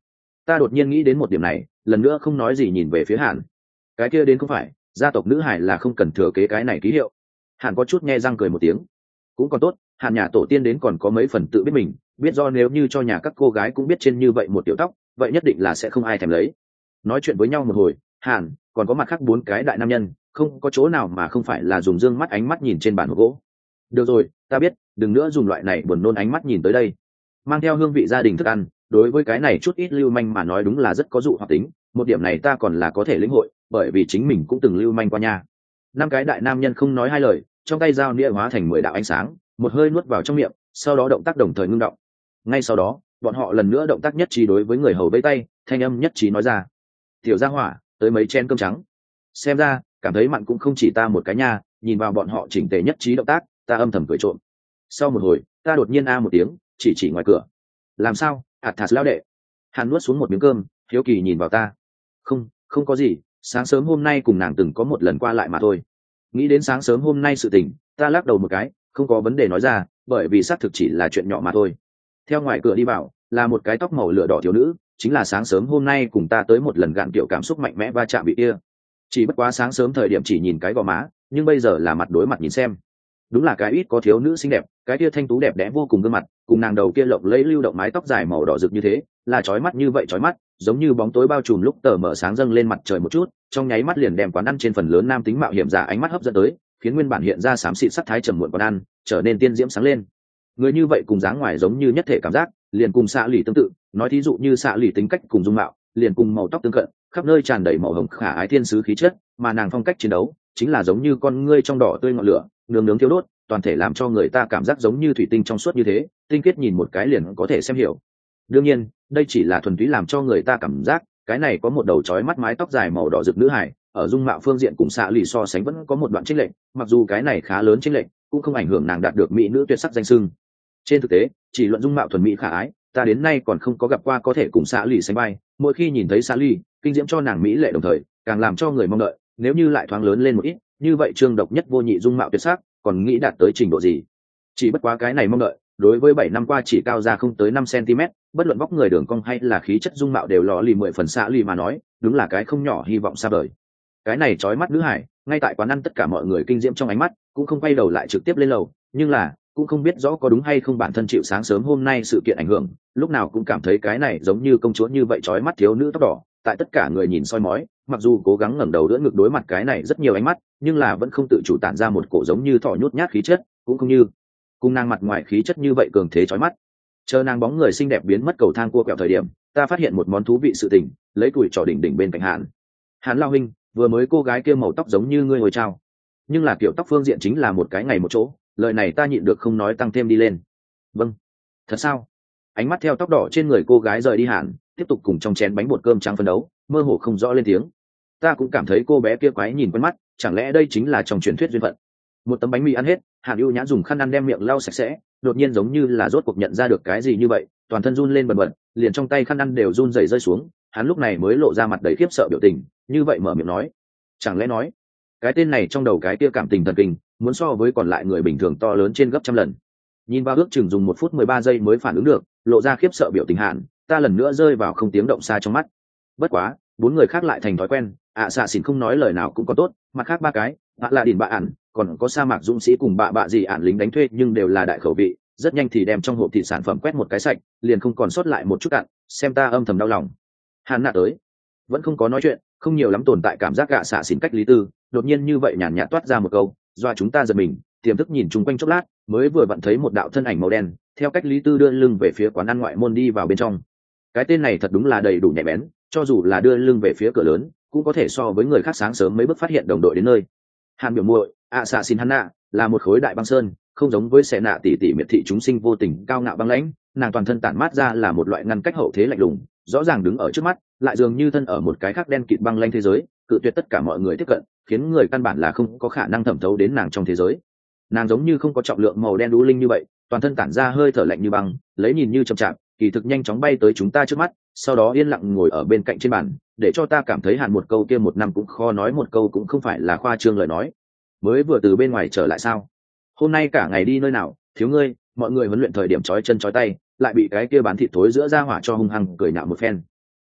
Ta đột nhiên nghĩ đến một điểm này, lần nữa không nói gì nhìn về phía Hàn. Cái kia đến không phải gia tộc nữ hải là không cần thừa kế cái này ký hiệu. Hàn có chút nghe răng cười một tiếng. Cũng còn tốt, Hàn nhà tổ tiên đến còn có mấy phần tự biết mình, biết do nếu như cho nhà các cô gái cũng biết trên như vậy một tiểu tóc, vậy nhất định là sẽ không ai thèm lấy. Nói chuyện với nhau một hồi, Hàn còn có mặt khác bốn cái đại nam nhân, không có chỗ nào mà không phải là dùng dương mắt ánh mắt nhìn trên bàn hộp gỗ. Được rồi, ta biết, đừng nữa dùng loại này buồn nôn ánh mắt nhìn tới đây. Mang theo hương vị gia đình thức ăn, đối với cái này chút ít lưu manh mà nói đúng là rất có dụ hoặc tính, một điểm này ta còn là có thể lĩnh hội, bởi vì chính mình cũng từng lưu manh qua nha. Năm cái đại nam nhân không nói hai lời, trong tay dao nĩa hóa thành mười đạo ánh sáng, một hơi nuốt vào trong miệng, sau đó động tác đồng thời ngưng động. Ngay sau đó, bọn họ lần nữa động tác nhất trí đối với người hầu vẫy tay, thanh âm nhất trí nói ra: "Tiểu gia hỏa, tới mấy chén cơm trắng." Xem ra, cảm thấy mặn cũng không chỉ ta một cái nha, nhìn vào bọn họ chỉnh tề nhất trí động tác, ta âm thầm cười trộm. Sau một hồi, ta đột nhiên a một tiếng, chỉ chỉ ngoài cửa. "Làm sao, Athas lão đệ?" Hắn nuốt xuống một miếng cơm, hiếu kỳ nhìn vào ta. "Không, không có gì, sáng sớm hôm nay cùng nàng từng có một lần qua lại mà thôi." Nghĩ đến sáng sớm hôm nay sự tình, ta lắc đầu một cái, không có vấn đề nói ra, bởi vì xác thực chỉ là chuyện nhỏ mà thôi. Theo ngoài cửa đi vào, là một cái tóc màu lửa đỏ thiếu nữ, chính là sáng sớm hôm nay cùng ta tới một lần gạn kiểu cảm xúc mạnh mẽ va chạm bị kia. Chỉ bất quá sáng sớm thời điểm chỉ nhìn cái gò má, nhưng bây giờ là mặt đối mặt nhìn xem. Đúng là cái ít có thiếu nữ xinh đẹp, cái kia thanh tú đẹp đẽ vô cùng gương mặt, cùng nàng đầu kia lộng lẫy lưu động mái tóc dài màu đỏ rực như thế, là chói mắt như vậy chói mắt, giống như bóng tối bao trùm lúc tờ mở sáng dâng lên mặt trời một chút, trong nháy mắt liền đem quán ăn trên phần lớn nam tính mạo hiểm giả ánh mắt hấp dẫn tới, khiến nguyên bản hiện ra xám xịt sắc thái trầm muộn quán ăn trở nên tiên diễm sáng lên. Người như vậy cùng dáng ngoài giống như nhất thể cảm giác, liền cùng xạ lì tương tự, nói thí dụ như xạ lì tính cách cùng dung mạo, liền cùng màu tóc tương cận, khắp nơi tràn đầy màu hồng khả ái thiên sứ khí chất, mà nàng phong cách chiến đấu chính là giống như con ngươi trong đỏ tươi ngọn lửa, nướng nướng thiêu đốt, toàn thể làm cho người ta cảm giác giống như thủy tinh trong suốt như thế, tinh khiết nhìn một cái liền có thể xem hiểu. Đương nhiên, đây chỉ là thuần túy làm cho người ta cảm giác, cái này có một đầu chói mắt mái tóc dài màu đỏ rực nữ hải, ở dung mạo phương diện cùng xạ lì so sánh vẫn có một đoạn chênh lệch, mặc dù cái này khá lớn chênh lệch, cũng không ảnh hưởng nàng đạt được mỹ nữ tuyệt sắc danh xưng. Trên thực tế, chỉ luận dung mạo thuần mỹ khả ái, ta đến nay còn không có gặp qua có thể cùng xạ lì sánh vai. Mỗi khi nhìn thấy xạ lì, kinh diễm cho nàng mỹ lệ đồng thời, càng làm cho người mong đợi, nếu như lại thoáng lớn lên một ít, như vậy trương độc nhất vô nhị dung mạo tuyệt sắc, còn nghĩ đạt tới trình độ gì? Chỉ bất quá cái này mong đợi, đối với bảy năm qua chỉ cao ra không tới năm xăng-ti-mét, bất luận vóc người đường cong hay là khí chất dung mạo đều ló lì mười phần xạ lì mà nói, đúng là cái không nhỏ hy vọng xa vời. Cái này chói mắt nữ hải, ngay tại quán ăn tất cả mọi người kinh diễm trong ánh mắt, cũng không quay đầu lại trực tiếp lên lầu, nhưng là cũng không biết rõ có đúng hay không bản thân chịu sáng sớm hôm nay sự kiện ảnh hưởng, lúc nào cũng cảm thấy cái này giống như công chúa như vậy chói mắt thiếu nữ tóc đỏ, tại tất cả người nhìn soi mói, mặc dù cố gắng ngẩng đầu đỡ ngực đối mặt cái này rất nhiều ánh mắt, nhưng là vẫn không tự chủ tản ra một cổ giống như thỏ nhút nhát khí chất, cũng không như cung nàng mặt ngoài khí chất như vậy cường thế chói mắt. Chờ nàng bóng người xinh đẹp biến mất cầu thang cua quẹo thời điểm, ta phát hiện một món thú vị sự tình, lấy tuổi trò đỉnh đỉnh bên cạnh Hàn. Hàn lao huynh, vừa mới cô gái kia màu tóc giống như ngươi hồi trao, nhưng là kiểu tóc phương diện chính là một cái ngày một chỗ, lời này ta nhịn được không nói tăng thêm đi lên. Vâng, thật sao? Ánh mắt theo tóc đỏ trên người cô gái rời đi Hàn, tiếp tục cùng trong chén bánh bột cơm trắng phân đấu, mơ hồ không rõ lên tiếng. Ta cũng cảm thấy cô bé kia quái nhìn quen mắt, chẳng lẽ đây chính là trong truyền thuyết duyên phận? Một tấm bánh mì ăn hết, Hàn ưu nhã dùng khăn ăn đem miệng lau sạch sẽ, đột nhiên giống như là rốt cuộc nhận ra được cái gì như vậy, toàn thân run lên bần bật, liền trong tay khăn ăn đều run rẩy rơi xuống. Hắn lúc này mới lộ ra mặt đầy khiếp sợ biểu tình, như vậy mở miệng nói, chẳng lẽ nói cái tên này trong đầu cái kia cảm tình thần kinh muốn so với còn lại người bình thường to lớn trên gấp trăm lần. Nhìn vào ước chừng dùng một phút mười ba giây mới phản ứng được, lộ ra khiếp sợ biểu tình Hàn, ta lần nữa rơi vào không tiếng động xa trong mắt. Bất quá bốn người khác lại thành thói quen, ạ xạ xỉn không nói lời nào cũng có tốt, mặt khác ba cái ạ là đỉn bạ ản, còn có sa mạc dũng sĩ cùng bạ bạ gì ản lính đánh thuê nhưng đều là đại khẩu vị, rất nhanh thì đem trong hộp thịt sản phẩm quét một cái sạch, liền không còn sót lại một chút cạn, xem ta âm thầm đau lòng. Hàn nạ tới vẫn không có nói chuyện, không nhiều lắm tồn tại cảm giác gạ xạ xỉn cách lý tư, đột nhiên như vậy nhàn nhạt toát ra một câu, doa chúng ta giật mình, tiềm thức nhìn chung quanh chốc lát, mới vừa vặn thấy một đạo thân ảnh màu đen theo cách lý tư đưa lưng về phía quán ăn ngoại môn đi vào bên trong. Cái tên này thật đúng là đầy đủ nhạy bén, cho dù là đưa lưng về phía cửa lớn cũng có thể so với người khác sáng sớm mấy bước phát hiện đồng đội đến nơi. Hàn biểu muội ạ xạ xin hắn nạ là một khối đại băng sơn, không giống với xẻ nạ tỷ tỷ miệt thị chúng sinh vô tình cao ngạo băng lãnh, nàng toàn thân tản mát ra là một loại ngăn cách hậu thế lạnh lùng, rõ ràng đứng ở trước mắt lại dường như thân ở một cái khác đen kịt băng lãnh thế giới, cự tuyệt tất cả mọi người tiếp cận, khiến người căn bản là không có khả năng thẩm thấu đến nàng trong thế giới. Nàng giống như không có trọng lượng màu đen đũ linh như vậy, toàn thân tản ra hơi thở lạnh như băng, lấy nhìn như chậm chạp, kỳ thực nhanh chóng bay tới chúng ta trước mắt, sau đó yên lặng ngồi ở bên cạnh trên bàn, để cho ta cảm thấy Hàn một câu kia một năm cũng khó nói một câu cũng không phải là khoa trương lời nói. Mới vừa từ bên ngoài trở lại sao? Hôm nay cả ngày đi nơi nào, thiếu ngươi, mọi người huấn luyện thời điểm chói chân chói tay, lại bị cái kia bán thịt thối giữa ra hỏa cho hung hăng cười nhạo một phen.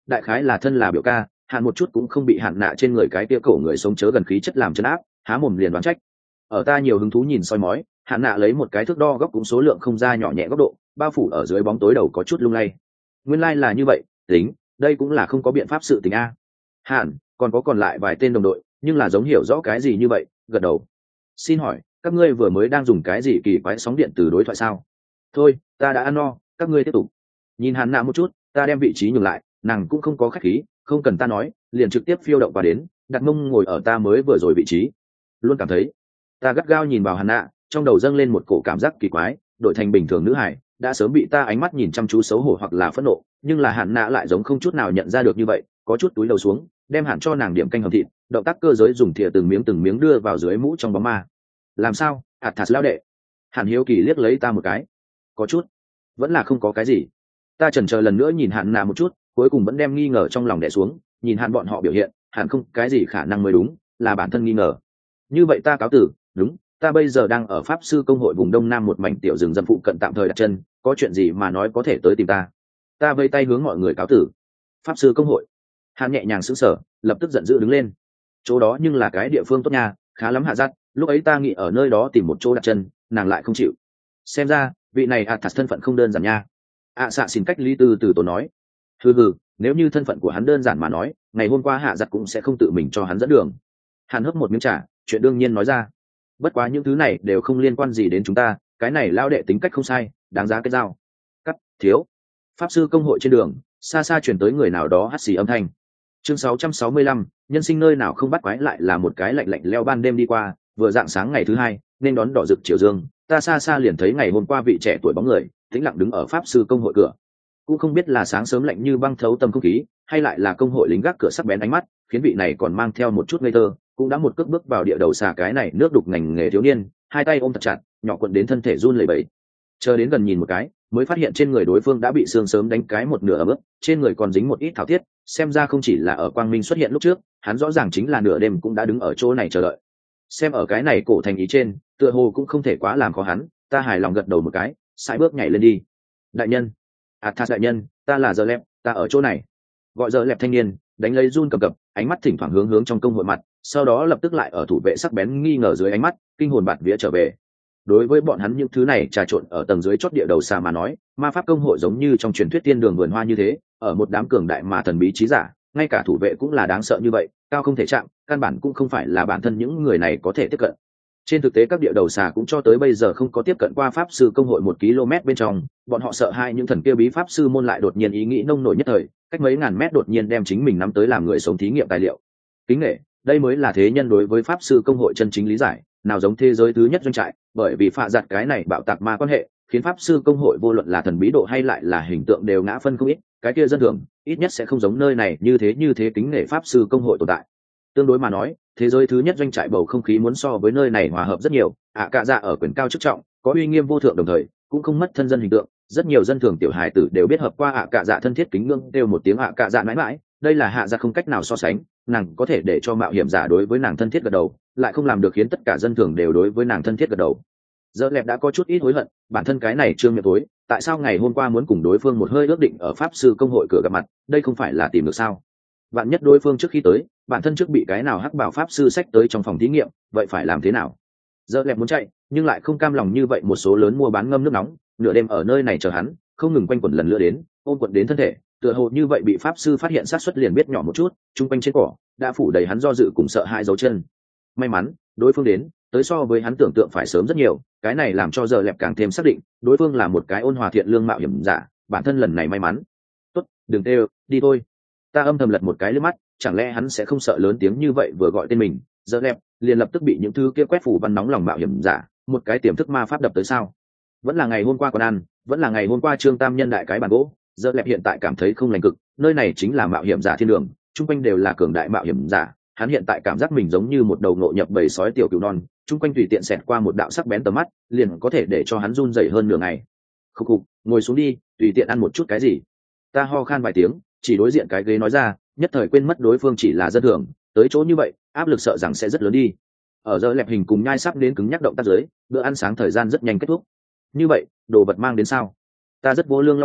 đại khái là thân là biểu ca, hạn một chút cũng không bị hạn nạ trên người cái tia cổ người sống chớ gần khí chất làm chân áp, há mồm liền đoán trách. Ở ta nhiều hứng thú nhìn soi mói, hạn nạ lấy một cái thước đo góc cũng số lượng không ra nhỏ nhẹ góc độ, bao phủ ở dưới bóng tối đầu có chút lung lay. Nguyên lai like là như vậy, tính, đây cũng là không có biện pháp sự tình a. Hạn, còn có còn lại vài tên đồng đội, nhưng là giống hiểu rõ cái gì như vậy, gật đầu. Xin hỏi, các ngươi vừa mới đang dùng cái gì kỳ quái sóng điện từ đối thoại sao? Thôi, ta đã ăn no, các ngươi tiếp tục. Nhìn hạn nạ một chút, ta đem vị trí nhường lại, nàng cũng không có khách khí, không cần ta nói, liền trực tiếp phiêu động qua đến, đặt mông ngồi ở ta mới vừa rồi vị trí. Luôn cảm thấy, ta gắt gao nhìn vào hạn nạ, trong đầu dâng lên một cổ cảm giác kỳ quái, đổi thành bình thường nữ hải, đã sớm bị ta ánh mắt nhìn chăm chú xấu hổ hoặc là phẫn nộ, nhưng là hạn nạ lại giống không chút nào nhận ra được như vậy, có chút túi đầu xuống, đem hạn cho nàng điểm canh hầm thịt, động tác cơ giới dùng thìa từng miếng từng miếng đưa vào dưới mũ trong bóng ma. Làm sao, hạt thạt lao đệ? Hạn hiếu kỳ liếc lấy ta một cái, có chút, vẫn là không có cái gì. Ta chần chờ lần nữa nhìn hạn nạ một chút, cuối cùng vẫn đem nghi ngờ trong lòng đè xuống, nhìn hạn bọn họ biểu hiện, hạn không cái gì khả năng mới đúng, là bản thân nghi ngờ. Như vậy ta cáo tử, đúng, ta bây giờ đang ở pháp sư công hội vùng đông nam một mảnh tiểu rừng dân phụ cận tạm thời đặt chân, có chuyện gì mà nói có thể tới tìm ta. Ta vây tay hướng mọi người cáo tử. Pháp sư công hội. Hạn nhẹ nhàng sững sờ, lập tức giận dữ đứng lên. Chỗ đó nhưng là cái địa phương tốt nha, khá lắm hạ dắt, lúc ấy ta nghĩ ở nơi đó tìm một chỗ đặt chân, nàng lại không chịu. Xem ra, vị này ạ thật thân phận không đơn giản nha. ạ xạ xin cách lý từ từ tổ nói. Hừ hừ, nếu như thân phận của hắn đơn giản mà nói, ngày hôm qua hạ giặt cũng sẽ không tự mình cho hắn dẫn đường. Hàn hấp một miếng trà, chuyện đương nhiên nói ra. Bất quá những thứ này đều không liên quan gì đến chúng ta, cái này lao đệ tính cách không sai, đáng giá cái dao. Cắt, thiếu. Pháp sư công hội trên đường, xa xa chuyển tới người nào đó hắt xì âm thanh. Chương sáu trăm sáu mươi lăm, nhân sinh nơi nào không bắt quái lại là một cái lạnh lạnh leo ban đêm đi qua, vừa dạng sáng ngày thứ hai, nên đón đỏ rực chiều dương, ta xa xa liền thấy ngày hôm qua vị trẻ tuổi bóng người, tĩnh lặng đứng ở pháp sư công hội cửa. Cũng không biết là sáng sớm lạnh như băng thấu tâm không khí, hay lại là công hội lính gác cửa sắc bén ánh mắt, khiến vị này còn mang theo một chút ngây thơ, cũng đã một cước bước vào địa đầu xà cái này nước đục ngành nghề thiếu niên, hai tay ôm thật chặt, nhỏ cuộn đến thân thể run lẩy bẩy. Chờ đến gần nhìn một cái, mới phát hiện trên người đối phương đã bị xương sớm đánh cái một nửa ấm ướt, trên người còn dính một ít thảo thiết, xem ra không chỉ là ở quang minh xuất hiện lúc trước, hắn rõ ràng chính là nửa đêm cũng đã đứng ở chỗ này chờ đợi. Xem ở cái này cổ thành ý trên, tựa hồ cũng không thể quá làm khó hắn, ta hài lòng gật đầu một cái, sải bước nhảy lên đi. Đại nhân, Athas đại nhân, ta là Giờ Lẹp, ta ở chỗ này. Gọi Giờ Lẹp thanh niên, đánh lấy run cầm cập, ánh mắt thỉnh thoảng hướng hướng trong công hội mặt, sau đó lập tức lại ở thủ vệ sắc bén nghi ngờ dưới ánh mắt, kinh hồn bạt vía trở về. Đối với bọn hắn những thứ này trà trộn ở tầng dưới chót địa đầu xa mà nói, ma pháp công hội giống như trong truyền thuyết tiên đường vườn hoa như thế, ở một đám cường đại mà thần bí trí giả, ngay cả thủ vệ cũng là đáng sợ như vậy, cao không thể chạm, căn bản cũng không phải là bản thân những người này có thể tiếp cận. Trên thực tế các địa đầu xà cũng cho tới bây giờ không có tiếp cận qua pháp sư công hội một km bên trong, bọn họ sợ hai những thần kia bí pháp sư môn lại đột nhiên ý nghĩ nông nổi nhất thời, cách mấy ngàn mét đột nhiên đem chính mình nắm tới làm người sống thí nghiệm tài liệu. Kính nghệ, đây mới là thế nhân đối với pháp sư công hội chân chính lý giải, nào giống thế giới thứ nhất doanh trại, bởi vì phạ giặt cái này bạo tạc ma quan hệ, khiến pháp sư công hội vô luận là thần bí độ hay lại là hình tượng đều ngã phân không ít, cái kia dân thường, ít nhất sẽ không giống nơi này như thế như thế kính nghệ pháp sư công hội tồn tại. Tương đối mà nói, thế giới thứ nhất doanh trại bầu không khí muốn so với nơi này hòa hợp rất nhiều, ạ cạ dạ ở quyền cao chức trọng, có uy nghiêm vô thượng đồng thời, cũng không mất thân dân hình tượng, rất nhiều dân thường tiểu hài tử đều biết hợp qua ạ cạ dạ thân thiết kính ngưỡng đều một tiếng ạ cạ dạ mãi mãi, đây là hạ dạ không cách nào so sánh, nàng có thể để cho mạo hiểm giả đối với nàng thân thiết gật đầu, lại không làm được khiến tất cả dân thường đều đối với nàng thân thiết gật đầu. Giờ Lẹp đã có chút ít hối hận, bản thân cái này trương miệng tối, tại sao ngày hôm qua muốn cùng đối phương một hơi ước định ở pháp sư công hội cửa gặp mặt, đây không phải là tìm được sao? Bạn nhất đối phương trước khi tới, bản thân trước bị cái nào hắc bảo pháp sư sách tới trong phòng thí nghiệm, vậy phải làm thế nào? Giờ Lẹp muốn chạy, nhưng lại không cam lòng như vậy một số lớn mua bán ngâm nước nóng, nửa đêm ở nơi này chờ hắn, không ngừng quanh quẩn lần lnữa đến, ôm quẩn đến thân thể, tựa hồ như vậy bị pháp sư phát hiện sát suất liền biết nhỏ một chút, trung quanh trên cỏ đã phủ đầy hắn do dự cùng sợ hãi dấu chân. May mắn, đối phương đến, tới so với hắn tưởng tượng phải sớm rất nhiều, cái này làm cho Giờ Lẹp càng thêm xác định, đối phương là một cái ôn hòa thiện lương mạo hiểm giả, bản thân lần này may mắn. Tốt, đừng tê, đi thôi. Ta âm thầm lật một cái lướt mắt, chẳng lẽ hắn sẽ không sợ lớn tiếng như vậy vừa gọi tên mình? Giờ Lẹp liền lập tức bị những thứ kia quét phủ văn nóng lòng mạo hiểm giả, một cái tiềm thức ma pháp đập tới sao? Vẫn là ngày hôm qua còn ăn, vẫn là ngày hôm qua Trương Tam nhân đại cái bàn gỗ. Giờ Lẹp hiện tại cảm thấy không lành cực, nơi này chính là mạo hiểm giả thiên đường, chung quanh đều là cường đại mạo hiểm giả, hắn hiện tại cảm giác mình giống như một đầu ngộ nhập bầy sói tiểu cừu non, chung quanh tùy tiện xẹt qua một đạo sắc bén tầm mắt, liền có thể để cho hắn run rẩy hơn nửa ngày. Khục khục, ngồi xuống đi, tùy tiện ăn một chút cái gì. Ta ho khan vài tiếng, chỉ đối diện cái ghế nói ra, nhất thời quên mất đối phương chỉ là dân thường, tới chỗ như vậy, áp lực sợ rằng sẽ rất lớn đi. Ở Giờ Lẹp hình cùng nhai sắp đến cứng nhắc động tác dưới, bữa ăn sáng thời gian rất nhanh kết thúc. Như vậy, đồ vật mang đến sao? Ta rất vô lương lau miệng,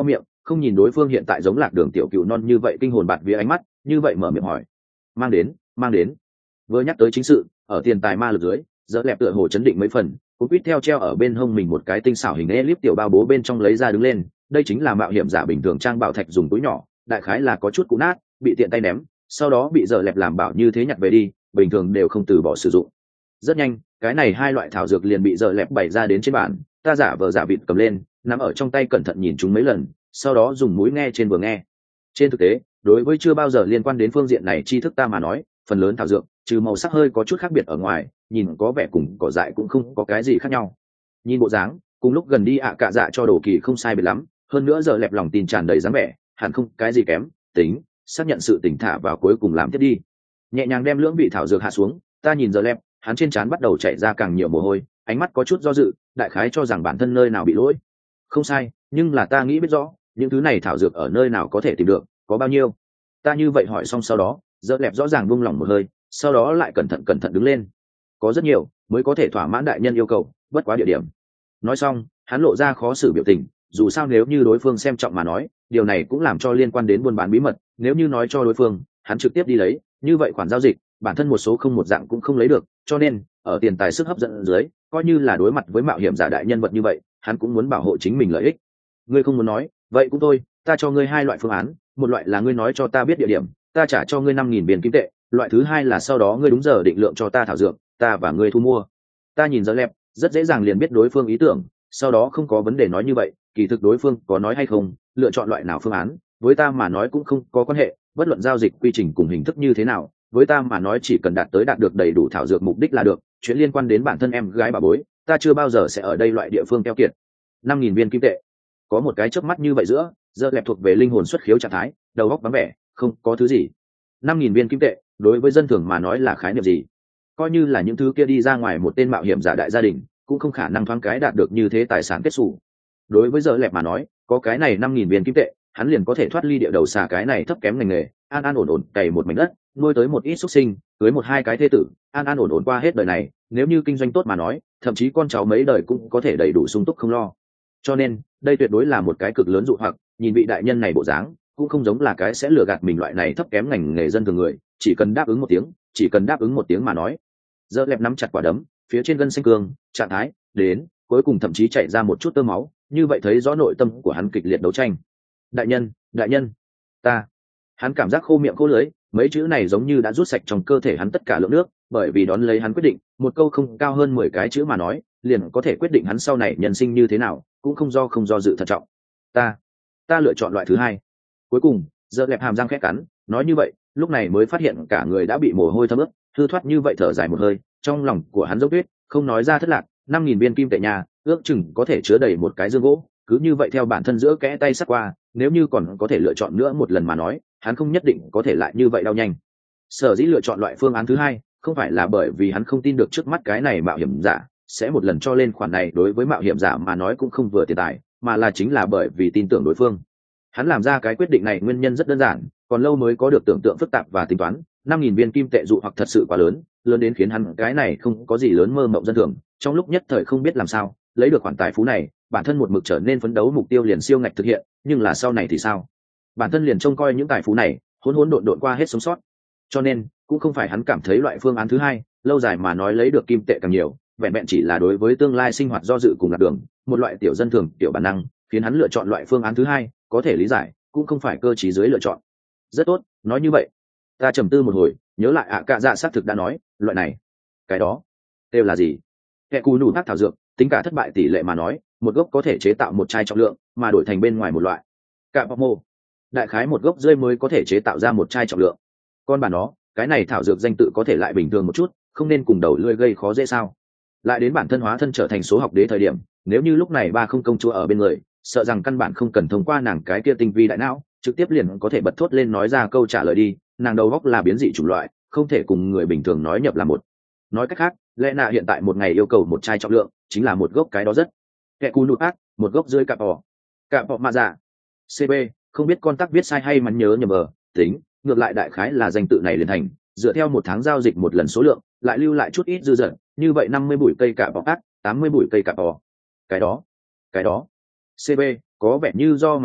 không nhìn đối phương hiện tại giống lạc đường tiểu cựu non như vậy kinh hồn bạt vía ánh mắt, như vậy mở miệng hỏi. Mang đến, mang đến. Vừa nhắc tới chính sự, ở tiền tài ma lực dưới, dỡ lẹp tựa hồ chấn định mấy phần, cũng quýt theo treo ở bên hông mình một cái tinh xảo hình elip tiểu bao bố bên trong lấy ra đứng lên. Đây chính là mạo hiểm giả bình thường trang bảo thạch dùng túi nhỏ, đại khái là có chút cũ nát, bị tiện tay ném, sau đó bị dỡ lẹp làm bảo như thế nhặt về đi, bình thường đều không từ bỏ sử dụng. Rất nhanh, cái này hai loại thảo dược liền bị dỡ lẹp bày ra đến trên bàn, ta giả vờ giả vịt cầm lên, nắm ở trong tay cẩn thận nhìn chúng mấy lần, sau đó dùng mũi nghe trên vừa nghe. Trên thực tế, đối với chưa bao giờ liên quan đến phương diện này tri thức ta mà nói, phần lớn thảo dược trừ màu sắc hơi có chút khác biệt ở ngoài, nhìn có vẻ cùng cỏ dại cũng không có cái gì khác nhau. Nhìn bộ dáng, cùng lúc gần đi ạ à cạ dạ cho đồ kỳ không sai biệt lắm, hơn nữa giờ lẹp lòng tin tràn đầy dáng vẻ, hẳn không cái gì kém, tính, xác nhận sự tỉnh thả vào cuối cùng làm tiếp đi. Nhẹ nhàng đem lưỡng vị thảo dược hạ xuống, ta nhìn giờ lẹp, hắn trên trán bắt đầu chảy ra càng nhiều mồ hôi, ánh mắt có chút do dự, đại khái cho rằng bản thân nơi nào bị lỗi. Không sai, nhưng là ta nghĩ biết rõ, những thứ này thảo dược ở nơi nào có thể tìm được, có bao nhiêu. Ta như vậy hỏi xong sau đó, giờ lẹp rõ ràng buông lỏng một hơi, sau đó lại cẩn thận cẩn thận đứng lên. Có rất nhiều mới có thể thỏa mãn đại nhân yêu cầu, bất quá địa điểm. Nói xong, hắn lộ ra khó xử biểu tình, dù sao nếu như đối phương xem trọng mà nói, điều này cũng làm cho liên quan đến buôn bán bí mật, nếu như nói cho đối phương, hắn trực tiếp đi lấy, như vậy khoản giao dịch, bản thân một số không một dạng cũng không lấy được, cho nên, ở tiền tài sức hấp dẫn dưới, coi như là đối mặt với mạo hiểm giả đại nhân vật như vậy, hắn cũng muốn bảo hộ chính mình lợi ích. Ngươi không muốn nói, vậy cũng thôi, ta cho ngươi hai loại phương án, một loại là ngươi nói cho ta biết địa điểm, ta trả cho ngươi năm nghìn viên kim tệ, loại thứ hai là sau đó ngươi đúng giờ định lượng cho ta thảo dược, ta và ngươi thu mua. Ta nhìn giờ lẹp, rất dễ dàng liền biết đối phương ý tưởng, sau đó không có vấn đề nói như vậy, kỳ thực đối phương có nói hay không, lựa chọn loại nào phương án, với ta mà nói cũng không có quan hệ, bất luận giao dịch quy trình cùng hình thức như thế nào, với ta mà nói chỉ cần đạt tới đạt được đầy đủ thảo dược mục đích là được, chuyện liên quan đến bản thân em gái bà bối, ta chưa bao giờ sẽ ở đây loại địa phương keo kiệt. Năm nghìn viên kim tệ, có một cái chớp mắt như vậy giữa, giờ lẹp thuộc về linh hồn xuất khiếu trạng thái, đầu óc vắng vẻ, không có thứ gì. Năm nghìn viên kim tệ, đối với dân thường mà nói là khái niệm gì? Coi như là những thứ kia đi ra ngoài một tên mạo hiểm giả đại gia đình, cũng không khả năng thoáng cái đạt được như thế tài sản kết xù. Đối với giờ lẹp mà nói, có cái này năm nghìn viên kim tệ, hắn liền có thể thoát ly địa đầu xà cái này thấp kém ngành nghề, an an ổn ổn cày một mảnh đất, nuôi tới một ít xuất sinh, cưới một hai cái thê tử, an an ổn ổn qua hết đời này, nếu như kinh doanh tốt mà nói, thậm chí con cháu mấy đời cũng có thể đầy đủ sung túc không lo. Cho nên, đây tuyệt đối là một cái cực lớn dụ hoặc, nhìn vị đại nhân này bộ dáng, cũng không giống là cái sẽ lừa gạt mình loại này thấp kém ngành nghề dân thường người, chỉ cần đáp ứng một tiếng, chỉ cần đáp ứng một tiếng mà nói. Giờ lẹp nắm chặt quả đấm, phía trên gân xanh cương, trạng thái, đến, cuối cùng thậm chí chảy ra một chút tơ máu, như vậy thấy rõ nội tâm của hắn kịch liệt đấu tranh. Đại nhân, đại nhân, ta. Hắn cảm giác khô miệng khô lưỡi, mấy chữ này giống như đã rút sạch trong cơ thể hắn tất cả lượng nước, bởi vì đón lấy hắn quyết định, một câu không cao hơn mười cái chữ mà nói, liền có thể quyết định hắn sau này nhân sinh như thế nào, cũng không do không do dự thận trọng. Ta, ta lựa chọn loại thứ hai. Cuối cùng, giờ lẹp hàm răng khẽ cắn, nói như vậy, lúc này mới phát hiện cả người đã bị mồ hôi thấm ướt, thư thoát như vậy thở dài một hơi, trong lòng của hắn dốc tuyết, không nói ra thất lạc, năm nghìn viên kim tệ nhà, ước chừng có thể chứa đầy một cái dương gỗ, cứ như vậy theo bản thân giữa kẽ tay sắt qua, nếu như còn có thể lựa chọn nữa một lần mà nói, hắn không nhất định có thể lại như vậy đau nhanh. Sở dĩ lựa chọn loại phương án thứ hai, không phải là bởi vì hắn không tin được trước mắt cái này mạo hiểm giả sẽ một lần cho lên khoản này đối với mạo hiểm giả mà nói cũng không vừa tiền tài, mà là chính là bởi vì tin tưởng đối phương. Hắn làm ra cái quyết định này nguyên nhân rất đơn giản, còn lâu mới có được tưởng tượng phức tạp và tính toán, năm nghìn viên kim tệ dụ hoặc thật sự quá lớn, lớn đến khiến hắn cái này không có gì lớn mơ mộng dân thường, trong lúc nhất thời không biết làm sao, lấy được khoản tài phú này, bản thân một mực trở nên phấn đấu mục tiêu liền siêu ngạch thực hiện, nhưng là sau này thì sao? Bản thân liền trông coi những tài phú này, hỗn hỗn độn độn qua hết sống sót. Cho nên, cũng không phải hắn cảm thấy loại phương án thứ hai, lâu dài mà nói lấy được kim tệ càng nhiều, vẹn vẹn chỉ là đối với tương lai sinh hoạt do dự cùng lạc đường, một loại tiểu dân thường, tiểu bản năng, khiến hắn lựa chọn loại phương án thứ hai, có thể lý giải, cũng không phải cơ trí dưới lựa chọn. Rất tốt, nói như vậy. Ta trầm tư một hồi, nhớ lại ạ cạ dạ xác thực đã nói, loại này, cái đó, đều là gì? Kẻ cù nủ thác thảo dược, tính cả thất bại tỷ lệ mà nói, một gốc có thể chế tạo một chai trọng lượng, mà đổi thành bên ngoài một loại. Cạ bọc mô, đại khái một gốc rơi mới có thể chế tạo ra một chai trọng lượng. Con bà nó, cái này thảo dược danh tự có thể lại bình thường một chút, không nên cùng đầu lưỡi gây khó dễ sao? Lại đến bản thân hóa thân trở thành số học đế thời điểm, nếu như lúc này ba không công chúa ở bên người, sợ rằng căn bản không cần thông qua nàng cái kia tinh vi đại não, trực tiếp liền có thể bật thốt lên nói ra câu trả lời đi, nàng đầu góc là biến dị chủng loại, không thể cùng người bình thường nói nhập là một. Nói cách khác, lẽ nạ hiện tại một ngày yêu cầu một chai trọng lượng, chính là một gốc cái đó rất. Kẻ cù nụt ác, một gốc dưới cạp bò. Cạp bò mà dạ. xê bê, không biết con tắc viết sai hay mắn nhớ nhầm bờ, tính, ngược lại đại khái là danh tự này liền thành, dựa theo một tháng giao dịch một lần số lượng, lại lưu lại chút ít dư dật, như vậy năm mươi bụi cây cạp bò ác, tám mươi bụi cây cạp bò. Cái đó, cái đó. xê bê, có vẻ như do mày bờ,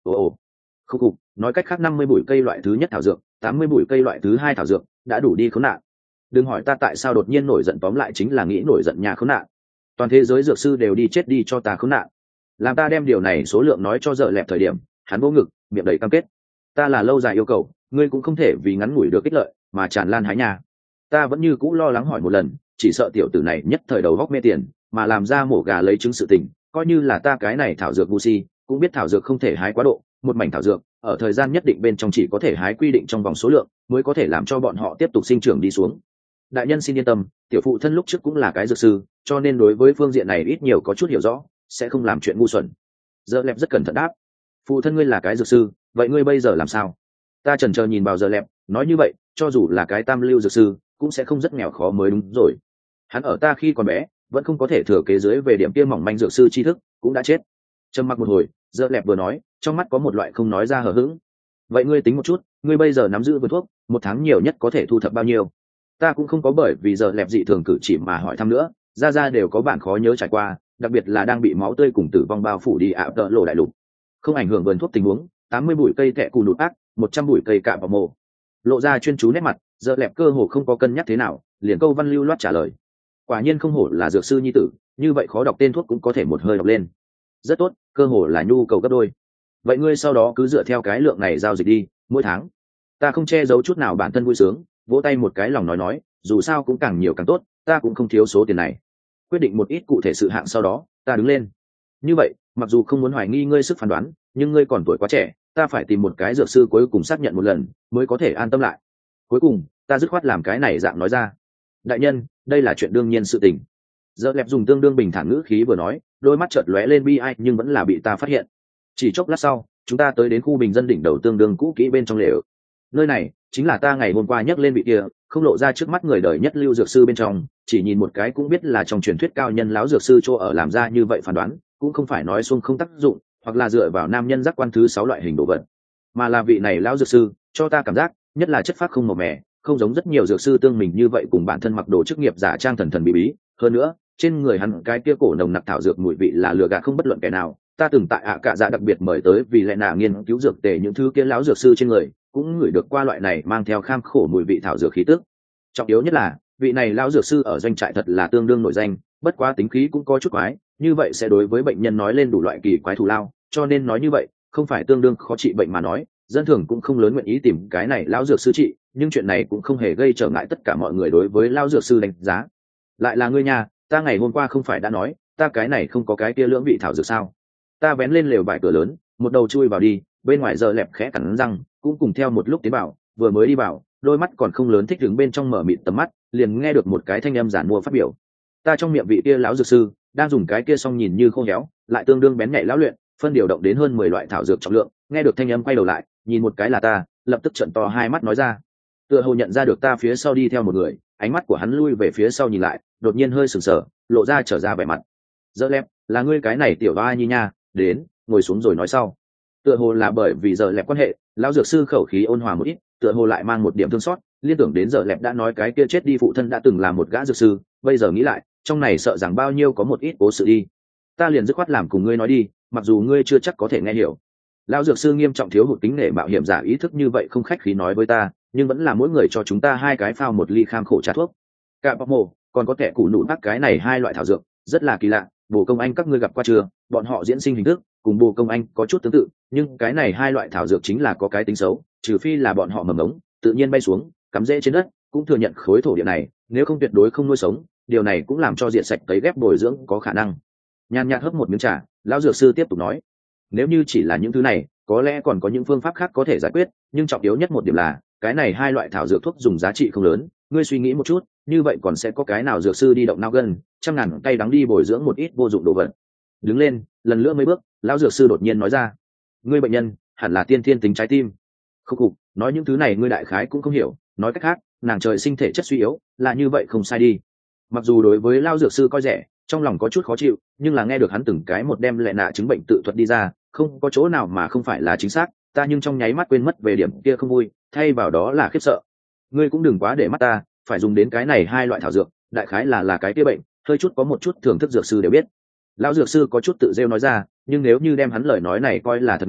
ồ ồ, khúc cục, nói cách khác năm mươi bụi cây loại thứ nhất thảo dược, tám mươi bụi cây loại thứ hai thảo dược đã đủ đi khốn nạn. Đừng hỏi ta tại sao đột nhiên nổi giận, tóm lại chính là nghĩ nổi giận nhà khốn nạn. Toàn thế giới dược sư đều đi chết đi cho ta khốn nạn. Làm ta đem điều này số lượng nói cho Dợ Lẹp thời điểm, hắn vô ngực, miệng đầy cam kết. Ta là lâu dài yêu cầu, ngươi cũng không thể vì ngắn ngủi được ích lợi mà tràn lan hái nhà. Ta vẫn như cũ lo lắng hỏi một lần, chỉ sợ tiểu tử này nhất thời đầu góc mê tiền, mà làm ra mổ gà lấy trứng sự tình, coi như là ta cái này thảo dược ngu si, cũng biết thảo dược không thể hái quá độ, một mảnh thảo dược ở thời gian nhất định bên trong chỉ có thể hái quy định trong vòng số lượng, mới có thể làm cho bọn họ tiếp tục sinh trưởng đi xuống. Đại nhân xin yên tâm, tiểu phụ thân lúc trước cũng là cái dược sư, cho nên đối với phương diện này ít nhiều có chút hiểu rõ, sẽ không làm chuyện ngu xuẩn. Dợ Lẹp rất cẩn thận đáp. Phụ thân ngươi là cái dược sư, vậy ngươi bây giờ làm sao? Ta chần chờ nhìn vào Dợ Lẹp, nói như vậy, cho dù là cái tam lưu dược sư, cũng sẽ không rất nghèo khó mới đúng rồi. Hắn ở ta khi còn bé, vẫn không có thể thừa kế dưới về điểm kia mỏng manh dược sư tri thức, cũng đã chết. Trầm mặc một hồi, Dợ Lẹp vừa nói, trong mắt có một loại không nói ra hờ hững. Vậy ngươi tính một chút, ngươi bây giờ nắm giữ vườn thuốc, một tháng nhiều nhất có thể thu thập bao nhiêu? Ta cũng không có bởi vì Dợ Lẹp dị thường cử chỉ mà hỏi thăm nữa, ra ra đều có bản khó nhớ trải qua, đặc biệt là đang bị máu tươi cùng tử vong bao phủ đi ạ tợ lộ đại lục. Không ảnh hưởng vườn thuốc tình huống, tám mươi bụi cây tẹ cù nụt ác, một trăm bụi cây cạ vào mồ. Lộ ra chuyên chú nét mặt, Dợ Lẹp cơ hồ không có cân nhắc thế nào, liền câu văn lưu loát trả lời. Quả nhiên không hổ là dược sư nhi tử, như vậy khó đọc tên thuốc cũng có thể một hơi đọc lên. Rất tốt, cơ hồ là nhu cầu gấp đôi. Vậy ngươi sau đó cứ dựa theo cái lượng này giao dịch đi, mỗi tháng. Ta không che giấu chút nào bản thân vui sướng, vỗ tay một cái lòng nói nói, dù sao cũng càng nhiều càng tốt, ta cũng không thiếu số tiền này. Quyết định một ít cụ thể sự hạng sau đó, ta đứng lên. Như vậy, mặc dù không muốn hoài nghi ngươi sức phán đoán, nhưng ngươi còn tuổi quá trẻ, ta phải tìm một cái dược sư cuối cùng xác nhận một lần, mới có thể an tâm lại. Cuối cùng, ta dứt khoát làm cái này dạng nói ra. Đại nhân, đây là chuyện đương nhiên sự tình. Dợ Lẹp dùng tương đương bình thản ngữ khí vừa nói, đôi mắt chợt lóe lên bi ai nhưng vẫn là bị ta phát hiện. Chỉ chốc lát sau, chúng ta tới đến khu bình dân đỉnh đầu tương đương cũ kỹ bên trong lều. Nơi này chính là ta ngày hôm qua nhắc lên vị kia, không lộ ra trước mắt người đời nhất lưu dược sư bên trong, chỉ nhìn một cái cũng biết là trong truyền thuyết cao nhân lão dược sư chỗ ở làm ra như vậy phán đoán, cũng không phải nói xuông không tác dụng, hoặc là dựa vào nam nhân giác quan thứ sáu loại hình đồ vật, mà là vị này lão dược sư cho ta cảm giác, nhất là chất phác không màu mè, không giống rất nhiều dược sư tương mình như vậy cùng bản thân mặc đồ chức nghiệp giả trang thần thần bí bí. Hơn nữa, trên người hắn cái kia cổ nồng nặc thảo dược mùi vị là lừa gạt không bất luận kẻ nào. Ta từng tại ạ cạ dạ đặc biệt mời tới vì lẽ nào nghiên cứu dược tề những thứ kia lão dược sư trên người, cũng ngửi được qua loại này mang theo kham khổ mùi vị thảo dược khí tức. Trọng yếu nhất là vị này lão dược sư ở doanh trại thật là tương đương nổi danh, bất quá tính khí cũng có chút quái, như vậy sẽ đối với bệnh nhân nói lên đủ loại kỳ quái thù lao, cho nên nói như vậy, không phải tương đương khó trị bệnh mà nói, dân thường cũng không lớn nguyện ý tìm cái này lão dược sư trị, nhưng chuyện này cũng không hề gây trở ngại tất cả mọi người đối với lão dược sư đánh giá. Lại là ngươi nhà, ta ngày hôm qua không phải đã nói, ta cái này không có cái kia lưỡng vị thảo dược sao? Ta vén lên lều vải cửa lớn, một đầu chui vào đi, bên ngoài Dợ Lẹp khẽ cắn răng, cũng cùng theo một lúc tiến vào, vừa mới đi vào, đôi mắt còn không lớn thích đứng bên trong mở mịt tầm mắt, liền nghe được một cái thanh âm giản mua phát biểu. Ta trong miệng vị kia lão dược sư đang dùng cái kia song nhìn như khô héo, lại tương đương bén nhạy lão luyện, phân điều động đến hơn mười loại thảo dược trọng lượng, nghe được thanh âm quay đầu lại, nhìn một cái là ta, lập tức trợn to hai mắt nói ra. Tựa hồ nhận ra được ta phía sau đi theo một người, ánh mắt của hắn lui về phía sau nhìn lại, đột nhiên hơi sừng sờ, lộ ra trở ra vẻ mặt. Dợ Lẹp, là ngươi cái này tiểu ba nhi nha, đến, ngồi xuống rồi nói sau. Tựa hồ là bởi vì Dợ Lẹp quan hệ, lão dược sư khẩu khí ôn hòa một ít, tựa hồ lại mang một điểm thương xót, liên tưởng đến Dợ Lẹp đã nói cái kia chết đi phụ thân đã từng là một gã dược sư, bây giờ nghĩ lại, trong này sợ rằng bao nhiêu có một ít cố sự đi. Ta liền dứt khoát làm cùng ngươi nói đi, mặc dù ngươi chưa chắc có thể nghe hiểu. Lão dược sư nghiêm trọng thiếu hụt tính nể mạo hiểm giả ý thức như vậy không khách khí nói với ta, nhưng vẫn là mỗi người cho chúng ta hai cái phao một ly kham khổ trà thuốc. Cả bọc mồ, còn có kẻ củ nụ nát cái này hai loại thảo dược, rất là kỳ lạ, bồ công anh các ngươi gặp qua chưa? Bọn họ diễn sinh hình thức cùng bồ công anh có chút tương tự, nhưng cái này hai loại thảo dược chính là có cái tính xấu, trừ phi là bọn họ mầm ống tự nhiên bay xuống cắm rễ trên đất, cũng thừa nhận khối thổ địa này, nếu không tuyệt đối không nuôi sống, điều này cũng làm cho diện sạch tấy ghép bồi dưỡng có khả năng. Nhàn nhạt hấp một miếng trà, lão dược sư tiếp tục nói, nếu như chỉ là những thứ này, có lẽ còn có những phương pháp khác có thể giải quyết, nhưng trọng yếu nhất một điểm là cái này hai loại thảo dược thuốc dùng giá trị không lớn, ngươi suy nghĩ một chút, như vậy còn sẽ có cái nào dược sư đi động não gân trăm ngàn tay đắng đi bồi dưỡng một ít vô dụng đồ vật. Đứng lên, lần nữa mấy bước, lão dược sư đột nhiên nói ra, ngươi bệnh nhân hẳn là tiên thiên tính trái tim. Khúc khục, nói những thứ này ngươi đại khái cũng không hiểu, nói cách khác, nàng trời sinh thể chất suy yếu, là như vậy không sai đi. Mặc dù đối với lão dược sư coi rẻ, trong lòng có chút khó chịu, nhưng là nghe được hắn từng cái một đem lệ nạ chứng bệnh tự thuật đi ra, không có chỗ nào mà không phải là chính xác, ta nhưng trong nháy mắt quên mất về điểm kia không vui, thay vào đó là khiếp sợ. Ngươi cũng đừng quá để mắt ta, phải dùng đến cái này hai loại thảo dược, đại khái là là cái kia bệnh, hơi chút có một chút thưởng thức dược sư đều biết. Lão dược sư có chút tự rêu nói ra, nhưng nếu như đem hắn lời nói này coi là thật nghe,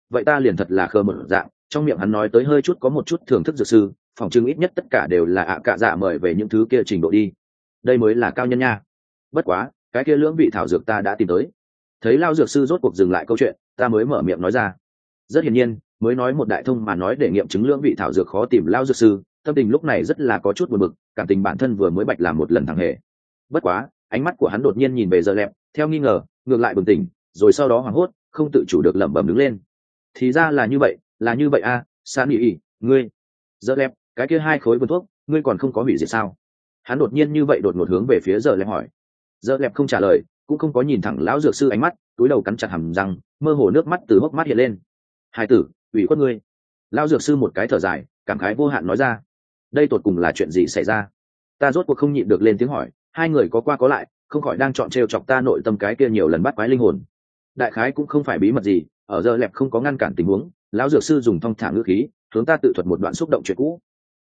vậy ta liền thật là khờ một dạng. Trong miệng hắn nói tới hơi chút có một chút thưởng thức dược sư, phòng trưng ít nhất tất cả đều là ạ à cạ dạ mời về những thứ kia trình độ đi. Đây mới là cao nhân nha. Bất quá cái kia lưỡng vị thảo dược ta đã tìm tới. Thấy lao dược sư rốt cuộc dừng lại câu chuyện, ta mới mở miệng nói ra. Rất hiển nhiên mới nói một đại thông mà nói để nghiệm chứng lưỡng vị thảo dược khó tìm lao dược sư, tâm tình lúc này rất là có chút buồn bực, cảm tình bản thân vừa mới bạch làm một lần thằng hề. Bất quá ánh mắt của hắn đột nhiên nhìn về giờ lẹp, theo nghi ngờ ngược lại bừng tỉnh, rồi sau đó hoảng hốt không tự chủ được lẩm bẩm đứng lên. Thì ra là như vậy, là như vậy a, à, san ý ngươi giờ lẹp, cái kia hai khối vườn thuốc ngươi còn không có hủy diệt sao? Hắn đột nhiên như vậy đột ngột hướng về phía giờ lẹp hỏi. Giờ lẹp không trả lời, cũng không có nhìn thẳng lão dược sư ánh mắt, túi đầu cắn chặt hàm răng, mơ hồ nước mắt từ hốc mắt hiện lên. Hai tử, ủy khuất ngươi. Lão dược sư một cái thở dài, cảm khái vô hạn nói ra. Đây tột cùng là chuyện gì xảy ra? Ta rốt cuộc không nhịn được lên tiếng hỏi. Hai người có qua có lại, không khỏi đang chọn trêu chọc ta nội tâm cái kia nhiều lần bắt quái linh hồn. Đại khái cũng không phải bí mật gì, ở giờ lẹp không có ngăn cản tình huống, lão dược sư dùng thong thả ngữ khí hướng ta tự thuật một đoạn xúc động chuyện cũ.